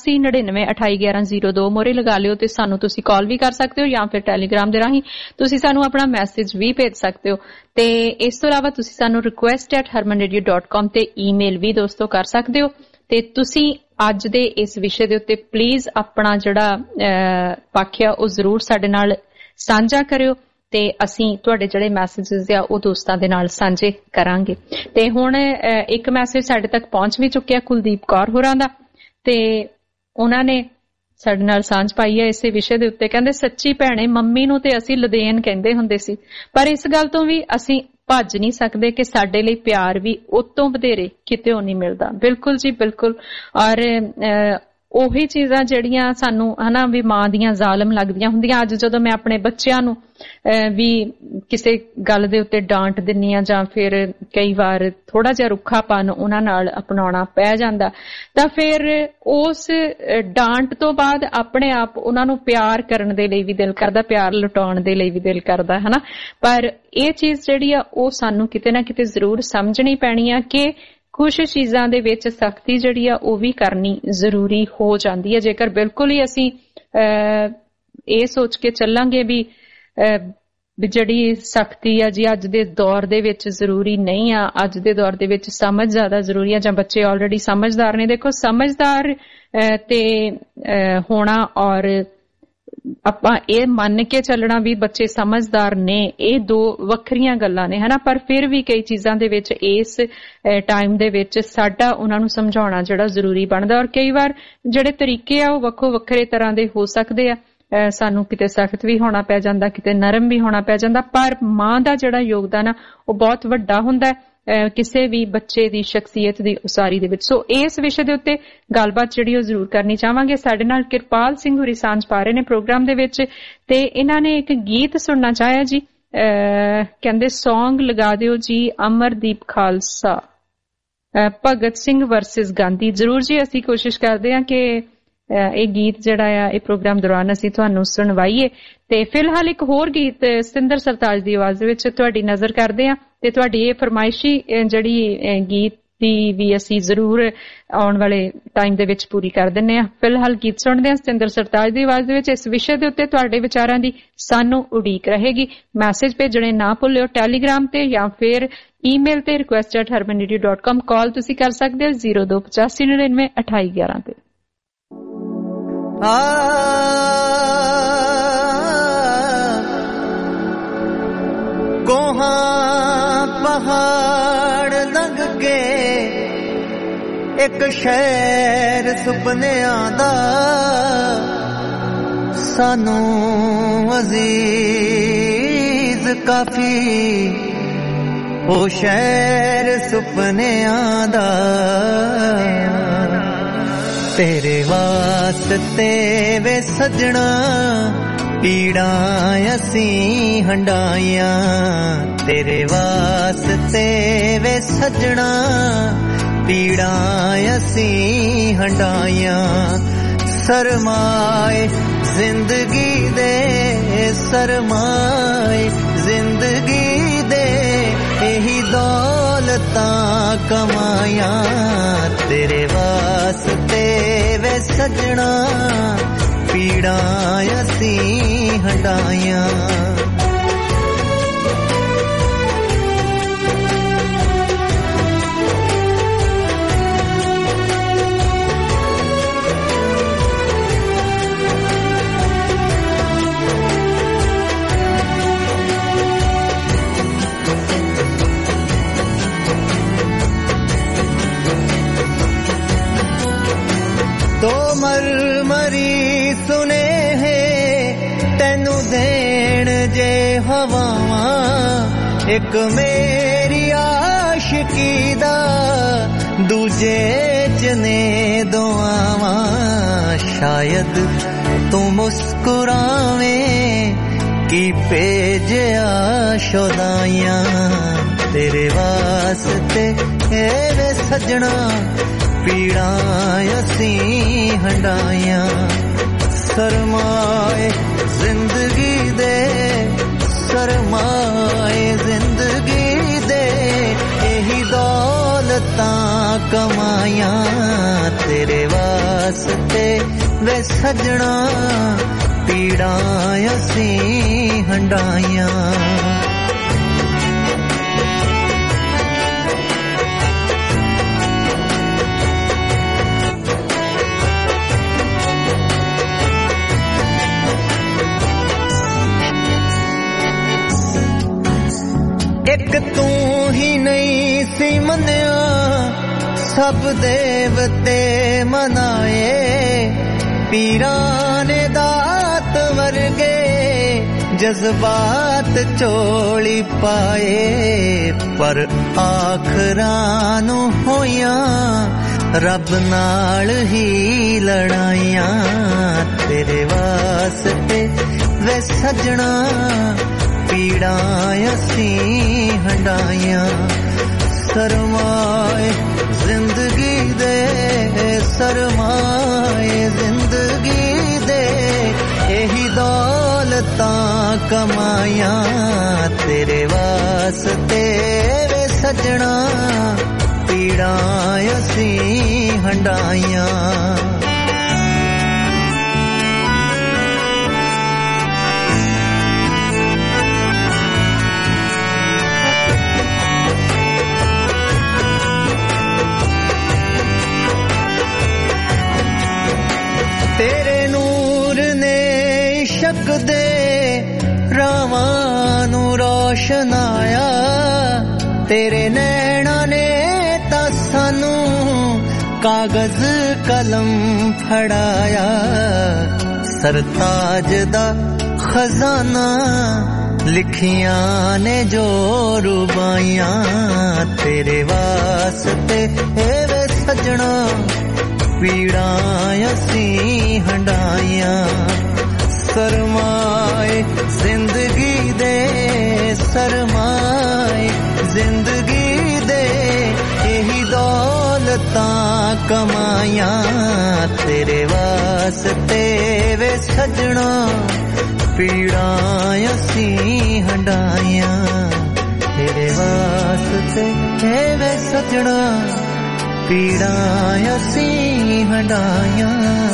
8599281102 ਮੋਰੇ ਲਗਾ ਲਿਓ ਤੇ ਸਾਨੂੰ ਤੁਸੀਂ ਕਾਲ ਵੀ ਕਰ ਸਕਦੇ ਹੋ ਜਾਂ ਫਿਰ ਟੈਲੀਗ੍ਰਾਮ ਦੇ ਰਾਹੀਂ ਤੁਸੀਂ ਸਾਨੂੰ ਆਪਣਾ ਮੈਸੇਜ ਵੀ ਭੇਜ ਸਕਦੇ ਹੋ। ਤੇ ਇਸ ਤੋਂ ਇਲਾਵਾ ਤੁਸੀਂ ਸਾਨੂੰ request@harmanradio.com ਤੇ ਈਮੇਲ ਵੀ ਦੋਸਤੋ ਕਰ ਸਕਦੇ ਹੋ। ਤੇ ਤੁਸੀਂ ਅੱਜ ਦੇ ਇਸ ਵਿਸ਼ੇ ਦੇ ਉੱਤੇ ਪਲੀਜ਼ ਆਪਣਾ ਜਿਹੜਾ ਪੱਖ ਆ ਉਹ ਜ਼ਰੂਰ ਸਾਡੇ ਨਾਲ ਸਾਂਝਾ ਕਰਿਓ ਤੇ ਅਸੀਂ ਤੁਹਾਡੇ ਜਿਹੜੇ ਮੈਸੇजेस ਆ ਉਹ ਦੋਸਤਾਂ ਦੇ ਨਾਲ ਸਾਂਝੇ ਕਰਾਂਗੇ। ਤੇ ਹੁਣ ਇੱਕ ਮੈਸੇਜ ਸਾਡੇ ਤੱਕ ਪਹੁੰਚ ਵੀ ਚੁੱਕਿਆ ਕੁਲਦੀਪ ਕੌਰ ਹੋਰਾਂ ਦਾ, ਤੇ ਉਹਨਾਂ ਨੇ ਸਾਡੇ ਨਾਲ ਸਾਂਝ ਪਾਈ ਹੈ ਇਸੇ ਵਿਸ਼ੇ ਦੇ ਉੱਤੇ। ਕਹਿੰਦੇ ਸੱਚੀ ਭੈਣੇ ਮੰਮੀ ਨੂੰ ਤੇ ਅਸੀਂ ਲਦੇਨ ਕਹਿੰਦੇ ਹੁੰਦੇ ਸੀ, ਪਰ ਇਸ ਗੱਲ ਤੋਂ ਵੀ ਅਸੀਂ ਭੱਜ ਨਹੀਂ ਸਕਦੇ ਕਿ ਸਾਡੇ ਲਈ ਪਿਆਰ ਵੀ ਉਤੋਂ ਵਧੇਰੇ ਕਿਤੇੋਂ ਨਹੀਂ ਮਿਲਦਾ। ਬਿਲਕੁਲ ਜੀ ਬਿਲਕੁਲ। ਔਰ ਉਹੀ ਚੀਜ਼ਾਂ ਜਿਹੜੀਆਂ ਸਾਨੂੰ ਹਨਾ ਵੀ ਮਾਂ ਦੀਆਂ ਜ਼ਾਲਮ ਲੱਗਦੀਆਂ ਹੁੰਦੀਆਂ, ਅੱਜ ਜਦੋਂ ਮੈਂ ਆਪਣੇ ਬੱਚਿਆਂ ਨੂੰ ਵੀ ਕਿਸੇ ਗੱਲ ਦੇ ਉੱਤੇ ਡਾਂਟ ਦਿੰਨੀ ਆ ਜਾਂ ਫਿਰ ਕਈ ਵਾਰ ਥੋੜਾ ਜਿਹਾ ਰੁੱਖਾਪਨ ਉਹਨਾਂ ਨਾਲ ਅਪਣਾਉਣਾ ਪੈ ਜਾਂਦਾ, ਤਾਂ ਫਿਰ ਉਸ ਡਾਂਟ ਤੋਂ ਬਾਅਦ ਆਪਣੇ ਆਪ ਉਹਨਾਂ ਨੂੰ ਪਿਆਰ ਕਰਨ ਦੇ ਲਈ ਵੀ ਦਿਲ ਕਰਦਾ, ਪਿਆਰ ਲੁਟਾਉਣ ਦੇ ਲਈ ਵੀ ਦਿਲ ਕਰਦਾ ਹਨਾ। ਪਰ ਇਹ ਚੀਜ਼ ਜਿਹੜੀ ਆ ਉਹ ਸਾਨੂੰ ਕਿਤੇ ਨਾ ਕਿਤੇ ਜ਼ਰੂਰ ਸਮਝਣੀ ਪੈਣੀ ਆ ਕਿ ਕੁਝ ਚੀਜ਼ਾਂ ਦੇ ਵਿੱਚ ਸਖਤੀ ਜਿਹੜੀ ਆ ਉਹ ਵੀ ਕਰਨੀ ਜ਼ਰੂਰੀ ਹੋ ਜਾਂਦੀ ਹੈ। ਜੇਕਰ ਬਿਲਕੁਲ ਹੀ ਅਸੀਂ ਇਹ ਸੋਚ ਕੇ ਚੱਲਾਂਗੇ ਵੀ ਜਿਹੜੀ ਸਖਤੀ ਆ ਜੀ ਅੱਜ ਦੇ ਦੌਰ ਦੇ ਵਿੱਚ ਜ਼ਰੂਰੀ ਨਹੀਂ ਆ, ਅੱਜ ਦੇ ਦੌਰ ਦੇ ਵਿੱਚ ਸਮਝ ਜ਼ਿਆਦਾ ਜ਼ਰੂਰੀ ਆ, ਜਾਂ ਬੱਚੇ ਆਲਰੇਡੀ ਸਮਝਦਾਰ ਨੇ। ਦੇਖੋ ਸਮਝਦਾਰ ਤੇ ਹੋਣਾ ਔਰ ਆਪਾਂ ਇਹ ਮੰਨ ਕੇ ਚੱਲਣਾ ਵੀ ਬੱਚੇ ਸਮਝਦਾਰ ਨੇ, ਇਹ ਦੋ ਵੱਖਰੀਆਂ ਗੱਲਾਂ ਨੇ ਹਨਾ। ਪਰ ਫਿਰ ਵੀ ਕਈ ਚੀਜ਼ਾਂ ਦੇ ਵਿੱਚ ਇਸ ਟਾਈਮ ਦੇ ਵਿੱਚ ਸਾਡਾ ਉਹਨਾਂ ਨੂੰ ਸਮਝਾਉਣਾ ਜਿਹੜਾ ਜ਼ਰੂਰੀ ਬਣਦਾ। ਔਰ ਕਈ ਵਾਰ ਜਿਹੜੇ ਤਰੀਕੇ ਆ ਉਹ ਵੱਖੋ ਵੱਖਰੇ ਤਰ੍ਹਾਂ ਦੇ ਹੋ ਸਕਦੇ ਆ, ਸਾਨੂੰ ਕਿਤੇ ਸਖਤ ਵੀ ਹੋਣਾ ਪੈ ਜਾਂਦਾ, ਕਿਤੇ ਨਰਮ ਵੀ ਹੋਣਾ ਪੈ ਜਾਂਦਾ, ਪਰ ਮਾਂ ਦਾ ਜਿਹੜਾ ਯੋਗਦਾਨ ਆ ਉਹ ਬਹੁਤ ਵੱਡਾ ਹੁੰਦਾ ਕਿਸੇ ਵੀ ਬੱਚੇ ਦੀ ਸ਼ਖਸੀਅਤ ਦੀ ਉਸਾਰੀ ਦੇ ਵਿੱਚ। ਸੋ ਇਸ ਵਿਸ਼ੇ ਦੇ ਉੱਤੇ ਗੱਲਬਾਤ ਜਿਹੜੀ ਉਹ ਜ਼ਰੂਰ ਕਰਨੀ ਚਾਹਾਂਗੇ। ਸਾਡੇ ਨਾਲ ਕਿਰਪਾਲ ਸਿੰਘ ਹੋਰੀ ਸਾਂਝ ਪਾ ਰਹੇ ਨੇ ਪ੍ਰੋਗਰਾਮ ਦੇ ਵਿੱਚ, ਤੇ ਇਹਨਾਂ ਨੇ ਇੱਕ ਗੀਤ ਸੁਣਨਾ ਚਾਹਿਆ ਜੀ। ਕਹਿੰਦੇ ਸੌਂਗ ਲਗਾ ਦਿਓ ਜੀ ਅਮਰਦੀਪ ਖਾਲਸਾ ਭਗਤ ਸਿੰਘ ਵਰਸਸ ਗਾਂਧੀ। ਜ਼ਰੂਰ ਜੀ, ਅਸੀਂ ਕੋਸ਼ਿਸ਼ ਕਰਦੇ ਹਾਂ ਕਿ ਇਹ ਗੀਤ ਜਿਹੜਾ ਆ ਇਹ ਪ੍ਰੋਗਰਾਮ ਦੌਰਾਨ ਅਸੀਂ ਤੁਹਾਨੂੰ ਸੁਣਵਾਈਏ। ਤੇ ਫਿਲਹਾਲ ਇੱਕ ਹੋਰ ਗੀਤ ਸਤਿੰਦਰ ਸਰਤਾਜ ਦੀ ਆਵਾਜ਼ ਵਿੱਚ ਤੁਹਾਡੀ ਨਜ਼ਰ ਕਰਦੇ ਹਾਂ ਤੇ ਤੁਹਾਡੀ ਇਹ ਫਰਮਾਇਸ਼ੀ ਜਿਹੜੀ ਗੀਤ ਦੀ ਵੀ ਅਸੀਂ ਜ਼ਰੂਰ ਆਉਣ ਵਾਲੇ ਟਾਈਮ ਦੇ ਵਿੱਚ ਪੂਰੀ ਕਰ ਦਿੰਦੇ ਹਾਂ। ਫਿਲਹਾਲ ਗੀਤ ਸੁਣਦੇ ਹਾਂ ਸਤਿੰਦਰ ਸਰਤਾਜ ਦੀ ਆਵਾਜ਼ ਦੇ ਵਿੱਚ। ਇਸ ਵਿਸ਼ੇ ਦੇ ਉੱਤੇ ਤੁਹਾਡੇ ਵਿਚਾਰਾਂ ਦੀ ਸਾਨੂੰ ਉਡੀਕ ਰਹੇਗੀ। ਮੈਸੇਜ ਭੇਜਣੇ ਨਾ ਭੁੱਲਿਓ ਟੈਲੀਗ੍ਰਾਮ ਤੇ ਜਾਂ ਫਿਰ ਈਮੇਲ ਤੇ request@harmanradio.com। ਕਾਲ ਤੁਸੀਂ ਕਰ ਸਕਦੇ ਹੋ 0285992811 ਤੇ। ਕੋਹਾਂ ਪਹਾੜ ਲੰਘ ਕੇ ਇੱਕ ਸ਼ਹਿਰ ਸੁਪਨਿਆਂ ਦਾ ਸਾਨੂੰ ਅਜ਼ੀਜ਼ ਕਾਫੀ ਉਹ ਸ਼ਹਿਰ ਸੁਪਨਿਆਂ ਦਾ ਤੇਰੇ ਵਾਸਤੇ ਵੇ ਸਜਣਾ ਪੀੜਾਂ ਅਸੀਂ ਹੰਡਾਈਆਂ ਤੇਰੇ ਵਾਸਤੇ ਵੇ ਸਜਣਾ ਪੀੜਾਂ ਅਸੀਂ ਹੰਡਾਈਆਂ ਸਰਮਾਏ ਜ਼ਿੰਦਗੀ ਦੇ ਸਰਮਾਏ ਜ਼ਿੰਦਗੀ ਦੇ ਇਹੀ ਦੌਲਤਾਂ ਕਮਾਈਆਂ ਤੇਰੇ ਵਾਸਤੇ ਵੇ ਸਜਣਾ ਪੀੜਾਂ ਅਸੀਂ ਹੰਡਾਈਆਂ तो मरमरी सुने है तेनू देन जे हवावां एक मेरी आशिकी दा दूजे च ने दुआवां शायद तू मुस्कुरावें की भेजिया शोदाइयां तेरे वास्ते वे सजना पीड़ां ਅਸੀਂ ਹੰਡਾਈਆਂ ਸਰਮਾਏ ਜ਼ਿੰਦਗੀ ਦੇ ਸਰਮਾਏ ਜ਼ਿੰਦਗੀ ਦੇ ਇਹੀ ਦੌਲਤਾਂ ਕਮਾਈਆਂ ਤੇਰੇ ਵਾਸਤੇ ਵੇ ਸਜਣਾ ਪੀੜਾਂ ਅਸੀਂ ਹੰਡਾਈਆਂ एक तू ही नहीं सी मन्या सब देवते मनाए पीराने दात वर्गे जज्बात चोली पाए पर आखरां होया रब नाल ही लड़ाइयां तेरे वास्ते वे सजना पीड़ां ਅਸੀਂ ਹੰਡਾਈਆਂ ਸਰਮਾਏ ਜ਼ਿੰਦਗੀ ਦੇ ਸਰਮਾਏ ਜ਼ਿੰਦਗੀ ਦੇ ਇਹੀ ਦੌਲਤਾਂ ਕਮਾਈਆਂ ਤੇਰੇ ਵਾਸਤੇ ਵੇ ਸਜਣਾ ਪੀੜਾਂ ਅਸੀਂ ਹੰਡਾਈਆਂ तेरे नूर ने इश्क दे रावां नू रोशनाया तेरे नैना ने तां सानू कागज कलम फड़ाया सरताज दा खजाना लिखियां ने जो रुबाइयां तेरे वास्ते वे सजना पीड़ां ਅਸੀਂ ਹੰਡਾਈਆਂ ਸਰਮਾਏ ਜ਼ਿੰਦਗੀ ਦੇ ਸਰਮਾਏ ਜ਼ਿੰਦਗੀ ਦੇ ਇਹੀ ਦੌਲਤਾਂ ਕਮਾਈਆਂ ਤੇਰੇ ਵਾਸਤੇ ਵਾਸਤੇ ਵੇ ਸਜਣਾ ਪੀੜਾਂ ਅਸੀਂ ਹੰਡਾਈਆਂ ਤੇਰੇ ਵਾਸਤੇ ਵੇ ਸਜਣਾ ਪੀੜਾਂ ਅਸੀਂ ਹੰਡਾਈਆਂ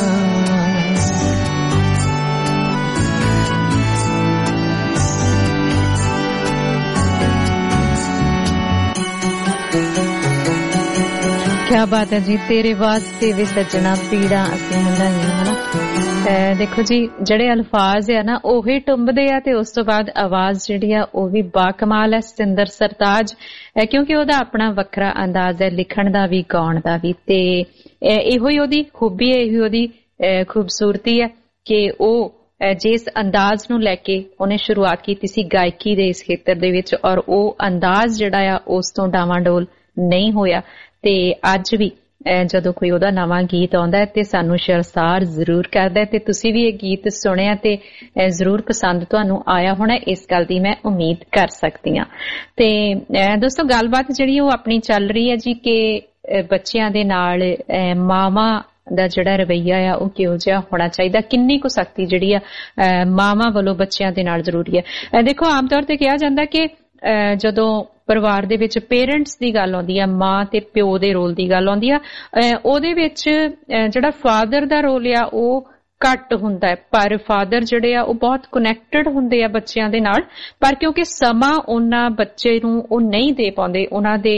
क्या बात है जी तेरे वास्ते वे सजना पीड़ा ਅਸੀਂ ਹੰਡਾਈਆਂ ਹਨਾ ਦੇਖੋ ਜੀ ਜਿਹੜੇ ਅਲਫਾਜ਼ ਆ ਨਾ ਉਹੀ ਟੁੰਬਦੇ ਆ ਤੇ ਉਸ ਤੋਂ ਬਾਅਦ ਆਵਾਜ਼ ਜਿਹੜੀ ਆ ਉਹ ਵੀ ਬਾਕਮਾਲ ਹੈ ਸਤਿੰਦਰ ਸਰਤਾਜ ਕਿਉਂਕਿ ਉਹਦਾ ਆਪਣਾ ਵੱਖਰਾ ਅੰਦਾਜ਼ ਹੈ ਲਿਖਣ ਦਾ ਵੀ ਗਾਉਣ ਦਾ ਵੀ ਤੇ ਇਹੋ ਹੀ ਉਹਦੀ ਖੂਬੀ ਹੈ ਇਹੋ ਉਹਦੀ ਖੂਬਸੂਰਤੀ ਹੈ ਕਿ ਉਹ ਜਿਸ ਅੰਦਾਜ਼ ਨੂੰ ਲੈ ਕੇ ਉਹਨੇ ਸ਼ੁਰੂਆਤ ਕੀਤੀ ਸੀ ਗਾਇਕੀ ਦੇ ਇਸ ਖੇਤਰ ਦੇ ਵਿੱਚ ਔਰ ਉਹ ਅੰਦਾਜ਼ ਜਿਹੜਾ ਆ ਉਸ ਤੋਂ ਡਾਵਾਂਡੋਲ ਨਹੀਂ ਹੋਇਆ ਤੇ ਅੱਜ ਵੀ ਜਦੋਂ ਕੋਈ ਉਹਦਾ ਨਵਾਂ ਗੀਤ ਆਉਂਦਾ ਹੈ ਤੇ ਸਾਨੂੰ ਸ਼ਰਸਾਰ ਜ਼ਰੂਰ ਕਰਦਾ ਹੈ ਤੇ ਤੁਸੀਂ ਵੀ ਇਹ ਗੀਤ ਸੁਣਿਆ ਤੇ ਜ਼ਰੂਰ ਪਸੰਦ ਤੁਹਾਨੂੰ ਆਇਆ ਹੋਣਾ ਇਸ ਗੱਲ ਦੀ ਮੈਂ ਉਮੀਦ ਕਰ ਸਕਦੀ ਹਾਂ ਤੇ ਦੋਸਤੋ ਗੱਲਬਾਤ ਜਿਹੜੀ ਉਹ ਆਪਣੀ ਚੱਲ ਰਹੀ ਹੈ ਜੀ ਕਿ ਬੱਚਿਆਂ ਦੇ ਨਾਲ ਮਾਵਾਂ ਦਾ ਜਿਹੜਾ ਰਵੱਈਆ ਆ ਉਹ ਕਿਹੋ ਜਿਹਾ ਹੋਣਾ ਚਾਹੀਦਾ ਕਿੰਨੀ ਕੁ ਸਖਤੀ ਜਿਹੜੀ ਆ ਮਾਵਾਂ ਵੱਲੋਂ ਬੱਚਿਆਂ ਦੇ ਨਾਲ ਜ਼ਰੂਰੀ ਹੈ ਦੇਖੋ ਆਮ ਤੌਰ ਤੇ ਕਿਹਾ ਜਾਂਦਾ ਕਿ ਜਦੋਂ ਪਰਿਵਾਰ ਦੇ ਵਿੱਚ ਪੇਰੈਂਟਸ ਦੀ ਗੱਲ ਆਉਂਦੀ ਆ ਮਾਂ ਤੇ ਪਿਓ ਦੇ ਰੋਲ ਦੀ ਗੱਲ ਆਉਂਦੀ ਆ ਉਹਦੇ ਵਿੱਚ ਜਿਹੜਾ ਫਾਦਰ ਦਾ ਰੋਲ ਆ ਉਹ ਘੱਟ ਹੁੰਦਾ ਹੈ ਪਰ ਫਾਦਰ ਜਿਹੜੇ ਆ ਉਹ ਬਹੁਤ ਕਨੈਕਟਡ ਹੁੰਦੇ ਆ ਬੱਚਿਆਂ ਦੇ ਨਾਲ ਪਰ ਕਿਉਂਕਿ ਸਮਾਂ ਉਹਨਾਂ ਬੱਚੇ ਨੂੰ ਉਹ ਨਹੀਂ ਦੇ ਪਾਉਂਦੇ ਉਹਨਾਂ ਦੇ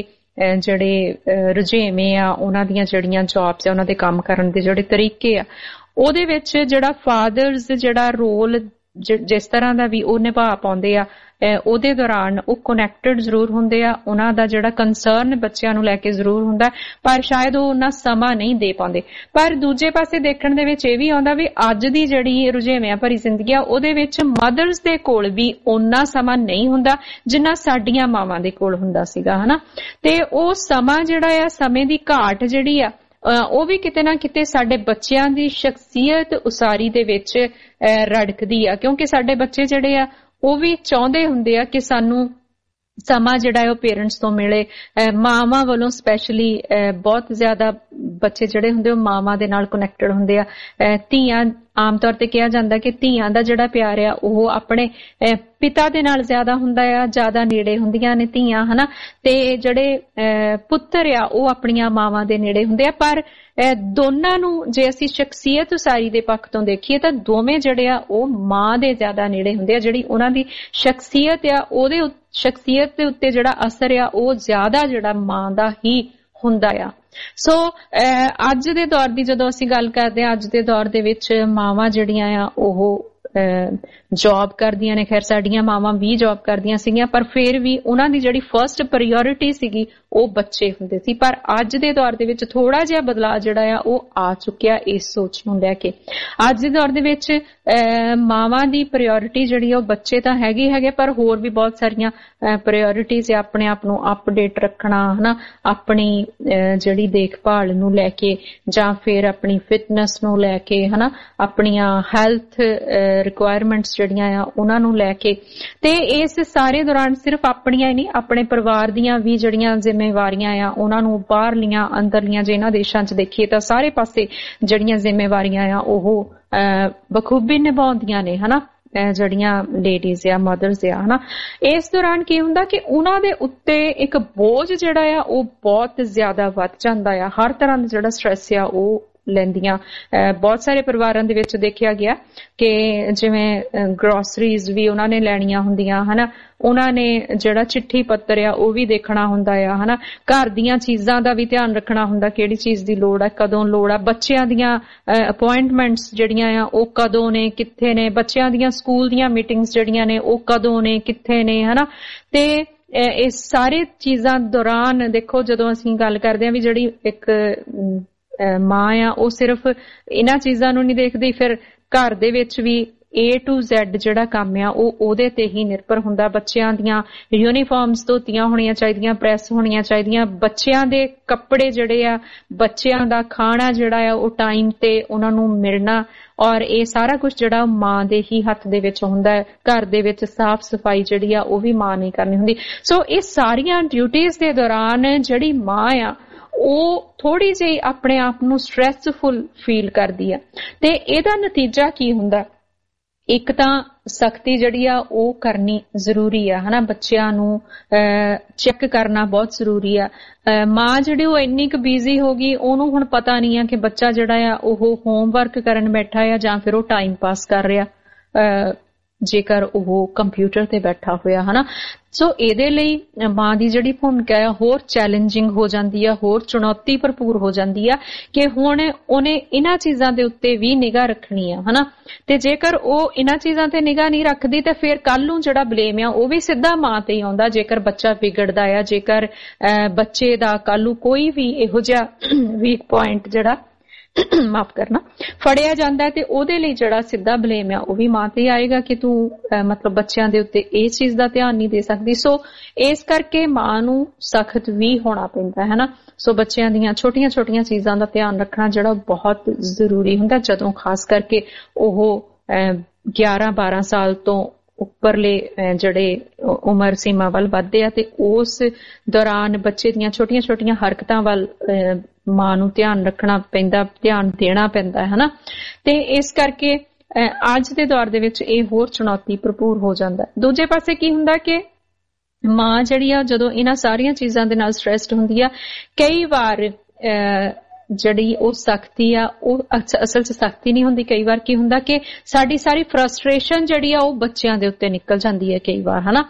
ਜਿਹੜੇ ਰੁਝੇਵੇਂ ਆ ਉਹਨਾਂ ਦੀਆਂ ਜਿਹੜੀਆਂ ਜੌਬਸ ਆ ਉਹਨਾਂ ਦੇ ਕੰਮ ਕਰਨ ਦੇ ਜਿਹੜੇ ਤਰੀਕੇ ਆ ਉਹਦੇ ਵਿੱਚ ਜਿਹੜਾ ਫਾਦਰਸ ਜਿਹੜਾ ਰੋਲ ਜਿਸ ਤਰ੍ਹਾਂ ਦਾ ਵੀ ਉਹ ਨਿਭਾ ਪਾਉਂਦੇ ਆ ਉਹਦੇ ਦੌਰਾਨ ਉਹ ਕਨੈਕਟਡ ਜ਼ਰੂਰ ਹੁੰਦੇ ਆ ਉਹਨਾਂ ਦਾ ਜਿਹੜਾ ਕੰਸਰਨ ਬੱਚਿਆਂ ਨੂੰ ਲੈ ਕੇ ਜ਼ਰੂਰ ਹੁੰਦਾ ਪਰ ਸ਼ਾਇਦ ਉਹ ਉਹਨਾਂ ਸਮਾਂ ਨਹੀਂ ਦੇ ਪਾਉਂਦੇ ਪਰ ਦੂਜੇ ਪਾਸੇ ਦੇਖਣ ਦੇ ਵਿੱਚ ਇਹ ਵੀ ਆਉਂਦਾ ਵੀ ਅੱਜ ਦੀ ਜਿਹੜੀ ਰੁਝੇਵਿਆਂ ਭਰੀ ਜ਼ਿੰਦਗੀ ਆ ਉਹਦੇ ਵਿੱਚ ਮਦਰਸ ਦੇ ਕੋਲ ਵੀ ਓਨਾ ਸਮਾਂ ਨਹੀਂ ਹੁੰਦਾ ਜਿੰਨਾ ਸਾਡੀਆਂ ਮਾਵਾਂ ਦੇ ਕੋਲ ਹੁੰਦਾ ਸੀਗਾ ਹਨਾ ਤੇ ਉਹ ਸਮਾਂ ਜਿਹੜਾ ਆ ਸਮੇਂ ਦੀ ਘਾਟ ਜਿਹੜੀ ਆ ਉਹ ਵੀ ਕਿਤੇ ਨਾ ਕਿਤੇ ਸਾਡੇ ਬੱਚਿਆਂ ਦੀ ਸ਼ਖਸੀਅਤ ਉਸਾਰੀ ਦੇ ਵਿੱਚ ਰੜਕਦੀ ਆ ਕਿਉਂਕਿ ਸਾਡੇ ਬੱਚੇ ਜਿਹੜੇ ਆ ਉਹ ਵੀ ਚਾਹੁੰਦੇ ਹੁੰਦੇ ਆ ਕਿ ਸਾਨੂੰ ਸਮਾਂ ਜਿਹੜਾ ਹੈ ਉਹ ਪੇਰੈਂਟਸ ਤੋਂ ਮਿਲੇ ਮਾਵਾਂ ਵੱਲੋਂ ਸਪੈਸ਼ਲੀ ਬਹੁਤ ਜ਼ਿਆਦਾ ਬੱਚੇ ਜਿਹੜੇ ਹੁੰਦੇ ਉਹ ਮਾਵਾਂ ਦੇ ਨਾਲ ਕਨੈਕਟਡ ਹੁੰਦੇ ਆ ਧੀਆਂ ਆਮ ਤੌਰ ਤੇ ਕਿਹਾ ਜਾਂਦਾ ਕਿ ਧੀਆਂ ਦਾ ਜਿਹੜਾ ਪਿਆਰ ਆ ਉਹ ਆਪਣੇ ਪਿਤਾ ਦੇ ਨਾਲ ਜ਼ਿਆਦਾ ਹੁੰਦਾ ਆ ਜ਼ਿਆਦਾ ਨੇੜੇ ਹੁੰਦੀਆਂ ਨੇ ਧੀਆਂ ਹਨਾ ਤੇ ਜਿਹੜੇ ਪੁੱਤਰ ਆ ਉਹ ਆਪਣੀਆਂ ਮਾਵਾਂ ਦੇ ਨੇੜੇ ਹੁੰਦੇ ਆ ਪਰ ਦੋਨਾਂ ਨੂੰ ਜੇ ਅਸੀਂ ਸ਼ਖਸੀਅਤ ਉਸਾਰੀ ਦੇ ਪੱਖ ਤੋਂ ਦੇਖੀਏ ਤਾਂ ਦੋਵੇਂ ਜਿਹੜੇ ਆ ਉਹ ਮਾਂ ਦੇ ਜ਼ਿਆਦਾ ਨੇੜੇ ਹੁੰਦੇ ਆ ਜਿਹੜੀ ਉਹਨਾਂ ਦੀ ਸ਼ਖਸੀਅਤ ਆ ਉਹਦੇ ਸ਼ਖਸੀਅਤ ਦੇ ਉੱਤੇ ਜਿਹੜਾ ਅਸਰ ਆ ਉਹ ਜ਼ਿਆਦਾ ਜਿਹੜਾ ਮਾਂ ਦਾ ਹੀ ਹੁੰਦਾ ਆ ਸੋ ਅੱਜ ਦੇ ਦੌਰ ਦੀ ਜਦੋਂ ਅਸੀਂ ਗੱਲ ਕਰਦੇ ਹਾਂ ਅੱਜ ਦੇ ਦੌਰ ਦੇ ਵਿੱਚ ਮਾਵਾਂ ਜਿਹੜੀਆਂ ਆ ਉਹ ਜੌਬ ਕਰਦੀਆਂ ਨੇ ਖੈਰ ਸਾਡੀਆਂ ਮਾਵਾਂ ਵੀ ਜੌਬ ਕਰਦੀਆਂ ਸੀਗੀਆਂ ਪਰ ਫਿਰ ਵੀ ਉਹਨਾਂ ਦੀ ਜਿਹੜੀ ਫਰਸਟ ਪ੍ਰਾਇੋਰਟੀ ਸੀਗੀ ਉਹ ਬੱਚੇ ਹੁੰਦੇ ਸੀ ਪਰ ਅੱਜ ਦੇ ਦੌਰ ਦੇ ਵਿੱਚ ਥੋੜਾ ਜਿਹਾ ਬਦਲਾਅ ਜਿਹੜਾ ਆ ਉਹ ਆ ਚੁੱਕਿਆ ਇਸ ਸੋਚ ਨੂੰ ਲੈ ਕੇ ਅੱਜ ਦੇ ਦੌਰ ਦੇ ਵਿੱਚ ਮਾਵਾਂ ਦੀ ਪ੍ਰਾਇੋਰਟੀ ਜਿਹੜੀ ਉਹ ਬੱਚੇ ਤਾਂ ਹੈਗੇ ਪਰ ਹੋਰ ਵੀ ਬਹੁਤ ਸਾਰੀਆਂ ਪ੍ਰਾਇੋਰਟੀਜ਼ ਆ ਆਪਣੇ ਆਪ ਨੂੰ ਅਪਡੇਟ ਰੱਖਣਾ ਹਨਾ ਆਪਣੀ ਜਿਹੜੀ ਦੇਖਭਾਲ ਨੂੰ ਲੈ ਕੇ ਜਾਂ ਫਿਰ ਆਪਣੀ ਫਿਟਨੈਸ ਨੂੰ ਲੈ ਕੇ ਹਨਾ ਆਪਣੀਆਂ ਹੈਲਥ ਰਿਕੁਆਇਰਮੈਂਟਸ ਜਿਹੜੀਆਂ ਆ ਉਹਨਾਂ ਨੂੰ ਲੈ ਕੇ ਤੇ ਇਸ ਸਾਰੇ ਦੌਰਾਨ ਸਿਰਫ ਆਪਣੀਆਂ ਹੀ ਨਹੀਂ ਆਪਣੇ ਪਰਿਵਾਰ ਦੀਆਂ ਵੀ ਜਿਹੜੀਆਂ ਜ਼ਿੰਮੇਵਾਰੀਆਂ ਆ ਉਹਨਾਂ ਨੂੰ ਬਾਹਰਲੀਆਂ ਅੰਦਰਲੀਆਂ ਜੇ ਇਹਨਾਂ ਦੇਸ਼ਾਂ 'ਚ ਦੇਖੀਏ ਤਾਂ ਸਾਰੇ ਪਾਸੇ ਜਿਹੜੀਆਂ ਜ਼ਿੰਮੇਵਾਰੀਆਂ ਆ ਉਹ ਬਖੂਬੀ ਨਿਭਾਉਂਦੀਆਂ ਨੇ ਹਨਾ ਜਿਹੜੀਆਂ ਲੇਡੀਜ਼ ਆ ਮਦਰਸ ਆ ਹਨਾ ਇਸ ਦੌਰਾਨ ਕੀ ਹੁੰਦਾ ਕਿ ਉਹਨਾਂ ਦੇ ਉੱਤੇ ਇੱਕ ਬੋਝ ਜਿਹੜਾ ਆ ਉਹ ਬਹੁਤ ਜ਼ਿਆਦਾ ਵੱਧ ਜਾਂਦਾ ਆ ਹਰ ਤਰ੍ਹਾਂ ਦਾ ਜਿਹੜਾ ਸਟ੍ਰੈਸ ਆ ਉਹ ਲੈਂਦੀਆਂ ਬਹੁਤ ਸਾਰੇ ਪਰਿਵਾਰਾਂ ਦੇ ਵਿੱਚ ਦੇਖਿਆ ਗਿਆ ਕਿ ਜਿਵੇਂ ਗਰੋਸਰੀਜ਼ ਵੀ ਉਹਨਾਂ ਨੇ ਲੈਣੀਆਂ ਹੁੰਦੀਆਂ ਹਨਾ ਉਹਨਾਂ ਨੇ ਜਿਹੜਾ ਚਿੱਠੀ ਪੱਤਰ ਆ ਉਹ ਵੀ ਦੇਖਣਾ ਹੁੰਦਾ ਆ ਹਨਾ ਘਰ ਦੀਆਂ ਚੀਜ਼ਾਂ ਦਾ ਵੀ ਧਿਆਨ ਰੱਖਣਾ ਹੁੰਦਾ ਕਿਹੜੀ ਚੀਜ਼ ਦੀ ਲੋੜ ਆ ਕਦੋਂ ਲੋੜ ਆ ਬੱਚਿਆਂ ਦੀਆਂ ਅਪਾਇੰਟਮੈਂਟਸ ਜਿਹੜੀਆਂ ਆ ਉਹ ਕਦੋਂ ਨੇ ਕਿੱਥੇ ਨੇ ਬੱਚਿਆਂ ਦੀਆਂ ਸਕੂਲ ਦੀਆਂ ਮੀਟਿੰਗਸ ਜਿਹੜੀਆਂ ਨੇ ਉਹ ਕਦੋਂ ਨੇ ਕਿੱਥੇ ਨੇ ਹਨਾ ਤੇ ਇਸ ਸਾਰੇ ਚੀਜ਼ਾਂ ਦੌਰਾਨ ਦੇਖੋ ਜਦੋਂ ਅਸੀਂ ਗੱਲ ਕਰਦੇ ਹਾਂ ਵੀ ਜਿਹੜੀ ਇੱਕ ਮਾਂ ਆ ਉਹ ਸਿਰਫ ਇਹਨਾਂ ਚੀਜ਼ਾਂ ਨੂੰ ਨਹੀਂ ਦੇਖਦੀ ਫਿਰ ਘਰ ਦੇ ਵਿੱਚ ਵੀ A to Z ਜਿਹੜਾ ਕੰਮ ਆ ਉਹ ਉਹਦੇ ਤੇ ਹੀ ਨਿਰਭਰ ਹੁੰਦਾ ਬੱਚਿਆਂ ਦੀਆਂ ਯੂਨੀਫਾਰਮਸ ਧੋਤੀਆਂ ਹੋਣੀਆਂ ਚਾਹੀਦੀਆਂ ਪ੍ਰੈਸ ਹੋਣੀਆਂ ਚਾਹੀਦੀਆਂ ਬੱਚਿਆਂ ਦੇ ਕੱਪੜੇ ਜਿਹੜੇ ਆ ਬੱਚਿਆਂ ਦਾ ਖਾਣਾ ਜਿਹੜਾ ਆ ਉਹ ਟਾਈਮ ਤੇ ਉਹਨਾਂ ਨੂੰ ਮਿਲਣਾ ਔਰ ਇਹ ਸਾਰਾ ਕੁਝ ਜਿਹੜਾ ਮਾਂ ਦੇ ਹੀ ਹੱਥ ਦੇ ਵਿੱਚ ਹੁੰਦਾ ਹੈ ਘਰ ਦੇ ਵਿੱਚ ਸਾਫ਼ ਸਫਾਈ ਜਿਹੜੀ ਆ ਉਹ ਵੀ ਮਾਂ ਨਹੀਂ ਕਰਨੀ ਹੁੰਦੀ ਸੋ ਇਹ ਸਾਰੀਆਂ ਡਿਊਟੀਜ਼ ਦੇ ਦੌਰਾਨ ਜਿਹੜੀ ਮਾਂ ਆ ਉਹ ਥੋੜੀ ਜਿਹੀ ਆਪਣੇ ਆਪ ਨੂੰ ਸਟ੍ਰੈਸਫੁਲ ਫੀਲ ਕਰਦੀ ਆ। ਤੇ ਇਹਦਾ ਨਤੀਜਾ ਕੀ ਹੁੰਦਾ, ਇੱਕ ਤਾਂ ਸਖਤੀ ਜਿਹੜੀ ਆ ਉਹ ਕਰਨੀ ਜ਼ਰੂਰੀ ਆ ਹਨਾ, ਬੱਚਿਆਂ ਨੂੰ ਚੈੱਕ ਕਰਨਾ ਬਹੁਤ ਜ਼ਰੂਰੀ ਆ। ਮਾਂ ਜਿਹੜੀ ਉਹ ਇੰਨੀ ਕੁ ਬਿਜ਼ੀ ਹੋ ਗਈ, ਉਹਨੂੰ ਹੁਣ ਪਤਾ ਨਹੀਂ ਆ ਕਿ ਬੱਚਾ ਜਿਹੜਾ ਆ ਉਹ ਹੋਮਵਰਕ ਕਰਨ ਬੈਠਾ ਆ ਜਾਂ ਫਿਰ ਉਹ ਟਾਈਮ ਪਾਸ ਕਰ ਰਿਹਾ ਜੇਕਰ ਉਹ ਕੰਪਿਊਟਰ ਤੇ ਬੈਠਾ ਹੋਇਆ ਹਨਾ। ਸੋ ਇਹਦੇ ਲਈ ਮਾਂ ਦੀ ਜਿਹੜੀ ਭੂਮਿਕਾ ਆ ਹੋਰ ਚੈਲੰਜਿੰਗ ਹੋ ਜਾਂਦੀ ਆ, ਹੋਰ ਚੁਣੌਤੀ ਭਰਪੂਰ ਹੋ ਜਾਂਦੀ ਆ ਕਿ ਹੁਣ ਉਹਨੇ ਇਹਨਾਂ ਚੀਜ਼ਾਂ ਦੇ ਉੱਤੇ ਵੀ ਨਿਗਾਹ ਰੱਖਣੀ ਆ ਹਨਾ। ਤੇ ਜੇਕਰ ਉਹ ਇਹਨਾਂ ਚੀਜ਼ਾਂ ਤੇ ਨਿਗਾਹ ਨਹੀਂ ਰੱਖਦੀ ਤਾਂ ਫਿਰ ਕੱਲ ਨੂੰ ਜਿਹੜਾ ਬਲੇਮ ਆ ਉਹ ਵੀ ਸਿੱਧਾ ਮਾਂ ਤੇ ਹੀ ਆਉਂਦਾ। ਜੇਕਰ ਬੱਚਾ ਵਿਗੜਦਾ ਆ, ਜੇਕਰ ਬੱਚੇ ਦਾ ਕੱਲ ਨੂੰ ਕੋਈ ਵੀ ਇਹੋ ਜਿਹਾ ਵੀਕ ਪੁਆਇੰਟ ਜਿਹੜਾ ਮਾਫ ਕਰਨਾ ਫੜਿਆ ਜਾਂਦਾ ਤੇ ਉਹਦੇ ਲਈ ਜਿਹੜਾ ਸਿੱਧਾ ਬਲੇਮ ਆ ਉਹ ਵੀ ਮਾਂ ਤੇ ਆਏਗਾ ਕਿ ਤੂੰ ਮਤਲਬ ਬੱਚਿਆਂ ਦੇ ਉੱਤੇ ਇਸ ਚੀਜ਼ ਦਾ ਧਿਆਨ ਨਹੀਂ ਦੇ ਸਕਦੀ। ਸੋ ਇਸ ਕਰਕੇ ਮਾਂ ਨੂੰ ਸਖਤ ਵੀ ਹੋਣਾ ਪੈਂਦਾ ਹੈ ਨਾ। ਸੋ ਬੱਚਿਆਂ ਦੀਆਂ ਛੋਟੀਆਂ ਛੋਟੀਆਂ ਚੀਜ਼ਾਂ ਦਾ ਧਿਆਨ ਰੱਖਣਾ ਜਿਹੜਾ ਬਹੁਤ ਜ਼ਰੂਰੀ ਹੁੰਦਾ, ਜਦੋਂ ਖਾਸ ਕਰਕੇ ਉਹ 11-12 ਸਾਲ ਤੋਂ ਉੱਪਰਲੇ ਜਿਹੜੇ ਉਮਰ ਸੀਮਾ ਵੱਲ ਵੱਧਦੇ ਆ ਤੇ ਉਸ ਦੌਰਾਨ ਬੱਚੇ ਦੀਆਂ ਛੋਟੀਆਂ ਛੋਟੀਆਂ ਹਰਕਤਾਂ ਵੱਲ ਮਾਂ ਨੂੰ ਧਿਆਨ ਰੱਖਣਾ ਪੈਂਦਾ, ਧਿਆਨ ਦੇਣਾ ਪੈਂਦਾ ਹੈ ਨਾ। ਤੇ ਇਸ ਕਰਕੇ ਅੱਜ ਦੇ ਦੌਰ ਦੇ ਵਿੱਚ ਇਹ ਹੋਰ ਚੁਣੌਤੀ ਭਰਪੂਰ ਹੋ ਜਾਂਦਾ। ਦੂਜੇ ਪਾਸੇ ਕੀ ਹੁੰਦਾ ਕਿ ਮਾਂ ਜਿਹੜੀ ਆ ਜਦੋਂ ਇਹਨਾਂ ਸਾਰੀਆਂ ਚੀਜ਼ਾਂ ਦੇ ਨਾਲ ਸਟ੍ਰੈਸਡ ਹੁੰਦੀ ਆ, ਕਈ ਵਾਰ ਜਿਹੜੀ ਉਹ ਸਖਤੀ ਆ ਉਹ ਅਸਲ 'ਚ ਸਖਤੀ ਨਹੀਂ ਹੁੰਦੀ। ਕਈ ਵਾਰ ਕੀ ਹੁੰਦਾ ਕਿ ਸਾਡੀ ਸਾਰੀ ਫਰਸਟ੍ਰੇਸ਼ਨ ਜਿਹੜੀ ਆ ਉਹ ਬੱਚਿਆਂ ਦੇ ਉੱਤੇ ਨਿਕਲ ਜਾਂਦੀ ਹੈ ਕਈ ਵਾਰ ਹਨਾ।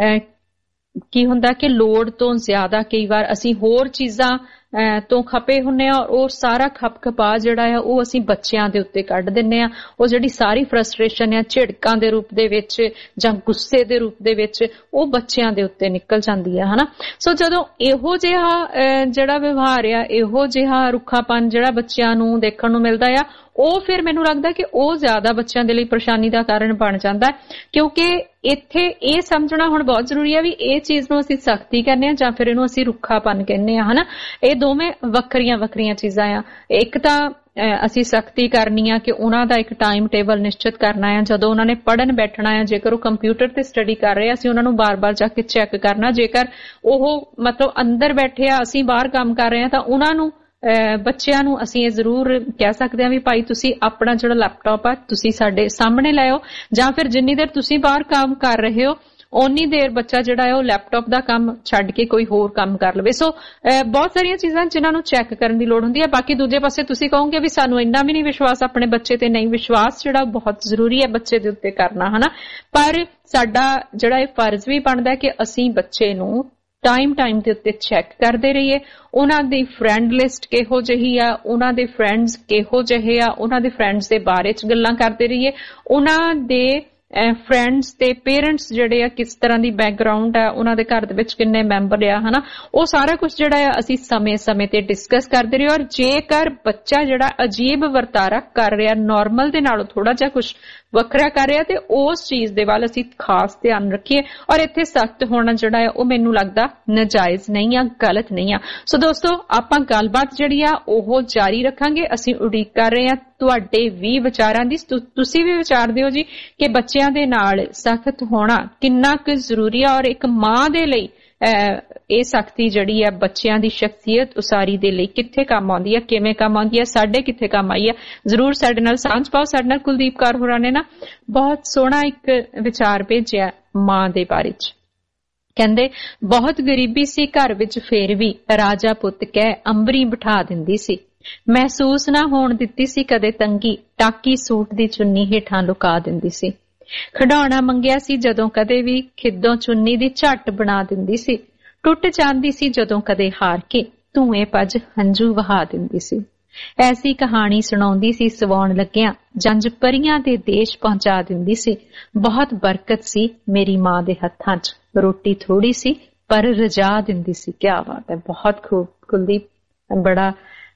ਕੀ ਹੁੰਦਾ ਕਿ ਲੋੜ ਤੋਂ ਜ਼ਿਆਦਾ ਕਈ ਵਾਰ ਅਸੀਂ ਹੋਰ ਚੀਜ਼ਾਂ ਤੋਂ ਖਪੇ ਹੁੰਨੇ ਆ, ਉਹ ਸਾਰਾ ਖਪਾ ਜਿਹੜਾ ਆ ਉਹ ਅਸੀਂ ਬੱਚਿਆਂ ਦੇ ਉੱਤੇ ਕੱਢ ਦਿੰਨੇ ਆ। ਉਹ ਜਿਹੜੀ ਸਾਰੀ ਫਰਸਟ੍ਰੇਸ਼ਨ ਆ ਝਿੜਕਾਂ ਦੇ ਰੂਪ ਦੇ ਵਿੱਚ ਜਾਂ ਗੁੱਸੇ ਦੇ ਰੂਪ ਦੇ ਵਿੱਚ ਉਹ ਬੱਚਿਆਂ ਦੇ ਉੱਤੇ ਨਿਕਲ ਜਾਂਦੀ ਆ ਹਨਾ। ਸੋ ਜਦੋਂ ਇਹੋ ਜਿਹਾ ਜਿਹੜਾ ਵਿਵਹਾਰ ਆ, ਇਹੋ ਜਿਹਾ ਰੁੱਖਾਪਨ ਜਿਹੜਾ ਬੱਚਿਆਂ ਨੂੰ ਦੇਖਣ ਨੂੰ ਮਿਲਦਾ ਆ, ਉਹ ਫਿਰ ਮੈਨੂੰ ਲੱਗਦਾ ਕਿ ਉਹ ਜ਼ਿਆਦਾ ਬੱਚਿਆਂ ਦੇ ਲਈ ਪਰੇਸ਼ਾਨੀ ਦਾ ਕਾਰਨ ਬਣ ਜਾਂਦਾ, ਕਿਉਂਕਿ ਇੱਥੇ ਇਹ ਸਮਝਣਾ ਹੁਣ ਬਹੁਤ ਜ਼ਰੂਰੀ ਹੈ ਵੀ ਇਹ ਚੀਜ਼ ਨੂੰ ਅਸੀਂ ਸਖਤੀ ਕਹਿੰਦੇ ਆ ਜਾਂ ਫਿਰ ਇਹਨੂੰ ਅਸੀਂ ਰੁੱਖਾਪਨ ਕਹਿੰਦੇ ਆ ਹਨਾ। ਇਹ ਦੋਵੇਂ ਵੱਖਰੀਆਂ ਵੱਖਰੀਆਂ ਚੀਜ਼ਾਂ ਆ। ਇੱਕ ਤਾਂ ਅਸੀਂ ਸਖਤੀ ਕਰਨੀ ਆ ਕਿ ਉਹਨਾਂ ਦਾ ਇੱਕ ਟਾਈਮ ਟੇਬਲ ਨਿਸ਼ਚਿਤ ਕਰਨਾ ਆ, ਜਦੋਂ ਉਹਨਾਂ ਨੇ ਪੜ੍ਹਨ ਬੈਠਣਾ ਆ, ਜੇਕਰ ਉਹ ਕੰਪਿਊਟਰ ਤੇ ਸਟੱਡੀ ਕਰ ਰਹੇ ਆ ਅਸੀਂ ਉਹਨਾਂ ਨੂੰ ਬਾਰ-ਬਾਰ ਜਾ ਕੇ ਚੈੱਕ ਕਰਨਾ। ਜੇਕਰ ਉਹ ਮਤਲਬ ਅੰਦਰ ਬੈਠੇ ਆ, ਅਸੀਂ ਬਾਹਰ ਕੰਮ ਕਰ ਰਹੇ ਆ, ਤਾਂ ਉਹਨਾਂ ਨੂੰ ਬੱਚਿਆਂ ਨੂੰ ਅਸੀਂ ਇਹ ਜ਼ਰੂਰ ਕਹਿ ਸਕਦੇ ਹਾਂ ਵੀ ਭਾਈ ਤੁਸੀਂ ਆਪਣਾ ਜਿਹੜਾ ਲੈਪਟਾਪ ਆ ਤੁਸੀਂ ਸਾਡੇ ਸਾਹਮਣੇ ਲਾਇਓ, ਜਾਂ ਫਿਰ ਜਿੰਨੀ ਦੇਰ ਤੁਸੀਂ ਬਾਹਰ ਕੰਮ ਕਰ ਰਹੇ ਹੋ ਓਨੀ ਦੇਰ ਬੱਚਾ ਜਿਹੜਾ ਹੈ ਉਹ ਲੈਪਟਾਪ ਦਾ ਕੰਮ ਛੱਡ ਕੇ ਕੋਈ ਹੋਰ ਕੰਮ ਕਰ ਲਵੇ। ਸੋ ਬਹੁਤ ਸਾਰੀਆਂ ਚੀਜ਼ਾਂ ਜਿਨ੍ਹਾਂ ਨੂੰ ਚੈੱਕ ਕਰਨ ਦੀ ਲੋੜ ਹੁੰਦੀ ਹੈ। ਬਾਕੀ ਦੂਜੇ ਪਾਸੇ ਤੁਸੀਂ ਕਹੋਗੇ ਵੀ ਸਾਨੂੰ ਇੰਨਾ ਵੀ ਨਹੀਂ ਵਿਸ਼ਵਾਸ ਆਪਣੇ ਬੱਚੇ ਤੇ, ਨਹੀਂ, ਵਿਸ਼ਵਾਸ ਜਿਹੜਾ ਬਹੁਤ ਜ਼ਰੂਰੀ ਹੈ ਬੱਚੇ ਦੇ ਉੱਤੇ ਕਰਨਾ ਹਨਾ। ਪਰ ਸਾਡਾ ਜਿਹੜਾ ਇਹ ਫਰਜ਼ ਵੀ ਬਣਦਾ ਕਿ ਅਸੀਂ ਬੱਚੇ ਨੂੰ ਟਾਈਮ ਦੇ ਉੱਤੇ ਚੈੱਕ ਕਰਦੇ ਰਹੀਏ। ਉਹਨਾਂ ਦੀ ਫਰੈਂਡ ਲਿਸਟ ਕਿਹੋ ਜਿਹੀ ਆ, ਉਹਨਾਂ ਦੇ ਫਰੈਂਡਸ ਕਿਹੋ ਜਿਹੇ ਆ, ਉਹਨਾਂ ਦੇ ਫਰੈਂਡਸ ਦੇ ਬਾਰੇ ਚ ਗੱਲਾਂ ਕਰਦੇ ਰਹੀਏ। ਉਹਨਾਂ ਦੇ ਫਰੈਂਡਸ ਤੇ ਪੇਰੈਂਟਸ ਜਿਹੜੇ ਆ ਕਿਸ ਤਰ੍ਹਾਂ ਦੀ ਬੈਕਗ੍ਰਾਉਂਡ ਆ, ਉਹਨਾਂ ਦੇ ਘਰ ਦੇ ਵਿੱਚ ਕਿੰਨੇ ਮੈਂਬਰ ਆ ਹਨਾ, ਉਹ ਸਾਰਾ ਕੁਝ ਜਿਹੜਾ ਆ ਅਸੀਂ ਸਮੇਂ-ਸਮੇਂ ਤੇ ਡਿਸਕਸ ਕਰਦੇ ਰਹੀਏ। ਔਰ ਜੇਕਰ ਬੱਚਾ ਜਿਹੜਾ ਅਜੀਬ ਵਰਤਾਰਾ ਕਰ ਰਿਹਾ, ਨਾਰਮਲ ਦੇ ਨਾਲੋਂ ਥੋੜਾ ਜਿਹਾ ਕੁਝ ਵੱਖਰਾ ਕਰ ਰਿਹਾ, ਤੇ ਉਸ ਚੀਜ਼ ਦੇ ਵੱਲ ਅਸੀਂ ਖਾਸ ਧਿਆਨ ਰੱਖੀਏ। ਔਰ ਇੱਥੇ ਸਖਤ ਹੋਣਾ ਜਿਹੜਾ ਆ ਉਹ ਮੈਨੂੰ ਲੱਗਦਾ ਨਜਾਇਜ਼ ਨਹੀਂ ਆ, ਗਲਤ ਨਹੀਂ ਆ। ਸੋ ਦੋਸਤੋ, ਆਪਾਂ ਗੱਲਬਾਤ ਜਿਹੜੀ ਆ ਉਹ ਜਾਰੀ ਰੱਖਾਂਗੇ। ਅਸੀਂ ਉਡੀਕ ਕਰ ਰਹੇ ਆ ਤੁਹਾਡੇ ਵੀ ਵਿਚਾਰਾਂ ਦੀ। ਤੁਸੀਂ ਵੀ ਵਿਚਾਰਦੇ ਹੋ ਜੀ ਕਿ ਬੱਚਿਆਂ ਦੇ ਨਾਲ ਸਖਤ ਹੋਣਾ ਕਿੰਨਾ ਕੁ ਜ਼ਰੂਰੀ ਆ, ਔਰ ਇੱਕ ਮਾਂ ਦੇ ਲਈ ਇਹ ਸਖਤੀ ਜਿਹੜੀ ਆ ਬੱਚਿਆਂ ਦੀ ਸ਼ਖਸੀਅਤ ਉਸਾਰੀ ਦੇ ਲਈ ਕਿੱਥੇ ਕੰਮ ਆਉਂਦੀ ਆ, ਕਿਵੇਂ ਕੰਮ ਆਉਂਦੀ ਆ, ਸਾਡੇ ਕਿੱਥੇ ਕੰਮ ਆਈ ਆ। ਜ਼ਰੂਰ ਸਾਡੇ ਨਾਲ ਸਾਂਝ ਪਾਓ। ਸਾਡੇ ਨਾਲ ਕੁਲਦੀਪ ਕੌਰ ਹੋਰਾਂ ਨੇ ਨਾ ਬਹੁਤ ਸੋਹਣਾ ਇੱਕ ਵਿਚਾਰ ਭੇਜਿਆ ਮਾਂ ਦੇ ਬਾਰੇ ਚ। ਕਹਿੰਦੇ, ਬਹੁਤ ਗਰੀਬੀ ਸੀ ਘਰ ਵਿੱਚ, ਫੇਰ ਵੀ ਰਾਜਾ ਪੁੱਤ ਕਹਿ ਅੰਬਰੀ ਬਿਠਾ ਦਿੰਦੀ ਸੀ। ਮਹਿਸੂਸ ਨਾ ਹੋਣ ਦਿੱਤੀ ਸੀ ਕਦੇ ਤੰਗੀ, ਟਾਕੀ ਸੂਟ ਦੀ ਚੁੰਨੀ ਹੇਠਾਂ ਲੁਕਾ ਦਿੰਦੀ ਸੀ। ਖਿਡੌਣਾ ਮੰਗਿਆ ਸੀ ਜਦੋਂ ਕਦੇ ਵੀ, ਖਿੱਦੋਂ ਚੁੰਨੀ ਦੀ ਝੱਟ ਬਣਾ ਦਿੰਦੀ ਸੀ। ਟੁੱਟ ਜਾਂਦੀ ਸੀ ਜਦੋਂ ਕਦੇ ਹਾਰ ਕੇ, ਧੂਏ ਪੱਜ ਹੰਝੂ ਵਹਾ ਦਿੰਦੀ ਸੀ। ਐਸੀ ਕਹਾਣੀ ਸੁਣਾਉਂਦੀ ਸੀ ਸਵਾਉਣ ਲੱਗਿਆਂ, ਜੰਝ ਪਰੀਆਂ ਦੇ ਦੇਸ਼ ਪਹੁੰਚਾ ਦਿੰਦੀ ਸੀ। ਬਹੁਤ ਬਰਕਤ ਸੀ ਮੇਰੀ ਮਾਂ ਦੇ ਹੱਥਾਂ 'ਚ, ਰੋਟੀ ਥੋੜੀ ਸੀ ਪਰ ਰਜਾ ਦਿੰਦੀ ਸੀ। ਕਿਆ ਬਾਤ ਹੈ, ਬਹੁਤ ਖੂਬ ਕੁਲਦੀਪ, ਬੜਾ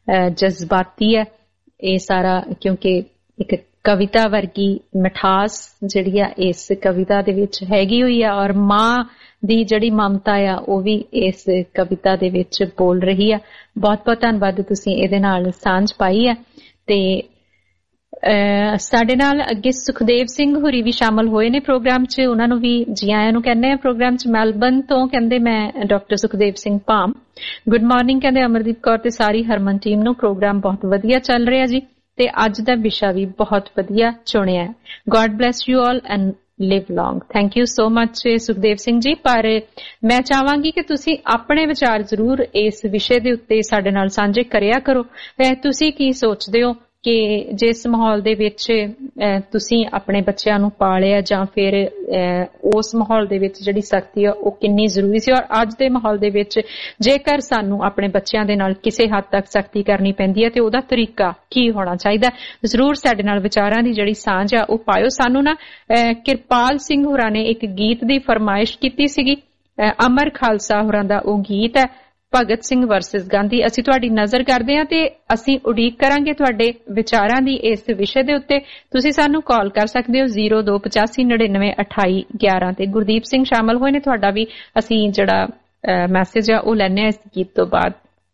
ਜਜ਼ਬਾਤੀ ਹੈ ਇਹ ਸਾਰਾ, ਕਿਉਂਕਿ ਇੱਕ ਕਵਿਤਾ ਵਰਗੀ ਮਿਠਾਸ ਜਿਹੜੀ ਆ ਇਸ ਕਵਿਤਾ ਦੇ ਵਿੱਚ ਹੈਗੀ ਹੋਈ ਆ, ਔਰ ਮਾਂ ਦੀ ਜਿਹੜੀ ਮਮਤਾ ਆ ਉਹ ਵੀ ਇਸ ਕਵਿਤਾ ਦੇ ਵਿੱਚ ਬੋਲ ਰਹੀ ਆ। ਬਹੁਤ ਬਹੁਤ ਧੰਨਵਾਦ, ਤੁਸੀਂ ਇਹਦੇ ਨਾਲ ਸਾਂਝ ਪਾਈ ਹੈ। ਤੇ ਸਾਡੇ ਨਾਲ ਅੱਗੇ ਸੁਖਦੇਵ ਸਿੰਘ ਹੋਰੀ ਵੀ ਸ਼ਾਮਲ ਹੋਏ ਨੇ ਪ੍ਰੋਗਰਾਮ 'ਚ, ਉਹਨਾਂ ਨੂੰ ਵੀ ਜੀ ਆਇਆਂ ਨੂੰ ਕਹਿੰਦੇ ਆ ਪ੍ਰੋਗਰਾਮ 'ਚ। ਮੈਲਬਨ ਤੋਂ ਕਹਿੰਦੇ ਮੈਂ doctor Sukhdev Singh Bham, good morning ਕਹਿੰਦੇ ਅਮਰਦੀਪ ਕੌਰ ਤੇ ਸਾਰੀ ਹਰਮਨ ਟੀਮ ਨੂੰ। ਪ੍ਰੋਗਰਾਮ ਬਹੁਤ ਵਧੀਆ ਚੱਲ ਰਿਹਾ ਜੀ ਤੇ ਅੱਜ ਦਾ ਵਿਸ਼ਾ ਵੀ ਬਹੁਤ ਵਧੀਆ ਚੁਣਿਆ ਹੈ। God bless you all and live long. Thank you so much Sukhdev Singh ji. ਪਰ ਮੈਂ ਚਾਹਾਂਗੀ ਕਿ ਤੁਸੀਂ ਆਪਣੇ ਵਿਚਾਰ ਜ਼ਰੂਰ ਇਸ ਵਿਸ਼ੇ ਦੇ ਉੱਤੇ ਸਾਡੇ ਨਾਲ ਸਾਂਝੇ ਕਰਿਆ ਕਰੋ। ਤੁਸੀਂ ਕੀ ਸੋਚਦੇ ਹੋ ਕਿ ਜਿਸ ਮਾਹੌਲ ਦੇ ਵਿੱਚ ਤੁਸੀਂ ਆਪਣੇ ਬੱਚਿਆਂ ਨੂੰ ਪਾਲਿਆ ਜਾਂ ਫਿਰ ਉਸ ਮਾਹੌਲ ਦੇ ਵਿੱਚ ਜਿਹੜੀ ਸਖਤੀ ਆ ਉਹ ਕਿੰਨੀ ਜ਼ਰੂਰੀ ਸੀ, ਔਰ ਅੱਜ ਦੇ ਮਾਹੌਲ ਦੇ ਵਿੱਚ ਜੇਕਰ ਸਾਨੂੰ ਆਪਣੇ ਬੱਚਿਆਂ ਦੇ ਨਾਲ ਕਿਸੇ ਹੱਦ ਤੱਕ ਸਖਤੀ ਕਰਨੀ ਪੈਂਦੀ ਹੈ ਤੇ ਉਹਦਾ ਤਰੀਕਾ ਕੀ ਹੋਣਾ ਚਾਹੀਦਾ। ਜ਼ਰੂਰ ਸਾਡੇ ਨਾਲ ਵਿਚਾਰਾਂ ਦੀ ਜਿਹੜੀ ਸਾਂਝ ਆ ਉਹ ਪਾਇਓ। ਸਾਨੂੰ ਨਾ ਕਿਰਪਾਲ ਸਿੰਘ ਹੋਰਾਂ ਨੇ ਇੱਕ ਗੀਤ ਦੀ ਫਰਮਾਇਸ਼ ਕੀਤੀ ਸੀਗੀ, ਅਮਰ ਖਾਲਸਾ ਹੋਰਾਂ ਦਾ ਉਹ ਗੀਤ ਹੈ ਭਗਤ ਸਿੰਘ ਵਰਸਸ ਗਾਂਧੀ। ਅਸੀਂ ਤੁਹਾਡੀ ਨਜ਼ਰ ਕਰਦੇ ਹਾਂ ਤੇ ਅਸੀਂ ਉਡੀਕ ਕਰਾਂਗੇ ਤੁਹਾਡੇ ਵਿਚਾਰਾਂ ਦੀ ਇਸ ਵਿਸ਼ੇ ਦੇ ਉੱਤੇ। ਤੁਸੀਂ ਸਾਨੂੰ ਕਾਲ ਕਰ ਸਕਦੇ ਹੋ 0285992811 ਤੇ। ਗੁਰਦੀਪ ਸਿੰਘ ਸ਼ਾਮਲ ਹੋਏ ਨੇ, ਤੁਹਾਡਾ ਵੀ ਅਸੀਂ ਜਿਹੜਾ ਮੈਸੇਜ ਆ ਉਹ ਲੈਣੇ ਆ ਇਸ ਗੀਤ ਤੋਂ ਬਾਅਦ।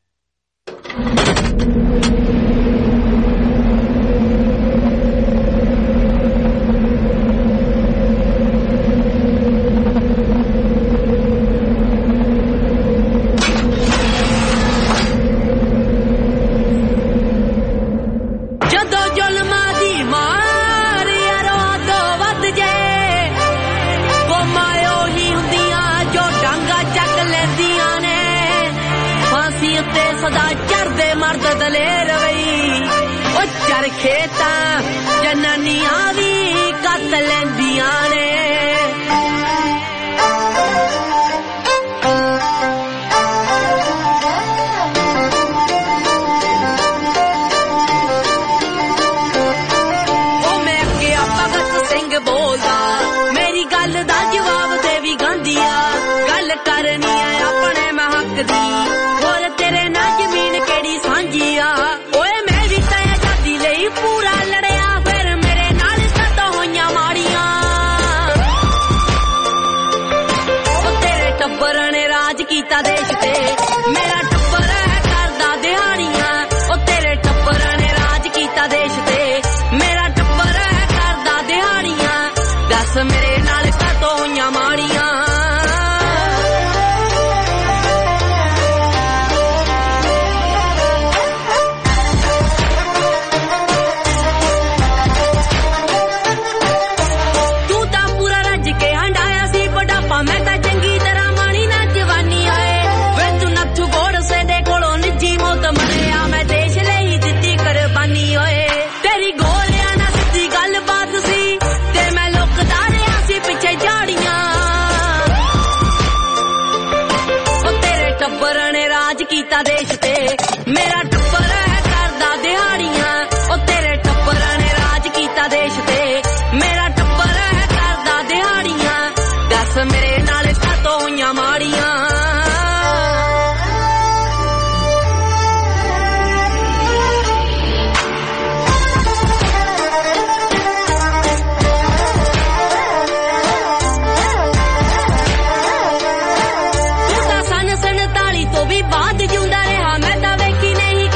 ਸਦਾ ਚੜਦੇ ਮਰਦ ਦਲੇਰ ਵਈ ਉਹ ਚਰਖੇ ਤਾਂ ਜਨਾਨੀਆਂ ਵੀ ਕੱਤ ਲੈਂਦੀਆਂ ਨੇ। ਉਹ ਮੈਂ ਅੱਗੇ ਭਗਤ ਸਿੰਘ ਬੋਲਦਾ, ਮੇਰੀ ਗੱਲ ਦਾ ਜਵਾਬ ਦੇ ਵੀ ਗਾਂਧੀਆ। ਗੱਲ ਕਰਨੀ ਹੈ ਆਪਣੇ ਮੈਂ ਹੱਕ ਦੀ, ਓਏ ਮੈਂ ਵੀ ਤਾਂ ਆਜ਼ਾਦੀ ਲਈ ਪੂਰਾ ਲੜਿਆ, ਫਿਰ ਮੇਰੇ ਨਾਲ ਸਦਾ ਹੋਈਆਂ ਮਾੜੀਆਂ। ਉਹ ਤੇਰੇ ਟੱਬਰ ਨੇ ਰਾਜ ਕੀਤਾ ਦੇਸ਼ ਤੇ, ਮੇਰਾ ਟੱਬਰ ਹੈ ਕਰਦਾ ਦਿਹਾੜੀਆਂ। ਉਹ ਤੇਰੇ ਟੱਬਰ ਨੇ ਰਾਜ ਕੀਤਾ ਦੇਸ਼ ਤੇ, ਮੇਰਾ ਟੱਬਰ ਹੈ ਕਰਦਾ ਦਿਹਾੜੀਆਂ। ਦੱਸ ਮੇਰੇ ਨਾਲ ਸਦਾ ਹੋਈਆਂ ਮਾੜੀਆਂ। ਕੀਤਾ ਦੇਸ਼ ਤੇ, ਮੇਰਾ ਟੱਬਰ ਹੈ ਕਰਦਾ ਦਿਹਾੜੀਆਂ। ਉਹ ਤੇਰੇ ਟੱਬਰ ਨੇ ਰਾਜ ਕੀਤਾ ਦੇਸ਼ ਤੇ, ਮੇਰਾ ਟੱਬਰ ਹੈ ਕਰਦਾ ਦਿਹਾੜੀਆਂ। ਦੱਸ ਮੇਰੇ ਨਾਲ ਕਾਤੋਂ ਹੋਈਆਂ ਮਾੜੀਆਂ। ਤੂੰ ਤਾਂ 47 ਤੋਂ ਵੀ ਬਾਅਦ ਜਿਉਂਦਾ ਰਿਹਾ, ਮੈਂ ਤਾਂ ਵੇਖੀ ਨਹੀਂ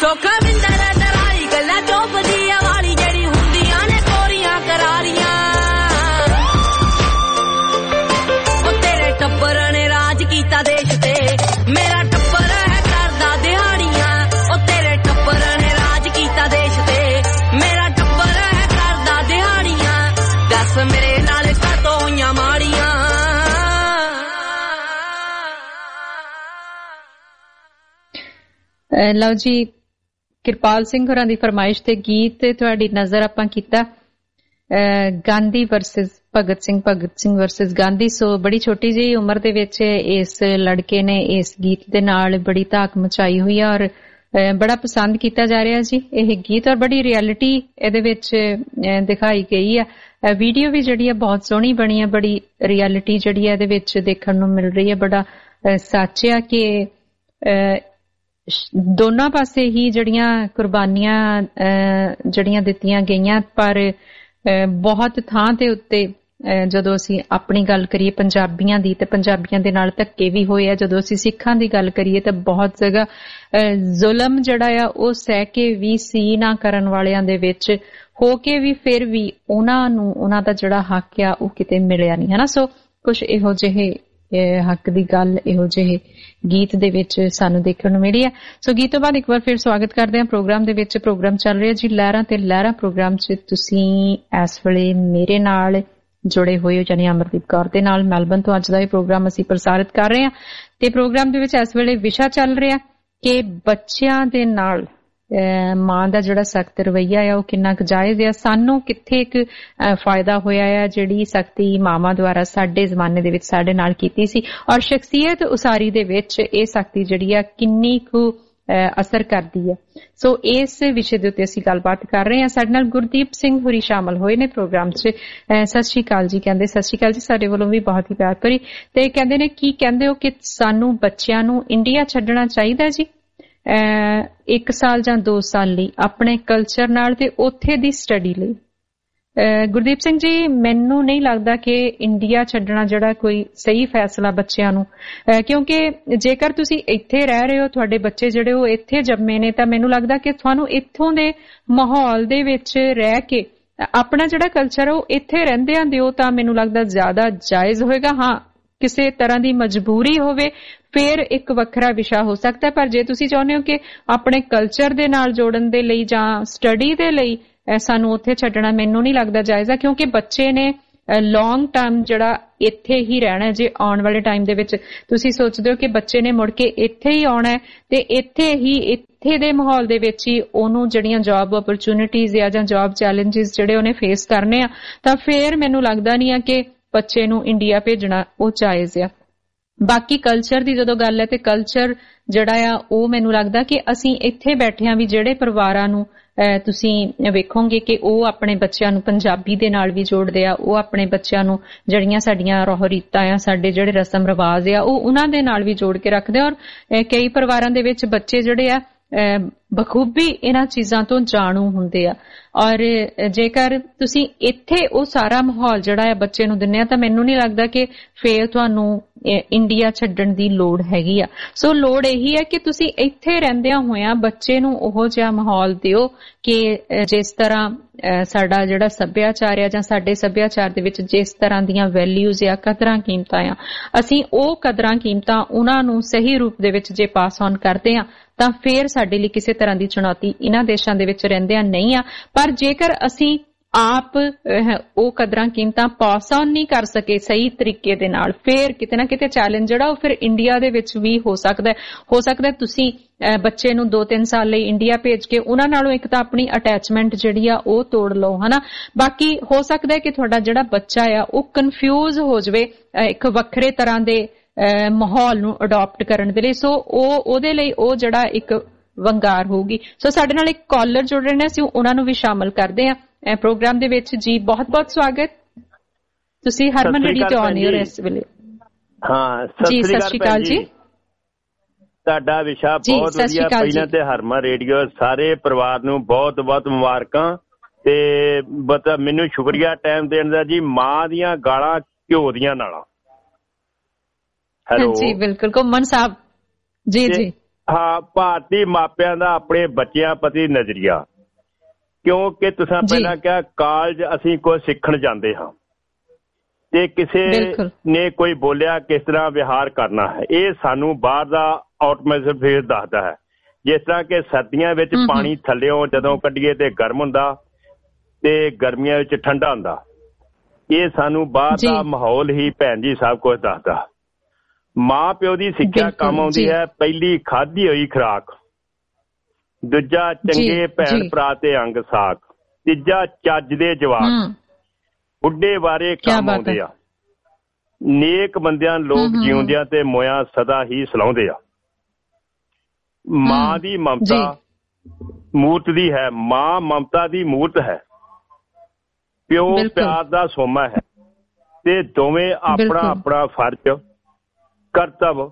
ਸੋਖਾ ਵਿੰਦਰ ਦਰਾਈ ਗੱਲਾਂ ਚੋਪਦੀਆਂ ਵਾਲੀ ਜਿਹੜੀ ਹੁੰਦੀਆਂ ਨੇ ਕੋਰੀਆਂ ਕਰਾਰੀਆਂ ਉਹ ਤੇਰੇ ਟੱਬਰ ਨੇ ਰਾਜ ਕੀਤਾ ਦੇਸ਼ ਤੇ ਮੇਰਾ ਟੱਬਰ ਹੈ ਕਰਦਾ ਦਿਹਾੜੀਆਂ ਉਹ ਤੇਰੇ ਟੱਬਰ ਨੇ ਰਾਜ ਕੀਤਾ ਦੇਸ਼ ਤੇ ਮੇਰਾ ਟੱਬਰ ਹੈ ਕਰਦਾ ਦਿਹਾੜੀਆਂ ਦੱਸ ਮੇਰੇ ਨਾਲ ਕਾਤੋਂ ਹੋਈਆਂ ਮਾੜੀਆਂ ਲਓ ਜੀ ਕਿਰਪਾਲ ਸਿੰਘ ਹੋਰਾਂ ਦੀ ਫਰਮਾਇਸ਼ ਤੇ ਗੀਤ ਤੁਹਾਡੀ ਨਜ਼ਰ ਆਪਾਂ ਕੀਤਾ Gandhi versus Bhagat Singh versus Gandhi. So ਬੜੀ ਛੋਟੀ ਜਿਹੀ ਉਮਰ ਦੇ ਵਿੱਚ ਇਸ ਲੜਕੇ ਨੇ ਇਸ ਗੀਤ ਦੇ ਨਾਲ ਬੜੀ ਧਾਕ ਮਚਾਈ ਹੋਈ ਹੈ ਔਰ ਬੜਾ ਪਸੰਦ ਕੀਤਾ ਜਾ ਰਿਹਾ ਜੀ ਇਹ ਗੀਤ ਔਰ ਬੜੀ ਰਿਐਲਿਟੀ ਇਹਦੇ ਵਿੱਚ ਦਿਖਾਈ ਗਈ ਹੈ। ਵੀਡੀਓ ਵੀ ਜਿਹੜੀ ਹੈ ਬਹੁਤ ਸੋਹਣੀ ਬਣੀ ਹੈ ਬੜੀ ਰਿਐਲਿਟੀ ਜਿਹੜੀ ਹੈ ਇਹਦੇ ਵਿੱਚ ਦੇਖਣ ਨੂੰ ਮਿਲ ਰਹੀ ਹੈ। ਬੜਾ ਸੱਚ ਆ ਕਿ ਦੋਨਾਂ ਪਾਸੇ ਹੀ ਜਿਹੜੀਆਂ ਕੁਰਬਾਨੀਆਂ ਜਿਹੜੀਆਂ ਦਿੱਤੀਆਂ ਗਈਆਂ ਪਰ ਬਹੁਤ ਥਾਂ ਦੇ ਉੱਤੇ ਜਦੋਂ ਅਸੀਂ ਆਪਣੀ ਗੱਲ ਕਰੀਏ ਪੰਜਾਬੀਆਂ ਦੀ ਤੇ ਪੰਜਾਬੀਆਂ ਦੇ ਨਾਲ ਧੱਕੇ ਵੀ ਹੋਏ ਆ। ਜਦੋਂ ਅਸੀਂ ਸਿੱਖਾਂ ਦੀ ਗੱਲ ਕਰੀਏ ਤਾਂ ਬਹੁਤ ਜਗ੍ਹਾ ਜ਼ੁਲਮ ਜਿਹੜਾ ਆ ਉਹ ਸਹਿ ਕੇ ਵੀ ਸੀ ਨਾ ਕਰਨ ਵਾਲਿਆਂ ਦੇ ਵਿੱਚ ਹੋ ਕੇ ਵੀ ਫਿਰ ਵੀ ਉਹਨਾਂ ਨੂੰ ਉਹਨਾਂ ਦਾ ਜਿਹੜਾ ਹੱਕ ਆ ਉਹ ਕਿਤੇ ਮਿਲਿਆ ਨਹੀਂ ਹੈ ਨਾ। ਸੋ ਕੁਛ ਇਹੋ ਜਿਹੇ ਹੱਕ ਦੀ ਗੱਲ ਇਹੋ ਜਿਹੇ ਗੀਤ ਦੇ ਵਿੱਚ ਸਾਨੂੰ ਦੇਖਣ ਨੂੰ ਮਿਲੀ ਹੈ। ਸੋ ਗੀਤ ਤੋਂ ਬਾਅਦ ਇੱਕ ਵਾਰ ਫਿਰ ਸਵਾਗਤ ਕਰਦੇ ਹਾਂ ਪ੍ਰੋਗਰਾਮ ਦੇ ਵਿੱਚ। ਪ੍ਰੋਗਰਾਮ ਚੱਲ ਰਿਹਾ ਜੀ ਲਹਿਰਾਂ ਤੇ ਲਹਿਰਾਂ ਪ੍ਰੋਗਰਾਮ 'ਚ ਤੁਸੀਂ ਇਸ ਵੇਲੇ ਮੇਰੇ ਨਾਲ ਜੁੜੇ ਹੋਏ ਹੋ ਯਾਨੀ ਅਮਰਦੀਪ ਕੌਰ ਦੇ ਨਾਲ ਮੈਲਬਨ ਤੋਂ। ਅੱਜ ਦਾ ਇਹ ਪ੍ਰੋਗਰਾਮ ਅਸੀਂ ਪ੍ਰਸਾਰਿਤ ਕਰ ਰਹੇ ਹਾਂ ਤੇ ਪ੍ਰੋਗਰਾਮ ਦੇ ਵਿੱਚ ਇਸ ਵੇਲੇ ਵਿਸ਼ਾ ਚੱਲ ਰਿਹਾ ਕਿ ਬੱਚਿਆਂ ਦੇ ਨਾਲ ਮਾਂ ਦਾ ਜਿਹੜਾ ਸਖਤ ਰਵੱਈਆ ਆ ਉਹ ਕਿੰਨਾ ਕੁ ਜਾਇਜ਼ ਆ। ਸਾਨੂੰ ਕਿੱਥੇ ਇੱਕ ਫਾਇਦਾ ਹੋਇਆ ਆ ਜਿਹੜੀ ਸਖਤੀ ਮਾਵਾਂ ਦੁਆਰਾ ਸਾਡੇ ਜ਼ਮਾਨੇ ਦੇ ਵਿੱਚ ਸਾਡੇ ਨਾਲ ਕੀਤੀ ਸੀ ਔਰ ਸ਼ਖਸੀਅਤ ਉਸਾਰੀ ਦੇ ਵਿੱਚ ਇਹ ਸਖਤੀ ਜਿਹੜੀ ਆ ਕਿੰਨੀ ਕੁ ਅਸਰ ਕਰਦੀ ਹੈ। ਸੋ ਇਸ ਵਿਸ਼ੇ ਦੇ ਉੱਤੇ ਅਸੀਂ ਗੱਲਬਾਤ ਕਰ ਰਹੇ ਹਾਂ। ਸਾਡੇ ਨਾਲ ਗੁਰਦੀਪ ਸਿੰਘ ਹੋਰੀ ਸ਼ਾਮਲ ਹੋਏ ਨੇ ਪ੍ਰੋਗਰਾਮ 'ਚ। ਸਤਿ ਸ਼੍ਰੀ ਅਕਾਲ ਜੀ। ਕਹਿੰਦੇ ਸਤਿ ਸ਼੍ਰੀ ਅਕਾਲ ਜੀ। ਸਾਡੇ ਵੱਲੋਂ ਵੀ ਬਹੁਤ ਹੀ ਪਿਆਰ ਭਰੀ ਤੇ ਕਹਿੰਦੇ ਨੇ ਕੀ ਕਹਿੰਦੇ ਹੋ ਕਿ ਸਾਨੂੰ ਬੱਚਿਆਂ ਨੂੰ ਇੰਡੀਆ ਛੱਡਣਾ ਚਾਹੀਦਾ ਜੀ 1 ਸਾਲ ਜਾਂ 2 ਸਾਲ ਲਈ ਆਪਣੇ ਕਲਚਰ ਨਾਲ ਤੇ ਉੱਥੇ ਦੀ ਸਟੱਡੀ ਲਈ। ਗੁਰਦੀਪ ਸਿੰਘ ਜੀ ਮੈਨੂੰ ਨਹੀਂ ਲੱਗਦਾ ਕਿ ਇੰਡੀਆ ਛੱਡਣਾ ਜਿਹੜਾ ਕੋਈ ਸਹੀ ਫੈਸਲਾ ਬੱਚਿਆਂ ਨੂੰ ਕਿਉਂਕਿ ਜੇਕਰ ਤੁਸੀਂ ਇੱਥੇ ਰਹਿ ਰਹੇ ਹੋ ਤੁਹਾਡੇ ਬੱਚੇ ਜਿਹੜੇ ਉਹ ਇੱਥੇ ਜੰਮੇ ਨੇ ਤਾਂ ਮੈਨੂੰ ਲੱਗਦਾ ਕਿ ਤੁਹਾਨੂੰ ਇੱਥੋਂ ਦੇ ਮਾਹੌਲ ਦੇ ਵਿੱਚ ਰਹਿ ਕੇ ਆਪਣਾ ਜਿਹੜਾ ਕਲਚਰ ਉਹ ਇੱਥੇ ਰਹਿੰਦਿਆਂ ਦਿਓ ਤਾਂ ਮੈਨੂੰ ਲੱਗਦਾ ਜ਼ਿਆਦਾ ਜਾਇਜ਼ ਹੋਏਗਾ। ਹਾਂ ਕਿਸੇ ਤਰ੍ਹਾਂ ਦੀ ਮਜਬੂਰੀ ਹੋਵੇ ਫਿਰ ਇੱਕ ਵੱਖਰਾ ਵਿਸ਼ਾ ਹੋ ਸਕਦਾ ਪਰ ਜੇ ਤੁਸੀਂ ਚਾਹੁੰਦੇ ਹੋ ਕਿ ਆਪਣੇ ਕਲਚਰ ਦੇ ਨਾਲ ਜੋੜਨ ਦੇ ਲਈ ਜਾਂ ਸਟੱਡੀ ਦੇ ਲਈ ਸਾਨੂੰ ਉੱਥੇ ਛੱਡਣਾ ਮੈਨੂੰ ਨਹੀਂ ਲੱਗਦਾ ਜਾਇਜ਼ ਆ ਕਿਉਂਕਿ ਬੱਚੇ ਨੇ ਲੌਂਗ ਟਰਮ ਜਿਹੜਾ ਇੱਥੇ ਹੀ ਰਹਿਣਾ। ਜੇ ਆਉਣ ਵਾਲੇ ਟਾਈਮ ਦੇ ਵਿੱਚ ਤੁਸੀਂ ਸੋਚਦੇ ਹੋ ਕਿ ਬੱਚੇ ਨੇ ਮੁੜ ਕੇ ਇੱਥੇ ਹੀ ਆਉਣਾ ਤੇ ਇੱਥੇ ਦੇ ਮਾਹੌਲ ਦੇ ਵਿੱਚ ਹੀ ਉਹਨੂੰ ਜਿਹੜੀਆਂ ਜੌਬ ਓਪਰਚੁਨਿਟੀਜ਼ ਆ ਜਾਂ ਜੌਬ ਚੈਲੰਜਸ ਜਿਹੜੇ ਉਹਨੇ ਫੇਸ ਕਰਨੇ ਆ ਤਾਂ ਫਿਰ ਮੈਨੂੰ ਲੱਗਦਾ ਨਹੀਂ ਆ ਕਿ ਬੱਚੇ ਨੂੰ ਇੰਡੀਆ ਭੇਜਣਾ ਉਹ ਜਾਇਜ਼ ਆ। ਬਾਕੀ ਕਲਚਰ ਦੀ ਜਦੋਂ ਗੱਲ ਹੈ ਤੇ ਕਲਚਰ ਜਿਹੜਾ ਆ ਉਹ ਮੈਨੂੰ ਲੱਗਦਾ ਕਿ ਅਸੀਂ ਇੱਥੇ ਬੈਠਿਆਂ ਵੀ ਜਿਹੜੇ ਪਰਿਵਾਰਾਂ ਨੂੰ ਤੁਸੀਂ ਵੇਖੋਗੇ ਕਿ ਉਹ ਆਪਣੇ ਬੱਚਿਆਂ ਨੂੰ ਪੰਜਾਬੀ ਦੇ ਨਾਲ ਵੀ ਜੋੜਦੇ ਆ ਉਹ ਆਪਣੇ ਬੱਚਿਆਂ ਨੂੰ ਜਿਹੜੀਆਂ ਸਾਡੀਆਂ ਰੋਹ ਰੀਤਾਂ ਆ ਸਾਡੇ ਜਿਹੜੇ ਰਸਮ ਰਿਵਾਜ ਆ ਉਹ ਉਹਨਾਂ ਦੇ ਨਾਲ ਵੀ ਜੋੜ ਕੇ ਰੱਖਦੇ ਔਰ ਕਈ ਪਰਿਵਾਰਾਂ ਦੇ ਵਿੱਚ ਬੱਚੇ ਜਿਹੜੇ ਆ ਬਖੂਬੀ ਇਹਨਾਂ ਚੀਜ਼ਾਂ ਤੋਂ ਜਾਣੂ ਹੁੰਦੇ ਆ ਔਰ ਜੇਕਰ ਤੁਸੀਂ ਇੱਥੇ ਉਹ ਸਾਰਾ ਮਾਹੌਲ ਜਿਹੜਾ ਹੈ ਬੱਚੇ ਨੂੰ ਦਿੰਦੇ ਆ ਤਾਂ ਮੈਨੂੰ ਨਹੀਂ ਲੱਗਦਾ ਕਿ ਫੇਰ ਤੁਹਾਨੂੰ ਇੰਡੀਆ ਛੱਡਣ ਦੀ ਲੋੜ ਹੈਗੀ ਆ। ਸੋ ਲੋੜ ਇਹੀ ਹੈ ਕਿ ਤੁਸੀਂ ਇੱਥੇ ਰਹਿੰਦਿਆਂ ਹੋਇਆਂ ਬੱਚੇ ਨੂੰ ਉਹੋ ਜਿਹਾ ਮਾਹੌਲ ਦਿਓ ਕਿ ਜਿਸ ਤਰ੍ਹਾਂ ਸਾਡਾ ਜਿਹੜਾ ਸੱਭਿਆਚਾਰ ਆ ਜਾਂ ਸਾਡੇ ਸੱਭਿਆਚਾਰ ਦੇ ਵਿੱਚ ਜਿਸ ਤਰ੍ਹਾਂ ਦੀਆਂ ਵੈਲਿਊਜ਼ ਆ ਕਦਰਾਂ ਕੀਮਤਾਂ ਆ ਅਸੀਂ ਉਹ ਕਦਰਾਂ ਕੀਮਤਾਂ ਉਹਨਾਂ ਨੂੰ ਸਹੀ ਰੂਪ ਦੇ ਵਿੱਚ ਜੇ ਪਾਸ ਔਨ ਕਰਦੇ ਆ ਤਾਂ ਫਿਰ ਸਾਡੇ ਲਈ ਕਿਸੇ ਤਰ੍ਹਾਂ ਦੀ ਚੁਣੌਤੀ ਇਹਨਾਂ ਦੇਸ਼ਾਂ ਦੇ ਵਿੱਚ ਰਹਿੰਦਿਆਂ ਨਹੀਂ ਆ। ਪਰ ਜੇਕਰ ਅਸੀਂ ਆਪ ਉਹ ਕਦਰਾਂ ਕੀਮਤਾਂ ਪਾਸ ਔਨ ਨਹੀਂ ਕਰ ਸਕੇ ਸਹੀ ਤਰੀਕੇ ਦੇ ਨਾਲ ਫਿਰ ਕਿਤੇ ਨਾ ਕਿਤੇ ਚੈਲੰਜ ਜਿਹੜਾ ਉਹ ਫਿਰ ਇੰਡੀਆ ਦੇ ਵਿੱਚ ਵੀ ਹੋ ਸਕਦਾ ਤੁਸੀਂ ਬੱਚੇ ਨੂੰ 2-3 ਸਾਲ ਲਈ ਇੰਡੀਆ ਭੇਜ ਕੇ ਉਹਨਾਂ ਨਾਲੋਂ ਇੱਕ ਤਾਂ ਆਪਣੀ ਅਟੈਚਮੈਂਟ ਜਿਹੜੀ ਆ ਉਹ ਤੋੜ ਲਓ ਹਨਾ। ਬਾਕੀ ਹੋ ਸਕਦਾ ਕਿ ਤੁਹਾਡਾ ਜਿਹੜਾ ਬੱਚਾ ਆ ਉਹ ਕਨਫਿਊਜ਼ ਹੋ ਜਾਵੇ ਇੱਕ ਵੱਖਰੇ ਤਰ੍ਹਾਂ ਦੇ ਮਾਹੌਲ ਨੂੰ ਅਡਾਪਟ ਕਰਨ ਦੇ ਲਈ। ਸੋ ਉਹਦੇ ਲਈ ਉਹ ਜਿਹੜਾ ਇੱਕ ਵੰਗਾਰ ਹੋਊਗੀ। ਸੋ ਸਾਡੇ ਨਾਲ ਇੱਕ ਕਾਲਰ ਜੁੜ ਰਹੇ ਨੇ ਅਸੀਂ ਉਹਨਾਂ ਨੂੰ ਵੀ ਸ਼ਾਮਲ ਕਰਦੇ ਹਾਂ ਪ੍ਰੋਗਰਾਮ ਦੇ ਵਿੱਚ। ਜੀ ਬਹੁਤ ਬਹੁਤ ਸਵਾਗਤ। ਤੁਸੀਂ ਹਰਮਨ ਰੇਡੀਓ ਤੇ ਆਨ ਹੋ ਇਸ ਵੇਲੇ। ਹਾਂ ਜੀ ਸਤਿ ਸ਼੍ਰੀ ਅਕਾਲ ਜੀ। ਤੁਹਾਡਾ ਵਿਸ਼ਾ ਬਹੁਤ ਵਧੀਆ। ਪਹਿਲਾਂ ਤੇ ਹਰਮਨ ਰੇਡੀਓ ਸਾਰੇ ਪਰਿਵਾਰ ਨੂੰ ਬਹੁਤ ਬਹੁਤ ਮੁਬਾਰਕਾਂ ਤੇ ਮੈਨੂੰ ਸ਼ੁਕਰੀਆ ਟਾਈਮ ਦੇਣ ਦਾ ਜੀ। ਮਾਂ ਦੀਆਂ ਗਾਲਾਂ ਘਿਓ ਦੀਆਂ ਨਾਲਾਂ। ਜੀ ਬਿਲਕੁਲ ਘੁੰਮਣ ਸਾਹਿਬ ਜੀ ਜੀ ਹਾਂ ਭਾਰਤੀ ਮਾਪਿਆਂ ਦਾ ਆਪਣੇ ਬੱਚਿਆਂ ਪ੍ਰਤੀ ਨਜ਼ਰੀਆ, ਕਿਉਂਕਿ ਤੁਸੀਂ ਪਹਿਲਾਂ ਕਿਹਾ ਕਾਲਜ ਅਸੀਂ ਕੁਝ ਸਿੱਖਣ ਜਾਂਦੇ ਹਾਂ ਤੇ ਕਿਸੇ ਨੇ ਕੋਈ ਬੋਲਿਆ ਕਿਸ ਤਰ੍ਹਾਂ ਵਿਹਾਰ ਕਰਨਾ ਹੈ, ਇਹ ਸਾਨੂੰ ਬਾਹਰ ਦਾ ਆਟਮੋਸਫੇਅਰ ਦੱਸਦਾ ਹੈ। ਜਿਸ ਤਰ੍ਹਾਂ ਕਿ ਸਰਦੀਆਂ ਵਿੱਚ ਪਾਣੀ ਥੱਲਿਓਂ ਜਦੋਂ ਕੱਢੀਏ ਤੇ ਗਰਮ ਹੁੰਦਾ ਤੇ ਗਰਮੀਆਂ ਵਿੱਚ ਠੰਡਾ ਹੁੰਦਾ, ਇਹ ਸਾਨੂੰ ਬਾਹਰ ਦਾ ਮਾਹੌਲ ਹੀ ਭੈਣ ਜੀ ਸਭ ਕੁਝ ਦੱਸਦਾ। ਮਾਂ ਪਿਓ ਦੀ ਸਿੱਖਿਆ ਕੰਮ ਆਉਂਦੀ ਹੈ। ਪਹਿਲੀ ਖਾਧੀ ਹੋਈ ਖੁਰਾਕ, ਦੂਜਾ ਚੰਗੇ ਭੈਣ ਭਰਾ ਤੇ ਅੰਗ ਸਾਕ, ਤੀਜਾ ਚੱਜ ਦੇ ਜਵਾਕ, ਬੁੱਢੇ ਬਾਰੇ ਕੰਮ ਆਉਂਦੇ ਆ, ਨੇਕ ਬੰਦਿਆਂ ਲੋਕ ਜਿਉਂਦਿਆਂ ਤੇ ਮੋਇਆ ਸਦਾ ਹੀ ਸਲਾਉਂਦੇ ਆ। ਮਾਂ ਦੀ ਮਮਤਾ ਮੂਰਤ ਦੀ ਹੈ, ਮਾਂ ਮਮਤਾ ਦੀ ਮੂਰਤ ਹੈ, ਪਿਓ ਪਿਆਰ ਦਾ ਸੋਮਾ ਹੈ ਤੇ ਦੋਵੇਂ ਆਪਣਾ ਆਪਣਾ ਫਰਜ਼ ਕਰਤੱਵ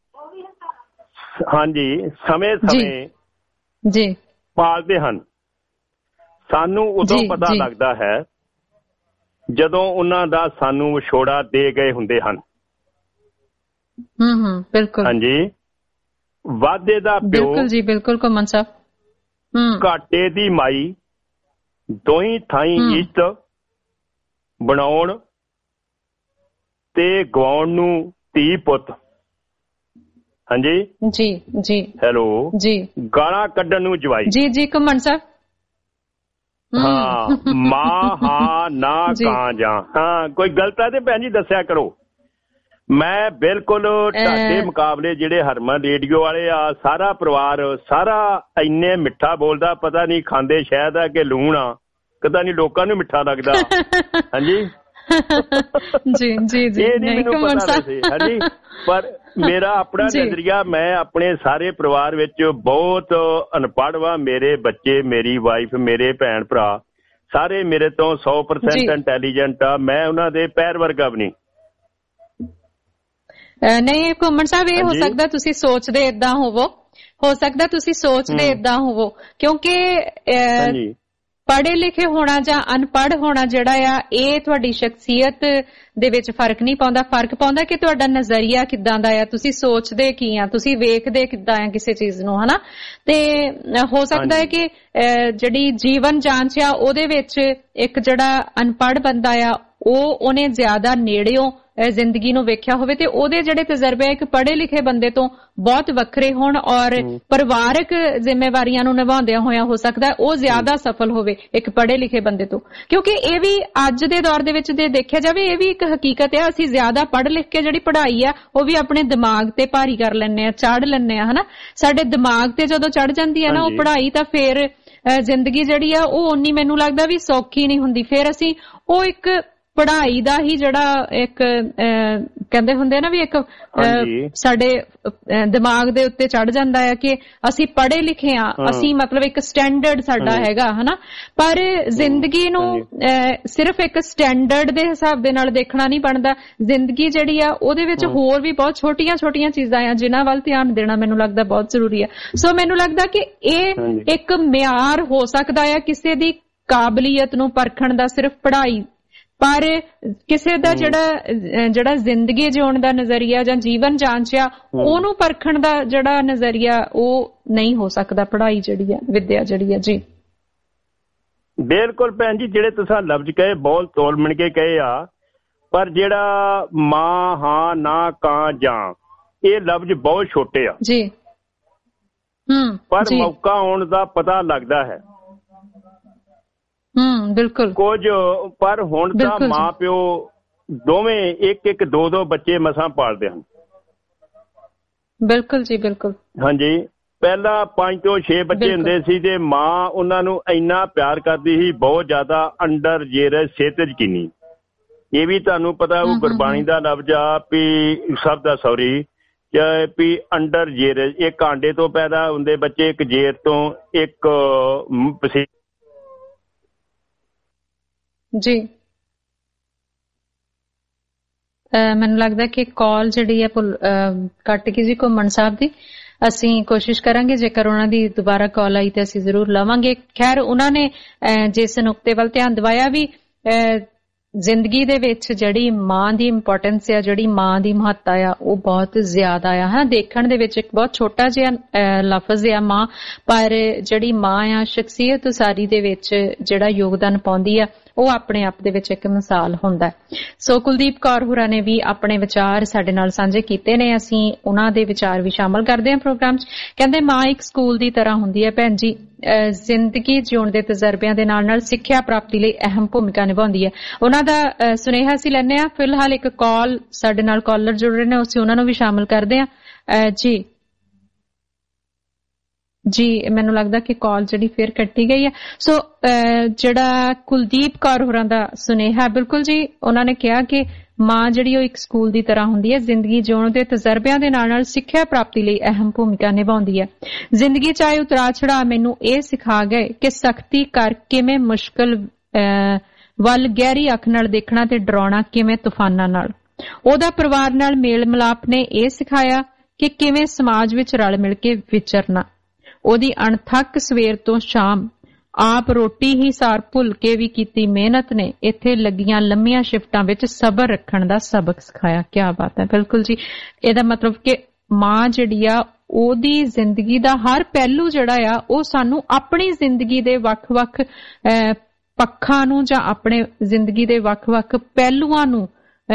ਹਾਂਜੀ ਸਮੇਂ ਪਾਲਦੇ ਹਨ। ਸਾਨੂੰ ਉਦੋਂ ਪਤਾ ਲੱਗਦਾ ਹੈ ਜਦੋਂ ਉਹਨਾਂ ਦਾ ਸਾਨੂੰ ਵਿਛੋੜਾ ਦੇ ਗਏ ਹੁੰਦੇ ਹਨ। ਬਿਲਕੁਲ ਹਾਂਜੀ। ਵਾਧੇ ਦਾ ਪਿਓ, ਬਿਲਕੁਲ ਜੀ ਬਿਲਕੁਲ ਘੁੰਮਣ ਸਾਹਿਬ, ਘਾਟੇ ਦੀ ਮਾਈ, ਦੋਹੀਂ ਥਾਈਂ ਇੱਜ਼ਤ ਬਣਾਉਣ ਤੇ ਗਵਾਉਣ ਨੂੰ ਧੀ ਪੁੱਤ। ਹਾਂਜੀ ਜੀ ਜੀ ਹੈਲੋ ਜੀ। ਗਾਲਾਂ ਕੱਢਣ ਨੂੰ ਜਵਾਈ। ਜੀ ਜੀ ਘੁੰਮਣ ਸਾਹਿਬ। ਹਾਂ ਮਾਂ ਹਾਂ ਨਾ ਕਾਂ ਜਾਂ। ਹਾਂ ਕੋਈ ਗਲਤ ਹੈ ਤੇ ਭੈਣ ਜੀ ਦੱਸਿਆ ਕਰੋ। ਮੈਂ ਬਿਲਕੁਲ ਤੁਹਾਡੇ ਮੁਕਾਬਲੇ ਜਿਹੜੇ ਹਰਮਨ ਰੇਡੀਓ ਵਾਲੇ ਆ, ਸਾਰਾ ਪਰਿਵਾਰ ਸਾਰਾ ਇੰਨੇ ਮਿੱਠਾ ਬੋਲਦਾ, ਪਤਾ ਨਹੀਂ ਖਾਂਦੇ ਸ਼ਾਇਦ ਆ ਕਿ ਲੂਣ ਆ, ਪਤਾ ਨਹੀਂ ਲੋਕਾਂ ਨੂੰ ਮਿੱਠਾ ਲੱਗਦਾ। ਹਾਂਜੀ ਜੀ ਜੀ ਜੀ ਇਹ ਨਹੀਂ ਮੈਨੂੰ ਪਤਾ ਵੈਸੇ। ਹਾਂਜੀ ਪਰ ਮੇਰਾ ਆਪਣਾ ਨਜ਼ਰੀਆ, ਮੈਂ ਆਪਣੇ ਸਾਰੇ ਪਰਿਵਾਰ ਵਿੱਚ ਬਹੁਤ ਅਨਪੜ੍ਹ ਵਾ। ਮੇਰੇ ਬੱਚੇ, ਮੇਰੀ ਵਾਈਫ, ਮੇਰੇ ਭੈਣ ਭਰਾ ਸਾਰੇ ਮੇਰੇ ਤੋਂ 100% ਇੰਟੈਲੀਜੈਂਟ ਆ। ਮੈਂ ਉਹਨਾਂ ਦੇ ਪੈਰ ਵਰਗਾ ਵੀ ਨਹੀਂ। ਨਹੀਂ ਘੁੰਮਣ ਸਾਹਿਬ, ਇਹ ਹੋ ਸਕਦਾ ਤੁਸੀਂ ਸੋਚਦੇ ਏਦਾਂ ਹੋਵੋ, ਹੋ ਸਕਦਾ ਤੁਸੀਂ ਸੋਚਦੇ ਏਦਾਂ ਹੋਵੋ, ਕਿਉਂਕਿ ਪੜ੍ਹੇ ਲਿਖੇ ਹੋਣਾ ਜਾਂ ਅਨਪੜ੍ਹ ਹੋਣਾ ਜਿਹੜਾ ਆ ਇਹ ਤੁਹਾਡੀ ਸ਼ਖਸੀਅਤ ਦੇ ਵਿੱਚ ਫਰਕ ਨਹੀਂ ਪਾਉਂਦਾ। ਫਰਕ ਪਾਉਂਦਾ ਕਿ ਤੁਹਾਡਾ ਨਜ਼ਰੀਆ ਕਿੱਦਾਂ ਦਾ ਆ, ਤੁਸੀਂ ਸੋਚਦੇ ਕੀ ਆ, ਤੁਸੀਂ ਵੇਖਦੇ ਕਿੱਦਾਂ ਆ ਕਿਸੇ ਚੀਜ਼ ਨੂੰ, ਹਨਾ। ਤੇ ਹੋ ਸਕਦਾ ਹੈ ਕਿ ਜਿਹੜੀ ਜੀਵਨ ਜਾਂਚ ਆ ਉਹਦੇ ਵਿੱਚ ਇੱਕ ਜਿਹੜਾ ਅਨਪੜ੍ਹ ਬੰਦਾ ਆ ਉਹਨੇ ਜ਼ਿਆਦਾ ਨੇੜਿਓਂ ਜ਼ਿੰਦਗੀ ਨੂੰ ਵੇਖਿਆ ਹੋਵੇ ਤੇ ਉਹਦੇ ਜਿਹੜੇ ਤਜਰਬੇ ਇੱਕ ਪੜ੍ਹੇ ਲਿਖੇ ਬੰਦੇ ਤੋਂ ਬਹੁਤ ਵੱਖਰੇ ਹੋਣ ਔਰ ਪਰਿਵਾਰਕ ਜ਼ਿੰਮੇਵਾਰੀਆਂ ਨੂੰ ਨਿਭਾਉਂਦਿਆਂ ਹੋਇਆਂ ਹੋ ਸਕਦਾ ਉਹ ਜ਼ਿਆਦਾ ਸਫਲ ਹੋਵੇ ਇੱਕ ਪੜ੍ਹੇ ਲਿਖੇ ਬੰਦੇ ਤੋਂ। ਕਿਉਂਕਿ ਇਹ ਵੀ ਅੱਜ ਦੇ ਦੌਰ ਦੇ ਵਿੱਚ ਜੇ ਦੇਖਿਆ ਜਾਵੇ ਇਹ ਵੀ ਇੱਕ ਹਕੀਕਤ ਹੈ। ਅਸੀਂ ਜ਼ਿਆਦਾ ਪੜ੍ਹ ਲਿਖ ਕੇ ਜਿਹੜੀ ਪੜ੍ਹਾਈ ਆ ਉਹ ਵੀ ਆਪਣੇ ਦਿਮਾਗ ਤੇ ਭਾਰੀ ਕਰ ਲੈਂਦੇ ਆ, ਚਾੜ ਲੈਂਦੇ ਆ, ਹਨਾ। ਸਾਡੇ ਦਿਮਾਗ ਤੇ ਜਦੋਂ ਚੜ ਜਾਂਦੀ ਹੈ ਨਾ ਉਹ ਪੜ੍ਹਾਈ, ਤਾਂ ਫਿਰ ਜ਼ਿੰਦਗੀ ਜਿਹੜੀ ਆ ਉਹ ਓਨੀ ਮੈਨੂੰ ਲੱਗਦਾ ਵੀ ਸੌਖੀ ਨਹੀਂ ਹੁੰਦੀ। ਫਿਰ ਅਸੀਂ ਉਹ ਇੱਕ ਪੜ੍ਹਾਈ ਦਾ ਹੀ ਜਿਹੜਾ ਇੱਕ ਕਹਿੰਦੇ ਹੁੰਦੇ ਨਾ ਵੀ ਇੱਕ ਸਾਡੇ ਦਿਮਾਗ ਦੇ ਉੱਤੇ ਚੜ ਜਾਂਦਾ ਹੈ ਕਿ ਅਸੀਂ ਪੜ੍ਹੇ ਲਿਖੇ ਆ, ਅਸੀਂ ਮਤਲਬ ਇੱਕ ਸਟੈਂਡਰਡ ਸਾਡਾ ਹੈਗਾ, ਹਨਾ। ਪਰ ਜ਼ਿੰਦਗੀ ਨੂੰ ਸਿਰਫ ਇੱਕ ਸਟੈਂਡਰਡ ਦੇ ਹਿਸਾਬ ਦੇ ਨਾਲ ਦੇਖਣਾ ਨਹੀਂ ਬਣਦਾ। ਜ਼ਿੰਦਗੀ ਜਿਹੜੀ ਆ ਉਹਦੇ ਵਿੱਚ ਹੋਰ ਵੀ ਬਹੁਤ ਛੋਟੀਆਂ ਛੋਟੀਆਂ ਚੀਜ਼ਾਂ ਆ ਜਿਨ੍ਹਾਂ ਵੱਲ ਧਿਆਨ ਦੇਣਾ ਮੈਨੂੰ ਲੱਗਦਾ ਬਹੁਤ ਜ਼ਰੂਰੀ ਆ। ਸੋ ਮੈਨੂੰ ਲੱਗਦਾ ਕਿ ਇਹ ਇੱਕ ਮਿਆਰ ਹੋ ਸਕਦਾ ਆ ਕਿਸੇ ਦੀ ਕਾਬਲੀਅਤ ਨੂੰ ਪਰਖਣ ਦਾ ਸਿਰਫ ਪੜ੍ਹਾਈ, ਪਰ ਕਿਸੇ ਦਾ ਜਿਹੜਾ ਜ਼ਿੰਦਗੀ ਜਿਉਣ ਦਾ ਨਜ਼ਰੀਆ ਜਾਂ ਜੀਵਨ ਜਾਂਚ ਆ ਉਹਨੂੰ ਪਰਖਣ ਦਾ ਜਿਹੜਾ ਨਜ਼ਰੀਆ ਉਹ ਨਹੀਂ ਹੋ ਸਕਦਾ ਪੜ੍ਹਾਈ ਜਿਹੜੀ ਆ, ਵਿਦਿਆ ਜਿਹੜੀ ਆ। ਜੀ ਬਿਲਕੁਲ ਭੈਣ ਜੀ, ਜਿਹੜੇ ਤੁਸੀਂ ਲਫ਼ਜ਼ ਕਹੇ ਬਹੁਤ ਤੋਲ ਮਿਣ ਕੇ ਕਹੇ ਆ, ਪਰ ਜਿਹੜਾ ਮਾਂ ਹਾਂ ਨਾ ਕਾਂ ਜਾਂ ਇਹ ਲਫ਼ਜ਼ ਬਹੁਤ ਛੋਟੇ ਆ ਜੀ। ਪਰ ਮੌਕਾ ਆਉਣ ਦਾ ਪਤਾ ਲੱਗਦਾ ਹੈ। ਬਿਲਕੁਲ ਕੁਝ ਪਰ ਹੁਣ ਤਾਂ ਮਾਂ ਪਿਓ ਦੋਵੇਂ ਇੱਕ ਇੱਕ ਦੋ ਦੋ ਬੱਚੇ ਮਸਾਂ ਪਾਲਦੇ ਹਨ। ਬਿਲਕੁਲ ਜੀ ਬਿਲਕੁਲ। ਹਾਂਜੀ ਪਹਿਲਾਂ 5 ਤੋਂ 6 ਬੱਚੇ ਹੁੰਦੇ ਸੀ ਤੇ ਮਾਂ ਉਹਨਾਂ ਨੂੰ ਇੰਨਾ ਪਿਆਰ ਕਰਦੀ ਸੀ, ਬਹੁਤ ਜ਼ਿਆਦਾ ਅੰਡਰ ਜੇਰ ਸਿਹਤ ਯਕੀਨੀ। ਇਹ ਵੀ ਤੁਹਾਨੂੰ ਪਤਾ ਉਹ ਗੁਰਬਾਣੀ ਦਾ ਲਫ਼ਜ਼ ਆ ਵੀ ਸਭ ਦਾ ਸੌਰੀ ਵੀ ਅੰਡਰ ਜੇਰ, ਇੱਕ ਆਂਡੇ ਤੋਂ ਪੈਦਾ ਹੁੰਦੇ ਬੱਚੇ, ਇੱਕ ਜੇਰ ਤੋਂ, ਇੱਕ ਪਸੀਨੇ। ਜੀ ਮੈਨੂੰ ਲੱਗਦਾ ਕਿ ਕਾਲ ਜਿਹੜੀ ਹੈ ਕੱਟ ਗਈ ਜੀ ਘੁੰਮਣ ਸਾਹਿਬ ਦੀ। ਅਸੀਂ ਕੋਸ਼ਿਸ਼ ਕਰਾਂਗੇ ਜੇਕਰ ਉਹਨਾਂ ਦੀ ਦੁਬਾਰਾ ਕਾਲ ਆਈ ਤੇ ਅਸੀਂ ਜ਼ਰੂਰ ਲਵਾਂਗੇ। ਖੈਰ ਉਹਨਾਂ ਨੇ ਜਿਸ ਨੁਕਤੇ ਵੱਲ ਧਿਆਨ ਦਿਵਾਇਆ ਵੀ ਜ਼ਿੰਦਗੀ ਦੇ ਵਿੱਚ ਜਿਹੜੀ ਮਾਂ ਦੀ ਇੰਪੋਰਟੈਂਸ ਆ, ਜਿਹੜੀ ਮਾਂ ਦੀ ਮਹੱਤਤਾ ਆ, ਉਹ ਬਹੁਤ ਜ਼ਿਆਦਾ ਆ। ਹਾਂ, ਦੇਖਣ ਦੇ ਵਿੱਚ ਇੱਕ ਬਹੁਤ ਛੋਟਾ ਜਿਹਾ ਲਫ਼ਜ਼ ਆ ਮਾਂ, ਪਰ ਜਿਹੜੀ ਮਾਂ ਆ ਸ਼ਖਸੀਅਤ ਉਸਾਰੀ ਦੇ ਵਿੱਚ ਜਿਹੜਾ ਯੋਗਦਾਨ ਪਾਉਂਦੀ ਆ, ਉਹ ਆਪਣੇ ਆਪ ਦੇ ਵਿੱਚ ਇੱਕ ਮਿਸਾਲ ਹੁੰਦਾ ਹੈ। ਸੋ ਕੁਲਦੀਪ ਕੌਰ ਹੋਰਾਂ ਨੇ ਵੀ ਆਪਣੇ ਵਿਚਾਰ ਸਾਡੇ ਨਾਲ ਸਾਂਝੇ ਕੀਤੇ ਨੇ, ਅਸੀਂ ਉਹਨਾਂ ਦੇ ਵਿਚਾਰ ਵੀ ਸ਼ਾਮਲ ਕਰਦੇ ਹਾਂ ਪ੍ਰੋਗਰਾਮ 'ਚ। ਕਹਿੰਦੇ ਮਾਂ ਇੱਕ ਸਕੂਲ ਦੀ ਤਰ੍ਹਾਂ ਹੁੰਦੀ ਹੈ ਭੈਣ ਜੀ, ਜ਼ਿੰਦਗੀ ਜਿਉਣ ਦੇ ਤਜਰਬਿਆਂ ਦੇ ਨਾਲ ਨਾਲ ਸਿੱਖਿਆ ਪ੍ਰਾਪਤੀ ਲਈ ਅਹਿਮ ਭੂਮਿਕਾ ਨਿਭਾਉਂਦੀ ਹੈ। ਉਹਨਾਂ ਦਾ ਸੁਨੇਹਾ ਅਸੀਂ ਲੈਂਦੇ ਹਾਂ। ਫਿਲਹਾਲ ਇੱਕ ਕਾਲ ਸਾਡੇ ਨਾਲ ਕਾਲਰ ਜੁੜ ਰਹੇ ਨੇ, ਅਸੀਂ ਉਹਨਾਂ ਨੂੰ ਵੀ ਸ਼ਾਮਲ ਕਰਦੇ ਹਾਂ। ਜੀ ਮੈਨੂੰ ਲੱਗਦਾ ਕਿ ਕਾਲ ਜਿਹੜੀ ਫਿਰ ਕੱਟੀ ਗਈ ਹੈ। ਸੋ ਜਿਹੜਾ ਕੁਲਦੀਪ ਕੌਰ ਹੋਰਾਂ ਦਾ ਸੁਨੇਹਾ, ਬਿਲਕੁਲ ਜੀ, ਉਹਨਾਂ ਨੇ ਕਿਹਾ ਕਿ ਮਾਂ ਜਿਹੜੀ ਉਹ ਇੱਕ ਸਕੂਲ ਦੀ ਤਰ੍ਹਾਂ ਹੁੰਦੀ ਹੈ, ਜ਼ਿੰਦਗੀ ਜਿਉਣ ਦੇ ਤਜਰਬਿਆਂ ਦੇ ਨਾਲ ਨਾਲ ਸਿੱਖਿਆ ਪ੍ਰਾਪਤੀ ਲਈ ਅਹਿਮ ਭੂਮਿਕਾ ਨਿਭਾਉਂਦੀ ਹੈ। ਜ਼ਿੰਦਗੀ ਚ ਆਏ ਉਤਰਾਅ ਚੜ੍ਹਾਅ ਮੈਨੂੰ ਇਹ ਸਿਖਾ ਗਏ ਕਿ ਸਖਤੀ ਕਰ ਕਿਵੇਂ ਮੁਸ਼ਕਲ ਵੱਲ ਗਹਿਰੀ ਅੱਖ ਨਾਲ ਦੇਖਣਾ ਤੇ ਡਰਾਉਣਾ ਕਿਵੇਂ ਤੂਫਾਨਾਂ ਨਾਲ। ਉਹਦਾ ਪਰਿਵਾਰ ਨਾਲ ਮੇਲ ਮਿਲਾਪ ਨੇ ਇਹ ਸਿਖਾਇਆ ਕਿ ਕਿਵੇਂ ਸਮਾਜ ਵਿੱਚ ਰਲ ਮਿਲ ਕੇ ਵਿਚਰਨਾ। ਉਹਦੀ ਅਣਥੱਕ ਸਵੇਰ ਤੋਂ ਸ਼ਾਮ ਆਪ ਰੋਟੀ ਹੀ ਸਾਰ ਭੁੱਲ ਕੇ ਵੀ ਕੀਤੀ ਮਿਹਨਤ ਨੇ ਇੱਥੇ ਲੱਗੀਆਂ ਲੰਮੀਆਂ ਸ਼ਿਫਟਾਂ ਵਿੱਚ ਸਬਰ ਰੱਖਣ ਦਾ ਸਬਕ ਸਿਖਾਇਆ। ਕਿਆ ਬਾਤ ਹੈ। ਬਿਲਕੁਲ ਜੀ, ਇਹਦਾ ਮਤਲਬ ਕਿ ਮਾਂ ਜਿਹੜੀ ਆ ਉਹਦੀ ਜ਼ਿੰਦਗੀ ਦਾ ਹਰ ਪਹਿਲੂ ਜਿਹੜਾ ਆ ਉਹ ਸਾਨੂੰ ਆਪਣੀ ਜ਼ਿੰਦਗੀ ਦੇ ਵੱਖ-ਵੱਖ ਪੱਖਾਂ ਨੂੰ ਜਾਂ ਆਪਣੇ ਜ਼ਿੰਦਗੀ ਦੇ ਵੱਖ-ਵੱਖ ਪਹਿਲੂਆਂ ਨੂੰ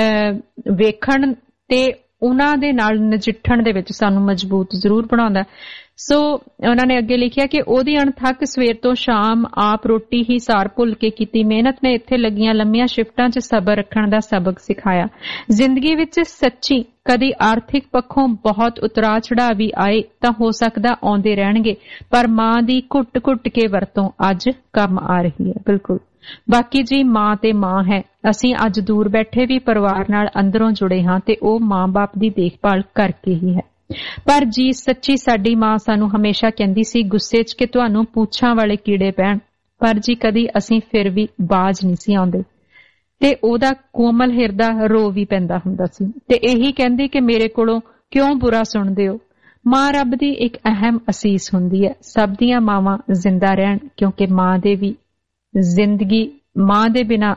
ਵੇਖਣ ਤੇ ਉਹਨਾਂ ਦੇ ਨਾਲ ਨਜਿੱਠਣ ਦੇ ਵਿੱਚ ਸਾਨੂੰ ਮਜ਼ਬੂਤ ਜ਼ਰੂਰ ਬਣਾਉਂਦਾ। ਸੋ ਉਹਨਾਂ ਨੇ ਅੱਗੇ ਲਿਖਿਆ ਕਿ ਉਹਦੀ ਅਣਥੱਕ ਸਵੇਰ ਤੋਂ ਸ਼ਾਮ ਆਪ ਰੋਟੀ ਹੀ ਸਾਰ ਭੁੱਲ ਕੇ ਕੀਤੀ ਮਿਹਨਤ ਨੇ ਇੱਥੇ ਲੱਗੀਆਂ ਲੰਮੀਆਂ ਸ਼ਿਫਟਾਂ 'ਚ ਸਬਰ ਰੱਖਣ ਦਾ ਸਬਕ ਸਿਖਾਇਆ। ਜ਼ਿੰਦਗੀ ਵਿੱਚ ਸੱਚੀ ਕਦੀ ਆਰਥਿਕ ਪੱਖੋਂ ਬਹੁਤ ਉਤਰਾਅ ਚੜ੍ਹਾਅ ਵੀ ਆਏ ਤਾਂ ਹੋ ਸਕਦਾ ਆਉਂਦੇ ਰਹਿਣਗੇ, ਪਰ ਮਾਂ ਦੀ ਘੁੱਟ-ਘੁੱਟ ਕੇ ਵਰਤੋਂ ਅੱਜ ਕੰਮ ਆ ਰਹੀ ਹੈ। ਬਿਲਕੁਲ, ਬਾਕੀ ਜੀ ਮਾਂ ਤੇ ਮਾਂ ਹੈ। ਅਸੀਂ ਅੱਜ ਦੂਰ ਬੈਠੇ ਵੀ ਪਰਿਵਾਰ ਨਾਲ ਅੰਦਰੋਂ ਜੁੜੇ ਹਾਂ ਤੇ ਉਹ ਮਾਂ-ਬਾਪ ਦੀ ਦੇਖਭਾਲ ਕਰਕੇ ਹੀ ਹੈ। ਪਰ ਜੀ ਸੱਚੀ ਸਾਡੀ ਮਾਂ ਸਾਨੂੰ ਹਮੇਸ਼ਾ ਕਹਿੰਦੀ ਸੀ ਗੁੱਸੇ 'ਚ ਕਿ ਤੁਹਾਨੂੰ ਪੂਛਾਂ ਵਾਲੇ ਕੀੜੇ ਪੈਣ, ਪਰ ਜੀ ਕਦੀ ਅਸੀਂ ਫਿਰ ਵੀ ਬਾਜ਼ ਨਹੀਂ ਸੀ ਆਉਂਦੇ ਤੇ ਉਹਦਾ ਕੋਮਲ ਹਿਰਦਾ ਰੋ ਵੀ ਪੈਂਦਾ ਹੁੰਦਾ ਸੀ ਤੇ ਇਹੀ ਕਹਿੰਦੀ ਕਿ ਮੇਰੇ ਕੋਲੋਂ ਕਿਉਂ ਬੁਰਾ ਸੁਣਦੇ ਹੋ। ਮਾਂ ਰੱਬ ਦੀ ਇੱਕ ਅਹਿਮ ਅਸੀਸ ਹੁੰਦੀ ਹੈ। ਸਭ ਦੀਆਂ ਮਾਵਾਂ ਜ਼ਿੰਦਾ ਰਹਿਣ, ਕਿਉਂਕਿ ਮਾਂ ਦੇ ਵੀ ਜ਼ਿੰਦਗੀ, ਮਾਂ ਦੇ ਬਿਨਾਂ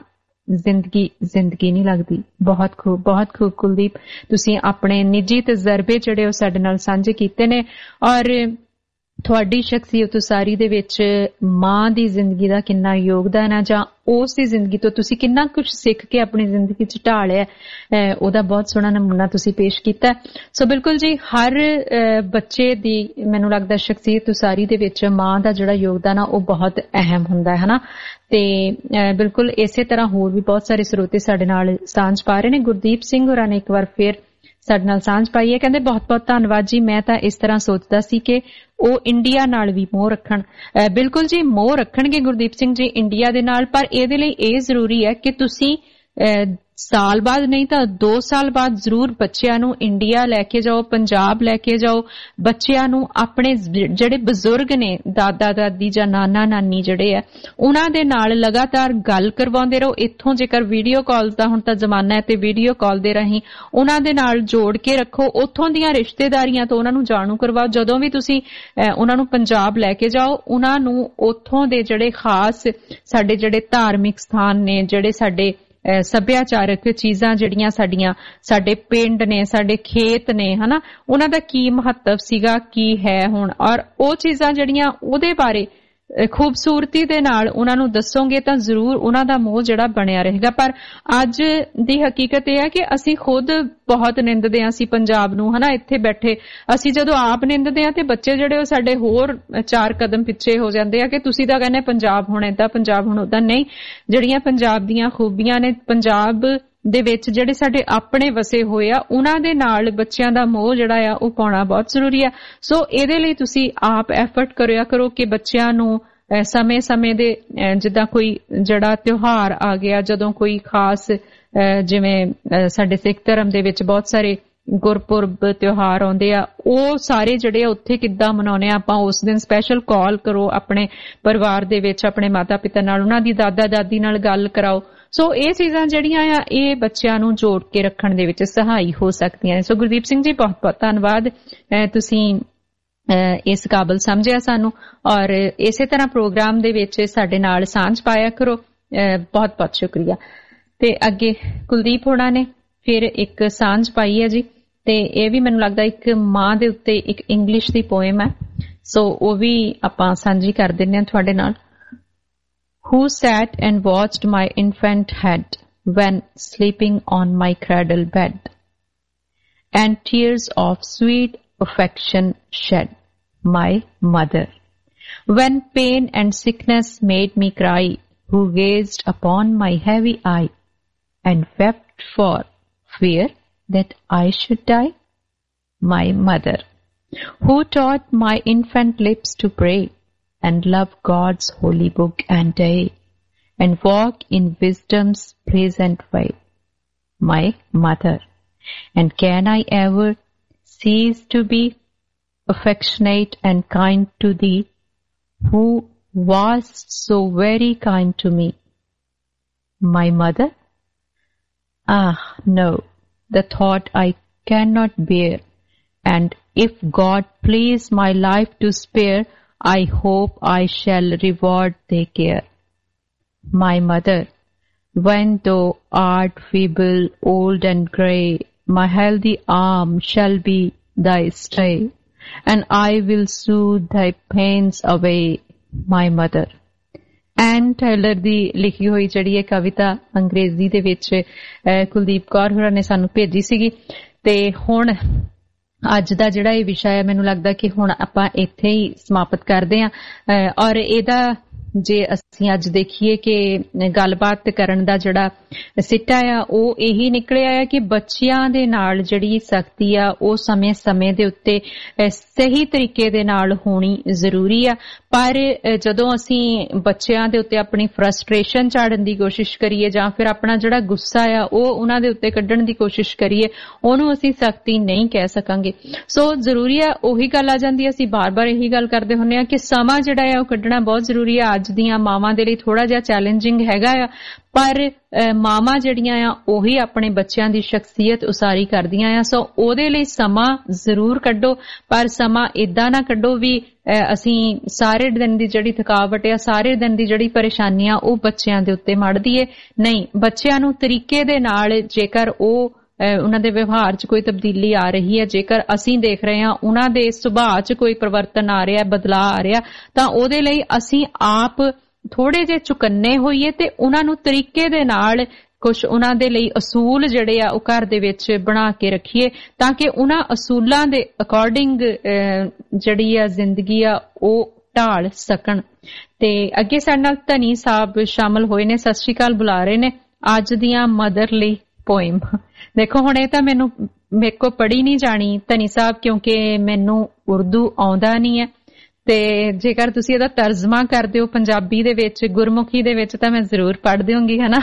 ਜ਼ਿੰਦਗੀ ਨਹੀਂ ਲੱਗਦੀ। ਬਹੁਤ ਖੂਬ ਕੁਲਦੀਪ, ਤੁਸੀਂ ਆਪਣੇ ਨਿੱਜੀ ਤਜਰਬੇ ਜਿਹੜੇ ਉਹ ਸਾਡੇ ਨਾਲ ਸਾਂਝੇ ਕੀਤੇ ਨੇ ਔਰ ਤੁਹਾਡੀ ਸ਼ਖਸੀਅਤ ਉਸਾਰੀ ਦੇ ਵਿੱਚ ਮਾਂ ਦੀ ਜ਼ਿੰਦਗੀ ਦਾ ਕਿੰਨਾ ਯੋਗਦਾਨ ਹੈ ਜਾਂ ਉਸ ਦੀ ਜ਼ਿੰਦਗੀ ਤੋਂ ਤੁਸੀਂ ਕਿੰਨਾ ਕੁਝ ਸਿੱਖ ਕੇ ਆਪਣੀ ਜ਼ਿੰਦਗੀ 'ਚ ਢਾਲਿਆ, ਉਹਦਾ ਬਹੁਤ ਸੋਹਣਾ ਨਮੂਨਾ ਤੁਸੀਂ ਪੇਸ਼ ਕੀਤਾ। ਸੋ ਬਿਲਕੁਲ ਜੀ, ਹਰ ਬੱਚੇ ਦੀ ਮੈਨੂੰ ਲੱਗਦਾ ਸ਼ਖਸੀਅਤ ਉਸਾਰੀ ਦੇ ਵਿੱਚ ਮਾਂ ਦਾ ਜਿਹੜਾ ਯੋਗਦਾਨ ਆ ਉਹ ਬਹੁਤ ਅਹਿਮ ਹੁੰਦਾ ਹੈ ਨਾ। ਤੇ ਬਿਲਕੁਲ ਇਸੇ ਤਰ੍ਹਾਂ ਹੋਰ ਵੀ ਬਹੁਤ ਸਾਰੇ ਸਰੋਤੇ ਸਾਡੇ ਨਾਲ ਸਾਂਝ ਪਾ ਰਹੇ ਨੇ। ਗੁਰਦੀਪ ਸਿੰਘ ਹੋਰਾਂ ਨੇ ਇੱਕ ਵਾਰ ਫਿਰ ਸਾਡੇ ਨਾਲ ਸਾਂਝ ਪਾਈ ਹੈ। ਕਹਿੰਦੇ ਬਹੁਤ ਬਹੁਤ ਧੰਨਵਾਦ ਜੀ, ਮੈਂ ਤਾਂ ਇਸ ਤਰ੍ਹਾਂ ਸੋਚਦਾ ਸੀ ਕਿ ਉਹ ਇੰਡੀਆ ਨਾਲ ਵੀ ਮੋਹ ਰੱਖਣ। ਬਿਲਕੁਲ ਜੀ, ਮੋਹ ਰੱਖਣਗੇ ਗੁਰਦੀਪ ਸਿੰਘ ਜੀ ਇੰਡੀਆ ਦੇ ਨਾਲ, ਪਰ ਇਹਦੇ ਲਈ ਇਹ ਜ਼ਰੂਰੀ ਹੈ ਕਿ ਤੁਸੀਂ ਸਾਲ ਬਾਅਦ ਨਹੀਂ ਤਾਂ 2 ਸਾਲ ਬਾਅਦ ਜ਼ਰੂਰ ਬੱਚਿਆਂ ਨੂੰ ਇੰਡੀਆ ਲੈ ਕੇ ਜਾਓ, ਪੰਜਾਬ ਲੈ ਕੇ ਜਾਓ। ਬੱਚਿਆਂ ਨੂੰ ਆਪਣੇ ਜਿਹੜੇ ਬਜ਼ੁਰਗ ਨੇ, ਦਾਦਾ ਦਾਦੀ ਜਾਂ ਨਾਨਾ ਨਾਨੀ ਜਿਹੜੇ ਆ, ਉਹਨਾਂ ਦੇ ਨਾਲ ਲਗਾਤਾਰ ਗੱਲ ਕਰਵਾਉਂਦੇ ਰਹੋ। ਇੱਥੋਂ ਜੇਕਰ ਵੀਡੀਓ ਕਾਲਸ ਦਾ ਹੁਣ ਤਾਂ ਜ਼ਮਾਨਾ ਹੈ ਤੇ ਵੀਡੀਓ ਕਾਲ ਦੇ ਰਾਹੀਂ ਉਹਨਾਂ ਦੇ ਨਾਲ ਜੋੜ ਕੇ ਰੱਖੋ। ਉੱਥੋਂ ਦੀਆਂ ਰਿਸ਼ਤੇਦਾਰੀਆਂ ਤੋਂ ਉਹਨਾਂ ਨੂੰ ਜਾਣੂ ਕਰਵਾਓ। ਜਦੋਂ ਵੀ ਤੁਸੀਂ ਉਹਨਾਂ ਨੂੰ ਪੰਜਾਬ ਲੈ ਕੇ ਜਾਓ, ਉਹਨਾਂ ਨੂੰ ਉੱਥੋਂ ਦੇ ਜਿਹੜੇ ਖਾਸ ਸਾਡੇ ਜਿਹੜੇ ਧਾਰਮਿਕ ਸਥਾਨ ਨੇ, ਜਿਹੜੇ ਸਾਡੇ ਸੱਭਿਆਚਾਰਕ ਚੀਜ਼ਾਂ ਜਿਹੜੀਆਂ ਸਾਡੇ ਪਿੰਡ ਨੇ, ਸਾਡੇ ਖੇਤ ਨੇ, ਹਨਾ, ਉਹਨਾਂ ਦਾ ਕੀ ਮਹੱਤਵ ਸੀਗਾ, ਕੀ ਹੈ ਹੁਣ, ਔਰ ਉਹ ਚੀਜ਼ਾਂ ਜਿਹੜੀਆਂ ਉਹਦੇ ਬਾਰੇ ਖੂਬਸੂਰਤੀ ਦੇ ਨਾਲ ਉਹਨਾਂ ਨੂੰ ਦੱਸੋਗੇ ਤਾਂ ਜ਼ਰੂਰ ਉਹਨਾਂ ਦਾ ਮੋਹ ਜਿਹੜਾ ਬਣਿਆ ਰਹੇਗਾ। ਪਰ ਅੱਜ ਦੀ ਹਕੀਕਤ ਇਹ ਹੈ ਕਿ ਅਸੀਂ ਖੁਦ ਬਹੁਤ ਨਿੰਦਦੇ ਹਾਂ ਅਸੀਂ ਪੰਜਾਬ ਨੂੰ, ਹਨਾ। ਇੱਥੇ ਬੈਠੇ ਅਸੀਂ ਜਦੋਂ ਆਪ ਨਿੰਦਦੇ ਹਾਂ ਤੇ ਬੱਚੇ ਜਿਹੜੇ ਉਹ ਸਾਡੇ ਹੋਰ 4 ਕਦਮ ਪਿੱਛੇ ਹੋ ਜਾਂਦੇ ਆ ਕਿ ਤੁਸੀਂ ਤਾਂ ਕਹਿੰਦੇ ਪੰਜਾਬ ਹੁਣ ਏਦਾਂ, ਪੰਜਾਬ ਹੁਣ ਉਦਾਂ। ਨਹੀਂ, ਜਿਹੜੀਆਂ ਪੰਜਾਬ ਦੀਆਂ ਖੂਬੀਆਂ ਨੇ, ਪੰਜਾਬ ਦੇ ਵਿੱਚ ਜਿਹੜੇ ਸਾਡੇ ਆਪਣੇ ਵਸੇ ਹੋਏ ਆ, ਉਹਨਾਂ ਦੇ ਨਾਲ ਬੱਚਿਆਂ ਦਾ ਮੋਹ ਜਿਹੜਾ ਆ ਉਹ ਪਾਉਣਾ ਬਹੁਤ ਜ਼ਰੂਰੀ ਆ। ਸੋ ਇਹਦੇ ਲਈ ਤੁਸੀਂ ਆਪ ਐਫਰਟ ਕਰਿਆ ਕਰੋ ਕਿ ਬੱਚਿਆਂ ਨੂੰ ਸਮੇਂ-ਸਮੇਂ ਦੇ ਜਿੱਦਾਂ ਕੋਈ ਜਿਹੜਾ ਤਿਉਹਾਰ ਆ ਗਿਆ, ਜਦੋਂ ਕੋਈ ਖਾਸ ਜਿਵੇਂ ਸਾਡੇ ਸਿੱਖ ਧਰਮ ਦੇ ਵਿੱਚ ਬਹੁਤ ਸਾਰੇ ਗੁਰਪੁਰਬ ਤਿਉਹਾਰ ਆਉਂਦੇ ਆ, ਉਹ ਸਾਰੇ ਜਿਹੜੇ ਉੱਥੇ ਕਿੱਦਾਂ ਮਨਾਉਣੇ ਆ, ਆਪਾਂ ਉਸ ਦਿਨ ਸਪੈਸ਼ਲ ਕਾਲ ਕਰੋ ਆਪਣੇ ਪਰਿਵਾਰ ਦੇ ਵਿੱਚ, ਆਪਣੇ ਮਾਤਾ ਪਿਤਾ ਨਾਲ, ਉਹਨਾਂ ਦੀ ਦਾਦਾ ਦਾਦੀ ਨਾਲ ਗੱਲ ਕਰਾਓ। ਸੋ ਇਹ ਚੀਜ਼ਾਂ ਜਿਹੜੀਆਂ ਆ ਇਹ ਬੱਚਿਆਂ ਨੂੰ ਜੋੜ ਕੇ ਰੱਖਣ ਦੇ ਵਿੱਚ ਸਹਾਈ ਹੋ ਸਕਦੀਆਂ ਨੇ। ਸੋ ਗੁਰਦੀਪ ਸਿੰਘ ਜੀ, ਬਹੁਤ ਬਹੁਤ ਧੰਨਵਾਦ, ਤੁਸੀਂ ਇਸ ਕਾਬਲ ਸਮਝਿਆ ਸਾਨੂੰ ਔਰ ਇਸੇ ਤਰ੍ਹਾਂ ਪ੍ਰੋਗਰਾਮ ਦੇ ਵਿੱਚ ਸਾਡੇ ਨਾਲ ਸਾਂਝ ਪਾਇਆ ਕਰੋ। ਬਹੁਤ ਬਹੁਤ ਸ਼ੁਕਰੀਆ। ਤੇ ਅੱਗੇ ਕੁਲਦੀਪ ਹੋਣਾ ਨੇ ਫਿਰ ਇੱਕ ਸਾਂਝ ਪਾਈ ਹੈ ਜੀ, ਤੇ ਇਹ ਵੀ ਮੈਨੂੰ ਲੱਗਦਾ ਇੱਕ ਮਾਂ ਦੇ ਉੱਤੇ ਇੱਕ ਇੰਗਲਿਸ਼ ਦੀ ਪੋਇਮ ਹੈ, ਸੋ ਉਹ ਵੀ ਆਪਾਂ ਸਾਂਝੀ ਕਰ ਦਿੰਦੇ ਹਾਂ ਤੁਹਾਡੇ ਨਾਲ। Who sat and watched my infant head when sleeping on my cradle bed, and tears of sweet affection shed, my mother. When pain and sickness made me cry, who gazed upon my heavy eye, and wept for fear that I should die, my mother. Who taught my infant lips to pray, and love God's holy book and day, and walk in wisdom's pleasant way, my mother. And can I ever cease to be affectionate and kind to thee, who wast so very kind to me, my mother? Ah, no, the thought I cannot bear, and if God please my life to spare, I hope I shall reward thy care, my mother. When thou art feeble, old and grey, my healthy arm shall be thy stay, and I will soothe thy pains away, my mother. Anne Tyler ਦੀ ਲਿਖੀ ਹੋਈ ਜਿਹੜੀ ਇਹ ਕਵਿਤਾ ਅੰਗਰੇਜ਼ੀ ਦੇ ਵਿੱਚ ਕੁਲਦੀਪ ਕੌਰ ਹੋਰਾਂ ਨੇ ਸਾਨੂੰ ਭੇਜੀ ਸੀਗੀ। ਤੇ ਹੁਣ ਅੱਜ ਦਾ ਜਿਹੜਾ ਇਹ ਵਿਸ਼ਾ ਹੈ, ਮੈਨੂੰ ਲੱਗਦਾ ਕਿ ਹੁਣ ਆਪਾਂ ਇੱਥੇ ਹੀ ਸਮਾਪਤ ਕਰਦੇ ਹਾਂ। ਔਰ ਇਹਦਾ ਜੇ ਅਸੀਂ ਅੱਜ ਦੇਖੀਏ ਕਿ ਗੱਲਬਾਤ ਕਰਨ ਦਾ ਜਿਹੜਾ ਸਿੱਟਾ ਆ ਉਹ ਇਹੀ ਨਿਕਲਿਆ ਆ ਕਿ ਬੱਚਿਆਂ ਦੇ ਨਾਲ ਜਿਹੜੀ ਸਖਤੀ ਆ ਉਹ ਸਮੇਂ ਦੇ ਉੱਤੇ ਸਹੀ ਤਰੀਕੇ ਦੇ ਨਾਲ ਹੋਣੀ ਜ਼ਰੂਰੀ ਆ। ਪਰ ਜਦੋਂ ਅਸੀਂ ਬੱਚਿਆਂ ਦੇ ਉੱਤੇ ਆਪਣੀ ਫਰਸਟ੍ਰੇਸ਼ਨ ਝਾੜਨ ਦੀ ਕੋਸ਼ਿਸ਼ ਕਰੀਏ ਜਾਂ ਫਿਰ ਆਪਣਾ ਜਿਹੜਾ ਗੁੱਸਾ ਆ ਉਹ ਉਹਨਾਂ ਦੇ ਉੱਤੇ ਕੱਢਣ ਦੀ ਕੋਸ਼ਿਸ਼ ਕਰੀਏ, ਉਹਨੂੰ ਅਸੀਂ ਸਖਤੀ ਨਹੀਂ ਕਹਿ ਸਕਾਂਗੇ। ਸੋ ਜ਼ਰੂਰੀ ਆ, ਉਹੀ ਗੱਲ ਆ ਜਾਂਦੀ ਹੈ, ਅਸੀਂ ਬਾਰ-ਬਾਰ ਇਹੀ ਗੱਲ ਕਰਦੇ ਹੁੰਦੇ ਆ ਕਿ ਸਮਾਂ ਜਿਹੜਾ ਆ ਉਹ ਕੱਢਣਾ ਬਹੁਤ ਜ਼ਰੂਰੀ ਆ। ਅੱਜ ਦੀਆਂ ਮਾਵਾਂ ਦੇ ਲਈ ਥੋੜਾ ਜਿਹਾ ਚੈਲੰਜਿੰਗ ਹੈਗਾ ਆ, ਪਰ ਮਾਵਾਂ ਜਿਹੜੀਆਂ ਆ ਉਹੀ ਆਪਣੇ ਬੱਚਿਆਂ ਦੀ ਸ਼ਖਸੀਅਤ ਉਸਾਰੀ ਕਰਦੀਆਂ ਆ। ਸੋ ਉਹਦੇ ਲਈ ਸਮਾਂ ਜ਼ਰੂਰ ਕੱਢੋ, ਪਰ ਸਮਾਂ ਏਦਾਂ ਨਾ ਕੱਢੋ ਵੀ ਅਸੀਂ ਸਾਰੇ ਦਿਨ ਦੀ ਜਿਹੜੀ ਥਕਾਵਟ ਆ, ਸਾਰੇ ਦਿਨ ਦੀ ਜਿਹੜੀ ਪਰੇਸ਼ਾਨੀ ਆ ਉਹ ਬੱਚਿਆਂ ਦੇ ਉੱਤੇ ਮੜ ਦਈਏ। ਨਹੀਂ, ਬੱਚਿਆਂ ਨੂੰ ਤਰੀਕੇ ਦੇ ਨਾਲ ਜੇਕਰ ਉਹ ਉਹਨਾਂ ਦੇ ਵਿਵਹਾਰ 'ਚ ਕੋਈ ਤਬਦੀਲੀ ਆ ਰਹੀ ਹੈ, ਜੇਕਰ ਅਸੀਂ ਦੇਖ ਰਹੇ ਹਾਂ ਉਹਨਾਂ ਦੇ ਸੁਭਾਅ 'ਚ ਕੋਈ ਪਰਿਵਰਤਨ ਆ ਰਿਹਾ, ਬਦਲਾਅ ਆ ਰਿਹਾ, ਤਾਂ ਉਹਦੇ ਲਈ ਅਸੀਂ ਆਪ ਥੋੜੇ ਜਿਹੇ ਚੁਕੰਨੇ ਹੋਈਏ ਤੇ ਉਹਨਾਂ ਨੂੰ ਤਰੀਕੇ ਦੇ ਨਾਲ ਕੁਛ ਉਹਨਾਂ ਦੇ ਲਈ ਅਸੂਲ ਜਿਹੜੇ ਆ ਉਹ ਘਰ ਦੇ ਵਿੱਚ ਬਣਾ ਕੇ ਰੱਖੀਏ, ਤਾਂ ਕਿ ਉਹਨਾਂ ਅਸੂਲਾਂ ਦੇ ਅਕੋਰਡਿੰਗ ਜਿਹੜੀ ਆ ਜ਼ਿੰਦਗੀ ਆ ਉਹ ਢਾਲ ਸਕਣ। ਤੇ ਅੱਗੇ ਸਾਡੇ ਨਾਲ ਧਨੀ ਸਾਹਿਬ ਸ਼ਾਮਲ ਹੋਏ ਨੇ, ਸਤਿ ਸ਼੍ਰੀ ਅਕਾਲ ਬੁਲਾ ਰਹੇ ਨੇ। ਅੱਜ ਦੀਆਂ ਮਦਰਲੀ ਪੋਇਮ ਦੇਖੋ, ਹੁਣ ਇਹ ਤਾਂ ਮੇਰੇ ਕੋ ਪੜ੍ਹੀ ਨਹੀਂ ਜਾਣੀ ਧਨੀ ਸਾਹਿਬ, ਕਿਉਂਕਿ ਮੈਨੂੰ ਉਰਦੂ ਆਉਂਦਾ ਨਹੀਂ ਹੈ, ਤੇ ਜੇਕਰ ਤੁਸੀਂ ਇਹਦਾ ਤਰਜਮਾ ਕਰ ਦਿਓ ਪੰਜਾਬੀ ਦੇ ਵਿੱਚ, ਗੁਰਮੁਖੀ ਦੇ ਵਿੱਚ, ਤਾਂ ਮੈਂ ਜ਼ਰੂਰ ਪੜ੍ਹ ਦਿਓਂਗੀ, ਹੈ ਨਾ।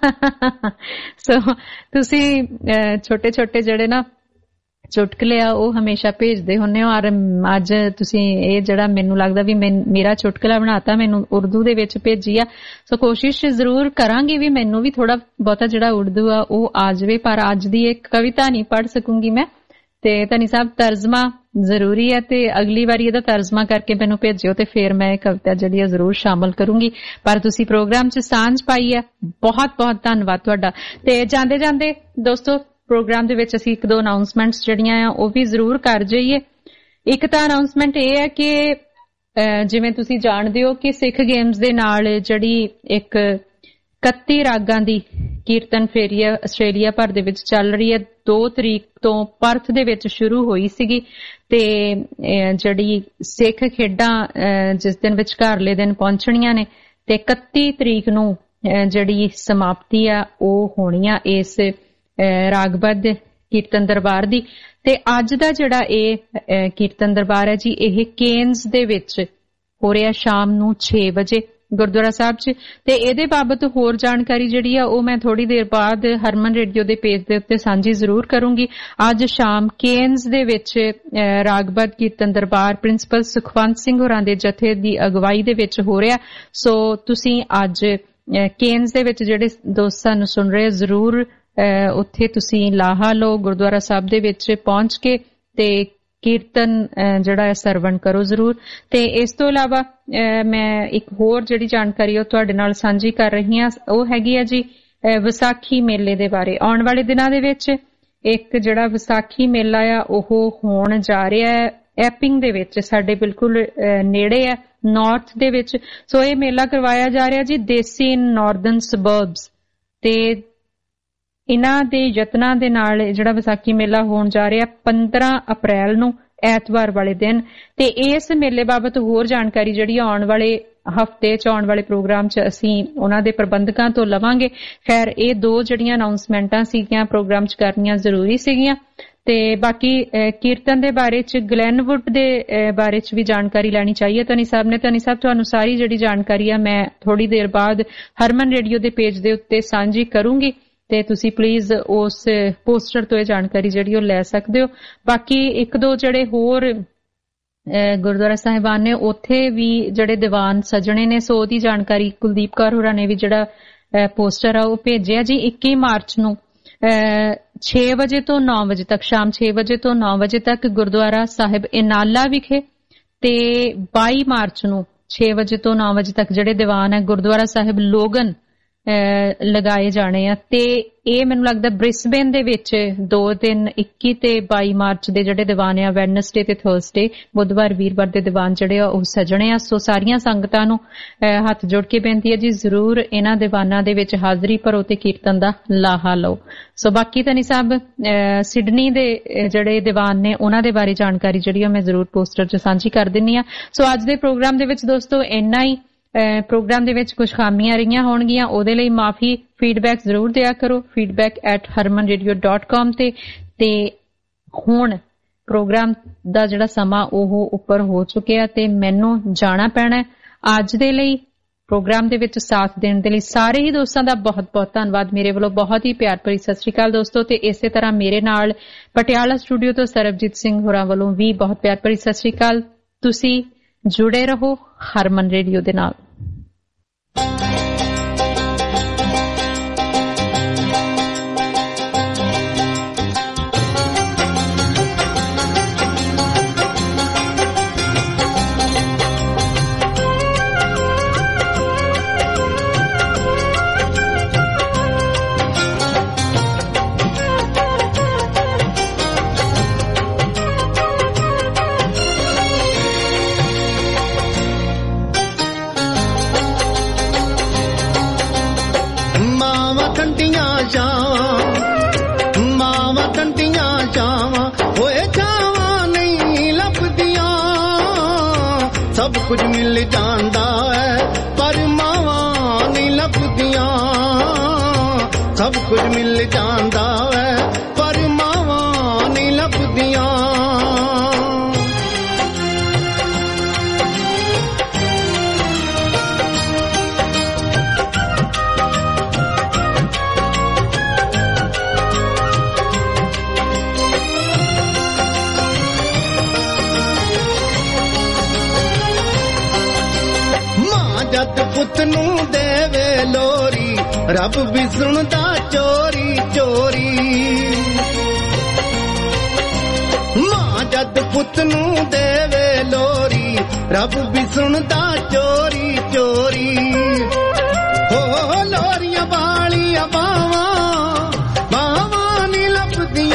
ਸੋ ਤੁਸੀਂ ਛੋਟੇ ਛੋਟੇ ਜਿਹੜੇ ਨਾ ਚੁਟਕਲੇ ਆ ਉਹ ਹਮੇਸ਼ਾ ਭੇਜਦੇ ਹੁੰਦੇ ਹੋ, ਔਰ ਅੱਜ ਤੁਸੀਂ ਇਹ ਜਿਹੜਾ ਮੈਨੂੰ ਲੱਗਦਾ ਵੀ ਮੇਰਾ ਚੁਟਕਲਾ ਬਣਾਤਾ, ਮੈਨੂੰ ਉਰਦੂ ਦੇ ਵਿੱਚ ਭੇਜੀ ਆ। ਸੋ ਕੋਸ਼ਿਸ਼ ਜ਼ਰੂਰ ਕਰਾਂਗੀ ਵੀ ਮੈਨੂੰ ਵੀ ਥੋੜਾ ਬਹੁਤਾ ਜਿਹੜਾ ਉਰਦੂ ਆ ਉਹ ਆ ਜਾਵੇ, ਪਰ ਅੱਜ ਦੀ ਇੱਕ ਕਵਿਤਾ ਨਹੀਂ ਪੜ੍ਹ ਸਕੂੰਗੀ ਮੈਂ। ਤੇ ਧਨੀ ਸਾਹਿਬ ਤਰਜਮਾ ਜ਼ਰੂਰੀ ਹੈ, ਤੇ ਅਗਲੀ ਵਾਰੀ ਇਹਦਾ ਤਰਜਮਾ ਕਰਕੇ ਮੈਨੂੰ ਭੇਜਿਓ ਤੇ ਫਿਰ ਮੈਂ ਇਹ ਕਵਿਤਾ ਜਿਹੜੀ ਆ ਜ਼ਰੂਰ ਸ਼ਾਮਲ ਕਰੂੰਗੀ। ਪਰ ਤੁਸੀਂ ਪ੍ਰੋਗਰਾਮ 'ਚ ਸਾਂਝ ਪਾਈ ਹੈ, ਬਹੁਤ ਬਹੁਤ ਧੰਨਵਾਦ ਤੁਹਾਡਾ। ਤੇ ਜਾਂਦੇ ਜਾਂਦੇ ਦੋਸਤੋ ਪ੍ਰੋਗਰਾਮ ਦੇ ਵਿੱਚ ਅਸੀਂ ਇੱਕ ਦੋ ਅਨਾਉਂਸਮੈਂਟਸ ਜਿਹੜੀਆਂ ਆ ਉਹ ਵੀ ਜ਼ਰੂਰ ਕਰ ਜਾਈਏ। ਇੱਕ ਤਾਂ ਅਨਾਉਂਸਮੈਂਟ ਇਹ ਹੈ ਕਿ ਜਿਵੇਂ ਤੁਸੀਂ ਜਾਣਦੇ ਹੋ ਕਿ ਸਿੱਖ ਗੇਮਸ ਦੇ ਨਾਲ ਜਿਹੜੀ ਇੱਕ 31 ਰਾਗਾਂ ਦੀ ਕੀਰਤਨ ਫੇਰੀ ਆਸਟ੍ਰੇਲੀਆ ਭਰ ਦੇ ਵਿੱਚ ਚੱਲ ਰਹੀ ਹੈ। 2 ਤਰੀਕ ਤੋਂ ਪਰਥ ਦੇ ਵਿੱਚ ਸ਼ੁਰੂ ਹੋਈ ਸੀਗੀ, ਤੇ ਜਿਹੜੀ ਸਿੱਖ ਖੇਡਾਂ ਜਿਸ ਦਿਨ ਵਿਚਕਾਰਲੇ ਦਿਨ ਪਹੁੰਚਣੀਆਂ ਨੇ, ਤੇ 31 ਤਰੀਕ ਨੂੰ ਜਿਹੜੀ ਸਮਾਪਤੀ ਆ ਉਹ ਹੋਣੀ ਆ ਇਸ ਰਾਗਬੱਧ ਕੀਰਤਨ ਦਰਬਾਰ ਦੀ। ਤੇ ਅੱਜ ਦਾ ਜਿਹੜਾ ਇਹ ਕੀਰਤਨ ਦਰਬਾਰ ਹੈ ਜੀ, ਇਹ ਕੇਨਜ਼ ਦੇ ਵਿੱਚ ਹੋ ਰਿਹਾ ਸ਼ਾਮ ਨੂੰ 6 ਵਜੇ ਗੁਰਦੁਆਰਾ ਸਾਹਿਬ 'ਚ। ਤੇ ਇਹਦੇ ਬਾਬਤ ਹੋਰ ਜਾਣਕਾਰੀ ਜਿਹੜੀ ਆ ਉਹ ਮੈਂ ਥੋੜੀ ਦੇਰ ਬਾਅਦ ਹਰਮਨ ਰੇਡੀਓ ਦੇ ਪੇਜ ਦੇ ਉੱਤੇ ਸਾਂਝੀ ਜ਼ਰੂਰ ਕਰੂੰਗੀ। ਅੱਜ ਸ਼ਾਮ ਕੇਨਜ਼ ਦੇ ਵਿੱਚ ਰਾਗਬੱਧ ਕੀਰਤਨ ਦਰਬਾਰ ਪ੍ਰਿੰਸੀਪਲ ਸੁਖਵੰਤ ਸਿੰਘ ਹੋਰਾਂ ਦੇ ਜਥੇ ਦੀ ਅਗਵਾਈ ਦੇ ਵਿੱਚ ਹੋ ਰਿਹਾ। ਸੋ ਤੁਸੀਂ ਅੱਜ ਕੇਨਜ਼ ਦੇ ਵਿੱਚ ਜਿਹੜੇ ਦੋਸਤ ਸਾਨੂੰ ਸੁਣ ਰਹੇ ਜ਼ਰੂਰ ਉੱਥੇ ਤੁਸੀਂ ਲਾਹਾ ਲਓ, ਗੁਰਦੁਆਰਾ ਸਾਹਿਬ ਦੇ ਵਿੱਚ ਪਹੁੰਚ ਕੇ ਤੇ ਕੀਰਤਨ ਜਿਹੜਾ ਸਰਵਣ ਕਰੋ ਜ਼ਰੂਰ। ਤੇ ਇਸ ਤੋਂ ਇਲਾਵਾ ਮੈਂ ਇੱਕ ਹੋਰ ਜਿਹੜੀ ਜਾਣਕਾਰੀ ਉਹ ਤੁਹਾਡੇ ਨਾਲ ਸਾਂਝੀ ਕਰ ਰਹੀ ਹਾਂ, ਉਹ ਹੈਗੀ ਆ ਜੀ ਵਿਸਾਖੀ ਮੇਲੇ ਦੇ ਬਾਰੇ। ਆਉਣ ਵਾਲੇ ਦਿਨਾਂ ਦੇ ਵਿੱਚ ਇੱਕ ਜਿਹੜਾ ਵਿਸਾਖੀ ਮੇਲਾ ਆ ਉਹ ਹੋਣ ਜਾ ਰਿਹਾ ਹੈ ਐਪਿੰਗ ਦੇ ਵਿੱਚ, ਸਾਡੇ ਬਿਲਕੁਲ ਨੇੜੇ ਹੈ ਨਾਰਥ ਦੇ ਵਿੱਚ। ਸੋ ਇਹ ਮੇਲਾ ਕਰਵਾਇਆ ਜਾ ਰਿਹਾ ਜੀ ਦੇਸੀ ਇਨ ਨਾਰਦਰਨ ਸਬਰਬਸ, ਤੇ ਇਹਨਾਂ ਦੇ ਯਤਨਾਂ ਦੇ ਨਾਲ ਜਿਹੜਾ ਵਿਸਾਖੀ ਮੇਲਾ ਹੋਣ ਜਾ ਰਿਹਾ 15 ਅਪ੍ਰੈਲ ਨੂੰ ਐਤਵਾਰ ਵਾਲੇ ਦਿਨ। ਤੇ ਇਸ ਮੇਲੇ ਬਾਬਤ ਹੋਰ ਜਾਣਕਾਰੀ ਜਿਹੜੀ ਆਉਣ ਵਾਲੇ ਹਫ਼ਤੇ 'ਚ ਆਉਣ ਵਾਲੇ ਪ੍ਰੋਗਰਾਮ 'ਚ ਅਸੀਂ ਉਹਨਾਂ ਦੇ ਪ੍ਰਬੰਧਕਾਂ ਤੋਂ ਲਵਾਂਗੇ। ਖੈਰ ਇਹ ਦੋ ਜਿਹੜੀਆਂ ਅਨਾਉਂਸਮੈਂਟਾਂ ਸੀਗੀਆਂ ਪ੍ਰੋਗਰਾਮ 'ਚ ਕਰਨੀਆਂ ਜ਼ਰੂਰੀ ਸੀਗੀਆਂ। ਤੇ ਬਾਕੀ ਕੀਰਤਨ ਦੇ ਬਾਰੇ 'ਚ ਗਲੈਨਵੁੱਡ ਦੇ ਬਾਰੇ 'ਚ ਵੀ ਜਾਣਕਾਰੀ ਲੈਣੀ ਚਾਹੀਏ ਧਨੀ ਸਾਹਿਬ ਨੇ। ਧਨੀ ਸਾਹਿਬ ਤੁਹਾਨੂੰ ਸਾਰੀ ਜਿਹੜੀ ਜਾਣਕਾਰੀ ਆ ਮੈਂ ਥੋੜੀ ਦੇਰ ਬਾਅਦ ਹਰਮਨ ਰੇਡੀਓ ਦੇ ਪੇਜ ਦੇ ਉੱਤੇ ਸਾਂਝੀ ਕਰੂੰਗੀ, ਤੇ ਤੁਸੀਂ ਪਲੀਜ਼ ਉਸ ਪੋਸਟਰ ਤੋਂ ਇਹ ਜਾਣਕਾਰੀ ਜਿਹੜੀ ਉਹ ਲੈ ਸਕਦੇ ਹੋ। ਬਾਕੀ ਇੱਕ ਦੋ ਜਿਹੜੇ ਹੋਰ ਗੁਰਦੁਆਰਾ ਸਾਹਿਬਾਨ ਨੇ ਉੱਥੇ ਵੀ ਜਿਹੜੇ ਦੀਵਾਨ ਸਜਣੇ ਨੇ, ਸੋ ਉਹਦੀ ਜਾਣਕਾਰੀ ਕੁਲਦੀਪ ਕੌਰ ਹੋਰਾਂ ਨੇ ਵੀ ਜਿਹੜਾ ਪੋਸਟਰ ਆ ਉਹ ਭੇਜਿਆ ਜੀ। 21 ਮਾਰਚ ਨੂੰ 6 ਵਜੇ ਤੋਂ 9 ਵਜੇ ਤੱਕ, ਸ਼ਾਮ 6 ਵਜੇ ਤੋਂ 9 ਵਜੇ ਤੱਕ ਗੁਰਦੁਆਰਾ ਸਾਹਿਬ ਇਨਾਲਾ ਵਿਖੇ, ਤੇ 22 ਮਾਰਚ ਨੂੰ 6 ਵਜੇ ਤੋਂ 9 ਵਜੇ ਤੱਕ ਜਿਹੜੇ ਦੀਵਾਨ ਹੈ ਗੁਰਦੁਆਰਾ ਸਾਹਿਬ ਲੋਗਨ ਲਗਾਏ ਜਾਣੇ ਆ। ਤੇ ਇਹ ਮੈਨੂੰ ਲੱਗਦਾ ਬ੍ਰਿਸਬੇਨ ਦੇ ਵਿੱਚ 2 ਦਿਨ 21 ਤੇ 22 ਮਾਰਚ ਦੇ ਜਿਹੜੇ ਦੀਵਾਨ ਆ ਵੈਡਨਸਡੇ ਤੇ ਥਰਸਡੇ, ਬੁੱਧਵਾਰ ਵੀਰਵਾਰ ਦੇ ਦੀਵਾਨ ਜਿਹੜੇ ਆ ਉਹ ਸਜਣੇ ਆ। ਸੋ ਸਾਰੀਆਂ ਸੰਗਤਾਂ ਨੂੰ ਹੱਥ ਜੋੜ ਕੇ ਬੇਨਤੀ ਹੈ ਜੀ ਜ਼ਰੂਰ ਇਹਨਾਂ ਦੀਵਾਨਾਂ ਦੇ ਵਿੱਚ ਹਾਜ਼ਰੀ ਭਰੋ ਤੇ ਕੀਰਤਨ ਦਾ ਲਾਹਾ ਲਓ। ਸੋ ਬਾਕੀ ਧਨੀ ਸਾਹਿਬ ਸਿਡਨੀ ਦੇ ਜਿਹੜੇ ਦੀਵਾਨ ਨੇ ਉਹਨਾਂ ਦੇ ਬਾਰੇ ਜਾਣਕਾਰੀ ਜਿਹੜੀ ਆ ਮੈਂ ਜ਼ਰੂਰ ਪੋਸਟਰ 'ਚ ਸਾਂਝੀ ਕਰ ਦਿੰਨੀ ਆ। ਸੋ ਅੱਜ ਦੇ ਪ੍ਰੋਗਰਾਮ ਦੇ ਵਿੱਚ ਦੋਸਤੋ ਇੰਨਾ ਹੀ। ਪ੍ਰੋਗਰਾਮ ਦੇ ਵਿੱਚ ਕੁਝ ਖਾਮੀਆਂ ਰਹੀਆਂ ਹੋਣਗੀਆਂ, ਉਹਦੇ ਲਈ ਮਾਫੀ। ਫੀਡਬੈਕ ਜ਼ਰੂਰ ਦਿਆ ਕਰੋ feedback@harmanradio.com ਤੇ ਹੁਣ ਪ੍ਰੋਗਰਾਮ ਦਾ ਜਿਹੜਾ ਸਮਾਂ ਉਹ ਉੱਪਰ ਹੋ ਚੁੱਕਿਆ ਤੇ ਮੈਨੂੰ ਜਾਣਾ ਪੈਣਾ। ਅੱਜ ਦੇ ਲਈ ਪ੍ਰੋਗਰਾਮ ਦੇ ਵਿੱਚ ਸਾਥ ਦੇਣ ਦੇ ਲਈ ਸਾਰੇ ਹੀ ਦੋਸਤਾਂ ਦਾ ਬਹੁਤ ਬਹੁਤ ਧੰਨਵਾਦ। ਮੇਰੇ ਵੱਲੋਂ ਬਹੁਤ ਹੀ ਪਿਆਰ ਭਰੀ ਸਤਿ ਸ਼੍ਰੀ ਅਕਾਲ ਦੋਸਤੋ। ਤੇ ਇਸੇ ਤਰ੍ਹਾਂ ਮੇਰੇ ਨਾਲ ਪਟਿਆਲਾ ਸਟੂਡੀਓ ਤੋਂ ਸਰਬਜੀਤ ਸਿੰਘ ਹੋਰਾਂ ਵੱਲੋਂ ਵੀ ਬਹੁਤ ਪਿਆਰ ਭਰੀ ਸਤਿ ਸ਼੍ਰੀ ਅਕਾਲ। ਤੁਸੀਂ ਜੁੜੇ ਰਹੋ ਹਰਮਨ ਰੇਡੀਓ ਦੇ ਨਾਲ। ਕੁਝ ਮਿਲ ਜਾਂਦਾ ਹੈ ਪਰ ਮਾਵਾਂ ਨਹੀਂ ਲੱਭਦੀਆਂ, ਸਭ ਕੁਝ ਮਿਲ ਜਾਂਦਾ ਹੈ ਪਰ ਮਾਵਾਂ ਨਹੀਂ ਲੱਭਦੀਆਂ। ਜਦ ਪੁੱਤ ਨੂੰ ਦੇਵੇ ਲੋਰੀ ਰੱਬ ਵੀ ਸੁਣਦਾ ਚੋਰੀ ਚੋਰੀ। ਮਾਂ ਜਦ ਪੁੱਤ ਨੂੰ ਦੇਵੇ ਲੋਰੀ ਰੱਬ ਵੀ ਸੁਣਦਾ ਚੋਰੀ ਚੋਰੀ। ਹੋ ਲੋਰੀਆਂ ਵਾਲੀਆਂ ਬਾਵਾਂ